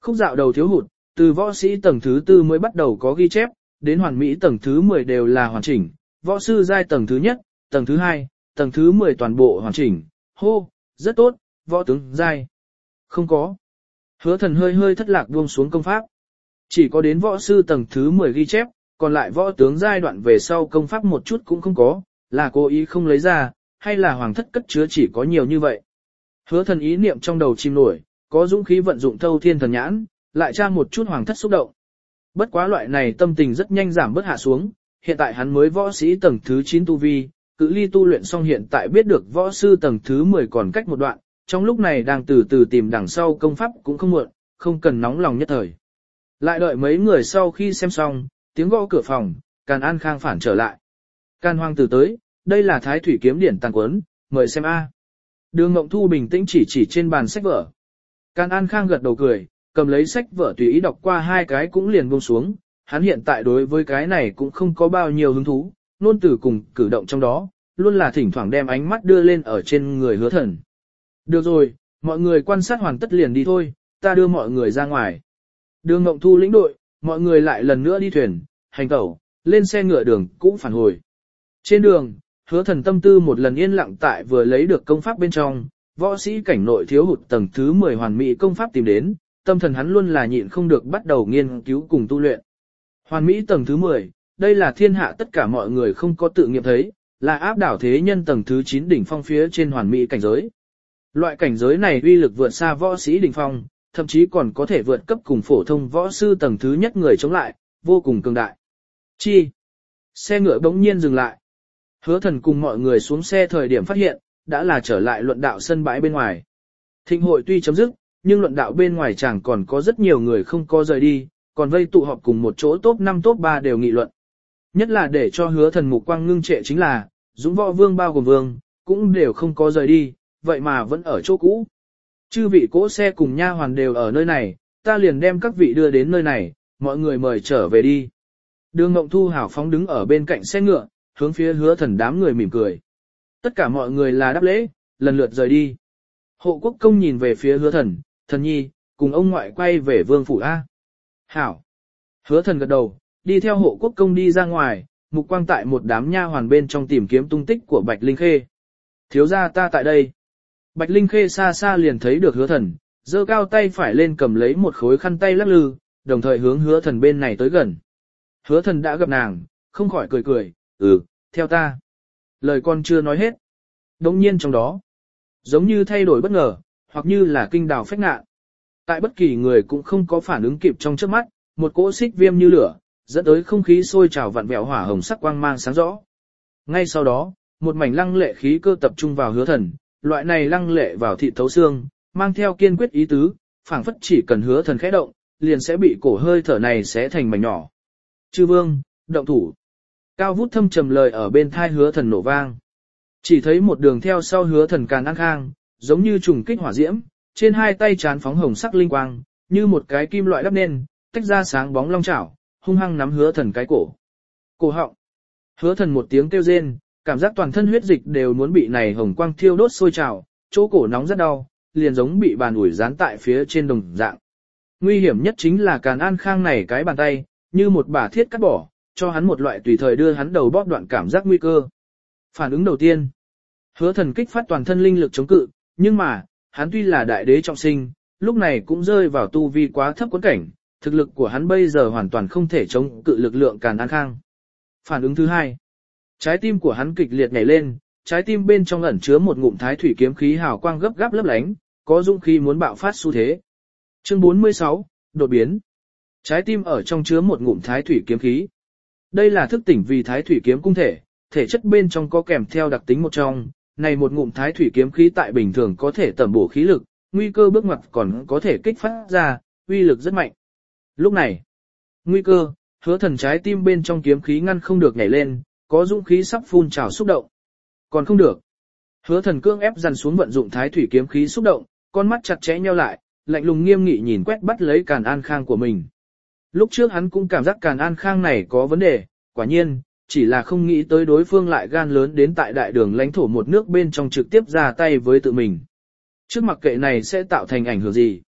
Khúc dạo đầu thiếu hụt, từ võ sĩ tầng thứ 4 mới bắt đầu có ghi chép, đến hoàn mỹ tầng thứ 10 đều là hoàn chỉnh, võ sư giai tầng thứ nhất, tầng thứ 2, tầng thứ 10 toàn bộ hoàn chỉnh, hô, rất tốt, võ tướng giai. Không có. Hứa Thần hơi hơi thất lạc buông xuống công pháp. Chỉ có đến võ sư tầng thứ 10 ghi chép, còn lại võ tướng giai đoạn về sau công pháp một chút cũng không có, là cố ý không lấy ra, hay là hoàng thất cất chứa chỉ có nhiều như vậy. Hứa Thần ý niệm trong đầu chìm nổi, có dũng khí vận dụng thâu thiên thần nhãn, lại tra một chút hoàng thất xúc động. Bất quá loại này tâm tình rất nhanh giảm bớt hạ xuống, hiện tại hắn mới võ sĩ tầng thứ 9 tu vi, cự ly tu luyện xong hiện tại biết được võ sư tầng thứ 10 còn cách một đoạn, trong lúc này đang từ từ tìm đằng sau công pháp cũng không muộn, không cần nóng lòng nhất thời. Lại đợi mấy người sau khi xem xong, tiếng gõ cửa phòng, Càn An Khang phản trở lại. Càn Hoàng tử tới, đây là Thái Thủy kiếm điển tàng quấn, mời xem a. Đường Ngộng Thu bình tĩnh chỉ trên bàn sách vở. Càn An Khang gật đầu cười, cầm lấy sách vở tùy ý đọc qua hai cái cũng liền buông xuống, hắn hiện tại đối với cái này cũng không có bao nhiêu hứng thú, nôn từ cùng cử động trong đó, luôn là thỉnh thoảng đem ánh mắt đưa lên ở trên người Hứa Thần. Được rồi, mọi người quan sát hoàn tất liền đi thôi, ta đưa mọi người ra ngoài. Đường Ngộng Thu lĩnh đội, mọi người lại lần nữa đi thuyền, hành tẩu, lên xe ngựa đường cũng phản hồi. Trên đường, Hứa Thần tâm tư một lần yên lặng tại vừa lấy được công pháp bên trong, võ sĩ cảnh nội thiếu hụt tầng thứ 10 hoàn mỹ công pháp tìm đến, tâm thần hắn luôn là nhịn không được bắt đầu nghiên cứu cùng tu luyện. Hoàn mỹ tầng thứ 10, đây là thiên hạ tất cả mọi người không có tự nghiệm thấy, là áp đảo thế nhân tầng thứ 9 đỉnh phong phía trên hoàn mỹ cảnh giới. Loại cảnh giới này uy lực vượt xa võ sĩ đỉnh phong, thậm chí còn có thể vượt cấp cùng phổ thông võ sư tầng thứ nhất người chống lại, vô cùng cường đại. Chi? Xe ngựa bỗng nhiên dừng lại. Hứa Thần cùng mọi người xuống xe thời điểm phát hiện, đã là trở lại luận đạo sân bãi bên ngoài. Thịnh hội tuy chấm dứt, nhưng luận đạo bên ngoài chẳng còn có rất nhiều người không có rời đi, còn vây tụ họp cùng một chỗ top 5 top 3 đều nghị luận. Nhất là để cho Hứa Thần mục quang ngưng trệ chính là, Dũng Võ Vương bao gồm vương, cũng đều không có rời đi, vậy mà vẫn ở chỗ cũ. Chư vị cỗ xe cùng nha hoàn đều ở nơi này, ta liền đem các vị đưa đến nơi này, mọi người mời trở về đi. Đường Ngộng Thu hào phóng đứng ở bên cạnh xe ngựa, hướng phía Hứa Thần đám người mỉm cười. Tất cả mọi người là đáp lễ, lần lượt rời đi. Hộ Quốc Công nhìn về phía Hứa Thần, Thần nhi, cùng ông ngoại quay về vương phủ A. Hảo. Hứa Thần gật đầu, đi theo Hộ Quốc Công đi ra ngoài, mục quang tại một đám nha hoàn bên trong tìm kiếm tung tích của Bạch Linh Khê. Thiếu gia ta tại đây. Bạch Linh Khê xa xa liền thấy được Hứa Thần, giơ cao tay phải lên cầm lấy một khối khăn tay lắc lư, đồng thời hướng Hứa Thần bên này tới gần. Hứa Thần đã gặp nàng, không khỏi cười cười, theo ta. Lời con chưa nói hết. Đống nhiên trong đó, giống như thay đổi bất ngờ, hoặc như là kinh đào phách ngạn. Tại bất kỳ người cũng không có phản ứng kịp trong trước mắt, một cỗ xích viêm như lửa, dẫn tới không khí sôi trào vặn vẹo hỏa hồng sắc quang mang sáng rõ. Ngay sau đó, một mảnh lăng lệ khí cơ tập trung vào Hứa Thần, loại này lăng lệ vào thịt thấu xương, mang theo kiên quyết ý tứ, phảng phất chỉ cần Hứa Thần khẽ động, liền sẽ bị cổ hơi thở này xé thành mảnh nhỏ. Chư vương, động thủ. Cao vút thâm trầm lời ở bên thai Hứa Thần nổ vang. Chỉ thấy một đường theo sau Hứa Thần Càn An Khang, giống như trùng kích hỏa diễm, trên hai tay chán phóng hồng sắc linh quang, như một cái kim loại đắp nên, tách ra sáng bóng long chảo, hung hăng nắm Hứa Thần cái cổ. Cổ họng. Hứa Thần một tiếng kêu rên, cảm giác toàn thân huyết dịch đều muốn bị này hồng quang thiêu đốt sôi trào, chỗ cổ nóng rất đau, liền giống bị bàn ủi dán tại phía trên đồng dạng. Nguy hiểm nhất chính là Càn An Khang này cái bàn tay, như một bả thiết cắt bỏ, cho hắn một loại tùy thời đưa hắn đầu bóp đoạn cảm giác nguy cơ. Phản ứng đầu tiên, Hứa Thần kích phát toàn thân linh lực chống cự, nhưng mà, hắn tuy là đại đế trọng sinh, lúc này cũng rơi vào tu vi quá thấp quẫn cảnh, thực lực của hắn bây giờ hoàn toàn không thể chống cự lực lượng Càn An Khang. Phản ứng thứ hai, trái tim của hắn kịch liệt nhảy lên, trái tim bên trong ẩn chứa một ngụm thái thủy kiếm khí hào quang gấp gáp lấp lánh, có dũng khí muốn bạo phát xu thế. Chương 46, đột biến. Trái tim ở trong chứa một ngụm thái thủy kiếm khí. Đây là thức tỉnh vì thái thủy kiếm cung thể, thể chất bên trong có kèm theo đặc tính một trong, này một ngụm thái thủy kiếm khí tại bình thường có thể tẩm bổ khí lực, nguy cơ bước ngoặt còn có thể kích phát ra, uy lực rất mạnh. Lúc này, nguy cơ, Hứa Thần trái tim bên trong kiếm khí ngăn không được nhảy lên, có dũng khí sắp phun trào xúc động. Còn không được. Hứa Thần cương ép dằn xuống vận dụng thái thủy kiếm khí xúc động, con mắt chặt chẽ nheo lại, lạnh lùng nghiêm nghị nhìn quét bắt lấy Càn An Khang của mình. Lúc trước hắn cũng cảm giác Càn An Khang này có vấn đề, quả nhiên, chỉ là không nghĩ tới đối phương lại gan lớn đến tại đại đường lãnh thổ một nước bên trong trực tiếp ra tay với tự mình. Trước mặc kệ này sẽ tạo thành ảnh hưởng gì.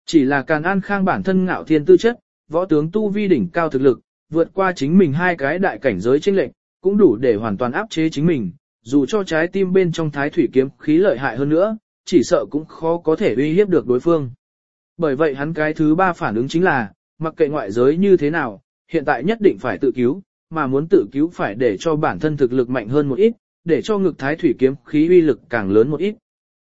Chỉ là Càn An Khang bản thân ngạo thiên tư chất, võ tướng tu vi đỉnh cao thực lực, vượt qua chính mình hai cái đại cảnh giới chênh lệch, cũng đủ để hoàn toàn áp chế chính mình, dù cho trái tim bên trong Thái Thủy kiếm khí lợi hại hơn nữa, chỉ sợ cũng khó có thể uy hiếp được đối phương. Bởi vậy hắn cái thứ ba phản ứng chính là, mặc kệ ngoại giới như thế nào, hiện tại nhất định phải tự cứu, mà muốn tự cứu phải để cho bản thân thực lực mạnh hơn một ít, để cho ngực Thái Thủy kiếm khí uy lực càng lớn một ít.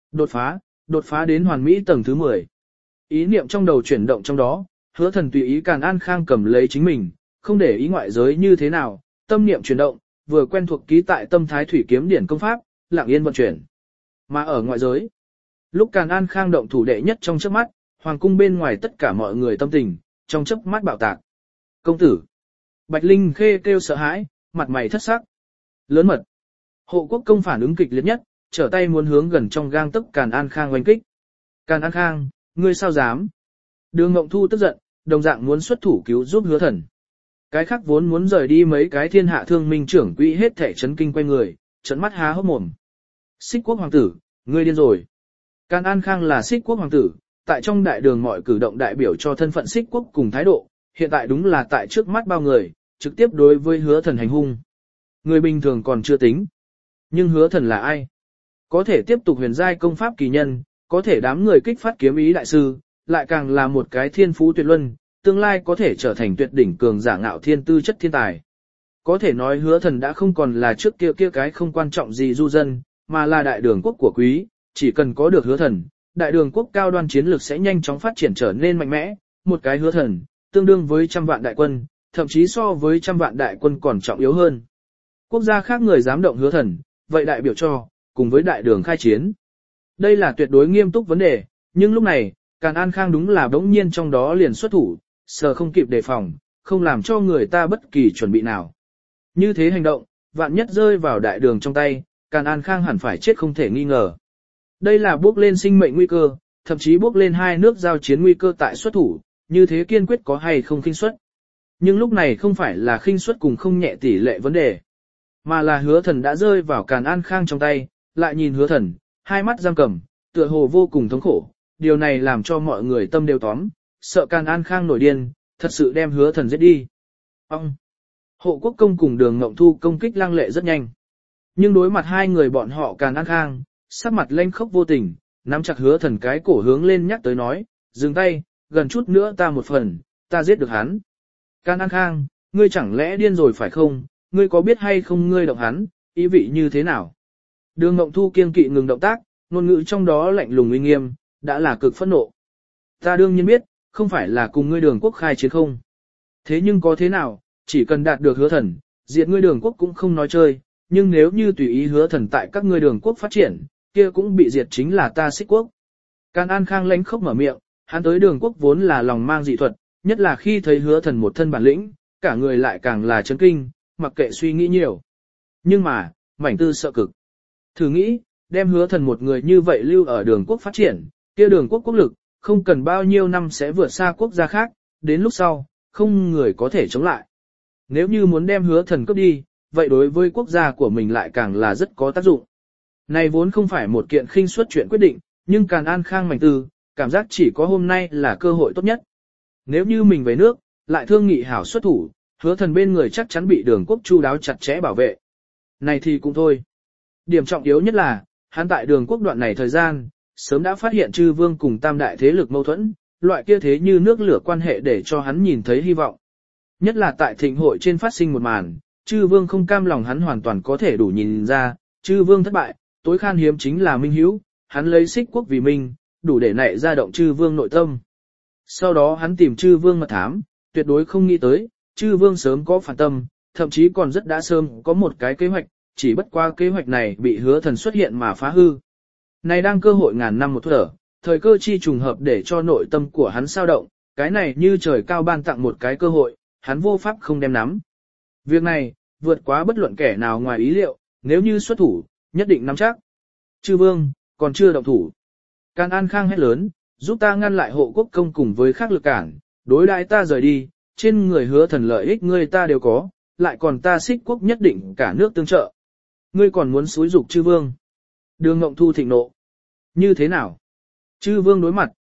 Đột phá đến hoàn mỹ tầng thứ 10. Ý niệm trong đầu chuyển động trong đó, Hứa Thần tùy ý Càn An Khang cầm lấy chính mình, không để ý ngoại giới như thế nào, tâm niệm chuyển động, vừa quen thuộc ký tại tâm Thái Thủy kiếm điển công pháp, lặng yên vận chuyển. Mà ở ngoại giới, lúc Càn An Khang động thủ đệ nhất trong chớp mắt, hoàng cung bên ngoài tất cả mọi người tâm tình, trong chớp mắt bạo tạc. Công tử! Bạch Linh Khê kêu sợ hãi, mặt mày thất sắc. Lớn mật! Hộ quốc công phản ứng kịch liệt nhất, trở tay muốn hướng gần trong gang tấc Càn An Khang oanh kích. Càn An Khang, ngươi sao dám? Đường Ngộng Thu tức giận, đồng dạng muốn xuất thủ cứu giúp Hứa Thần. Cái khác vốn muốn rời đi mấy cái thiên hạ thương minh trưởng quỹ hết thể chấn kinh quay người, trợn mắt há hốc mồm. Xích quốc hoàng tử, ngươi điên rồi. Càn An Khang là Xích quốc hoàng tử, tại trong đại đường mọi cử động đại biểu cho thân phận Xích quốc cùng thái độ, hiện tại đúng là tại trước mắt bao người, trực tiếp đối với Hứa Thần hành hung. Người bình thường còn chưa tính. Nhưng Hứa Thần là ai? Có thể tiếp tục huyền giai công pháp kỳ nhân, có thể đám người kích phát kiếm ý đại sư, lại càng là một cái thiên phú tuyệt luân, tương lai có thể trở thành tuyệt đỉnh cường giả ngạo thiên tư chất thiên tài. Có thể nói Hứa Thần đã không còn là trước kia cái không quan trọng gì du dân, mà là đại đường quốc của quý, chỉ cần có được Hứa Thần, đại đường quốc cao đoan chiến lược sẽ nhanh chóng phát triển trở nên mạnh mẽ, một cái Hứa Thần, tương đương với 100 vạn đại quân, thậm chí so với 100 vạn đại quân còn trọng yếu hơn. Quốc gia khác người dám động Hứa Thần, vậy đại biểu cho, cùng với đại đường khai chiến. Đây là tuyệt đối nghiêm túc vấn đề, nhưng lúc này, Càn An Khang đúng là bỗng nhiên trong đó liền xuất thủ, sờ không kịp đề phòng, không làm cho người ta bất kỳ chuẩn bị nào. Như thế hành động, vạn nhất rơi vào đại đường trong tay, Càn An Khang hẳn phải chết không thể nghi ngờ. Đây là bước lên sinh mệnh nguy cơ, thậm chí bước lên hai nước giao chiến nguy cơ tại xuất thủ, như thế kiên quyết có hay không khinh suất. Nhưng lúc này không phải là khinh suất cùng không nhẹ tỷ lệ vấn đề, mà là Hứa Thần đã rơi vào Càn An Khang trong tay, lại nhìn Hứa Thần, hai mắt giam cầm, tựa hồ vô cùng thống khổ, điều này làm cho mọi người tâm đều tóm, sợ Càn An Khang nổi điên, thật sự đem Hứa Thần giết đi. Ông! Hộ quốc công cùng Đường Ngộng Thu công kích lăng lệ rất nhanh. Nhưng đối mặt hai người bọn họ Càn An Khang, sắc mặt lênh khốc vô tình, nắm chặt Hứa Thần cái cổ hướng lên nhắc tới nói, dừng tay, gần chút nữa ta một phần, ta giết được hắn. Càn An Khang, ngươi chẳng lẽ điên rồi phải không, ngươi có biết hay không ngươi động hắn, ý vị như thế nào? Đường Ngộng Thu kiêng kỵ ngừng động tác, ngôn ngữ trong đó lạnh lùng uy nghiêm, đã là cực phẫn nộ. Ta đương nhiên biết, không phải là cùng ngươi Đường quốc khai chiến không. Thế nhưng có thế nào, chỉ cần đạt được Hứa Thần, diệt ngươi Đường quốc cũng không nói chơi, nhưng nếu như tùy ý Hứa Thần tại các ngươi Đường quốc phát triển, kia cũng bị diệt chính là ta Xích quốc. Càn An Khang lãnh khốc mở miệng, hắn tới Đường quốc vốn là lòng mang dị thuật, nhất là khi thấy Hứa Thần một thân bản lĩnh, cả người lại càng là chấn kinh, mặc kệ suy nghĩ nhiều. Nhưng mà, mảnh tư sợ cực. Thử nghĩ, đem Hứa Thần một người như vậy lưu ở Đường quốc phát triển, kia Đường quốc quốc lực, không cần bao nhiêu năm sẽ vượt xa quốc gia khác, đến lúc sau, không người có thể chống lại. Nếu như muốn đem Hứa Thần cướp đi, vậy đối với quốc gia của mình lại càng là rất có tác dụng. Này vốn không phải một kiện khinh suất chuyện quyết định, nhưng Càn An Khang mảnh tư, cảm giác chỉ có hôm nay là cơ hội tốt nhất. Nếu như mình về nước, lại thương nghị hảo xuất thủ, Hứa Thần bên người chắc chắn bị Đường quốc chu đáo chặt chẽ bảo vệ. Này thì cũng thôi. Điểm trọng yếu nhất là, hắn tại Đường quốc đoạn này thời gian, sớm đã phát hiện Chư Vương cùng tam đại thế lực mâu thuẫn, loại kia thế như nước lửa quan hệ để cho hắn nhìn thấy hy vọng. Nhất là tại thịnh hội trên phát sinh một màn, Chư Vương không cam lòng hắn hoàn toàn có thể đủ nhìn ra, Chư Vương thất bại, tối khan hiếm chính là minh hữu, hắn lấy Xích quốc vì minh, đủ để nảy ra động Chư Vương nội tâm. Sau đó hắn tìm Chư Vương mật thám, tuyệt đối không nghĩ tới, Chư Vương sớm có phản tâm, thậm chí còn rất đã sớm có một cái kế hoạch, chỉ bất qua kế hoạch này bị Hứa Thần xuất hiện mà phá hư. Này đang cơ hội ngàn năm một thở, thời cơ chi trùng hợp để cho nội tâm của hắn sao động, cái này như trời cao ban tặng một cái cơ hội, hắn vô pháp không đem nắm. Việc này, vượt quá bất luận kẻ nào ngoài ý liệu, nếu như xuất thủ, nhất định nắm chắc. Chư Vương, còn chưa động thủ. Càn An Khang hét lớn, giúp ta ngăn lại hộ quốc công cùng với khác lực cản, đối đãi ta rời đi, trên người Hứa Thần lợi ích ngươi ta đều có, lại còn ta Xích quốc nhất định cả nước tương trợ. Ngươi còn muốn xúi dục Chư Vương. Đường Ngộng Thu thịnh nộ. Như thế nào? Chư Vương đối mặt,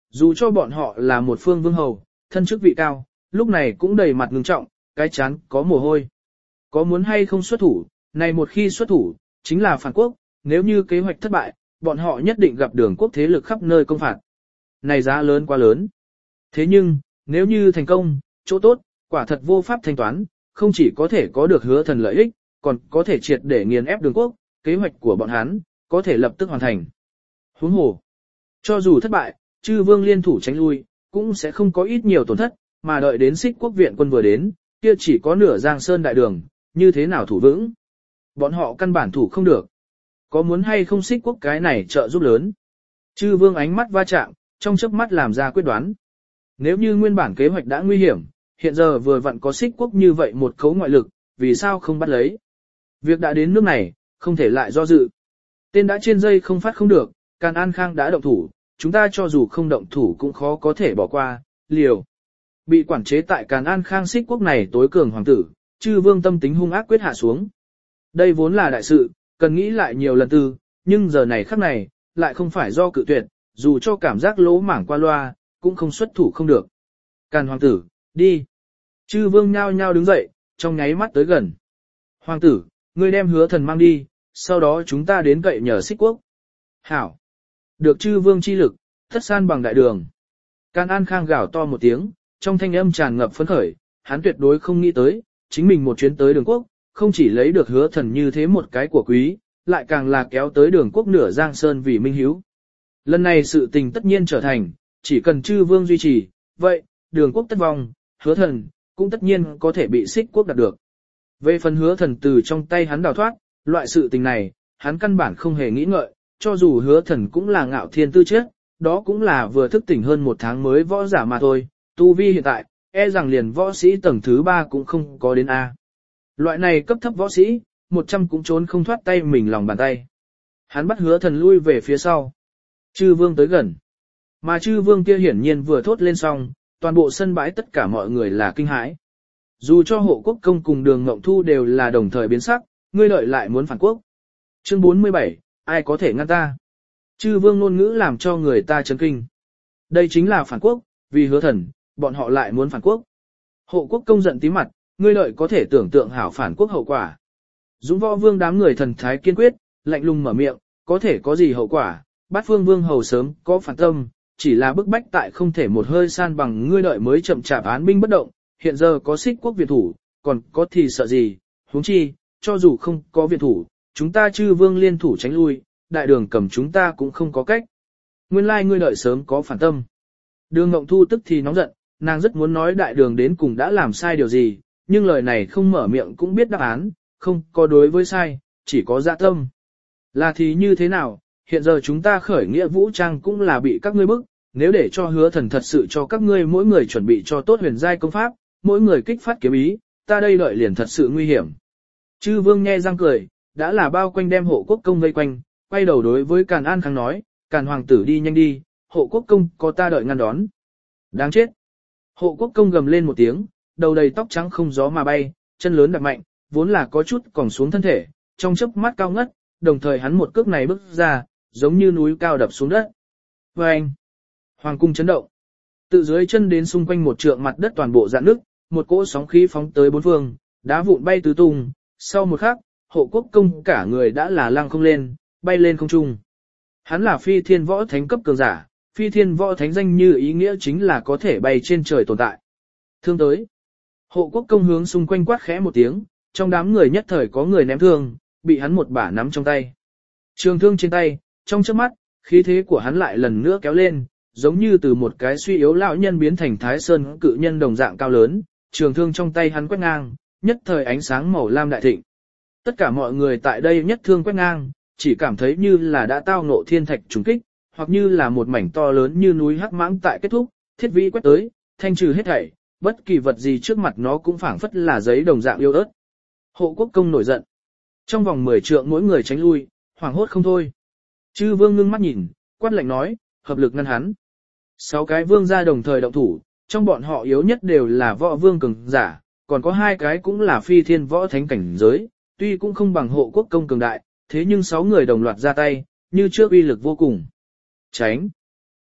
Dù cho bọn họ là một phương vương hầu, thân chức vị cao, lúc này cũng đầy mặt ngưng trọng, cái chán có mồ hôi. Có muốn hay không xuất thủ, này một khi xuất thủ, chính là phản quốc, nếu như kế hoạch thất bại, bọn họ nhất định gặp đường quốc thế lực khắp nơi công phạt. Này giá lớn quá lớn. Thế nhưng, nếu như thành công, chỗ tốt, quả thật vô pháp thanh toán, không chỉ có thể có được Hứa Thần lợi ích, còn có thể triệt để nghiền ép đường quốc, kế hoạch của bọn hắn, có thể lập tức hoàn thành. Huống hồ, cho dù thất bại, chư vương liên thủ tránh lui, cũng sẽ không có ít nhiều tổn thất, mà đợi đến Xích Quốc viện quân vừa đến, kia chỉ có nửa Giang Sơn đại đường, như thế nào thủ vững. Bọn họ căn bản thủ không được. Có muốn hay không Xích Quốc cái này trợ giúp lớn. Chư vương ánh mắt va chạm, trong chớp mắt làm ra quyết đoán. Nếu như nguyên bản kế hoạch đã nguy hiểm, hiện giờ vừa vặn có Xích Quốc như vậy một cấu ngoại lực, vì sao không bắt lấy. Việc đã đến nước này, không thể lại do dự. Tên đã trên dây không phát không được, Càn An Khang đã động thủ, chúng ta cho dù không động thủ cũng khó có thể bỏ qua, liều. Bị quản chế tại Càn An Khang Xích Quốc này tối cường hoàng tử, chư vương tâm tính hung ác quyết hạ xuống. Đây vốn là đại sự, cần nghĩ lại nhiều lần tư, nhưng giờ này khắc này, lại không phải do cự tuyệt, dù cho cảm giác lỗ mảng qua loa, cũng không xuất thủ không được. Càn hoàng tử, đi. Chư vương nhao nhao đứng dậy, trong nháy mắt tới gần. Hoàng tử, ngươi đem Hứa Thần mang đi, sau đó chúng ta đến cậy nhờ Xích Quốc. Hảo. Được chư vương chi lực, thất san bằng đại đường. Càn An Khang gào to một tiếng, trong thanh âm tràn ngập phấn khởi, hắn tuyệt đối không nghĩ tới, chính mình một chuyến tới đường quốc, không chỉ lấy được Hứa Thần như thế một cái của quý, lại càng là kéo tới đường quốc nửa Giang Sơn vì minh hiếu. Lần này sự tình tất nhiên trở thành, chỉ cần chư vương duy trì, vậy, đường quốc tất vong, Hứa Thần, cũng tất nhiên có thể bị Xích Quốc đạt được. Về phần Hứa Thần từ trong tay hắn đào thoát, loại sự tình này, hắn căn bản không hề nghĩ ngợi, cho dù Hứa Thần cũng là ngạo thiên tư chất, đó cũng là vừa thức tỉnh hơn một tháng mới võ giả mà thôi, tu vi hiện tại, e rằng liền võ sĩ tầng thứ 3 cũng không có đến A. Loại này cấp thấp võ sĩ, 100 cũng trốn không thoát tay mình lòng bàn tay. Hắn bắt Hứa Thần lui về phía sau. Chư vương tới gần. Mà chư vương kia hiển nhiên vừa thốt lên xong, toàn bộ sân bãi tất cả mọi người là kinh hãi. Dù cho Hộ Quốc Công cùng Đường Ngộng Thu đều là đồng thời biến sắc, ngươi lợi lại muốn phản quốc. Chương 47, ai có thể ngăn ta? Chư vương ngôn ngữ làm cho người ta chấn kinh. Đây chính là phản quốc, vì Hứa Thần, bọn họ lại muốn phản quốc. Hộ Quốc Công giận tím mặt, ngươi lợi có thể tưởng tượng hảo phản quốc hậu quả. Dũng Võ Vương đám người thần thái kiên quyết, lạnh lùng mở miệng, có thể có gì hậu quả, Bát Phương Vương hầu sớm có phản tâm, chỉ là bức bách tại không thể một hơi san bằng ngươi lợi mới chậm chạp án binh bất động, hiện giờ có Xích Quốc viện thủ, còn có thì sợ gì, huống chi, cho dù không có viện thủ, chúng ta chư vương liên thủ tránh lui, đại đường cầm chúng ta cũng không có cách. Nguyên lai ngươi lợi sớm có phản tâm. Đường Ngộng Thu tức thì nóng giận, nàng rất muốn nói đại đường đến cùng đã làm sai điều gì, nhưng lời này không mở miệng cũng biết đáp án, không có đối với sai, chỉ có dạ tâm. Là thì như thế nào, hiện giờ chúng ta khởi nghĩa vũ trang cũng là bị các ngươi bức, nếu để cho Hứa Thần thật sự cho các ngươi mỗi người chuẩn bị cho tốt huyền giai công pháp, mỗi người kích phát kiếm ý, ta đây lợi liền thật sự nguy hiểm. Chư vương nhe răng cười, đã là bao quanh đem Hộ Quốc Công vây quanh, quay đầu đối với Càn An Khang nói, Càn hoàng tử đi nhanh đi, Hộ Quốc Công có ta đợi ngăn đón. Đáng chết. Hộ Quốc Công gầm lên một tiếng, đầu đầy tóc trắng không gió mà bay, chân lớn đạp mạnh, vốn là có chút còng xuống thân thể, trong chớp mắt cao ngất, đồng thời hắn một cước này bước ra, giống như núi cao đập xuống đất. Vâng! Hoàng cung chấn động. Từ dưới chân đến xung quanh một trượng mặt đất toàn bộ dạn nước, một cỗ sóng khí phóng tới bốn phương, đá vụn bay tứ tung, sau một khắc, Hộ Quốc Công cả người đã là lăng không lên, bay lên không trung. Hắn là phi thiên võ thánh cấp cường giả, phi thiên võ thánh danh như ý nghĩa chính là có thể bay trên trời tồn tại. Thương tới. Hộ Quốc Công hướng xung quanh quát khẽ một tiếng, trong đám người nhất thời có người ném thương, bị hắn một bả nắm trong tay. Trường thương trên tay, trong chớp mắt, khí thế của hắn lại lần nữa kéo lên, giống như từ một cái suy yếu lão nhân biến thành Thái Sơn cự nhân đồng dạng cao lớn, trường thương trong tay hắn quét ngang, nhất thời ánh sáng màu lam đại thịnh. Tất cả mọi người tại đây nhất thương quét ngang, chỉ cảm thấy như là đã tao ngộ thiên thạch trùng kích, hoặc như là một mảnh to lớn như núi hắc mãng tại kết thúc, thiết vĩ quét tới, thanh trừ hết thảy, bất kỳ vật gì trước mặt nó cũng phảng phất là giấy đồng dạng yếu ớt. Hộ Quốc Công nổi giận. Trong vòng 10 trượng mỗi người tránh lui, hoảng hốt không thôi. Chư vương ngưng mắt nhìn, quát lạnh nói, hợp lực ngăn hắn. 6 cái vương gia đồng thời động thủ, trong bọn họ yếu nhất đều là võ vương cường giả, còn có 2 cái cũng là phi thiên võ thánh cảnh giới, tuy cũng không bằng Hộ Quốc Công cường đại, thế nhưng 6 người đồng loạt ra tay, như trước uy lực vô cùng. Tránh.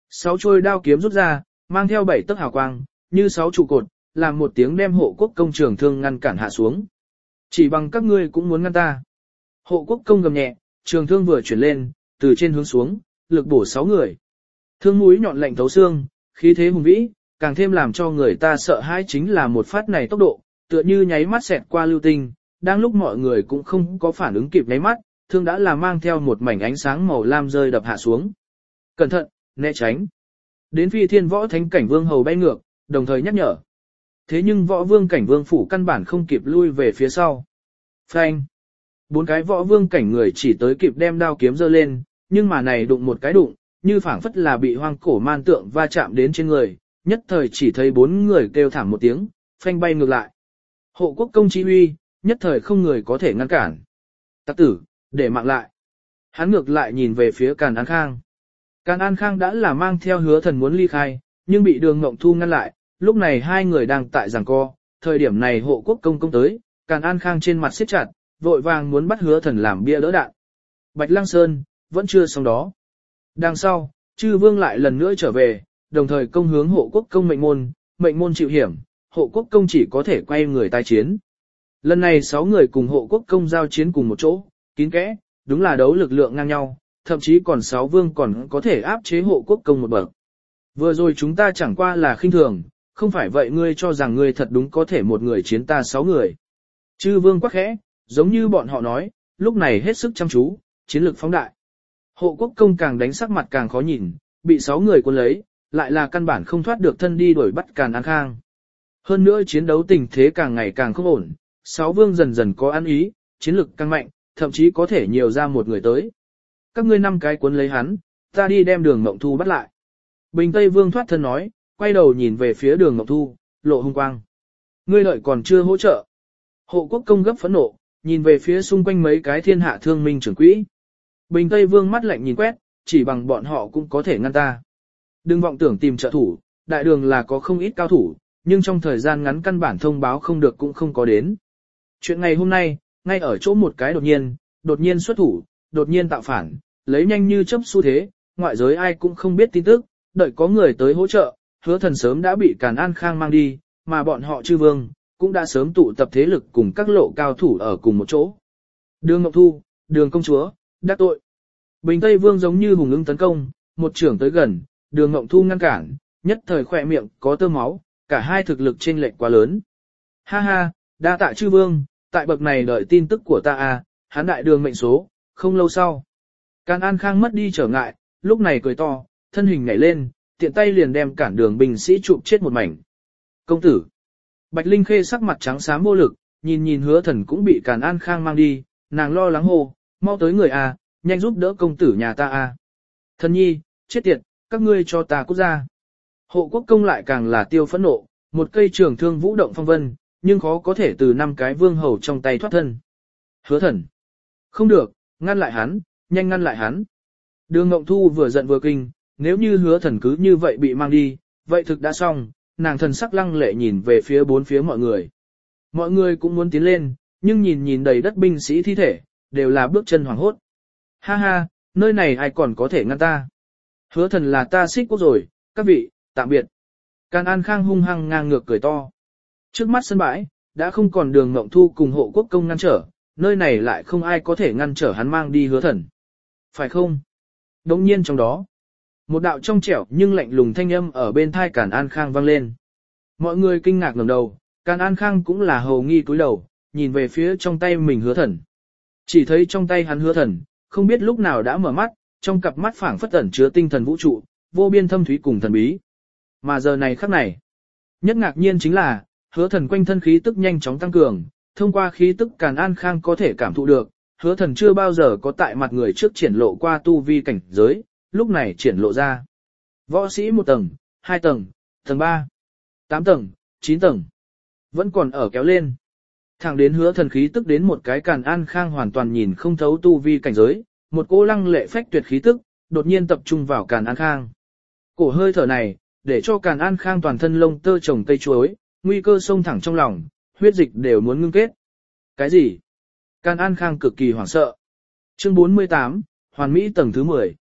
6 trôi đao kiếm rút ra, mang theo 7 tấc hào quang, như 6 trụ cột, làm một tiếng đem hộ quốc công trường thương ngăn cản hạ xuống. Chỉ bằng các ngươi cũng muốn ngăn ta. Hộ quốc công gầm nhẹ, trường thương vừa chuyển lên, từ trên hướng xuống, lực bổ 6 người. Thương mũi nhọn lạnh thấu xương, khí thế hùng vĩ, càng thêm làm cho người ta sợ hãi chính là một phát này tốc độ, tựa như nháy mắt xẹt qua lưu tinh, đang lúc mọi người cũng không có phản ứng kịp nháy mắt, thương đã là mang theo một mảnh ánh sáng màu lam rơi đập hạ xuống. Cẩn thận, né tránh. Đến Phi Thiên Võ Thánh Cảnh Vương hầu bay ngược, đồng thời nhắc nhở. Thế nhưng Võ Vương Cảnh Vương phủ căn bản không kịp lui về phía sau. Phanh. 4 cái Võ Vương Cảnh người chỉ tới kịp đem đao kiếm giơ lên, nhưng mà này đụng một cái đụng, như phảng phất là bị hoang cổ man tượng va chạm đến trên người, nhất thời chỉ thấy 4 người kêu thảm một tiếng, phanh bay ngược lại. Hộ quốc công chi uy, nhất thời không người có thể ngăn cản. Tặc tử, để mạng lại. Hắn ngược lại nhìn về phía Càn An Khang. Càn An Khang đã là mang theo Hứa Thần muốn ly khai, nhưng bị Đường Ngộng Thu ngăn lại, lúc này hai người đang tại giằng co, thời điểm này hộ quốc công công tới, Càn An Khang trên mặt siết chặt, vội vàng muốn bắt Hứa Thần làm bia đỡ đạn. Bạch Lăng Sơn, vẫn chưa xong đó. Đằng sau, Chư Vương lại lần nữa trở về, đồng thời công hướng hộ quốc công mệnh môn chịu hiểm, hộ quốc công chỉ có thể quay người tái chiến. Lần này 6 người cùng hộ quốc công giao chiến cùng một chỗ, kín kẽ, đúng là đấu lực lượng ngang nhau, thậm chí còn 6 vương còn có thể áp chế hộ quốc công một bậc. Vừa rồi chúng ta chẳng qua là khinh thường, không phải vậy ngươi cho rằng ngươi thật đúng có thể một người chiến ta 6 người. Chư vương quắc khẽ, giống như bọn họ nói, lúc này hết sức chăm chú, chiến lực phóng đại. Hộ quốc công càng đánh sắc mặt càng khó nhìn, bị 6 người cuốn lấy, lại là căn bản không thoát được thân đi đuổi bắt Càn An Khang. Hơn nữa chiến đấu tình thế càng ngày càng không ổn, 6 vương dần dần có ăn ý, chiến lực càng mạnh, thậm chí có thể nhiều ra một người tới. Các ngươi 5 cái cuốn lấy hắn, ta đi đem Đường Ngộng Thu bắt lại. Bình Tây Vương thoát thân nói, quay đầu nhìn về phía Đường Ngộng Thu, lộ hung quang. Ngươi lợi còn chưa hỗ trợ. Hộ quốc công gấp phẫn nộ, nhìn về phía xung quanh mấy cái thiên hạ thương minh trưởng quỹ. Bình Tây Vương mắt lạnh nhìn quét, chỉ bằng bọn họ cũng có thể ngăn ta. Đừng vọng tưởng tìm trợ thủ, đại đường là có không ít cao thủ, nhưng trong thời gian ngắn căn bản thông báo không được cũng không có đến. Chuyện ngày hôm nay, ngay ở chỗ một cái đột nhiên xuất thủ, đột nhiên tạo phản, lấy nhanh như chớp xu thế, ngoại giới ai cũng không biết tin tức, đợi có người tới hỗ trợ, Hứa Thần sớm đã bị Càn An Khang mang đi, mà bọn họ Chư Vương cũng đã sớm tụ tập thế lực cùng các lộ cao thủ ở cùng một chỗ. Đường Ngọc Thu, Đường công chúa, đắc tội. Bình Tây Vương giống như hùng ưng tấn công, một trưởng tới gần, Đường Ngọc Thu ngăn cản, nhất thời khỏe miệng có tơ máu, cả hai thực lực chênh lệch quá lớn. Ha ha, đa tạ Chư Vương, tại bậc này đợi tin tức của ta à, hắn đại đường mệnh số, không lâu sau. Càn An Khang mất đi trở ngại, lúc này cười to, thân hình nhảy lên, tiện tay liền đem cản đường binh sĩ chụp chết một mảnh. Công tử. Bạch Linh Khê sắc mặt trắng xám vô lực, nhìn Hứa Thần cũng bị Càn An Khang mang đi, nàng lo lắng hô, mau tới người à, nhanh giúp đỡ công tử nhà ta à. Thần nhi, chết tiệt, các ngươi cho ta cút ra. Hộ quốc công lại càng là tiêu phẫn nộ, một cây trường thương vũ động phong vân, nhưng khó có thể từ 5 cái vương hầu trong tay thoát thân. Hứa Thần. Không được, ngăn lại hắn, nhanh ngăn lại hắn. Đường Ngộng Thu vừa giận vừa kinh, nếu như Hứa Thần cứ như vậy bị mang đi, vậy thực đã xong, nàng thần sắc lăng lệ nhìn về phía bốn phía mọi người. Mọi người cũng muốn tiến lên, nhưng nhìn đầy đất binh sĩ thi thể, đều là bước chân hoảng hốt. Ha ha, nơi này ai còn có thể ngăn ta. Hứa Thần là ta xích quốc rồi, các vị, tạm biệt. Càn An Khang hung hăng ngang ngược cười to. Trước mắt sân bãi, đã không còn Đường Ngộng Thu cùng hộ quốc công ngăn trở, nơi này lại không ai có thể ngăn trở hắn mang đi Hứa Thần. Phải không? Đồng nhiên trong đó, một đạo trong trẻo nhưng lạnh lùng thanh âm ở bên thai Càn An Khang vang lên. Mọi người kinh ngạc ngẩng đầu, Càn An Khang cũng là hầu nghi cúi đầu, nhìn về phía trong tay mình Hứa Thần. Chỉ thấy trong tay hắn Hứa Thần, không biết lúc nào đã mở mắt, trong cặp mắt phảng phất ẩn chứa tinh thần vũ trụ, vô biên thâm thúy cùng thần bí. Mà giờ này khắc này, nhất ngạc nhiên chính là, Hứa Thần quanh thân khí tức nhanh chóng tăng cường, thông qua khí tức Càn An Khang có thể cảm thụ được, Hứa Thần chưa bao giờ có tại mặt người trước triển lộ qua tu vi cảnh giới, lúc này triển lộ ra. Võ sĩ 1 tầng, 2 tầng, tầng 3, 8 tầng, 9 tầng, vẫn còn ở kéo lên. Thẳng đến Hứa Thần khí tức đến một cái Càn An Khang hoàn toàn nhìn không thấu tu vi cảnh giới, một cỗ lăng lệ phách tuyệt khí tức, đột nhiên tập trung vào Càn An Khang. Cổ hơi thở này, để cho Càn An Khang toàn thân lông tơ trồng cây chuối, nguy cơ xông thẳng trong lòng, huyết dịch đều muốn ngưng kết. Cái gì? Càn An Khang cực kỳ hoảng sợ. Chương 48, Hoàn Mỹ tầng thứ 10.